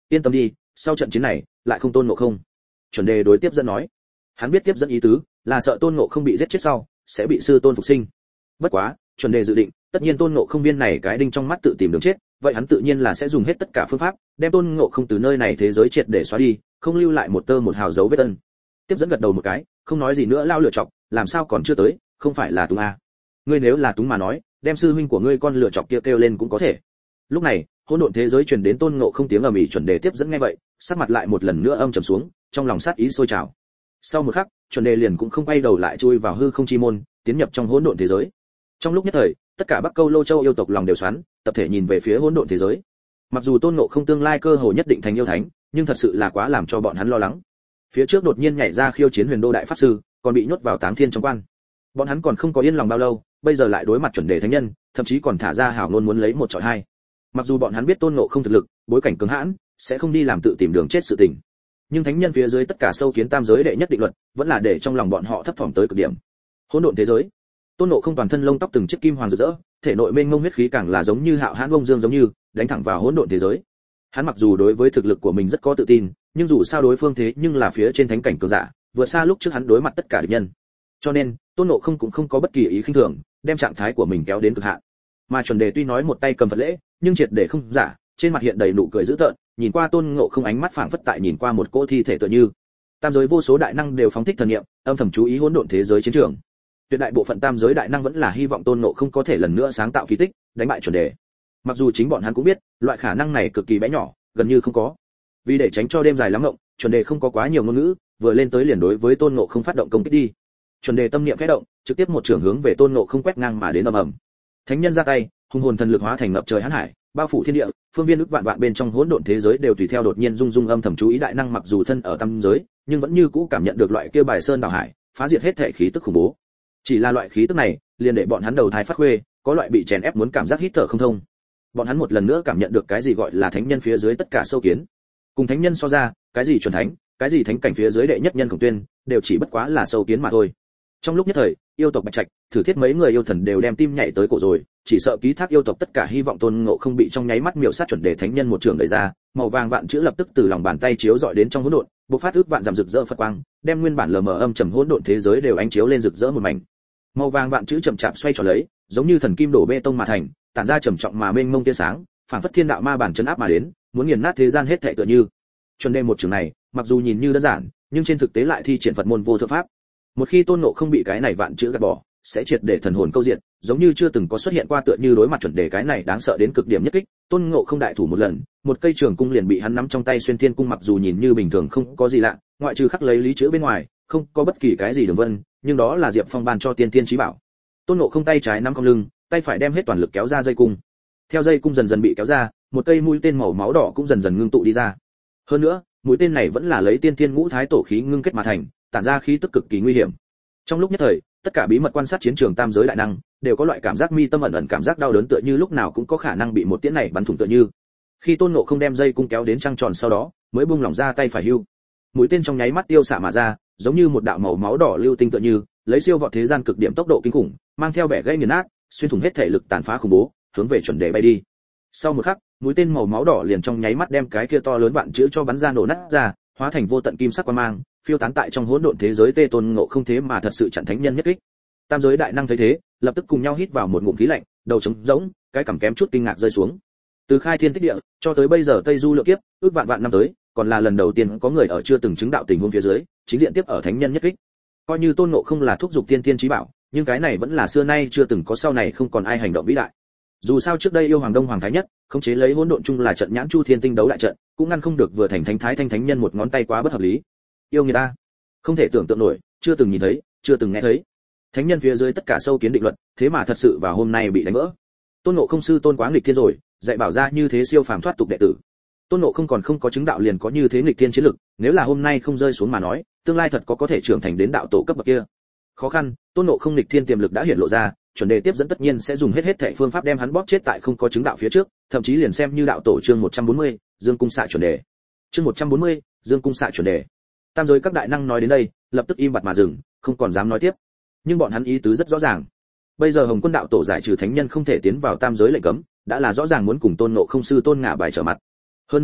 yên tâm đi, sau trận chiến này lại không Tôn Ngộ Không. Chuẩn Đề đối tiếp dẫn nói. Hắn biết tiếp dẫn ý tứ là sợ Tôn Ngộ Không bị giết chết sau sẽ bị sư tôn phục sinh. Bất quá, Chuẩn Đề dự định, tất nhiên Tôn Ngộ Không viên này cái đinh trong mắt tự tìm đường chết, vậy hắn tự nhiên là sẽ dùng hết tất cả phương pháp, đem Tôn Ngộ Không từ nơi này thế giới triệt để xóa đi, không lưu lại một tơ một hào dấu vết ân. Tiếp dẫn gật đầu một cái, không nói gì nữa lao lửa chọc, làm sao còn chưa tới, không phải là túng à? Ngươi nếu là túng mà nói, đem sư huynh của ngươi con lửa chọc kia kêu, kêu lên cũng có thể. Lúc này, hỗn độn thế giới truyền đến Tôn Ngộ Không tiếng ầm ĩ. Chuẩn Đề tiếp dẫn nghe vậy, sắc mặt lại một lần nữa âm trầm xuống, trong lòng sát ý sôi trào. Sau một khắc, Chuẩn Đề liền cũng không quay đầu lại chui vào hư không chi môn, tiến nhập trong hỗn độn thế giới. Trong lúc nhất thời, tất cả Bắc Câu Lô Châu yêu tộc lòng đều xoắn, tập thể nhìn về phía hỗn độn thế giới. Mặc dù Tôn Ngộ Không tương lai cơ hội nhất định thành yêu thánh, nhưng thật sự là quá làm cho bọn hắn lo lắng. Phía trước đột nhiên nhảy ra khiêu chiến Huyền Đô đại pháp sư, còn bị nhốt vào Táng Thiên trong quan. Bọn hắn còn không có yên lòng bao lâu, bây giờ lại đối mặt Chuẩn Đề thánh nhân, thậm chí còn thả ra hảo ngôn muốn lấy một chọi hai. Mặc dù bọn hắn biết Tôn Ngộ Không thực lực, bối cảnh cứng hãn, sẽ không đi làm tự tìm đường chết sự tình, nhưng thánh nhân phía dưới tất cả sâu kiến tam giới đệ nhất định luật, vẫn là để trong lòng bọn họ thấp thỏm tới cực điểm. Hỗn độn thế giới, Tôn Ngộ Không toàn thân lông tóc từng chiếc kim hoàng rực rỡ, thể nội mênh mông huyết khí càng là giống như hạo hãn bông dương giống như đánh thẳng vào hỗn độn thế giới. Hắn mặc dù đối với thực lực của mình rất có tự tin, nhưng dù sao đối phương thế nhưng là phía trên thánh cảnh cường giả, vượt xa lúc trước hắn đối mặt tất cả địch nhân. Cho nên, Tôn Ngộ Không cũng không có bất kỳ ý khinh thường, đem trạng thái của mình kéo đến cực hạn. Mà Chuẩn Đề tuy nói một tay cầm Phật lễ, nhưng triệt để không giả, trên mặt hiện đầy nụ cười dữ tợn, nhìn qua Tôn Ngộ Không ánh mắt phảng phất tại nhìn qua một cỗ thi thể tựa như. Tam giới vô số đại năng đều phóng thích thần niệm, âm thầm chú ý hỗn độn thế giới chiến trường. Tuyệt đại bộ phận tam giới đại năng vẫn là hy vọng Tôn Ngộ Không có thể lần nữa sáng tạo kỳ tích, đánh bại Chuẩn Đề. Mặc dù chính bọn hắn cũng biết, loại khả năng này cực kỳ bé nhỏ, gần như không có. Vì để tránh cho đêm dài lắm ngộng, Chuẩn Đề không có quá nhiều ngôn ngữ, vừa lên tới liền đối với Tôn Ngộ Không phát động công kích đi. Chuẩn Đề tâm niệm khẽ động, trực tiếp một trường hướng về Tôn Ngộ Không quét ngang mà đến ầm ầm. Thánh nhân ra tay, hùng hồn thần lực hóa thành ngập trời hãn hải, bao phủ thiên địa, phương viên ức vạn vạn bên trong hỗn độn thế giới đều tùy theo đột nhiên rung rung âm thầm chú ý đại năng mặc dù thân ở tam giới, nhưng vẫn như cũ cảm nhận được loại kia bài sơn đảo hải, phá diệt hết thể khí tức khủng bố. Chỉ là loại khí tức này, liền để bọn hắn đầu thai phát khuê, có loại bị chèn ép muốn cảm giác hít thở không thông. Bọn hắn một lần nữa cảm nhận được cái gì gọi là thánh nhân phía dưới tất cả sâu kiến. Cùng thánh nhân so ra, cái gì chuẩn thánh, cái gì thánh cảnh phía dưới đệ nhất nhân Khổng Tuyên, đều chỉ bất quá là sâu kiến mà thôi. Trong lúc nhất thời, yêu tộc Bạch Trạch, Thử Thiết mấy người yêu thần đều đem tim nhảy tới cổ rồi, chỉ sợ ký thác yêu tộc tất cả hy vọng Tôn Ngộ Không bị trong nháy mắt miểu sát Chuẩn Đề thánh nhân một trường đẩy ra, màu vàng vạn chữ lập tức từ lòng bàn tay chiếu dọi đến trong hỗn độn, bộc phát ước vạn giảm rực rỡ Phật quang, đem nguyên bản lờ mờ âm trầm hỗn độn thế giới đều ánh chiếu lên rực rỡ một mảnh. Màu vàng vạn chữ chậm chạp xoay tròn lấy, giống như thần kim đổ bê tông mà thành, tản ra trầm trọng mà mênh mông tia sáng, phảng phất thiên đạo ma bản chấn áp mà đến, muốn nghiền nát thế gian hết thảy tựa như. Chuẩn Đề một trường này, mặc dù nhìn như đơn giản, nhưng trên thực tế lại thi triển Phật môn vô thượng pháp. Một khi Tôn Ngộ Không bị cái này vạn chữ gạt bỏ, sẽ triệt để thần hồn câu diện, giống như chưa từng có xuất hiện qua tựa như đối mặt Chuẩn Đề cái này đáng sợ đến cực điểm nhất kích, Tôn Ngộ Không đại thủ một lần, một cây trường cung liền bị hắn nắm trong tay xuyên thiên cung mặc dù nhìn như bình thường không có gì lạ, ngoại trừ khắc lấy lý chữ bên ngoài, không có bất kỳ cái gì đường vân, nhưng đó là Diệp Phong ban cho tiên tiên chí bảo. Tôn Ngộ Không tay trái nắm cong lưng, tay phải đem hết toàn lực kéo ra dây cung. Theo dây cung dần dần bị kéo ra, một cây mũi tên màu máu đỏ cũng dần dần ngưng tụ đi ra. Hơn nữa, mũi tên này vẫn là lấy tiên tiên ngũ thái tổ khí ngưng kết mà thành, tản ra khí tức cực kỳ nguy hiểm. Trong lúc nhất thời, tất cả bí mật quan sát chiến trường tam giới đại năng đều có loại cảm giác mi tâm ẩn ẩn cảm giác đau đớn tựa như lúc nào cũng có khả năng bị một tiễn này bắn thủng tựa như. Khi Tôn Ngộ Không đem dây cung kéo đến trăng tròn sau đó, mới buông lỏng ra tay phải hưu. Mũi tên trong nháy mắt tiêu xạ mà ra, giống như một đạo màu máu đỏ lưu tinh tựa như, lấy siêu vọt thế gian cực điểm tốc độ kinh khủng, mang theo bẻ gãy nghiền nát, xuyên thủng hết thể lực tàn phá khủng bố, hướng về Chuẩn Đề bay đi. Sau một khắc, mũi tên màu máu đỏ liền trong nháy mắt đem cái kia to lớn vạn chữ cho bắn ra nổ nát ra, hóa thành vô tận kim sắc quang mang, phiêu tán tại trong hỗn độn thế giới. Tê Tôn Ngộ Không thế mà thật sự chặn thánh nhân nhất kích. Tam giới đại năng thấy thế, lập tức cùng nhau hít vào một ngụm khí lạnh, đầu trống rỗng, cái cằm kém chút kinh ngạc rơi xuống. Từ khai thiên tích địa cho tới bây giờ Tây Du lượng kiếp, ước vạn vạn năm tới, còn là lần đầu tiên có người ở chưa từng chứng đạo tình huống phía dưới, chính diện tiếp ở thánh nhân nhất kích. Coi như Tôn Ngộ Không là thúc dục tiên tiên chí bảo, nhưng cái này vẫn là xưa nay chưa từng có, sau này không còn ai hành động vĩ đại. Dù sao trước đây yêu hoàng đông hoàng thái nhất, khống chế lấy hỗn độn chung là trận nhãn chu thiên tinh đấu đại trận, cũng ngăn không được vừa thành thánh thái thanh thánh nhân một ngón tay quá bất hợp lý. Yêu người ta, không thể tưởng tượng nổi, chưa từng nhìn thấy, chưa từng nghe thấy. Thánh nhân phía dưới tất cả sâu kiến định luật, thế mà thật sự vào hôm nay bị đánh vỡ. Tôn Ngộ Không sư tôn quá nghịch thiên rồi, dạy bảo ra như thế siêu phàm thoát tục đệ tử. Tôn Ngộ Không còn không có chứng đạo liền có như thế nghịch thiên chiến lực, nếu là hôm nay không rơi xuống mà nói, tương lai thật có có thể trưởng thành đến đạo tổ cấp bậc kia. Khó khăn, Tôn Ngộ Không nghịch thiên tiềm lực đã hiện lộ ra, Chuẩn Đề tiếp dẫn tất nhiên sẽ dùng hết hết thảy phương pháp đem hắn bóp chết tại không có chứng đạo phía trước, thậm chí liền xem như đạo tổ chương một trăm bốn mươi, Dương cung xạ Chuẩn Đề. Chương một trăm bốn mươi, Dương cung xạ Chuẩn Đề. Tam giới các đại năng nói đến đây, lập tức im bặt mà dừng, không còn dám nói tiếp. Nhưng bọn hắn ý tứ rất rõ ràng. Bây giờ Hồng Quân đạo tổ giải trừ thánh nhân không thể tiến vào tam giới lệnh cấm, đã là rõ ràng muốn cùng Tôn Ngộ Không sư tôn ngả bài trở mặt. Hơn nữa,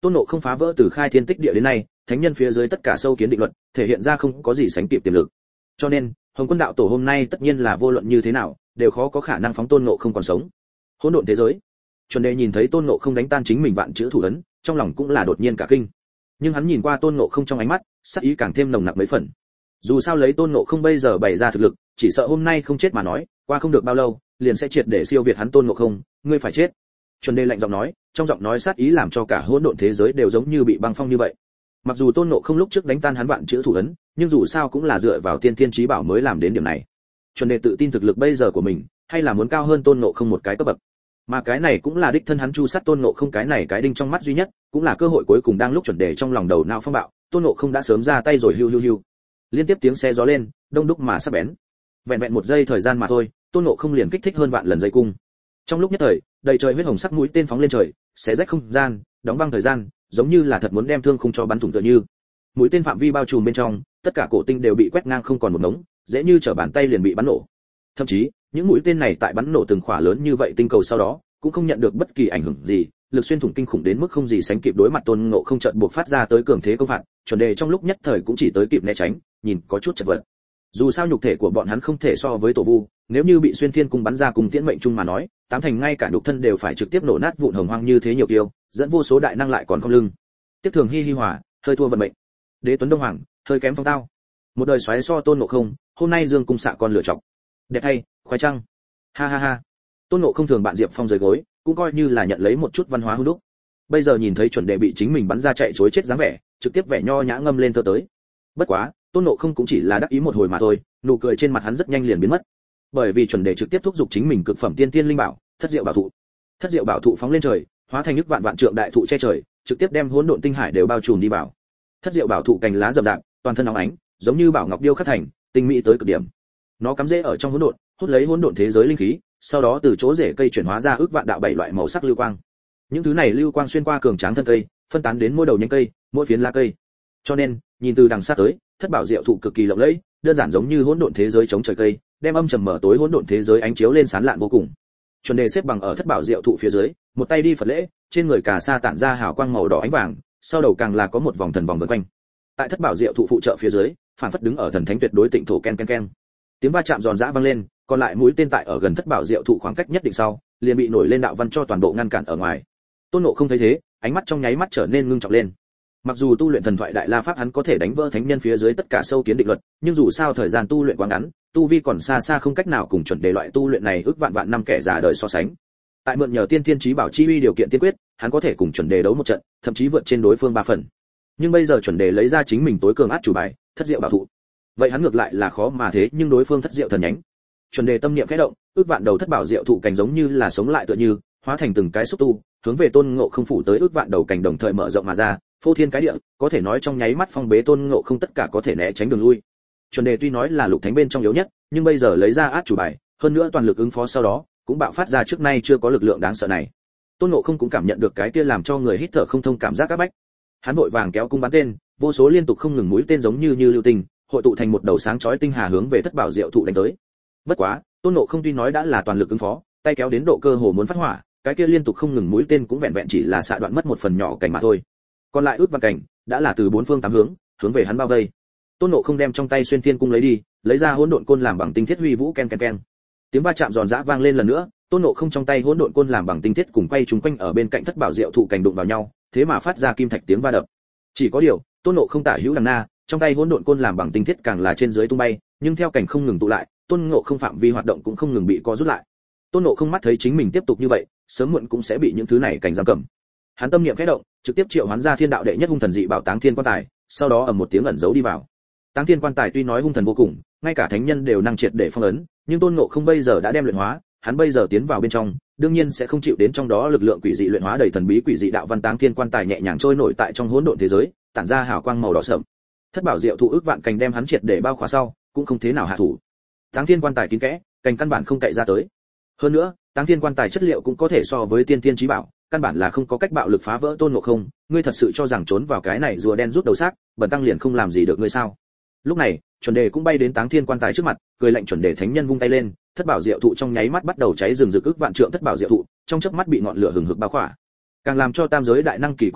Tôn Ngộ Không phá vỡ từ khai thiên tích địa đến nay, thánh nhân phía dưới tất cả sâu kiến định luật, thể hiện ra không có gì sánh kịp tiềm lực. Cho nên, Hồng Quân đạo tổ hôm nay tất nhiên là vô luận như thế nào, đều khó có khả năng phóng Tôn Ngộ Không còn sống. Hỗn độn thế giới. Chuẩn Đề nhìn thấy Tôn Ngộ Không đánh tan chính mình vạn chữ thủ ấn, trong lòng cũng là đột nhiên cả kinh. Nhưng hắn nhìn qua Tôn Ngộ Không trong ánh mắt, sắc ý càng thêm nồng nặc mấy phần. Dù sao lấy Tôn Ngộ Không bây giờ bày ra thực lực, chỉ sợ hôm nay không chết mà nói, qua không được bao lâu, liền sẽ triệt để siêu việt hắn Tôn Ngộ Không, ngươi phải chết. Chuẩn Đề lạnh giọng nói, trong giọng nói sát ý làm cho cả hỗn độn thế giới đều giống như bị băng phong như vậy. Mặc dù Tôn Ngộ Không lúc trước đánh tan hắn vạn chữ thủ ấn, nhưng dù sao cũng là dựa vào tiên thiên chí bảo mới làm đến điểm này. Chuẩn Đề tự tin thực lực bây giờ của mình, hay là muốn cao hơn Tôn Ngộ Không một cái cấp bậc. Mà cái này cũng là đích thân hắn chu sát Tôn Ngộ Không cái này cái đinh trong mắt duy nhất, cũng là cơ hội cuối cùng đang lúc Chuẩn Đề trong lòng đầu não phong bạo, Tôn Ngộ Không đã sớm ra tay rồi hưu hưu hưu. Liên tiếp tiếng xe gió lên, đông đúc mà sắc bén. Vẹn vẹn một giây thời gian mà thôi, Tôn Ngộ Không liền kích thích hơn vạn lần dây cung. Trong lúc nhất thời, đầy trời huyết hồng sắc mũi tên phóng lên trời, xé rách không gian, đóng băng thời gian, giống như là thật muốn đem thương khung cho bắn thủng tựa như. Mũi tên phạm vi bao trùm bên trong, tất cả cổ tinh đều bị quét ngang không còn một ngống, dễ như trở bàn tay liền bị bắn nổ. Thậm chí, những mũi tên này tại bắn nổ từng khỏa lớn như vậy tinh cầu sau đó, cũng không nhận được bất kỳ ảnh hưởng gì, lực xuyên thủng kinh khủng đến mức không gì sánh kịp đối mặt Tôn Ngộ Không chợt buộc phát ra tới cường thế công phạt, Chuẩn Đề trong lúc nhất thời cũng chỉ tới kịp né tránh, nhìn có chút chật vật. Dù sao nhục thể của bọn hắn không thể so với tổ vu, nếu như bị xuyên thiên cung bắn ra cùng tiễn mệnh chung mà nói, tám thành ngay cả nhục thân đều phải trực tiếp nổ nát vụn hồng hoang như thế nhiều kiêu, dẫn vô số đại năng lại còn không lưng. Tiếp thường hi hi hòa, hơi thua vận mệnh. Đế Tuấn Đông Hoàng, hơi kém phong tao. Một đời xoáy so Tôn Ngộ Không, hôm nay Dương cung xạ con lửa chọc. Đẹp thay, khoái trăng. Ha ha ha. Tôn Ngộ Không thường bạn Diệp Phong rời gối, cũng coi như là nhận lấy một chút văn hóa hư đúc. Bây giờ nhìn thấy Chuẩn Đề bị chính mình bắn ra chạy trối chết dáng vẻ, trực tiếp vẻ nho nhã ngâm lên thơ tới. Bất quá, Tôn Ngộ Không cũng chỉ là đắc ý một hồi mà thôi, nụ cười trên mặt hắn rất nhanh liền biến mất. Bởi vì Chuẩn Đề trực tiếp thúc giục chính mình cực phẩm tiên tiên linh bảo, Thất Diệu Bảo Thụ. Thất Diệu Bảo Thụ phóng lên trời, hóa thành nước vạn vạn trượng đại thụ che trời, trực tiếp đem hỗn độn tinh hải đều bao trùm đi vào. Thất Diệu Bảo Thụ cành lá rậm rạp, toàn thân óng ánh, giống như bảo ngọc điêu khắc thành, tinh mỹ tới cực điểm. Nó cắm rễ ở trong hỗn độn, hút lấy hỗn độn thế giới linh khí, sau đó từ chỗ rễ cây chuyển hóa ra ước vạn đạo bảy loại màu sắc lưu quang. Những thứ này lưu quang xuyên qua cường tráng thân cây, phân tán đến mỗi đầu nhánh cây, mỗi phiến lá cây. Cho nên, nhìn từ đằng xa tới, Thất Bảo Diệu Thụ cực kỳ lộng lẫy, đơn giản giống như hỗn độn thế giới chống trời cây, đem âm trầm mở tối hỗn độn thế giới ánh chiếu lên sáng lạn vô cùng. Chuẩn Đề xếp bằng ở Thất Bảo Diệu Thụ phía dưới, một tay đi Phật lễ, trên người cà sa tản ra hào quang màu đỏ ánh vàng, sau đầu càng là có một vòng thần vòng vần quanh. Tại Thất Bảo Diệu Thụ phụ trợ phía dưới, phản phất đứng ở thần thánh tuyệt đối tịnh thổ ken ken ken. Tiếng va chạm giòn giã vang lên, còn lại mũi tên tại ở gần Thất Bảo Diệu Thụ khoảng cách nhất định sau, liền bị nổi lên đạo văn cho toàn bộ ngăn cản ở ngoài. Tôn Ngộ Không thấy thế, ánh mắt trong nháy mắt trở nên ngưng trọng lên. Mặc dù tu luyện thần thoại đại la pháp hắn có thể đánh vỡ thánh nhân phía dưới tất cả sâu kiến định luật, nhưng dù sao thời gian tu luyện quá ngắn, tu vi còn xa xa không cách nào cùng Chuẩn Đề loại tu luyện này ước vạn vạn năm kẻ già đời so sánh. Tại mượn nhờ tiên thiên chí bảo chi uy điều kiện tiên quyết, hắn có thể cùng Chuẩn Đề đấu một trận, thậm chí vượt trên đối phương ba phần. Nhưng bây giờ Chuẩn Đề lấy ra chính mình tối cường át chủ bài, Thất Diệu Bảo Thụ. Vậy hắn ngược lại là khó mà thế, nhưng đối phương Thất Diệu thần nhánh. Chuẩn Đề tâm niệm khẽ động, ước vạn đầu Thất Bảo Diệu Thụ cành giống như là sống lại tựa như, hóa thành từng cái xúc tu, hướng về Tôn Ngộ Không phủ tới ước vạn đầu cành đồng thời mở rộng mà ra, phô thiên cái địa, có thể nói trong nháy mắt phong bế Tôn Ngộ Không tất cả có thể né tránh đường lui. Chuẩn Đề tuy nói là lục thánh bên trong yếu nhất, nhưng bây giờ lấy ra át chủ bài, hơn nữa toàn lực ứng phó sau đó, cũng bạo phát ra trước nay chưa có lực lượng đáng sợ này. Tôn Ngộ Không cũng cảm nhận được cái kia làm cho người hít thở không thông cảm giác áp bách. Hắn vội vàng kéo cung bắn tên, vô số liên tục không ngừng mũi tên giống như như lưu tình, hội tụ thành một đầu sáng chói tinh hà hướng về Thất Bảo Diệu Thụ đánh tới. Bất quá, Tôn Ngộ Không tuy nói đã là toàn lực ứng phó, tay kéo đến độ cơ hồ muốn phát hỏa, cái kia liên tục không ngừng mũi tên cũng vẹn vẹn chỉ là xạ đoạn mất một phần nhỏ cảnh mà thôi. Còn lại ước vạn cảnh đã là từ bốn phương tám hướng hướng về hắn bao vây. Tôn Ngộ Không đem trong tay xuyên thiên cung lấy đi, lấy ra hỗn độn côn làm bằng tinh thiết huy vũ ken ken ken. Tiếng va chạm giòn giã vang lên lần nữa, Tôn Ngộ Không trong tay hỗn độn côn làm bằng tinh thiết cùng quay trùng quanh ở bên cạnh Thất Bảo Diệu Thụ cảnh đụng vào nhau, thế mà phát ra kim thạch tiếng va đập. Chỉ có điều, Tôn Ngộ Không tả hữu đằng na, trong tay hỗn độn côn làm bằng tinh thiết càng là trên dưới tung bay, nhưng theo cảnh không ngừng tụ lại, Tôn Ngộ Không phạm vi hoạt động cũng không ngừng bị co rút lại. Tôn Ngộ Không mắt thấy chính mình tiếp tục như vậy, sớm muộn cũng sẽ bị những thứ này cảnh giam cầm. Hắn tâm niệm khẽ động, trực tiếp triệu hoán ra thiên đạo đệ nhất hung thần dị bảo Táng Thiên Quan Tài, sau đó ầm một tiếng ẩn giấu đi vào. Táng Thiên Quan Tài tuy nói hung thần vô cùng, ngay cả thánh nhân đều năng triệt để phong ấn, nhưng Tôn Ngộ Không bây giờ đã đem luyện hóa, hắn bây giờ tiến vào bên trong, đương nhiên sẽ không chịu đến trong đó lực lượng quỷ dị luyện hóa đầy thần bí quỷ dị đạo văn. Táng Thiên Quan Tài nhẹ nhàng trôi nổi tại trong hỗn độn thế giới, tản ra hào quang màu đỏ sẫm. Thất Bảo Diệu Thụ ước vạn cành đem hắn triệt để bao khỏa sau, cũng không thế nào hạ thủ. Táng Thiên Quan Tài kín kẽ, cành căn bản không cậy ra tới. Hơn nữa, Táng Thiên Quan Tài chất liệu cũng có thể so với tiên tiên chí bảo, căn bản là không có cách bạo lực phá vỡ Tôn Ngộ Không, ngươi thật sự cho rằng trốn vào cái này rùa đen rút đầu xác, bần tăng liền không làm gì được ngươi sao? Lúc này, Chuẩn Đề cũng bay đến Táng Thiên Quan Tài trước mặt, cười lạnh. Chuẩn Đề thánh nhân vung tay lên, Thất Bảo Diệu Thụ trong nháy mắt bắt đầu cháy rừng rực ức vạn trượng Thất Bảo Diệu Thụ, trong chớp mắt bị ngọn lửa hừng hực bao khỏa. Càng làm cho tam giới đại năng kỳ quái là,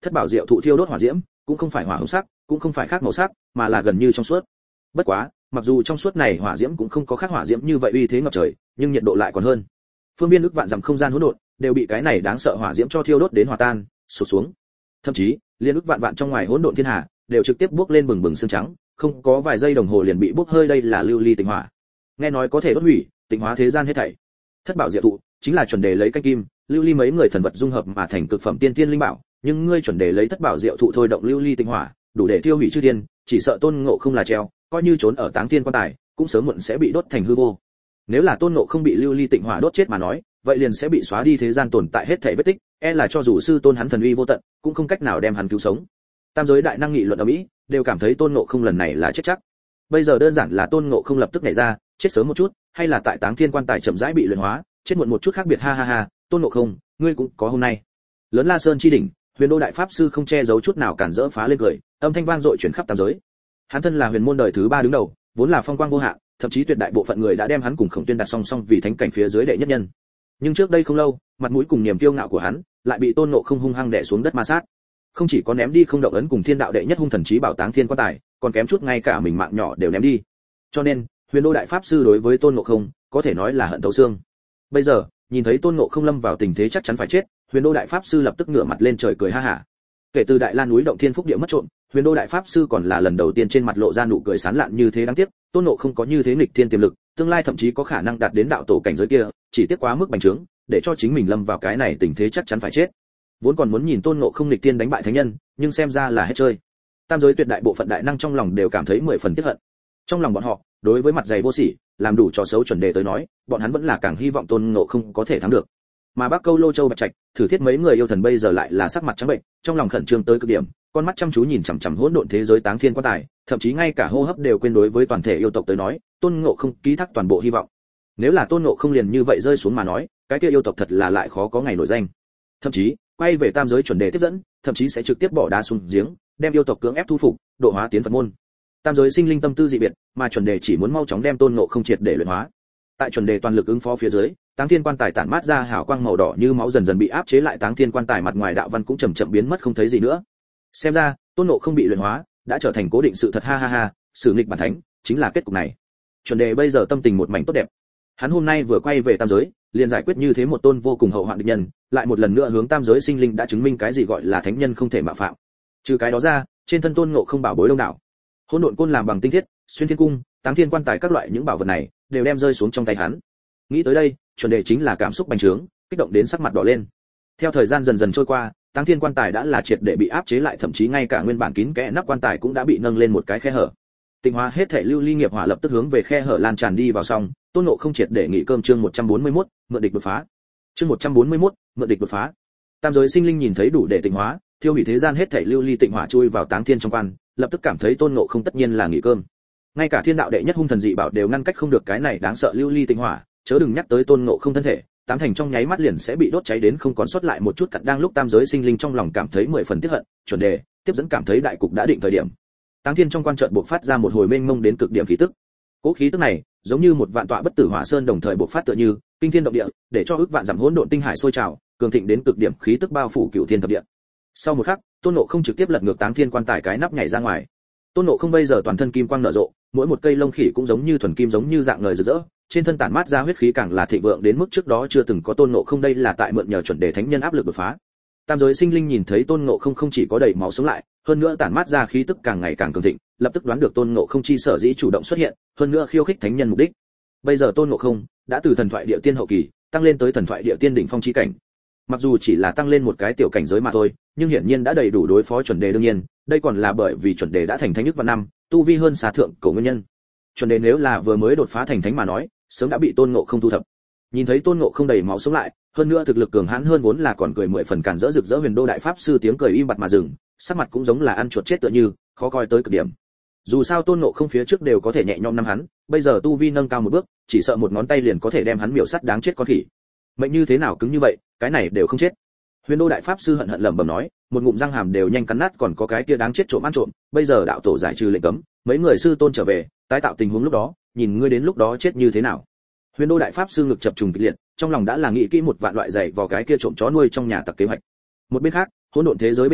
thất bảo diệu thụ thiêu đốt hỏa diễm cũng không phải hỏa hồng sắc, cũng không phải khác màu sắc, mà là gần như trong suốt. Bất quá, mặc dù trong suốt này hỏa diễm cũng không có khác hỏa diễm như vậy uy thế ngập trời, nhưng nhiệt độ lại còn hơn. Phương viên ức vạn dặm không gian hỗn độn đều bị cái này đáng sợ hỏa diễm cho thiêu đốt đến hòa tan, sụp xuống. Thậm chí, liên ức vạn vạn trong ngoài hỗn độn thiên hà đều trực tiếp bốc lên bừng bừng sương trắng, không có vài giây đồng hồ liền bị bốc hơi, đây là lưu ly tịnh hỏa. Nghe nói có thể đốt hủy, tịnh hóa thế gian hết thảy. Thất bảo diệu thụ chính là chuẩn đề lấy canh kim, lưu ly mấy người thần vật dung hợp mà thành cực phẩm tiên tiên linh bảo, nhưng ngươi chuẩn đề lấy thất bảo diệu thụ thôi động lưu ly tịnh hỏa, đủ để tiêu hủy chư thiên, chỉ sợ Tôn Ngộ không là treo, coi như trốn ở Táng Thiên quan tài, cũng sớm muộn sẽ bị đốt thành hư vô. Nếu là Tôn Ngộ không bị lưu ly tịnh hỏa đốt chết mà nói, vậy liền sẽ bị xóa đi thế gian tồn tại hết thảy vết tích, e là cho dù sư tôn hắn thần uy vô tận, cũng không cách nào đem hắn cứu sống. Tam giới đại năng nghị luận ở mỹ, đều cảm thấy Tôn Ngộ không lần này là chết chắc. Bây giờ đơn giản là Tôn Ngộ không lập tức nhảy ra, chết sớm một chút, hay là tại Táng Thiên quan tài chậm rãi bị luyện hóa, chết muộn một chút khác biệt, ha ha ha, Tôn Ngộ không, ngươi cũng có hôm nay. Lớn La Sơn chi đỉnh, Huyền Đô đại pháp sư không che giấu chút nào cản rỡ phá lên cười, âm thanh vang dội truyền khắp tam giới. Hắn thân là huyền môn đời thứ ba đứng đầu, vốn là phong quang vô hạn, thậm chí tuyệt đại bộ phận người đã đem hắn cùng Khổng Tuyên đặt song song vì thánh cảnh phía dưới đệ nhất nhân. Nhưng trước đây không lâu, mặt mũi cùng niềm kiêu ngạo của hắn lại bị Tôn Ngộ không hung hăng đè xuống đất ma sát. Không chỉ có ném đi không động ấn cùng thiên đạo đệ nhất hung thần chí bảo Táng Thiên quan tài, còn kém chút ngay cả mình mạng nhỏ đều ném đi. Cho nên, Huyền Đô đại pháp sư đối với Tôn Ngộ không có thể nói là hận thấu xương. Bây giờ, nhìn thấy Tôn Ngộ không lâm vào tình thế chắc chắn phải chết, Huyền Đô đại pháp sư lập tức ngửa mặt lên trời cười ha hả. Kể từ Đại Lan núi động thiên phúc địa mất trộm, Huyền Đô đại pháp sư còn là lần đầu tiên trên mặt lộ ra nụ cười sán lạn như thế, đáng tiếc, Tôn Ngộ không có như thế nghịch thiên tiềm lực, tương lai thậm chí có khả năng đạt đến đạo tổ cảnh giới kia, chỉ tiếc quá mức bành trướng, để cho chính mình lâm vào cái này tình thế chắc chắn phải chết. Vốn còn muốn nhìn Tôn Ngộ không nghịch thiên đánh bại thánh nhân, nhưng xem ra là hết chơi. Tam giới tuyệt đại bộ phận đại năng trong lòng đều cảm thấy mười phần tiếc hận. Trong lòng bọn họ, đối với mặt dày vô sỉ, làm đủ trò xấu chuẩn đề tới nói, bọn hắn vẫn là càng hy vọng Tôn Ngộ không có thể thắng được. Mà Bắc Câu Lô Châu Bạch Trạch, Thử Thiết mấy người yêu thần bây giờ lại là sắc mặt trắng bệnh, trong lòng khẩn trương tới cực điểm, con mắt chăm chú nhìn chằm chằm hỗn độn thế giới Táng Thiên quan tài, thậm chí ngay cả hô hấp đều quên. Đối với toàn thể yêu tộc tới nói, Tôn Ngộ không ký thác toàn bộ hy vọng. Nếu là Tôn Ngộ không liền như vậy rơi xuống mà nói, cái kia yêu tộc thật là lại khó có ngày nổi danh. Thậm chí, quay về tam giới chuẩn đề tiếp dẫn, thậm chí sẽ trực tiếp bỏ đá xuống giếng, đem yêu tộc cưỡng ép thu phục, độ hóa tiến Phật môn. Tam giới sinh linh tâm tư dị biệt, mà chuẩn đề chỉ muốn mau chóng đem Tôn Ngộ không triệt để luyện hóa. Tại chuẩn đề toàn lực ứng phó phía dưới, Táng Thiên quan tài tản mát ra hào quang màu đỏ như máu dần dần bị áp chế lại, Táng Thiên quan tài mặt ngoài đạo văn cũng chậm chậm biến mất không thấy gì nữa. Xem ra, Tôn Ngộ không bị luyện hóa, đã trở thành cố định sự thật, ha ha ha, sử nghịch bản thánh, chính là kết cục này. Chuẩn đề bây giờ tâm tình một mảnh tốt đẹp. Hắn hôm nay vừa quay về tam giới, liền giải quyết như thế một tôn vô cùng hậu hoạn địch nhân, lại một lần nữa hướng tam giới sinh linh đã chứng minh cái gì gọi là thánh nhân không thể mạo phạm. Trừ cái đó ra, trên thân Tôn Ngộ không bảo bối đông đảo. Hỗn độn côn làm bằng tinh thiết, xuyên thiên cung, Táng Thiên quan tài các loại những bảo vật này đều đem rơi xuống trong tay hắn. Nghĩ tới đây, chuẩn đề chính là cảm xúc bành trướng, kích động đến sắc mặt đỏ lên. Theo thời gian dần dần trôi qua, Táng Thiên quan tài đã là triệt để bị áp chế lại, thậm chí ngay cả nguyên bản kín kẽ nắp quan tài cũng đã bị nâng lên một cái khe hở. Tịnh hóa hết thể lưu ly nghiệp hỏa lập tức hướng về khe hở lan tràn đi vào, xong, Tôn Ngộ không triệt để nghỉ cơm. Chương một trăm bốn mươi mốt, mượn địch đột phá. Chương một trăm bốn mươi mốt, mượn địch đột phá. Tam giới sinh linh nhìn thấy đủ để tịnh hóa, thiêu hủy thế gian hết thể lưu ly tịnh hỏa chui vào Táng Thiên trong quan, lập tức cảm thấy Tôn Ngộ không tất nhiên là nghỉ cơm. Ngay cả thiên đạo đệ nhất hung thần dị bảo đều ngăn cách không được cái này đáng sợ lưu ly tịnh hỏa, chớ đừng nhắc tới Tôn Ngộ không thân thể, tám thành trong nháy mắt liền sẽ bị đốt cháy đến không còn sót lại một chút cặn. Đang lúc tam giới sinh linh trong lòng cảm thấy mười phần tiếc hận, chuẩn đề tiếp dẫn cảm thấy đại cục đã định thời điểm, Táng Thiên trong quan chợt bộc phát ra một hồi mênh mông đến cực điểm khí tức. Cố khí tức này, giống như một vạn tọa bất tử hỏa sơn đồng thời bộc phát, tựa như kinh thiên động địa, để cho ức vạn dặm hỗn độn tinh hải sôi trào, cường thịnh đến cực điểm khí tức bao phủ cửu thiên thập địa. Sau một khắc, Tôn Ngộ không trực tiếp lật ngược Táng Thiên quan tài cái nắp nhảy ra ngoài. Tôn Ngộ không bây giờ toàn thân kim quang nở rộ, mỗi một cây lông khỉ cũng giống như thuần kim, giống như dạng ngời rực rỡ, trên thân tản mát ra huyết khí càng là thịnh vượng đến mức trước đó chưa từng có. Tôn Ngộ không đây là tại mượn nhờ chuẩn đề thánh nhân áp lực đột phá. Tam giới sinh linh nhìn thấy Tôn Ngộ không không chỉ có đầy máu sống lại, hơn nữa tản mát ra khí tức càng ngày càng cường thịnh, lập tức đoán được Tôn Ngộ không chi sở dĩ chủ động xuất hiện, hơn nữa khiêu khích thánh nhân mục đích. Bây giờ Tôn Ngộ không đã từ thần thoại địa tiên hậu kỳ tăng lên tới thần thoại địa tiên đỉnh phong chi cảnh. Mặc dù chỉ là tăng lên một cái tiểu cảnh giới mà thôi, nhưng hiển nhiên đã đầy đủ đối phó chuẩn đề. đương nhiên, đây còn là bởi vì chuẩn đề đã thành thánh nhất vạn năm, tu vi hơn xà thượng cổ nguyên nhân. Chuẩn đề nếu là vừa mới đột phá thành thánh mà nói, sớm đã bị Tôn Ngộ không thu thập. Nhìn thấy Tôn Ngộ không đầy máu sống lại, hơn nữa thực lực cường hãn hơn, vốn là còn cười mười phần càn rỡ rực rỡ Huyền Đô đại pháp sư tiếng cười im bặt mà dừng, sắc mặt cũng giống là ăn chuột chết tựa như, khó coi tới cực điểm. Dù sao Tôn Ngộ không phía trước đều có thể nhẹ nhõm năm hắn, bây giờ tu vi nâng cao một bước, chỉ sợ một ngón tay liền có thể đem hắn miểu sát, đáng chết con khỉ. Mệnh như thế nào cứng như vậy, cái này đều không chết. Huyền Đô đại pháp sư hận hận lẩm bẩm nói, một ngụm răng hàm đều nhanh cắn nát, còn có cái kia đáng chết trộm ăn trộm, bây giờ đạo tổ giải trừ lệnh cấm, mấy người sư tôn trở về, tái tạo tình huống lúc đó, nhìn ngươi đến lúc đó chết như thế nào. Huyền Đô đại pháp sư ngực chập trùng kịch liệt, trong lòng đã là nghĩ kỹ một vạn loại giày vào cái kia trộm chó nuôi trong nhà tặc kế hoạch. Một bên khác, hỗn độn thế giới bên trong,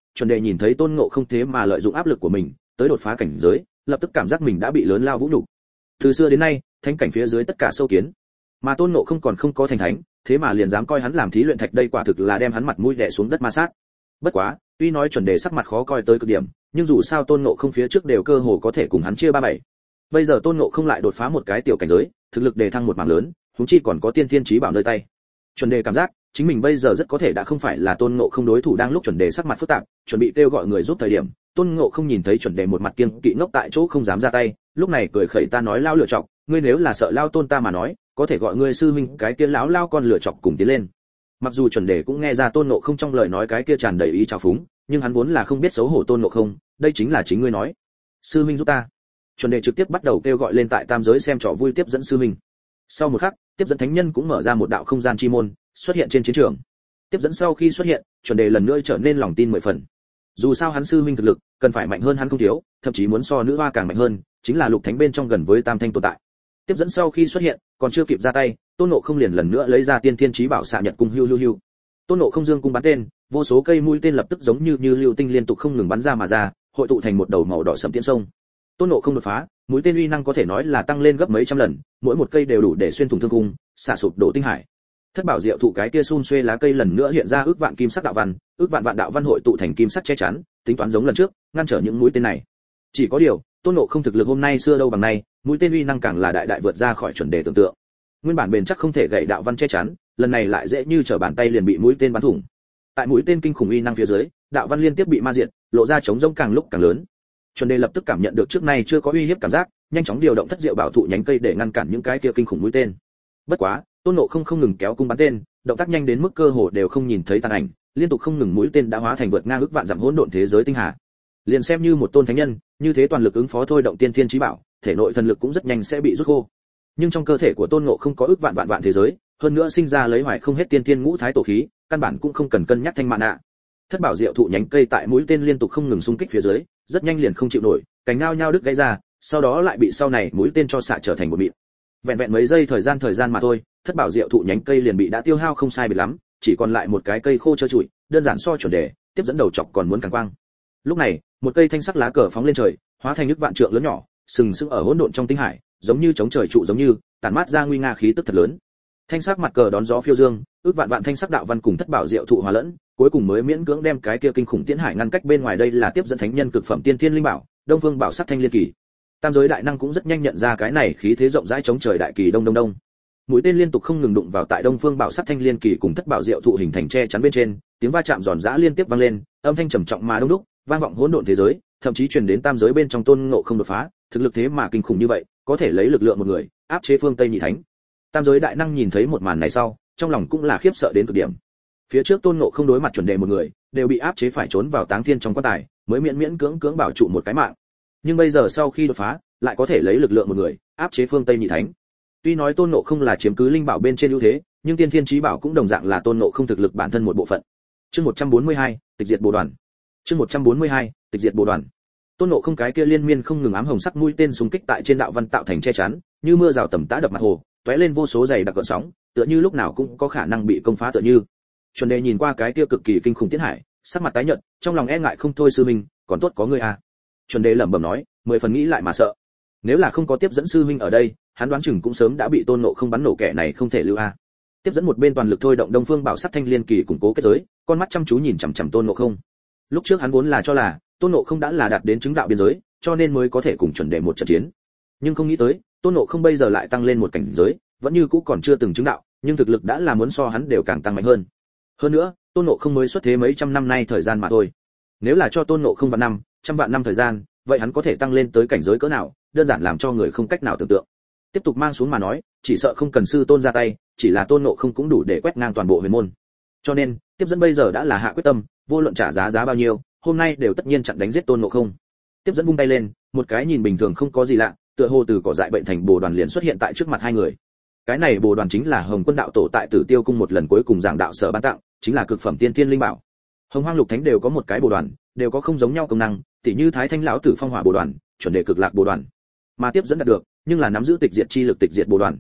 chuẩn đề nhìn thấy tôn ngộ không thế mà lợi dụng áp lực của mình tới đột phá cảnh giới, lập tức cảm giác mình đã bị lớn lao vũ nhục. Từ xưa đến nay, thánh cảnh phía dưới tất cả sâu kiến, mà tôn ngộ không còn không có thành thánh, thế mà liền dám coi hắn làm thí luyện thạch, đây quả thực là đem hắn mặt mũi đè xuống đất ma sát. Bất quá, tuy nói chuẩn đề sắc mặt khó coi tới cực điểm, nhưng dù sao tôn ngộ không phía trước đều cơ hồ có thể cùng hắn chia ba bảy. Bây giờ tôn ngộ không lại đột phá một cái tiểu cảnh giới, thực lực đề thăng một mảng lớn, huống chi còn có tiên thiên chí bảo nơi tay. Chuẩn đề cảm giác chính mình bây giờ rất có thể đã không phải là tôn ngộ không đối thủ. Đang lúc chuẩn đề sắc mặt phức tạp, chuẩn bị kêu gọi người giúp thời điểm, tôn ngộ không nhìn thấy chuẩn đề một mặt kiêng kỵ ngốc tại chỗ không dám ra tay, lúc này cười khẩy, ta nói lao lựa chọc, ngươi nếu là sợ lao tôn ta mà nói, có thể gọi ngươi sư huynh cái kia lão lao con lựa chọc cùng tiến lên. Mặc dù chuẩn đề cũng nghe ra tôn ngộ không trong lời nói cái kia tràn đầy ý trào phúng, nhưng hắn vốn là không biết xấu hổ tôn ngộ không, đây chính là chính ngươi nói. Sư huynh giúp ta. Chuẩn đề trực tiếp bắt đầu kêu gọi lên tại tam giới xem trò vui tiếp dẫn sư huynh. Sau một khắc, tiếp dẫn thánh nhân cũng mở ra một đạo không gian chi môn, xuất hiện trên chiến trường. Tiếp dẫn sau khi xuất hiện, chuẩn đề lần nữa trở nên lòng tin mười phần. Dù sao hắn sư huynh thực lực cần phải mạnh hơn hắn không thiếu, thậm chí muốn so nữ hoa càng mạnh hơn, chính là lục thánh bên trong gần với tam thanh tồn tại. Tiếp dẫn sau khi xuất hiện, còn chưa kịp ra tay, tôn ngộ không liền lần nữa lấy ra tiên thiên chí bảo xạ nhật cung hưu hưu hưu. Tôn ngộ không dương cung bắn tên, vô số cây mũi tên lập tức giống như như lưu tinh liên tục không ngừng bắn ra mà ra, hội tụ thành một đầu màu đỏ sẫm tiễn sông. Tôn ngộ không đột phá, mũi tên uy năng có thể nói là tăng lên gấp mấy trăm lần, mỗi một cây đều đủ để xuyên thủng thương cung, xả sụp đổ tinh hải. Thất bảo diệu thụ cái kia xun xuê lá cây lần nữa hiện ra ước vạn kim sắc đạo văn, ước vạn vạn đạo văn hội tụ thành kim sắc che chắn, tính toán giống lần trước, ngăn trở những mũi tên này. Chỉ có điều, tôn ngộ không thực lực hôm nay xưa đâu bằng nay, mũi tên uy năng càng là đại đại vượt ra khỏi chuẩn đề tưởng tượng. Nguyên bản bền chắc không thể gãy đạo văn che chắn, lần này lại dễ như trở bàn tay liền bị mũi tên bắn thủng. Tại mũi tên kinh khủng uy năng phía dưới, đạo văn liên tiếp bị ma diệt, lộ ra trống rỗng càng lúc càng lớn. Chuẩn đề lập tức cảm nhận được trước nay chưa có uy hiếp cảm giác, nhanh chóng điều động thất diệu bảo thụ nhánh cây để ngăn cản những cái kia kinh khủng mũi tên. Bất quá, tôn ngộ không không ngừng kéo cung bắn tên, động tác nhanh đến mức cơ hồ đều không nhìn thấy tàn ảnh, liên tục không ngừng mũi tên đã hóa thành vượt ngang ức vạn dặm hỗn độn thế giới tinh hà. Liền xem như một tôn thánh nhân, như thế toàn lực ứng phó thôi động tiên thiên chí bảo, thể nội thần lực cũng rất nhanh sẽ bị rút khô. Nhưng trong cơ thể của tôn ngộ không có ức vạn vạn vạn thế giới, hơn nữa sinh ra lấy hoài không hết tiên thiên ngũ thái tổ khí, căn bản cũng không cần cân nhắc thanh mạn ạ. Thất bảo diệu thụ nhánh cây tại mũi tên liên tục không ngừng xung kích phía dưới, rất nhanh liền không chịu nổi, cành nhao nhao đứt gãy ra, sau đó lại bị sau này mũi tên cho xạ trở thành một mịn. Vẹn vẹn mấy giây thời gian thời gian mà thôi, thất bảo diệu thụ nhánh cây liền bị đã tiêu hao không sai biệt lắm, chỉ còn lại một cái cây khô trơ trụi, đơn giản so chuẩn đề, tiếp dẫn đầu chọc còn muốn càng quang. Lúc này, một cây thanh sắc lá cờ phóng lên trời, hóa thành nước vạn trượng lớn nhỏ, sừng sững ở hỗn độn trong tinh hải, giống như chống trời trụ giống như, tản mát ra nguy nga khí tức thật lớn. Thanh sắc mặt cờ đón gió phiêu dương, ước vạn vạn thanh sắc đạo văn cùng thất bảo diệu thụ hòa lẫn, cuối cùng mới miễn cưỡng đem cái kia kinh khủng tiễn hải ngăn cách bên ngoài. Đây là tiếp dẫn thánh nhân cực phẩm tiên thiên linh bảo, Đông Phương Bảo Sắc Thanh Liên Kỳ. Tam giới đại năng cũng rất nhanh nhận ra cái này khí thế rộng rãi chống trời đại kỳ đông đông đông. Mũi tên liên tục không ngừng đụng vào tại Đông Phương Bảo Sắc Thanh Liên Kỳ cùng thất bảo diệu thụ hình thành che chắn bên trên, tiếng va chạm giòn giã liên tiếp vang lên, âm thanh trầm trọng mà đông đúc, vang vọng hỗn độn thế giới, thậm chí truyền đến tam giới bên trong. Tôn Ngộ không đột phá, thực lực thế mà kinh khủng như vậy, có thể lấy lực lượng một người áp chế phương Tây nhị thánh. Tam giới đại năng nhìn thấy một màn này sau, trong lòng cũng là khiếp sợ đến cực điểm. Phía trước Tôn Ngộ không đối mặt chuẩn đề một người, đều bị áp chế phải trốn vào táng thiên trong quan tài, mới miễn miễn cưỡng cưỡng bảo trụ một cái mạng. Nhưng bây giờ sau khi đột phá, lại có thể lấy lực lượng một người áp chế phương Tây nhị thánh. Tuy nói Tôn Ngộ không là chiếm cứ linh bảo bên trên ưu thế, nhưng tiên thiên chí bảo cũng đồng dạng là Tôn Ngộ không thực lực bản thân một bộ phận. Chương một trăm bốn mươi hai, tịch diệt bồ đoàn. Chương một trăm bốn mươi hai, tịch diệt bồ đoàn. Tôn Ngộ không cái kia liên miên không ngừng ám hồng sắc mũi tên xung kích tại trên đạo văn tạo thành che chắn, như mưa rào tầm tã đập mặt hồ, tóe lên vô số dày đặc gợn sóng, tựa như lúc nào cũng có khả năng bị công phá tựa như. Chuẩn đề nhìn qua cái kia cực kỳ kinh khủng tiễn hải, sắc mặt tái nhợt, trong lòng e ngại không thôi. Sư minh, còn tốt có ngươi à. Chuẩn đề lẩm bẩm nói, mười phần nghĩ lại mà sợ. Nếu là không có tiếp dẫn sư huynh ở đây, hắn đoán chừng cũng sớm đã bị Tôn Ngộ không bắn nổ, kẻ này không thể lưu a. Tiếp dẫn một bên toàn lực thôi động Đông Phương Bảo Sắc Thanh Liên Kỳ củng cố kết giới, con mắt chăm chú nhìn chằm chằm Tôn Ngộ không. Lúc trước hắn vốn là cho là Tôn Ngộ không đã là đạt đến chứng đạo biên giới, cho nên mới có thể cùng chuẩn đề một trận chiến. Nhưng không nghĩ tới, Tôn Ngộ không bây giờ lại tăng lên một cảnh giới, vẫn như cũ còn chưa từng chứng đạo, nhưng thực lực đã là muốn so hắn đều càng tăng mạnh hơn. Hơn nữa, Tôn Ngộ không mới xuất thế mấy trăm năm nay thời gian mà thôi. Nếu là cho Tôn Ngộ không vạn năm, trăm vạn năm thời gian, vậy hắn có thể tăng lên tới cảnh giới cỡ nào, đơn giản làm cho người không cách nào tưởng tượng. Tiếp tục mang xuống mà nói, chỉ sợ không cần sư tôn ra tay, chỉ là Tôn Ngộ không cũng đủ để quét ngang toàn bộ huyền môn. Cho nên, tiếp dẫn bây giờ đã là hạ quyết tâm, vô luận trả giá giá bao nhiêu, hôm nay đều tất nhiên chặn đánh giết Tôn Ngộ không. Tiếp dẫn vung tay lên, một cái nhìn bình thường không có gì lạ, tựa hồ từ cỏ dại bệnh thành bồ đoàn liền xuất hiện tại trước mặt hai người. Cái này bồ đoàn chính là Hồng Quân đạo tổ tại Tử Tiêu cung một lần cuối cùng giảng đạo sở ban tặng, chính là cực phẩm tiên thiên linh bảo. Hồng Hoang Lục Thánh đều có một cái bồ đoàn, đều có không giống nhau công năng, tỉ như Thái Thanh lão tử phong hỏa bồ đoàn, chuẩn đề cực lạc bồ đoàn. Mà tiếp dẫn đạt được, nhưng là nắm giữ tịch diệt chi lực tịch diệt bồ đoàn.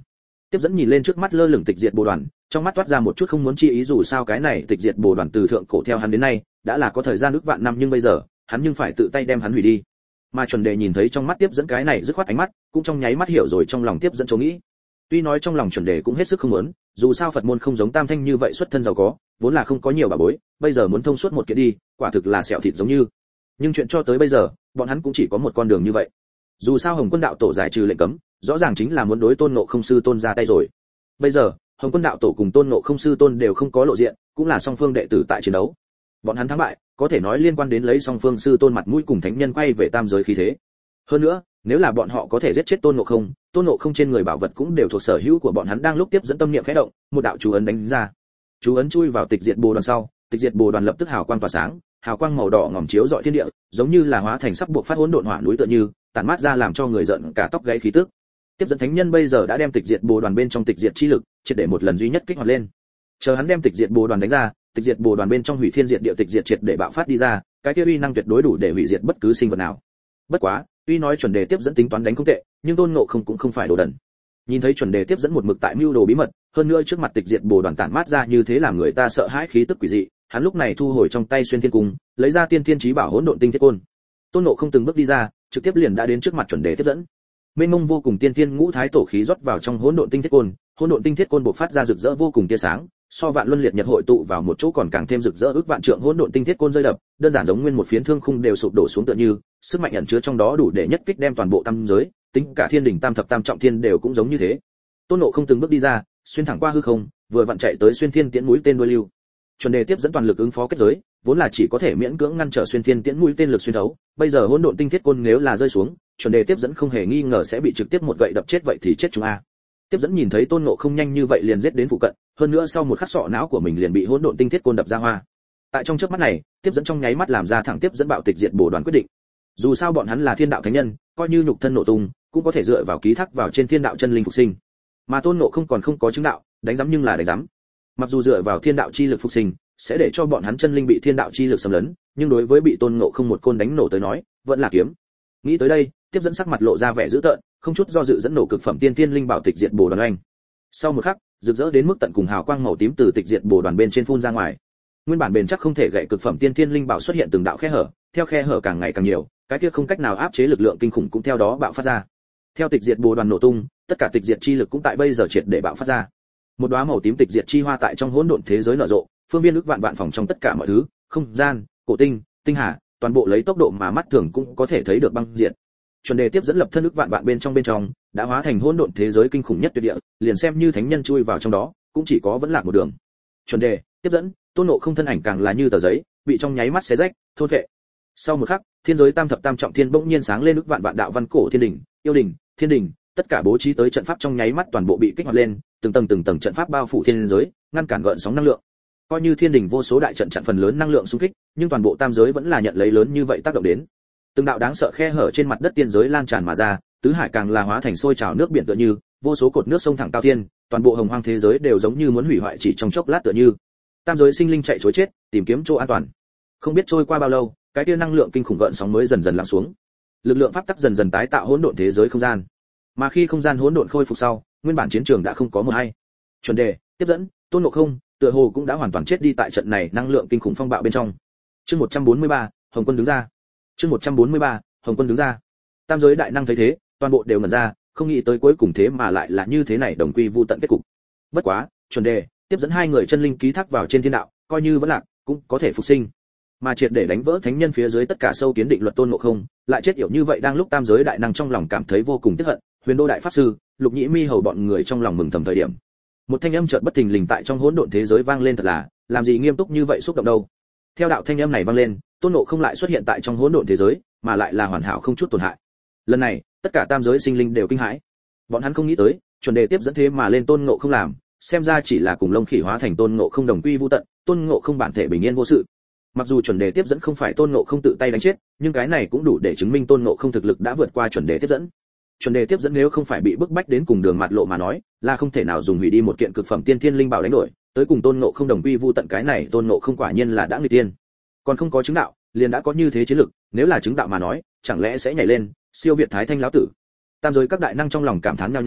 Tiếp dẫn nhìn lên trước mắt lơ lửng tịch diệt bồ đoàn, trong mắt toát ra một chút không muốn chi ý, dù sao cái này tịch diệt bồ đoàn từ thượng cổ theo hắn đến nay đã là có thời gian ước vạn năm, nhưng bây giờ hắn nhưng phải tự tay đem hắn hủy đi. Mà chuẩn đề nhìn thấy trong mắt tiếp dẫn cái này dứt khoát ánh mắt, cũng trong nháy mắt hiểu rồi trong lòng tiếp dẫn chỗ nghĩ. Tuy nói trong lòng chuẩn đề cũng hết sức không muốn, dù sao Phật môn không giống Tam Thanh như vậy xuất thân giàu có, vốn là không có nhiều bà bối, bây giờ muốn thông suốt một kiện đi, quả thực là xẻo thịt giống như. Nhưng chuyện cho tới bây giờ, bọn hắn cũng chỉ có một con đường như vậy. Dù sao Hồng Quân đạo tổ giải trừ lệnh cấm, rõ ràng chính là muốn đối Tôn Ngộ Không sư tôn ra tay rồi. Bây giờ, Hồng Quân đạo tổ cùng Tôn Ngộ Không sư tôn đều không có lộ diện, cũng là song phương đệ tử tại chiến đấu. Bọn hắn thắng bại, có thể nói liên quan đến lấy song phương sư tôn mặt mũi cùng thánh nhân quay về tam giới khí thế. Hơn nữa, nếu là bọn họ có thể giết chết Tôn Ngộ Không, Tôn Ngộ Không trên người bảo vật cũng đều thuộc sở hữu của bọn hắn. Đang lúc tiếp dẫn tâm niệm khẽ động, một đạo chú ấn đánh ra. Chú ấn chui vào tịch diệt bồ đoàn sau, tịch diệt bồ đoàn lập tức hào quang tỏa sáng, hào quang màu đỏ ngòm chiếu rọi thiên địa, giống như là hóa thành sắp buộc phát hỗn độn hỏa núi tựa như, tản mát ra làm cho người giận cả tóc gáy khí tức. Tiếp dẫn thánh nhân bây giờ đã đem tịch diệt bồ đoàn bên trong tịch diệt chi lực, triệt để một lần duy nhất kích hoạt lên. Chờ hắn đem tịch diệt bồ đoàn đánh ra, tịch diệt bồ đoàn bên trong hủy thiên diệt địa tịch diệt triệt để bạo phát đi ra, cái kia uy năng tuyệt đối đủ để hủy diệt bất cứ sinh vật nào. Bất quá, tuy nói chuẩn đề tiếp dẫn tính toán đánh không tệ, nhưng Tôn Ngộ Không cũng không phải đồ đần. Nhìn thấy chuẩn đề tiếp dẫn một mực tại mưu đồ bí mật, hơn nữa trước mặt tịch diệt bồ đoàn tản mát ra như thế làm người ta sợ hãi khí tức quỷ dị, hắn lúc này thu hồi trong tay xuyên thiên cung, lấy ra tiên thiên chí bảo hỗn độn tinh thiết côn. Tôn Ngộ Không từng bước đi ra, trực tiếp liền đã đến trước mặt chuẩn đề tiếp dẫn. Mênh mông vô cùng tiên thiên ngũ thái tổ khí rót vào trong hỗn độn tinh thiết côn, hỗn độn tinh thiết côn bộc phát ra rực rỡ vô cùng tia sáng, so vạn luân liệt nhật hội tụ vào một chỗ còn càng thêm rực rỡ ước vạn trượng hỗn độn tinh thiết côn rơi đập, đơn giản giống nguyên một phiến thương khung đều sụp đổ xuống tựa như, sức mạnh ẩn chứa trong đó đủ để nhất kích đem toàn bộ tam giới, tính cả thiên đỉnh tam thập tam trọng thiên đều cũng giống như thế. Tôn Ngộ Không từng bước đi ra, xuyên thẳng qua hư không, vừa vặn chạy tới xuyên thiên tiễn mũi tên đuôi lưu. Chuẩn đề tiếp dẫn toàn lực ứng phó kết giới, vốn là chỉ có thể miễn cưỡng ngăn trở xuyên thiên tiễn mũi tên lực xuyên thấu, bây giờ hỗn độn tinh thiết côn nếu là rơi xuống, chuẩn đề tiếp dẫn không hề nghi ngờ sẽ bị trực tiếp một gậy đập chết, vậy thì chết chúng a. Tiếp dẫn nhìn thấy Tôn Ngộ Không nhanh như vậy liền giết đến phụ cận, hơn nữa sau một khắc sọ não của mình liền bị hỗn độn tinh thiết côn đập ra hoa. Tại trong chớp mắt này, tiếp dẫn trong nháy mắt làm ra thẳng tiếp dẫn bạo tịch diệt bổ đoàn quyết định. Dù sao bọn hắn là thiên đạo thánh nhân, coi như nhục thân nổ tung, cũng có thể dựa vào ký thác vào trên thiên đạo chân linh phục sinh. Mà Tôn Ngộ Không còn không có chứng đạo, đánh giám nhưng là đánh giám. Mặc dù dựa vào thiên đạo chi lực phục sinh, sẽ để cho bọn hắn chân linh bị thiên đạo chi lực xâm lấn, nhưng đối với bị Tôn Ngộ Không một côn đánh nổ tới nói, vẫn là kiếm. Nghĩ tới đây, tiếp dẫn sắc mặt lộ ra vẻ dữ tợn, không chút do dự dẫn nổ cực phẩm tiên thiên linh bảo tịch diệt bổ đoàn oanh. Sau một khắc, rực rỡ đến mức tận cùng hào quang màu tím từ tịch diệt bổ đoàn bên trên phun ra ngoài. Nguyên bản bền chắc không thể gãy cực phẩm tiên thiên linh bảo xuất hiện từng đạo khe hở, theo khe hở càng ngày càng nhiều, cái kia không cách nào áp chế lực lượng kinh khủng cũng theo đó bạo phát ra. Theo tịch diệt bổ đoàn nổ tung, tất cả tịch diệt chi lực cũng tại bây giờ triệt để bạo phát ra. Một đóa màu tím tịch diệt chi hoa tại trong hỗn độn thế giới nở rộ, phương viên ức vạn vạn phòng trong tất cả mọi thứ, không gian, cổ tinh, tinh hà, toàn bộ lấy tốc độ mà mắt thường cũng có thể thấy được băng diệt. Chuẩn đề tiếp dẫn lập thân ức vạn vạn bên trong bên trong, đã hóa thành hỗn độn thế giới kinh khủng nhất tuyệt địa, liền xem như thánh nhân chui vào trong đó, cũng chỉ có vẫn lạc một đường. Chuẩn đề, tiếp dẫn, Tôn Ngộ Không thân ảnh càng là như tờ giấy, bị trong nháy mắt xé rách, thôn phệ. Sau một khắc, thiên giới tam thập tam trọng thiên bỗng nhiên sáng lên ức vạn vạn đạo văn cổ thiên đỉnh, yêu đỉnh, thiên đỉnh, tất cả bố trí tới trận pháp trong nháy mắt toàn bộ bị kích hoạt lên, từng tầng từng tầng trận pháp bao phủ thiên giới, ngăn cản gợn sóng năng lượng. Coi như thiên đỉnh vô số đại trận chặn phần lớn năng lượng xung kích, nhưng toàn bộ tam giới vẫn là nhận lấy lớn như vậy tác động đến. Từng đạo đáng sợ khe hở trên mặt đất tiên giới lan tràn mà ra, tứ hải càng là hóa thành sôi trào nước biển tựa như, vô số cột nước sông thẳng cao thiên, toàn bộ hồng hoang thế giới đều giống như muốn hủy hoại chỉ trong chốc lát tựa như. Tam giới sinh linh chạy trối chết, tìm kiếm chỗ an toàn. Không biết trôi qua bao lâu, cái tia năng lượng kinh khủng gợn sóng mới dần dần lắng xuống. Lực lượng pháp tắc dần dần tái tạo hỗn độn thế giới không gian. Mà khi không gian hỗn độn khôi phục sau, nguyên bản chiến trường đã không có một hay. Chuẩn đề, tiếp dẫn, Tôn Ngộ Không, tựa hồ cũng đã hoàn toàn chết đi tại trận này năng lượng kinh khủng phong bạo bên trong. Chương một trăm bốn mươi ba, Hồng Quân đứng ra. Chương một trăm bốn mươi ba, Hồng Quân đứng ra. Tam giới đại năng thấy thế, toàn bộ đều ngẩn ra, không nghĩ tới cuối cùng thế mà lại là như thế này, đồng quy vu tận kết cục. Bất quá, chuẩn đề, tiếp dẫn hai người chân linh ký thác vào trên thiên đạo, coi như vẫn lạc, cũng có thể phục sinh. Mà triệt để đánh vỡ thánh nhân phía dưới tất cả sâu kiến định luật Tôn Ngộ Không, lại chết yểu như vậy, đang lúc tam giới đại năng trong lòng cảm thấy vô cùng tiếc hận, Huyền Đô đại pháp sư, Lục Nhĩ Mi hầu bọn người trong lòng mừng thầm thời điểm. Một thanh âm chợt bất thình lình tại trong hỗn độn thế giới vang lên, thật là, làm gì nghiêm túc như vậy, xúc động đâu. Theo đạo thanh âm này vang lên, Tôn Ngộ Không lại xuất hiện tại trong hỗn độn thế giới, mà lại là hoàn hảo không chút tổn hại. Lần này, tất cả tam giới sinh linh đều kinh hãi. Bọn hắn không nghĩ tới, chuẩn đề tiếp dẫn thế mà lên Tôn Ngộ Không làm, xem ra chỉ là cùng lông khỉ hóa thành Tôn Ngộ Không đồng quy vu tận, Tôn Ngộ Không bản thể bình yên vô sự. Mặc dù chuẩn đề tiếp dẫn không phải Tôn Ngộ Không tự tay đánh chết, nhưng cái này cũng đủ để chứng minh Tôn Ngộ Không thực lực đã vượt qua chuẩn đề tiếp dẫn. Chuẩn đề tiếp dẫn nếu không phải bị bức bách đến cùng đường mạt lộ mà nói, là không thể nào dùng hủy đi một kiện cực phẩm tiên thiên linh bảo đánh đổi, tới cùng Tôn Ngộ Không đồng quy vu tận, cái này Tôn Ngộ Không quả nhiên là đã người tiên. Còn không có chứng đạo, liền đã có như thế chiến lực, nếu là chứng đạo mà nói, chẳng lẽ sẽ nhảy lên, siêu việt Thái Thanh lão tử. Tam giới các đại năng trong lòng cảm thán nhau nhau,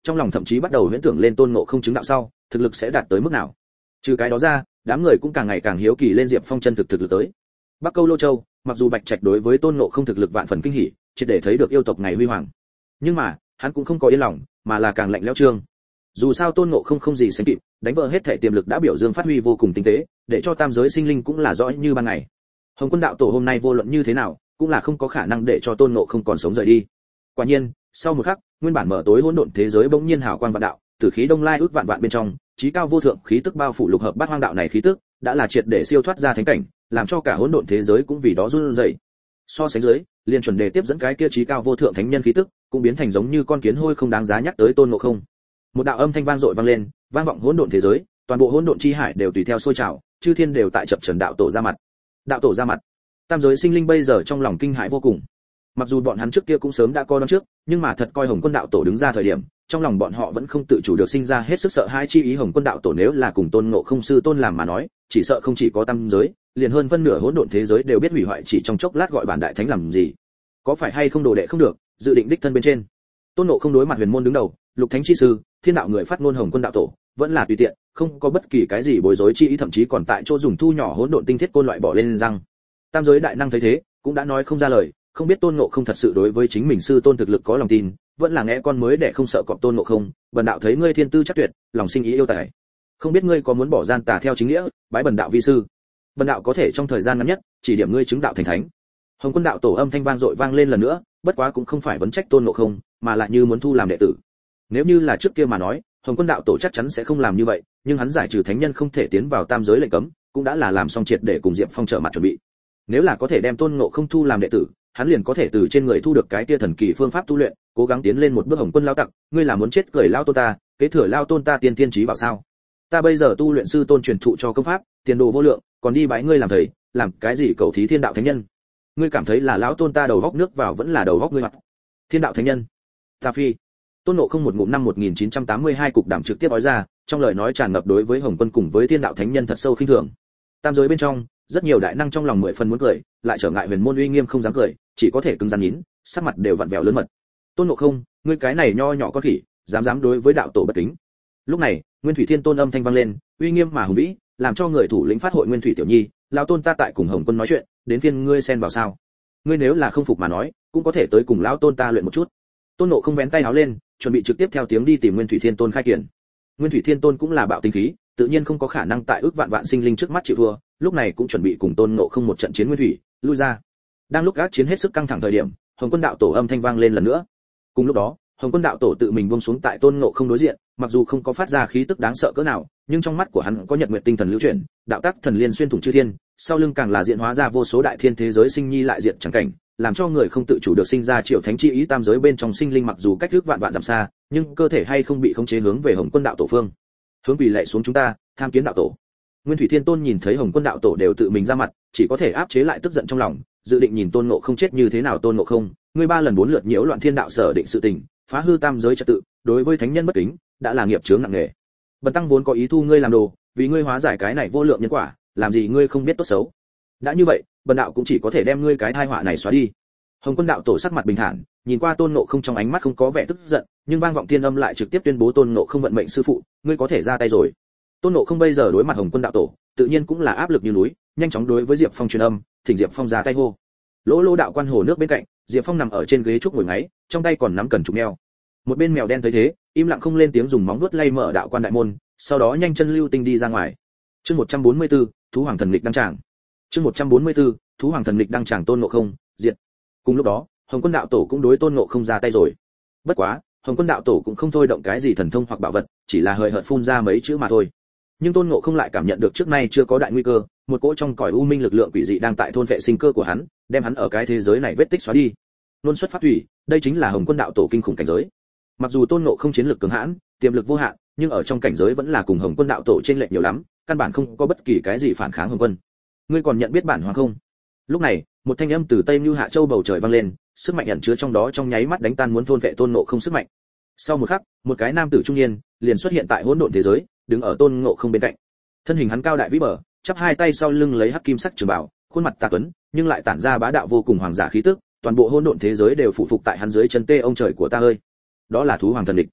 trong lòng thậm chí bắt đầu huyễn tưởng lên tôn ngộ không chứng đạo sau thực lực sẽ đạt tới mức nào. Trừ cái đó ra, đám người cũng càng ngày càng hiếu kỳ lên Diệp Phong chân thực thực lực tới. Bắc Câu Lô Châu, mặc dù Bạch Trạch đối với tôn ngộ không thực lực vạn phần kinh hỉ, chỉ để thấy được yêu tộc ngày huy hoàng, nhưng mà hắn cũng không có yên lòng, mà là càng lạnh lẽo trương. Dù sao tôn ngộ không không gì sánh kịp, đánh vỡ hết thể tiềm lực đã biểu dương phát huy vô cùng tinh tế, để cho tam giới sinh linh cũng là rõ như ban ngày. Hồng Quân đạo tổ hôm nay vô luận như thế nào, cũng là không có khả năng để cho tôn ngộ không còn sống rời đi. Quả nhiên, sau một khắc, nguyên bản mở tối hỗn độn thế giới bỗng nhiên hào quang vạn đạo, tử khí đông lai ước vạn vạn bên trong, chí cao vô thượng khí tức bao phủ lục hợp bát hoang đạo này khí tức, đã là triệt để siêu thoát ra thánh cảnh, làm cho cả hỗn độn thế giới cũng vì đó run rẩy. So sánh dưới, liên chuẩn đề tiếp dẫn cái kia chí cao vô thượng thánh nhân khí tức, cũng biến thành giống như con kiến hôi không đáng giá nhắc tới tôn ngộ không. Một đạo âm thanh vang dội vang lên, vang vọng hỗn độn thế giới, toàn bộ hỗn độn chi hải đều tùy theo sôi trào, chư thiên đều tại chập chờn đạo tổ ra mặt. Đạo tổ ra mặt. Tam giới sinh linh bây giờ trong lòng kinh hãi vô cùng. Mặc dù bọn hắn trước kia cũng sớm đã coi đoán trước, nhưng mà thật coi Hồng Quân đạo tổ đứng ra thời điểm, trong lòng bọn họ vẫn không tự chủ được sinh ra hết sức sợ hãi chi ý. Hồng Quân đạo tổ nếu là cùng tôn ngộ không sư tôn làm mà nói, chỉ sợ không chỉ có tam giới, liền hơn phân nửa hỗn độn thế giới đều biết hủy hoại chỉ trong chốc lát, gọi bản đại thánh làm gì? Có phải hay không đồ đệ không được, dự định đích thân bên trên. Tôn ngộ không đối mặt huyền môn đứng đầu, lục thánh chi sư, thiên đạo người phát ngôn Hồng Quân đạo tổ, vẫn là tùy tiện, không có bất kỳ cái gì bối rối chi ý, thậm chí còn tại chỗ dùng thu nhỏ hỗn độn tinh thiết côn loại bỏ lên răng. Tam giới đại năng thấy thế, cũng đã nói không ra lời, không biết tôn ngộ không thật sự đối với chính mình sư tôn thực lực có lòng tin, vẫn là nghe con mới để không sợ cọp tôn ngộ không. Bần đạo thấy ngươi thiên tư chắc tuyệt, lòng sinh ý yêu tài, không biết ngươi có muốn bỏ gian tà theo chính nghĩa, bái bần đạo vi sư. Bần đạo có thể trong thời gian ngắn nhất chỉ điểm ngươi chứng đạo thành thánh. Hồng Quân đạo tổ âm thanh vang dội vang lên lần nữa, bất quá cũng không phải vấn trách tôn ngộ không, mà lại như muốn thu làm đệ tử. Nếu như là trước kia mà nói, Hồng Quân đạo tổ chắc chắn sẽ không làm như vậy, nhưng hắn giải trừ thánh nhân không thể tiến vào tam giới lệnh cấm, cũng đã là làm xong triệt để cùng Diệp Phong trở mặt chuẩn bị. Nếu là có thể đem tôn ngộ không thu làm đệ tử, hắn liền có thể từ trên người thu được cái tia thần kỳ phương pháp tu luyện, cố gắng tiến lên một bước. Hồng Quân lao tặc, ngươi là muốn chết cười lao tôn ta, kế thừa lao tôn ta tiên tiên trí bảo sao? Ta bây giờ tu luyện sư tôn truyền thụ cho công pháp, tiền đồ vô lượng, còn đi bái ngươi làm thầy, làm cái gì cầu thí thiên đạo thánh nhân? Ngươi cảm thấy là lão tôn ta đầu góc nước vào vẫn là đầu góc ngươi mặt? Thiên đạo thánh nhân? Ta phi. Tôn Ngộ Không một ngụm năm một nghìn chín trăm tám mươi hai cục đảm trực tiếp nói ra, trong lời nói tràn ngập đối với Hồng Quân cùng với thiên đạo thánh nhân thật sâu khinh thường. Tam giới bên trong, rất nhiều đại năng trong lòng mười phần muốn cười, lại trở ngại huyền môn uy nghiêm không dám cười, chỉ có thể cứng rắn nhịn, sắc mặt đều vặn vẹo lớn mật. Tôn Ngộ Không, ngươi cái này nho nhỏ con khỉ, dám dám đối với đạo tổ bất kính. Lúc này, Nguyên Thủy Thiên Tôn âm thanh vang lên, uy nghiêm mà hùng vĩ, làm cho người thủ lĩnh phát hội Nguyên Thủy Tiểu Nhi, lão tôn ta tại cùng Hồng Quân nói chuyện, đến phiên ngươi xen vào sao? Ngươi nếu là không phục mà nói, cũng có thể tới cùng lão tôn ta luyện một chút. Tôn Ngộ Không vén tay áo lên, chuẩn bị trực tiếp theo tiếng đi tìm Nguyên Thủy Thiên Tôn khai kiển. Nguyên Thủy Thiên Tôn cũng là bạo tinh khí, tự nhiên không có khả năng tại ước vạn vạn sinh linh trước mắt chịu thua, lúc này cũng chuẩn bị cùng Tôn Ngộ Không một trận chiến nguyên thủy, lui ra. Đang lúc gác chiến hết sức căng thẳng thời điểm, Hồng Quân đạo tổ âm thanh vang lên lần nữa. Cùng lúc đó, Hồng Quân đạo tổ tự mình buông xuống tại Tôn Ngộ Không đối diện, mặc dù không có phát ra khí tức đáng sợ cỡ nào, nhưng trong mắt của hắn có nhật nguyệt tinh thần lưu chuyển, đạo tác thần liên xuyên thủng chư thiên, sau lưng càng là diện hóa ra vô số đại thiên thế giới sinh nhi lại diện chẳng cảnh, làm cho người không tự chủ được sinh ra triệu thánh chi ý. Tam giới bên trong sinh linh mặc dù cách trước vạn vạn dặm xa, nhưng cơ thể hay không bị khống chế hướng về Hồng Quân đạo tổ phương. Hướng quỳ lạy xuống chúng ta, tham kiến đạo tổ. Nguyên Thủy Thiên Tôn nhìn thấy Hồng Quân đạo tổ đều tự mình ra mặt, chỉ có thể áp chế lại tức giận trong lòng, dự định nhìn Tôn Ngộ Không chết như thế nào. Tôn Ngộ Không, ngươi ba lần bốn lượt nhiễu loạn thiên đạo sở định sự tình, phá hư tam giới trật tự, đối với thánh nhân bất kính, đã là nghiệp chướng nặng nề. Bần tăng vốn có ý thu ngươi làm đồ, vì ngươi hóa giải cái này vô lượng nhân quả, làm gì ngươi không biết tốt xấu. Đã như vậy, bần đạo cũng chỉ có thể đem ngươi cái tai họa này xóa đi. Hồng Quân đạo tổ sắc mặt bình thản, nhìn qua Tôn Ngộ Không trong ánh mắt không có vẻ tức giận, nhưng vang vọng thiên âm lại trực tiếp tuyên bố Tôn Ngộ Không vận mệnh sư phụ, ngươi có thể ra tay rồi. Tôn Ngộ Không bây giờ đối mặt Hồng Quân đạo tổ, tự nhiên cũng là áp lực như núi, nhanh chóng đối với Diệp Phong truyền âm, thỉnh Diệp Phong ra tay hô. Lỗ Lỗ đạo quan hồ nước bên cạnh, Diệp Phong nằm ở trên ghế trúc ngồi ngáy, trong tay còn nắm cần trục mèo. Một bên mèo đen thấy thế, im lặng không lên tiếng, dùng móng vuốt lay mở đạo quan đại môn, sau đó nhanh chân lưu tinh đi ra ngoài. Chương một trăm bốn mươi tư, thú hoàng thần lịch đăng tràng. Chương một trăm bốn mươi tư, thú hoàng thần lịch đăng tràng. Tôn Ngộ Không, diệt. Cùng lúc đó, Hồng Quân đạo tổ cũng đối Tôn Ngộ Không ra tay rồi. Bất quá, Hồng Quân đạo tổ cũng không thôi động cái gì thần thông hoặc bảo vật, chỉ là hời hợt phun ra mấy chữ mà thôi. Nhưng Tôn Ngộ Không lại cảm nhận được trước nay chưa có đại nguy cơ, một cỗ trong cõi u minh lực lượng quỷ dị đang tại thôn phệ sinh cơ của hắn, đem hắn ở cái thế giới này vết tích xóa đi. Luân xuất pháp thủy, đây chính là Hồng Quân đạo tổ kinh khủng cảnh giới. Mặc dù Tôn Ngộ Không chiến lực cường hãn, tiềm lực vô hạn, nhưng ở trong cảnh giới vẫn là cùng Hồng Quân đạo tổ trên lệch nhiều lắm, căn bản không có bất kỳ cái gì phản kháng Hồng Quân. Ngươi còn nhận biết bản hoàng không? Lúc này, một thanh âm từ Tây Nưu Hạ Châu bầu trời vang lên, sức mạnh ẩn chứa trong đó trong nháy mắt đánh tan muốn thôn vệ Tôn Ngộ Không sức mạnh. Sau một khắc, một cái nam tử trung niên liền xuất hiện tại hỗn độn thế giới, đứng ở Tôn Ngộ Không bên cạnh. Thân hình hắn cao đại vĩ bờ, chắp hai tay sau lưng lấy hắc kim sắc trường bảo, khuôn mặt tà tuấn, nhưng lại tản ra bá đạo vô cùng hoàng giả khí tức, toàn bộ hỗn độn thế giới đều phụ phục tại hắn dưới chân. Tê ông trời của ta ơi, đó là thú hoàng thần địch.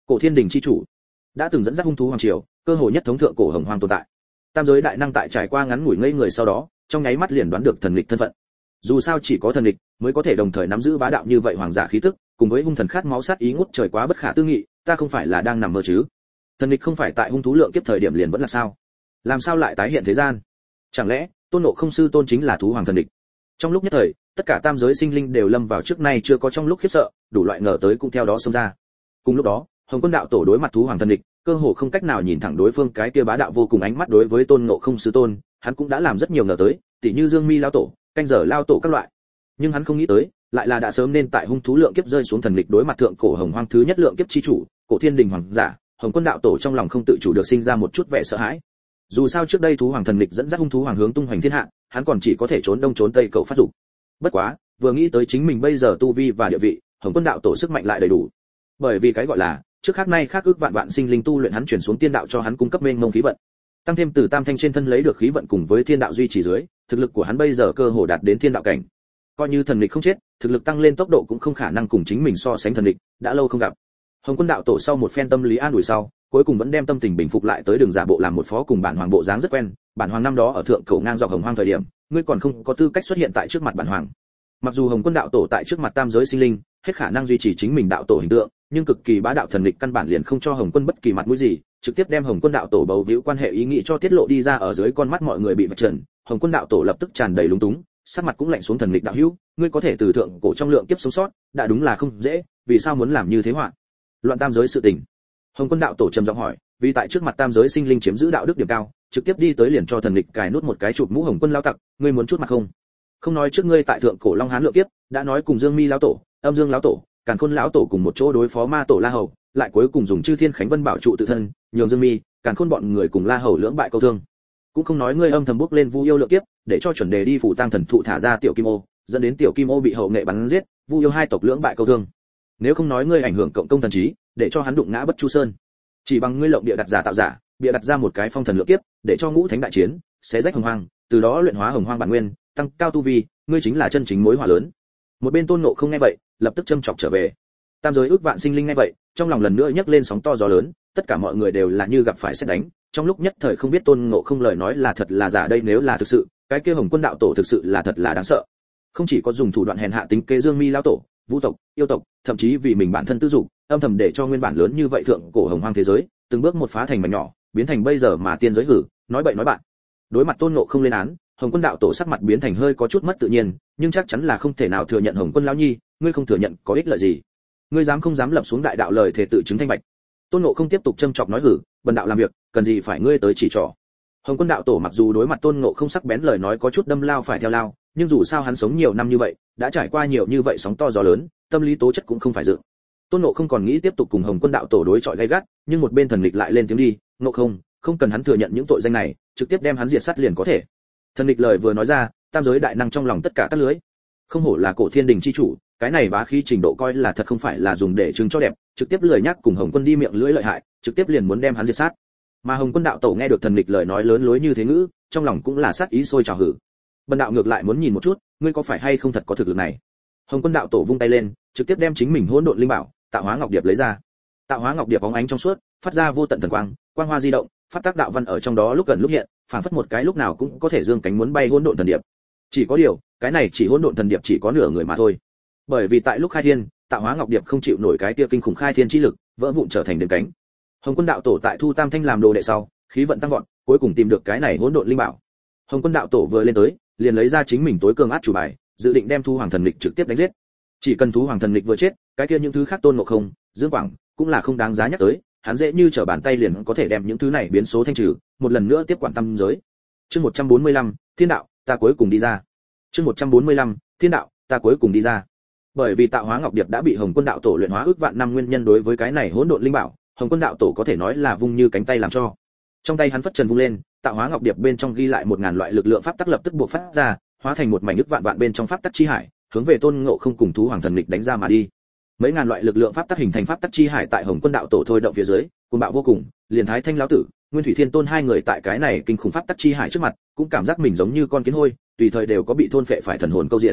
Cổ Thiên Đình chi chủ, đã từng dẫn dắt hung thú hoàng triều, cơ hội nhất thống thượng cổ hồng hoang tồn tại. Tam giới đại năng tại trải qua ngắn ngủi ngây người sau đó, trong nháy mắt liền đoán được thần lịch thân phận. Dù sao chỉ có thần lịch mới có thể đồng thời nắm giữ bá đạo như vậy hoàng giả khí tức, cùng với hung thần khát máu sát ý ngút trời quá bất khả tư nghị, ta không phải là đang nằm mơ chứ? Thần lịch không phải tại hung thú lượng kiếp thời điểm liền vẫn là sao? Làm sao lại tái hiện thế gian? Chẳng lẽ Tôn Ngộ Không sư tôn chính là thú hoàng thần lịch? Trong lúc nhất thời, tất cả tam giới sinh linh đều lâm vào trước nay chưa có trong lúc khiếp sợ, đủ loại ngờ tới cũng theo đó xông ra. Cùng lúc đó, Hồng Quân đạo tổ đối mặt thú hoàng thần lịch, cơ hồ không cách nào nhìn thẳng đối phương cái kia bá đạo vô cùng ánh mắt. Đối với Tôn Ngộ Không sư tôn, hắn cũng đã làm rất nhiều ngờ tới, tỉ như Dương Mi lão tổ, canh giờ lao tổ các loại. Nhưng hắn không nghĩ tới, lại là đã sớm nên tại hung thú lượng kiếp rơi xuống thần lịch đối mặt thượng cổ hồng hoang thứ nhất lượng kiếp chi chủ, Cổ Thiên Đình hoàng giả. Hồng Quân đạo tổ trong lòng không tự chủ được sinh ra một chút vẻ sợ hãi. Dù sao trước đây thú hoàng thần lịch dẫn dắt hung thú hoàng hướng tung hoành thiên hạ, hắn còn chỉ có thể trốn đông trốn tây cầu phát dục. Bất quá, vừa nghĩ tới chính mình bây giờ tu vi và địa vị, Hồng Quân đạo tổ sức mạnh lại đầy đủ. Bởi vì cái gọi là trước khác nay khác ước vạn vạn sinh linh tu luyện hắn chuyển xuống tiên đạo cho hắn cung cấp mênh mông khí vận, tăng thêm từ tam thanh trên thân lấy được khí vận cùng với thiên đạo duy trì dưới, thực lực của hắn bây giờ cơ hồ đạt đến thiên đạo cảnh. Coi như thần lịch không chết, thực lực tăng lên tốc độ cũng không khả năng cùng chính mình so sánh thần lịch, đã lâu không gặp. Hồng Quân đạo tổ sau một phen tâm lý an ủi sau, cuối cùng vẫn đem tâm tình bình phục lại tới đường giả bộ làm một phó cùng bản hoàng bộ dáng rất quen. Bản hoàng năm đó ở thượng cổ ngang dọc hồng hoang thời điểm, ngươi còn không có tư cách xuất hiện tại trước mặt bản hoàng. Mặc dù Hồng Quân đạo tổ tại trước mặt tam giới sinh linh, hết khả năng duy trì chính mình đạo tổ hình tượng, nhưng cực kỳ bá đạo thần lịch căn bản liền không cho Hồng Quân bất kỳ mặt mũi gì, trực tiếp đem Hồng Quân đạo tổ bầu víu quan hệ ý nghĩ cho tiết lộ đi ra ở dưới con mắt mọi người bị vạch trần. Hồng Quân đạo tổ lập tức tràn đầy lúng túng, sắc mặt cũng lạnh xuống. Thần lịch đạo hữu, ngươi có thể từ thượng cổ trong lượng kiếp sống sót, đã đúng là không dễ, vì sao muốn làm như thế họa loạn tam giới sự tình? Hồng Quân đạo tổ trầm giọng hỏi, vì tại trước mặt tam giới sinh linh chiếm giữ đạo đức điểm cao, trực tiếp đi tới liền cho thần lịch cài nút một cái chụp mũ Hồng Quân lao tặc, ngươi muốn chút mặt không? Không nói trước ngươi tại thượng cổ Long Hán lượng kiếp, đã nói cùng Dương Mi lão tổ, Âm Dương lão tổ, Càn Khôn lão tổ cùng một chỗ đối phó ma tổ La Hầu, lại cuối cùng dùng Chư Thiên Khánh Vân bảo trụ tự thân, nhường Dương Mi, Càn Khôn bọn người cùng La Hầu lưỡng bại câu thương. Cũng không nói ngươi âm thầm bước lên Vu Yêu lượng kiếp, để cho chuẩn đề đi phủ tang thần thụ thả ra tiểu Kim Ô, dẫn đến tiểu Kim Ô bị hậu nghệ bắn giết, Vu Yêu hai tộc lưỡng bại câu thương. Nếu không nói ngươi ảnh hưởng cộng công thần trí, để cho hắn đụng ngã Bất Chu Sơn, chỉ bằng ngươi lộng địa đặt giả tạo giả, bịa đặt ra một cái phong thần lượng kiếp, để cho ngũ thánh đại chiến, xé rách hồng hoang, từ đó luyện hóa hồng hoang bản nguyên, tăng cao tu vi, ngươi chính là chân chính mối họa lớn. Một bên Tôn Ngộ Không nghe vậy, lập tức châm chọc trở về. Tam giới ước vạn sinh linh nghe vậy, trong lòng lần nữa nhấc lên sóng to gió lớn, tất cả mọi người đều là như gặp phải sét đánh, trong lúc nhất thời không biết Tôn Ngộ Không lời nói là thật là giả. Đây nếu là thực sự, cái kia Hồng Quân đạo tổ thực sự là thật là đáng sợ. Không chỉ có dùng thủ đoạn hèn hạ tính kế Dương Mi lão tổ, Vũ tộc, yêu tộc, thậm chí vì mình bản thân tư dục, âm thầm để cho nguyên bản lớn như vậy thượng cổ hồng hoang thế giới, từng bước một phá thành mảnh nhỏ, biến thành bây giờ mà tiên giới hử, nói bậy nói bạn. Đối mặt Tôn Ngộ Không lên án, Hồng Quân đạo tổ sắc mặt biến thành hơi có chút mất tự nhiên, nhưng chắc chắn là không thể nào thừa nhận. Hồng Quân lão nhi, ngươi không thừa nhận có ích lợi gì? Ngươi dám không dám lập xuống đại đạo lời thể tự chứng thanh bạch? Tôn Ngộ Không tiếp tục châm chọc nói hử, bần đạo làm việc, cần gì phải ngươi tới chỉ trỏ? Hồng Quân đạo tổ mặc dù đối mặt Tôn Ngộ Không sắc bén lời nói có chút đâm lao phải theo lao, nhưng dù sao hắn sống nhiều năm như vậy, đã trải qua nhiều như vậy sóng to gió lớn, tâm lý tố chất cũng không phải dựng. Tôn Ngộ Không còn nghĩ tiếp tục cùng Hồng Quân đạo tổ đối chọi gay gắt, nhưng một bên thần lịch lại lên tiếng đi, Ngộ Không, không cần hắn thừa nhận những tội danh này, trực tiếp đem hắn diệt sát liền có thể. Thần lịch lời vừa nói ra, tam giới đại năng trong lòng tất cả tắt lưới. Không hổ là Cổ Thiên Đình chi chủ, cái này bá khí trình độ coi là thật không phải là dùng để trưng cho đẹp, trực tiếp lười nhắc cùng Hồng Quân đi miệng lưỡi lợi hại, trực tiếp liền muốn đem hắn diệt sát. Mà Hồng Quân đạo tổ nghe được thần lịch lời nói lớn lối như thế ngữ, trong lòng cũng là sát ý sôi trào hử. Bần đạo ngược lại muốn nhìn một chút, ngươi có phải hay không thật có thực lực này. Hồng Quân đạo tổ vung tay lên, trực tiếp đem chính mình hỗn độn linh bảo, Tạo Hóa Ngọc Điệp lấy ra. Tạo Hóa Ngọc Điệp bóng ánh trong suốt, phát ra vô tận thần quang, quang hoa di động, pháp tác đạo văn ở trong đó lúc gần lúc hiện, phản phất một cái lúc nào cũng có thể dương cánh muốn bay hỗn độn thần điệp. Chỉ có điều, cái này chỉ hỗn độn thần điệp chỉ có nửa người mà thôi. Bởi vì tại lúc khai thiên, Tạo Hóa Ngọc Điệp không chịu nổi cái kia kinh khủng khai thiên chi lực, vỡ vụn trở thành đếm cánh. Hồng Quân đạo tổ tại Thu Tam Thanh làm đồ đệ sau, khí vận tăng vọt, cuối cùng tìm được cái này hỗn độn linh bảo. Hồng Quân đạo tổ vừa lên tới, liền lấy ra chính mình tối cường át chủ bài, dự định đem Thu Hoàng thần lịch trực tiếp đánh giết. Chỉ cần Thu Hoàng thần lịch vừa chết, cái kia những thứ khác Tôn Ngộ Không, Dương Quảng cũng là không đáng giá nhắc tới, hắn dễ như trở bàn tay liền có thể đem những thứ này biến số thanh trừ, một lần nữa tiếp quản tam giới. Chương một trăm bốn mươi lăm, Thiên đạo, ta cuối cùng đi ra. Chương một trăm bốn mươi lăm, Thiên đạo, ta cuối cùng đi ra. Bởi vì Tạo Hóa Ngọc Điệp đã bị Hồng Quân đạo tổ luyện hóa ước vạn năm nguyên nhân, đối với cái này hỗn độn linh bảo, Hồng Quân đạo tổ có thể nói là vung như cánh tay làm cho. Trong tay hắn phất trần vung lên, Tạo Hóa Ngọc Điệp bên trong ghi lại một ngàn loại lực lượng pháp tắc lập tức bộc phát ra, hóa thành một mảnh ức vạn vạn bên trong pháp tắc chi hải, hướng về Tôn Ngộ Không cùng Thú Hoàng thần lịch đánh ra mà đi. Mấy ngàn loại lực lượng pháp tắc hình thành pháp tắc chi hải tại Hồng Quân đạo tổ thôi động phía dưới, cuồng bạo vô cùng, liền Thái Thanh lão tử, Nguyên Thủy Thiên Tôn hai người tại cái này kinh khủng pháp tắc chi hải trước mặt, cũng cảm giác mình giống như con kiến hôi, tùy thời đều có bị thôn phệ phải thần hồn câu diện.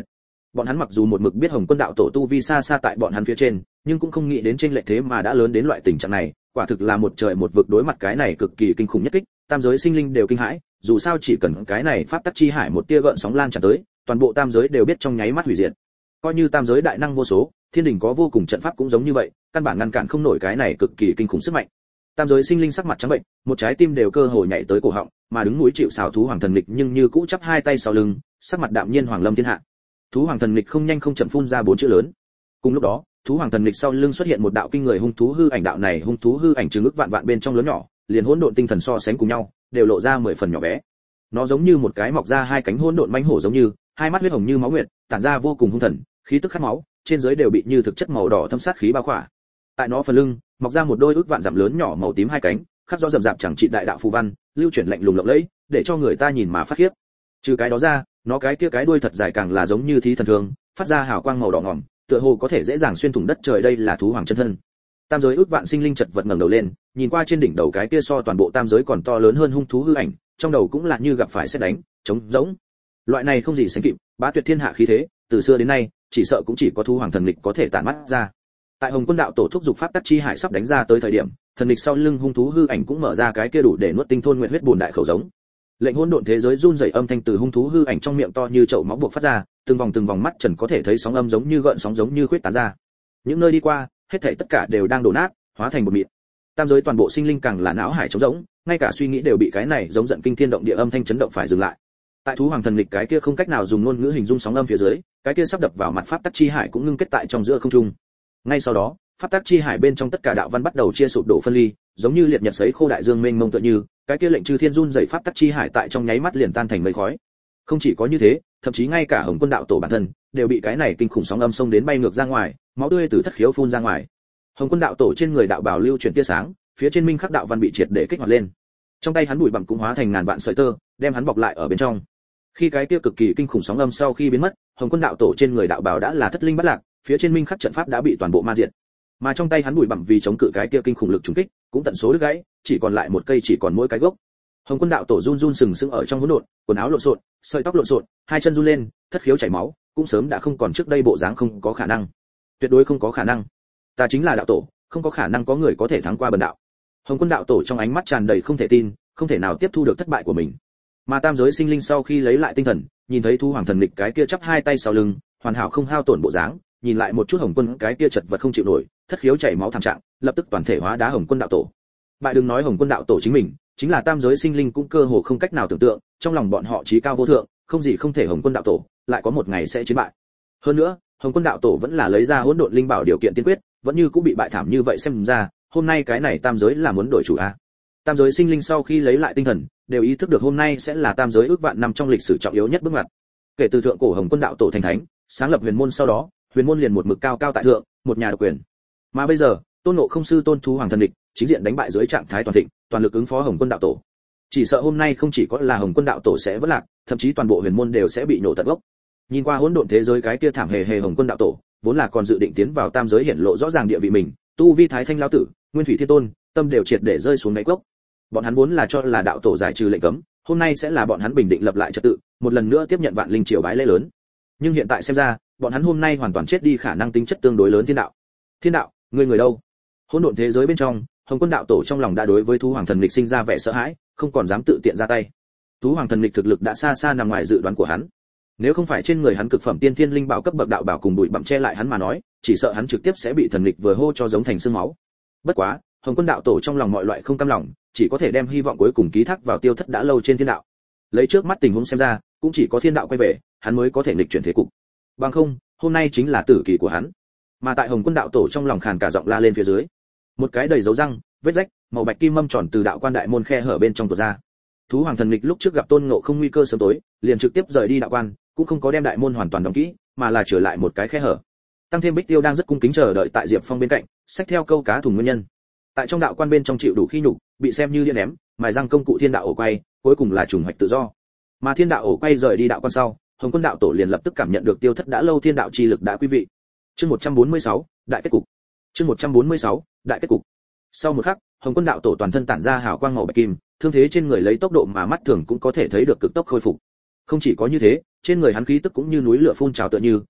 Bọn hắn mặc dù một mực biết Hồng Quân đạo tổ tu vi xa xa tại bọn hắn phía trên, nhưng cũng không nghĩ đến trên lệch thế mà đã lớn đến loại tình trạng này, quả thực là một trời một vực, đối mặt cái này cực kỳ kinh khủng nhất kích, tam giới sinh linh đều kinh hãi, dù sao chỉ cần cái này pháp tắc chi hải một tia gợn sóng lan tràn tới, toàn bộ tam giới đều biết trong nháy mắt hủy diệt. Coi như tam giới đại năng vô số, thiên đình có vô cùng trận pháp cũng giống như vậy, căn bản ngăn cản không nổi cái này cực kỳ kinh khủng sức mạnh. Tam giới sinh linh sắc mặt trắng bệnh, một trái tim đều cơ hồ nhảy tới cổ họng, mà đứng núi chịu sào thú hoàng thần lịch nhưng như cũ chắp hai tay sau lưng, sắc mặt đạm nhiên hoàng lâm thiên hạ. Thú hoàng thần lịch không nhanh không chậm phun ra bốn chữ lớn. Cùng lúc đó, thú hoàng thần lịch sau lưng xuất hiện một đạo kinh người hung thú hư ảnh, đạo này hung thú hư ảnh trừng ức vạn vạn bên trong lớn nhỏ, liền hỗn độn tinh thần so sánh cùng nhau, đều lộ ra mười phần nhỏ bé. Nó giống như một cái mọc ra hai cánh hỗn độn mãnh hổ giống như, hai mắt huyết hồng như máu nguyệt, tản ra vô cùng hung thần, khí tức khát máu, trên dưới đều bị như thực chất màu đỏ thâm sát khí bao khỏa. Tại nó phần lưng, mọc ra một đôi ức vạn dặm lớn nhỏ màu tím hai cánh, khắc rõ rậm rạp chẳng trị đại đạo phù văn, lưu chuyển lạnh lùng lộng lẫy, để cho người ta nhìn mà phát khiếp. Trừ cái đó ra, nó cái kia cái đuôi thật dài càng là giống như thí thần thường, phát ra hào quang màu đỏ ngòm, tựa hồ có thể dễ dàng xuyên thủng đất trời, đây là thú hoàng chân thân. Tam giới ước vạn sinh linh chật vật ngẩng đầu lên, nhìn qua trên đỉnh đầu cái kia so toàn bộ tam giới còn to lớn hơn hung thú hư ảnh, trong đầu cũng là như gặp phải sét đánh, trống rỗng. Loại này không gì sánh kịp, bá tuyệt thiên hạ khí thế, từ xưa đến nay, chỉ sợ cũng chỉ có thú hoàng thần lịch có thể tản mắt ra. Tại Hồng Quân đạo tổ thúc dục pháp tắc chi hải sắp đánh ra tới thời điểm, thần lịch sau lưng hung thú hư ảnh cũng mở ra cái kia đủ để nuốt tinh thôn nguyệt huyết bùn đại khẩu giống. Lệnh hỗn độn thế giới run rẩy âm thanh từ hung thú hư ảnh trong miệng to như chậu máu buộc phát ra, từng vòng từng vòng mắt trần có thể thấy sóng âm giống như gợn sóng giống như khuyết tán ra. Những nơi đi qua, hết thảy tất cả đều đang đổ nát, hóa thành bột mịn. Tam giới toàn bộ sinh linh càng là não hải trống rỗng, ngay cả suy nghĩ đều bị cái này giống giận kinh thiên động địa âm thanh chấn động phải dừng lại. Tại thú hoàng thần lịch cái kia không cách nào dùng ngôn ngữ hình dung sóng âm phía dưới, cái kia sắp đập vào mặt pháp tắc chi hải cũng ngưng kết tại trong giữa không trung. Ngay sau đó, pháp tắc chi hải bên trong tất cả đạo văn bắt đầu chia sụp đổ phân ly, giống như liệt nhật sấy khô đại dương mênh mông tựa như, cái kia lệnh chư thiên run rẩy pháp tắc chi hải tại trong nháy mắt liền tan thành mây khói. Không chỉ có như thế, thậm chí ngay cả Hồng Quân đạo tổ bản thân đều bị cái này kinh khủng sóng âm xông đến bay ngược ra ngoài, máu tươi từ thất khiếu phun ra ngoài. Hồng Quân đạo tổ trên người đạo bào lưu chuyển tia sáng, phía trên minh khắc đạo văn bị triệt để kích hoạt lên. Trong tay hắn bụi bặm cũng hóa thành ngàn vạn sợi tơ, đem hắn bọc lại ở bên trong. Khi cái kia cực kỳ kinh khủng sóng âm sau khi biến mất, Hồng Quân đạo tổ trên người đạo bào đã là thất linh bất lạc, phía trên minh khắc trận pháp đã bị toàn bộ ma diệt. Mà trong tay hắn bụi bặm vì chống cự cái kia kinh khủng lực trùng kích, cũng tận số đứt gãy, chỉ còn lại một cây chỉ còn mỗi cái gốc. Hồng Quân đạo tổ run run sừng sững ở trong hỗn độn, quần áo lộn xộn, sợi tóc lộn xộn, hai chân run lên, thất khiếu chảy máu, cũng sớm đã không còn trước đây bộ dáng, không có khả năng, tuyệt đối không có khả năng. Ta chính là đạo tổ, không có khả năng có người có thể thắng qua bần đạo. Hồng Quân đạo tổ trong ánh mắt tràn đầy không thể tin, không thể nào tiếp thu được thất bại của mình. Mà tam giới sinh linh sau khi lấy lại tinh thần, nhìn thấy thú hoàng thần lịch cái kia chắp hai tay sau lưng, hoàn hảo không hao tổn bộ dáng, nhìn lại một chút Hồng Quân cái kia chật vật không chịu nổi, thất khiếu chảy máu thảm trạng, lập tức toàn thể hóa đá Hồng Quân đạo tổ. Bại đừng nói Hồng Quân đạo tổ chính mình, chính là tam giới sinh linh cũng cơ hồ không cách nào tưởng tượng, trong lòng bọn họ chí cao vô thượng, không gì không thể Hồng Quân đạo tổ, lại có một ngày sẽ chiến bại. Hơn nữa, Hồng Quân đạo tổ vẫn là lấy ra hỗn độn linh bảo điều kiện tiên quyết, vẫn như cũng bị bại thảm như vậy, xem ra, hôm nay cái này tam giới là muốn đổi chủ a. Tam giới sinh linh sau khi lấy lại tinh thần, đều ý thức được hôm nay sẽ là tam giới ước vạn năm trong lịch sử trọng yếu nhất bước ngoặt. Kể từ thượng cổ Hồng Quân đạo tổ thành thánh, sáng lập huyền môn sau đó, huyền môn liền một mực cao cao tại thượng, một nhà độc quyền. Mà bây giờ, Tôn Ngộ Không sư Tôn Thú Hoàng thần địch, chính diện đánh bại dưới trạng thái toàn thịnh, toàn lực ứng phó Hồng Quân đạo tổ. Chỉ sợ hôm nay không chỉ có là Hồng Quân đạo tổ sẽ vỡ lạc, thậm chí toàn bộ huyền môn đều sẽ bị nổ tận gốc. Nhìn qua hỗn độn thế giới cái kia thảm hề hề Hồng Quân đạo tổ, vốn là còn dự định tiến vào tam giới hiển lộ rõ ràng địa vị mình, tu vi thái thanh lão tử, nguyên thủy thiên tôn, tâm đều triệt để rơi xuống đáy cốc. Bọn hắn vốn là cho là đạo tổ giải trừ lệnh cấm, hôm nay sẽ là bọn hắn bình định lập lại trật tự, một lần nữa tiếp nhận vạn linh triều bái lễ lớn. Nhưng hiện tại xem ra, bọn hắn hôm nay hoàn toàn chết đi khả năng tính chất tương đối lớn thiên đạo. Thiên đạo, ngươi người đâu? Hỗn độn thế giới bên trong, Hồng Quân đạo tổ trong lòng đã đối với thú hoàng thần lịch sinh ra vẻ sợ hãi, không còn dám tự tiện ra tay. Thú hoàng thần lịch thực lực đã xa xa nằm ngoài dự đoán của hắn. Nếu không phải trên người hắn cực phẩm tiên thiên linh bảo cấp bậc đạo bảo cùng bụi bặm che lại hắn mà nói, chỉ sợ hắn trực tiếp sẽ bị thần lịch vừa hô cho giống thành xương máu. Bất quá, Hồng Quân đạo tổ trong lòng mọi loại không cam lòng, chỉ có thể đem hy vọng cuối cùng ký thác vào tiêu thất đã lâu trên thiên đạo. Lấy trước mắt tình huống xem ra, cũng chỉ có thiên đạo quay về, hắn mới có thể nghịch chuyển thế cục. Bằng không, hôm nay chính là tử kỳ của hắn. Mà tại Hồng Quân đạo tổ trong lòng khàn cả giọng la lên phía dưới, một cái đầy dấu răng, vết rách, màu bạch kim mâm tròn từ đạo quan đại môn khe hở bên trong tuột ra. Thú hoàng thần lịch lúc trước gặp Tôn Ngộ Không nguy cơ sớm tối, liền trực tiếp rời đi đạo quan, cũng không có đem đại môn hoàn toàn đóng kỹ, mà là trở lại một cái khe hở. Tăng thêm Bích Tiêu đang rất cung kính chờ đợi tại Diệp Phong bên cạnh, xách theo câu cá thùng nguyên nhân. Tại trong đạo quan bên trong chịu đủ khi nhục, bị xem như đĩa ném, mài răng công cụ thiên đạo ổ quay, cuối cùng là trùng hoạch tự do. Mà thiên đạo ổ quay rời đi đạo quan sau, Hồng Quân đạo tổ liền lập tức cảm nhận được tiêu thất đã lâu thiên đạo chi lực đã quý vị. Chương một trăm bốn mươi sáu, đại kết cục. Chương một trăm bốn mươi sáu, đại kết cục. Sau một khắc, Hồng Quân đạo tổ toàn thân tản ra hào quang màu bạch kim, thương thế trên người lấy tốc độ mà mắt thường cũng có thể thấy được cực tốc khôi phục. Không chỉ có như thế, trên người hắn khí tức cũng như núi lửa phun trào tựa như,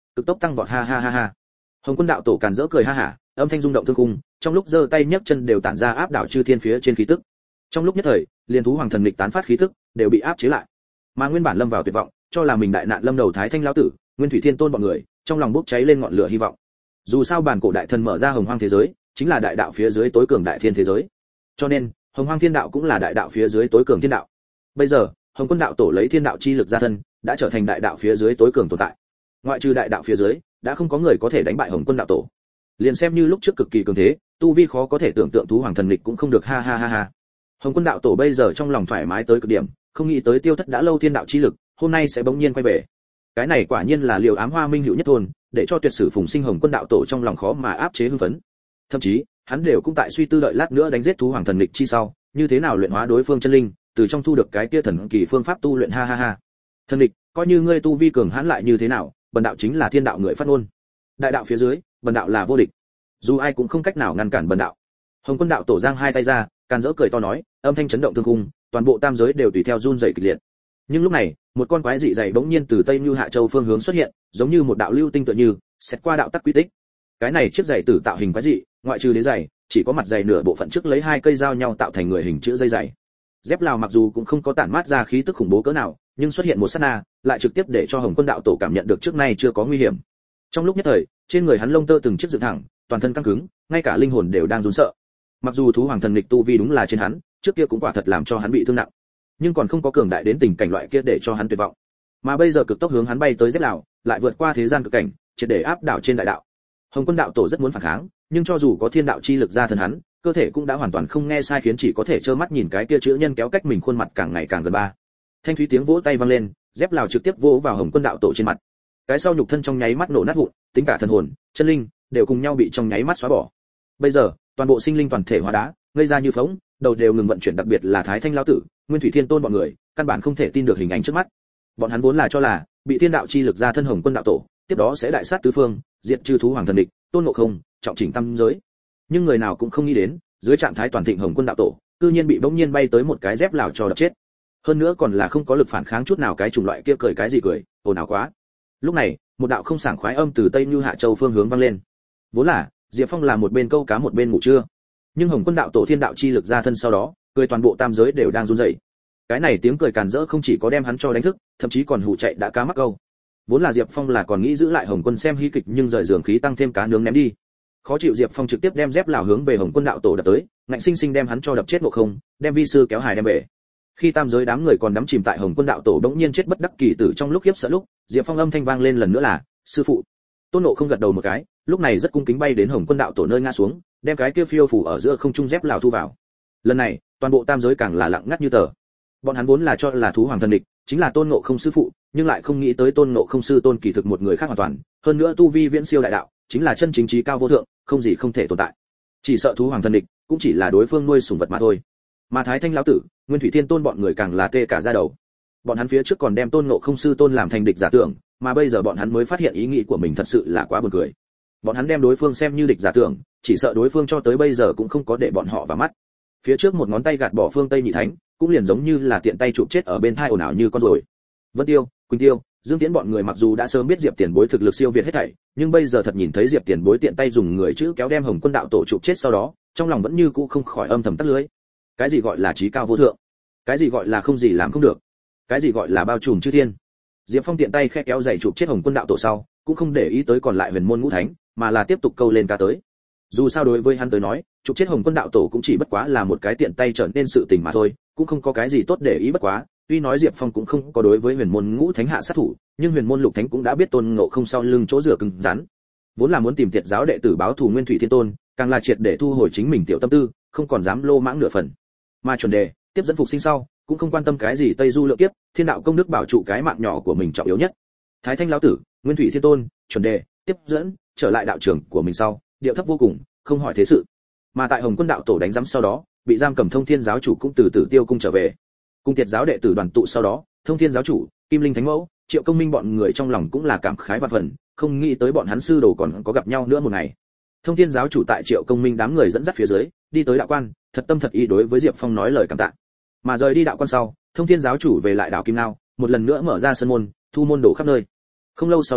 cực tốc tăng vọt ha ha ha ha. Hồng Quân đạo tổ càn rỡ cười ha hả, âm thanh rung động thương cung, trong lúc giơ tay nhấc chân đều tản ra áp đảo chư thiên phía trên khí tức. Trong lúc nhất thời, liên thú hoàng thần nghịch tán phát khí tức đều bị áp chế lại. Mà nguyên bản lâm vào tuyệt vọng, cho là mình đại nạn lâm đầu Thái Thanh lão tử, Nguyên Thủy Thiên Tôn bọn người, trong lòng bốc cháy lên ngọn lửa hy vọng. Dù sao bản cổ đại thần mở ra hồng hoang thế giới, chính là đại đạo phía dưới tối cường đại thiên thế giới. Cho nên, hồng hoang thiên đạo cũng là đại đạo phía dưới tối cường thiên đạo. Bây giờ, Hồng Quân đạo tổ lấy thiên đạo chi lực ra thân, đã trở thành đại đạo phía dưới tối cường tồn tại. Ngoại trừ đại đạo phía dưới, đã không có người có thể đánh bại Hồng Quân đạo tổ. Liền xem như lúc trước cực kỳ cường thế, tu vi khó có thể tưởng tượng thú hoàng thần lịch cũng không được ha ha ha ha. Hồng Quân đạo tổ bây giờ trong lòng thoải mái tới cực điểm, không nghĩ tới tiêu thất đã lâu thiên đạo chi lực, hôm nay sẽ bỗng nhiên quay về. Cái này quả nhiên là liều ám hoa minh hữu nhất thôn, để cho tuyệt sử phùng sinh Hồng Quân đạo tổ trong lòng khó mà áp chế hưng phấn. Thậm chí, hắn đều cũng tại suy tư đợi lát nữa đánh giết thú hoàng thần lịch chi sau, như thế nào luyện hóa đối phương chân linh, từ trong thu được cái kia thần kỳ phương pháp tu luyện ha ha ha. Thần lịch, coi như ngươi tu vi cường hãn lại như thế nào, bần đạo chính là thiên đạo người phát ngôn. Đại đạo phía dưới, bần đạo là vô địch. Dù ai cũng không cách nào ngăn cản bần đạo. Hồng Quân đạo tổ giang hai tay ra, càn rỡ cười to nói, âm thanh chấn động thương cung, toàn bộ tam giới đều tùy theo run rẩy kịch liệt. Nhưng lúc này, một con quái dị dày bỗng nhiên từ Tây Như Hạ Châu phương hướng xuất hiện, giống như một đạo lưu tinh tựa như, xét qua đạo tắc quy tích. Cái này chiếc giày tử tạo hình quái dị, ngoại trừ đế giày, chỉ có mặt giày nửa bộ phận trước lấy hai cây dao nhau tạo thành người hình chữ dây giày. Dép Lào mặc dù cũng không có tản mát ra khí tức khủng bố cỡ nào, nhưng xuất hiện một sát na, lại trực tiếp để cho Hồng Quân đạo tổ cảm nhận được trước nay chưa có nguy hiểm. Trong lúc nhất thời, trên người hắn lông tơ từng chiếc dựng thẳng, toàn thân căng cứng, ngay cả linh hồn đều đang run sợ. Mặc dù thú hoàng thần nghịch tu vi đúng là trên hắn, trước kia cũng quả thật làm cho hắn bị thương nặng, nhưng còn không có cường đại đến tình cảnh loại kia để cho hắn tuyệt vọng. Mà bây giờ cực tốc hướng hắn bay tới Dép Lào, lại vượt qua thế gian cực cảnh, triệt để áp đảo trên đại đạo. Hồng Quân đạo tổ rất muốn phản kháng, nhưng cho dù có thiên đạo chi lực ra thân hắn, cơ thể cũng đã hoàn toàn không nghe sai, khiến chỉ có thể trơ mắt nhìn cái kia chữ nhân kéo cách mình khuôn mặt càng ngày càng gần ba. Thanh thúy tiếng vỗ tay vang lên, Dép Lào trực tiếp vỗ vào Hồng Quân đạo tổ trên mặt. Cái sau nhục thân trong nháy mắt nổ nát vụn, tính cả thần hồn, chân linh đều cùng nhau bị trong nháy mắt xóa bỏ. Bây giờ, toàn bộ sinh linh toàn thể hóa đá, ngây ra như phỗng, đầu đều ngừng vận chuyển, đặc biệt là Thái Thanh lão tử, Nguyên Thủy Thiên Tôn bọn người, căn bản không thể tin được hình ảnh trước mắt. Bọn hắn vốn là cho là bị thiên đạo chi lực ra thân Hồng Quân đạo tổ, tiếp đó sẽ đại sát tứ phương, diệt trừ thú hoàng thần địch, Tôn Ngộ Không, trọng chỉnh tam giới. Nhưng người nào cũng không nghĩ đến, dưới trạng thái toàn thịnh Hồng Quân đạo tổ, cư nhiên bị bỗng nhiên bay tới một cái Dép Lào cho đập chết. Hơn nữa còn là không có lực phản kháng chút nào, cái chủng loại kia cười cái gì cười, ồn ào quá. Lúc này, một đạo không sảng khoái âm từ Tây Như Hạ Châu phương hướng vang lên. Vốn là, Diệp Phong là một bên câu cá một bên ngủ trưa. Nhưng Hồng Quân đạo tổ thiên đạo chi lực ra thân sau đó, cười toàn bộ tam giới đều đang run rẩy. Cái này tiếng cười càn rỡ không chỉ có đem hắn cho đánh thức, thậm chí còn hù chạy đã cá mắc câu. Vốn là Diệp Phong là còn nghĩ giữ lại Hồng Quân xem hí kịch, nhưng rời giường khí tăng thêm cá nướng ném đi. Khó chịu Diệp Phong trực tiếp đem Dép Lào hướng về Hồng Quân đạo tổ đập tới, ngạnh sinh sinh đem hắn cho đập chết Ngộ Không, đem vi sư kéo hài đem về. Khi tam giới đám người còn đắm chìm tại Hồng Quân đạo tổ bỗng nhiên chết bất đắc kỳ tử trong lúc khiếp sợ lúc, Diệp Phong âm thanh vang lên lần nữa là, sư phụ. Tôn Ngộ Không gật đầu một cái, lúc này rất cung kính bay đến Hồng Quân đạo tổ nơi ngã xuống, đem cái kia phiêu phù ở giữa không trung Dép Lào thu vào. Lần này, toàn bộ tam giới càng là lặng ngắt như tờ. Bọn hắn vốn là cho là thú hoàng thần địch, chính là Tôn Ngộ Không sư phụ, nhưng lại không nghĩ tới Tôn Ngộ Không sư tôn kỳ thực một người khác hoàn toàn, hơn nữa tu vi viễn siêu đại đạo, chính là chân chính trí cao vô thượng, không gì không thể tồn tại. Chỉ sợ thú hoàng thần địch, cũng chỉ là đối phương nuôi sủng vật mà thôi. Mà Thái Thanh lão tử, Nguyên Thủy Thiên Tôn bọn người càng là tê cả da đầu. Bọn hắn phía trước còn đem Tôn Ngộ Không sư tôn làm thành địch giả tưởng, mà bây giờ bọn hắn mới phát hiện ý nghĩ của mình thật sự là quá buồn cười. Bọn hắn đem đối phương xem như địch giả tưởng, chỉ sợ đối phương cho tới bây giờ cũng không có để bọn họ vào mắt. Phía trước một ngón tay gạt bỏ phương Tây Nhị Thánh, cũng liền giống như là tiện tay chụp chết ở bên thai ồn ào như con rồi. Vân Tiêu, Quỳnh Tiêu, Dương Tiễn bọn người mặc dù đã sớm biết Diệp Tiền Bối thực lực siêu việt hết thảy, nhưng bây giờ thật nhìn thấy Diệp Tiền Bối tiện tay dùng người chữ kéo đem Hồng Quân đạo tổ chụp chết sau đó, trong lòng vẫn như cũ không khỏi âm thầm tắt lưới. Cái gì gọi là trí cao vô thượng? Cái gì gọi là không gì làm không được? Cái gì gọi là bao trùm chư thiên? Diệp Phong tiện tay khẽ kéo giày chụp chết Hồng Quân đạo tổ sau, cũng không để ý tới còn lại huyền môn ngũ thánh, mà là tiếp tục câu lên ca tới. Dù sao đối với hắn tới nói, chụp chết Hồng Quân đạo tổ cũng chỉ bất quá là một cái tiện tay trở nên sự tình mà thôi, cũng không có cái gì tốt để ý bất quá. Tuy nói Diệp Phong cũng không có đối với huyền môn ngũ thánh hạ sát thủ, nhưng huyền môn lục thánh cũng đã biết Tôn Ngộ Không sau lưng chỗ dựa cứng rắn. Vốn là muốn tìm Tiệt giáo đệ tử báo thù Nguyên Thủy Thiên Tôn, càng là triệt để thu hồi chính mình tiểu tâm tư, không còn dám lô mãng nửa phần. Mà chuẩn đề, tiếp dẫn phục sinh sau, cũng không quan tâm cái gì Tây Du lượng kiếp, thiên đạo công đức bảo trụ cái mạng nhỏ của mình trọng yếu nhất. Thái Thanh lão tử, Nguyên Thủy Thiên Tôn, chuẩn đề, tiếp dẫn, trở lại đạo trưởng của mình sau, điệu thấp vô cùng, không hỏi thế sự. Mà tại Hồng Quân đạo tổ đánh giẫm sau đó, bị giam cầm Thông Thiên giáo chủ cũng từ Tử Tiêu cung trở về. Cung Tiệt giáo đệ tử đoàn tụ sau đó, Thông Thiên giáo chủ, Kim Linh Thánh Mẫu, Triệu Công Minh bọn người trong lòng cũng là cảm khái vạn phần, không nghĩ tới bọn hắn sư đồ còn có gặp nhau nữa một ngày. Thông Thiên giáo chủ tại Triệu Công Minh đám người dẫn dắt phía dưới, đi tới đạo quan, thật tâm thật ý đối với Diệp Phong nói lời cảm tạ. Mà rời đi đạo quan sau, Thông Thiên giáo chủ về lại đảo Kim Ngao, một lần nữa mở ra sân môn, thu môn đổ khắp nơi. Không lâu sau đó,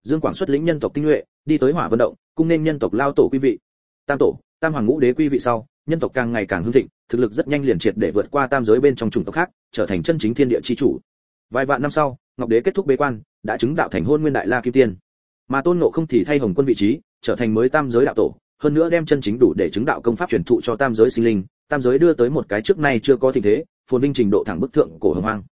Dương Quảng xuất lĩnh nhân tộc tinh nhuệ, đi tới Hỏa Vân động, cung nên nhân tộc lao tổ quý vị. Tam tổ, Tam hoàng ngũ đế quý vị sau, nhân tộc càng ngày càng hưng thịnh, thực lực rất nhanh liền triệt để vượt qua tam giới bên trong chủng tộc khác, trở thành chân chính thiên địa chi chủ. Vài vạn năm sau, Ngọc Đế kết thúc bế quan, đã chứng đạo thành Hôn Nguyên Đại La Kim Tiên. Mà Tôn Ngộ Không thì thay Hồng Quân vị trí, trở thành mới tam giới đạo tổ, hơn nữa đem chân chính đủ để chứng đạo công pháp truyền thụ cho tam giới sinh linh, tam giới đưa tới một cái trước nay chưa có tình thế, phồn vinh trình độ thẳng bức thượng cổ hồng hoang.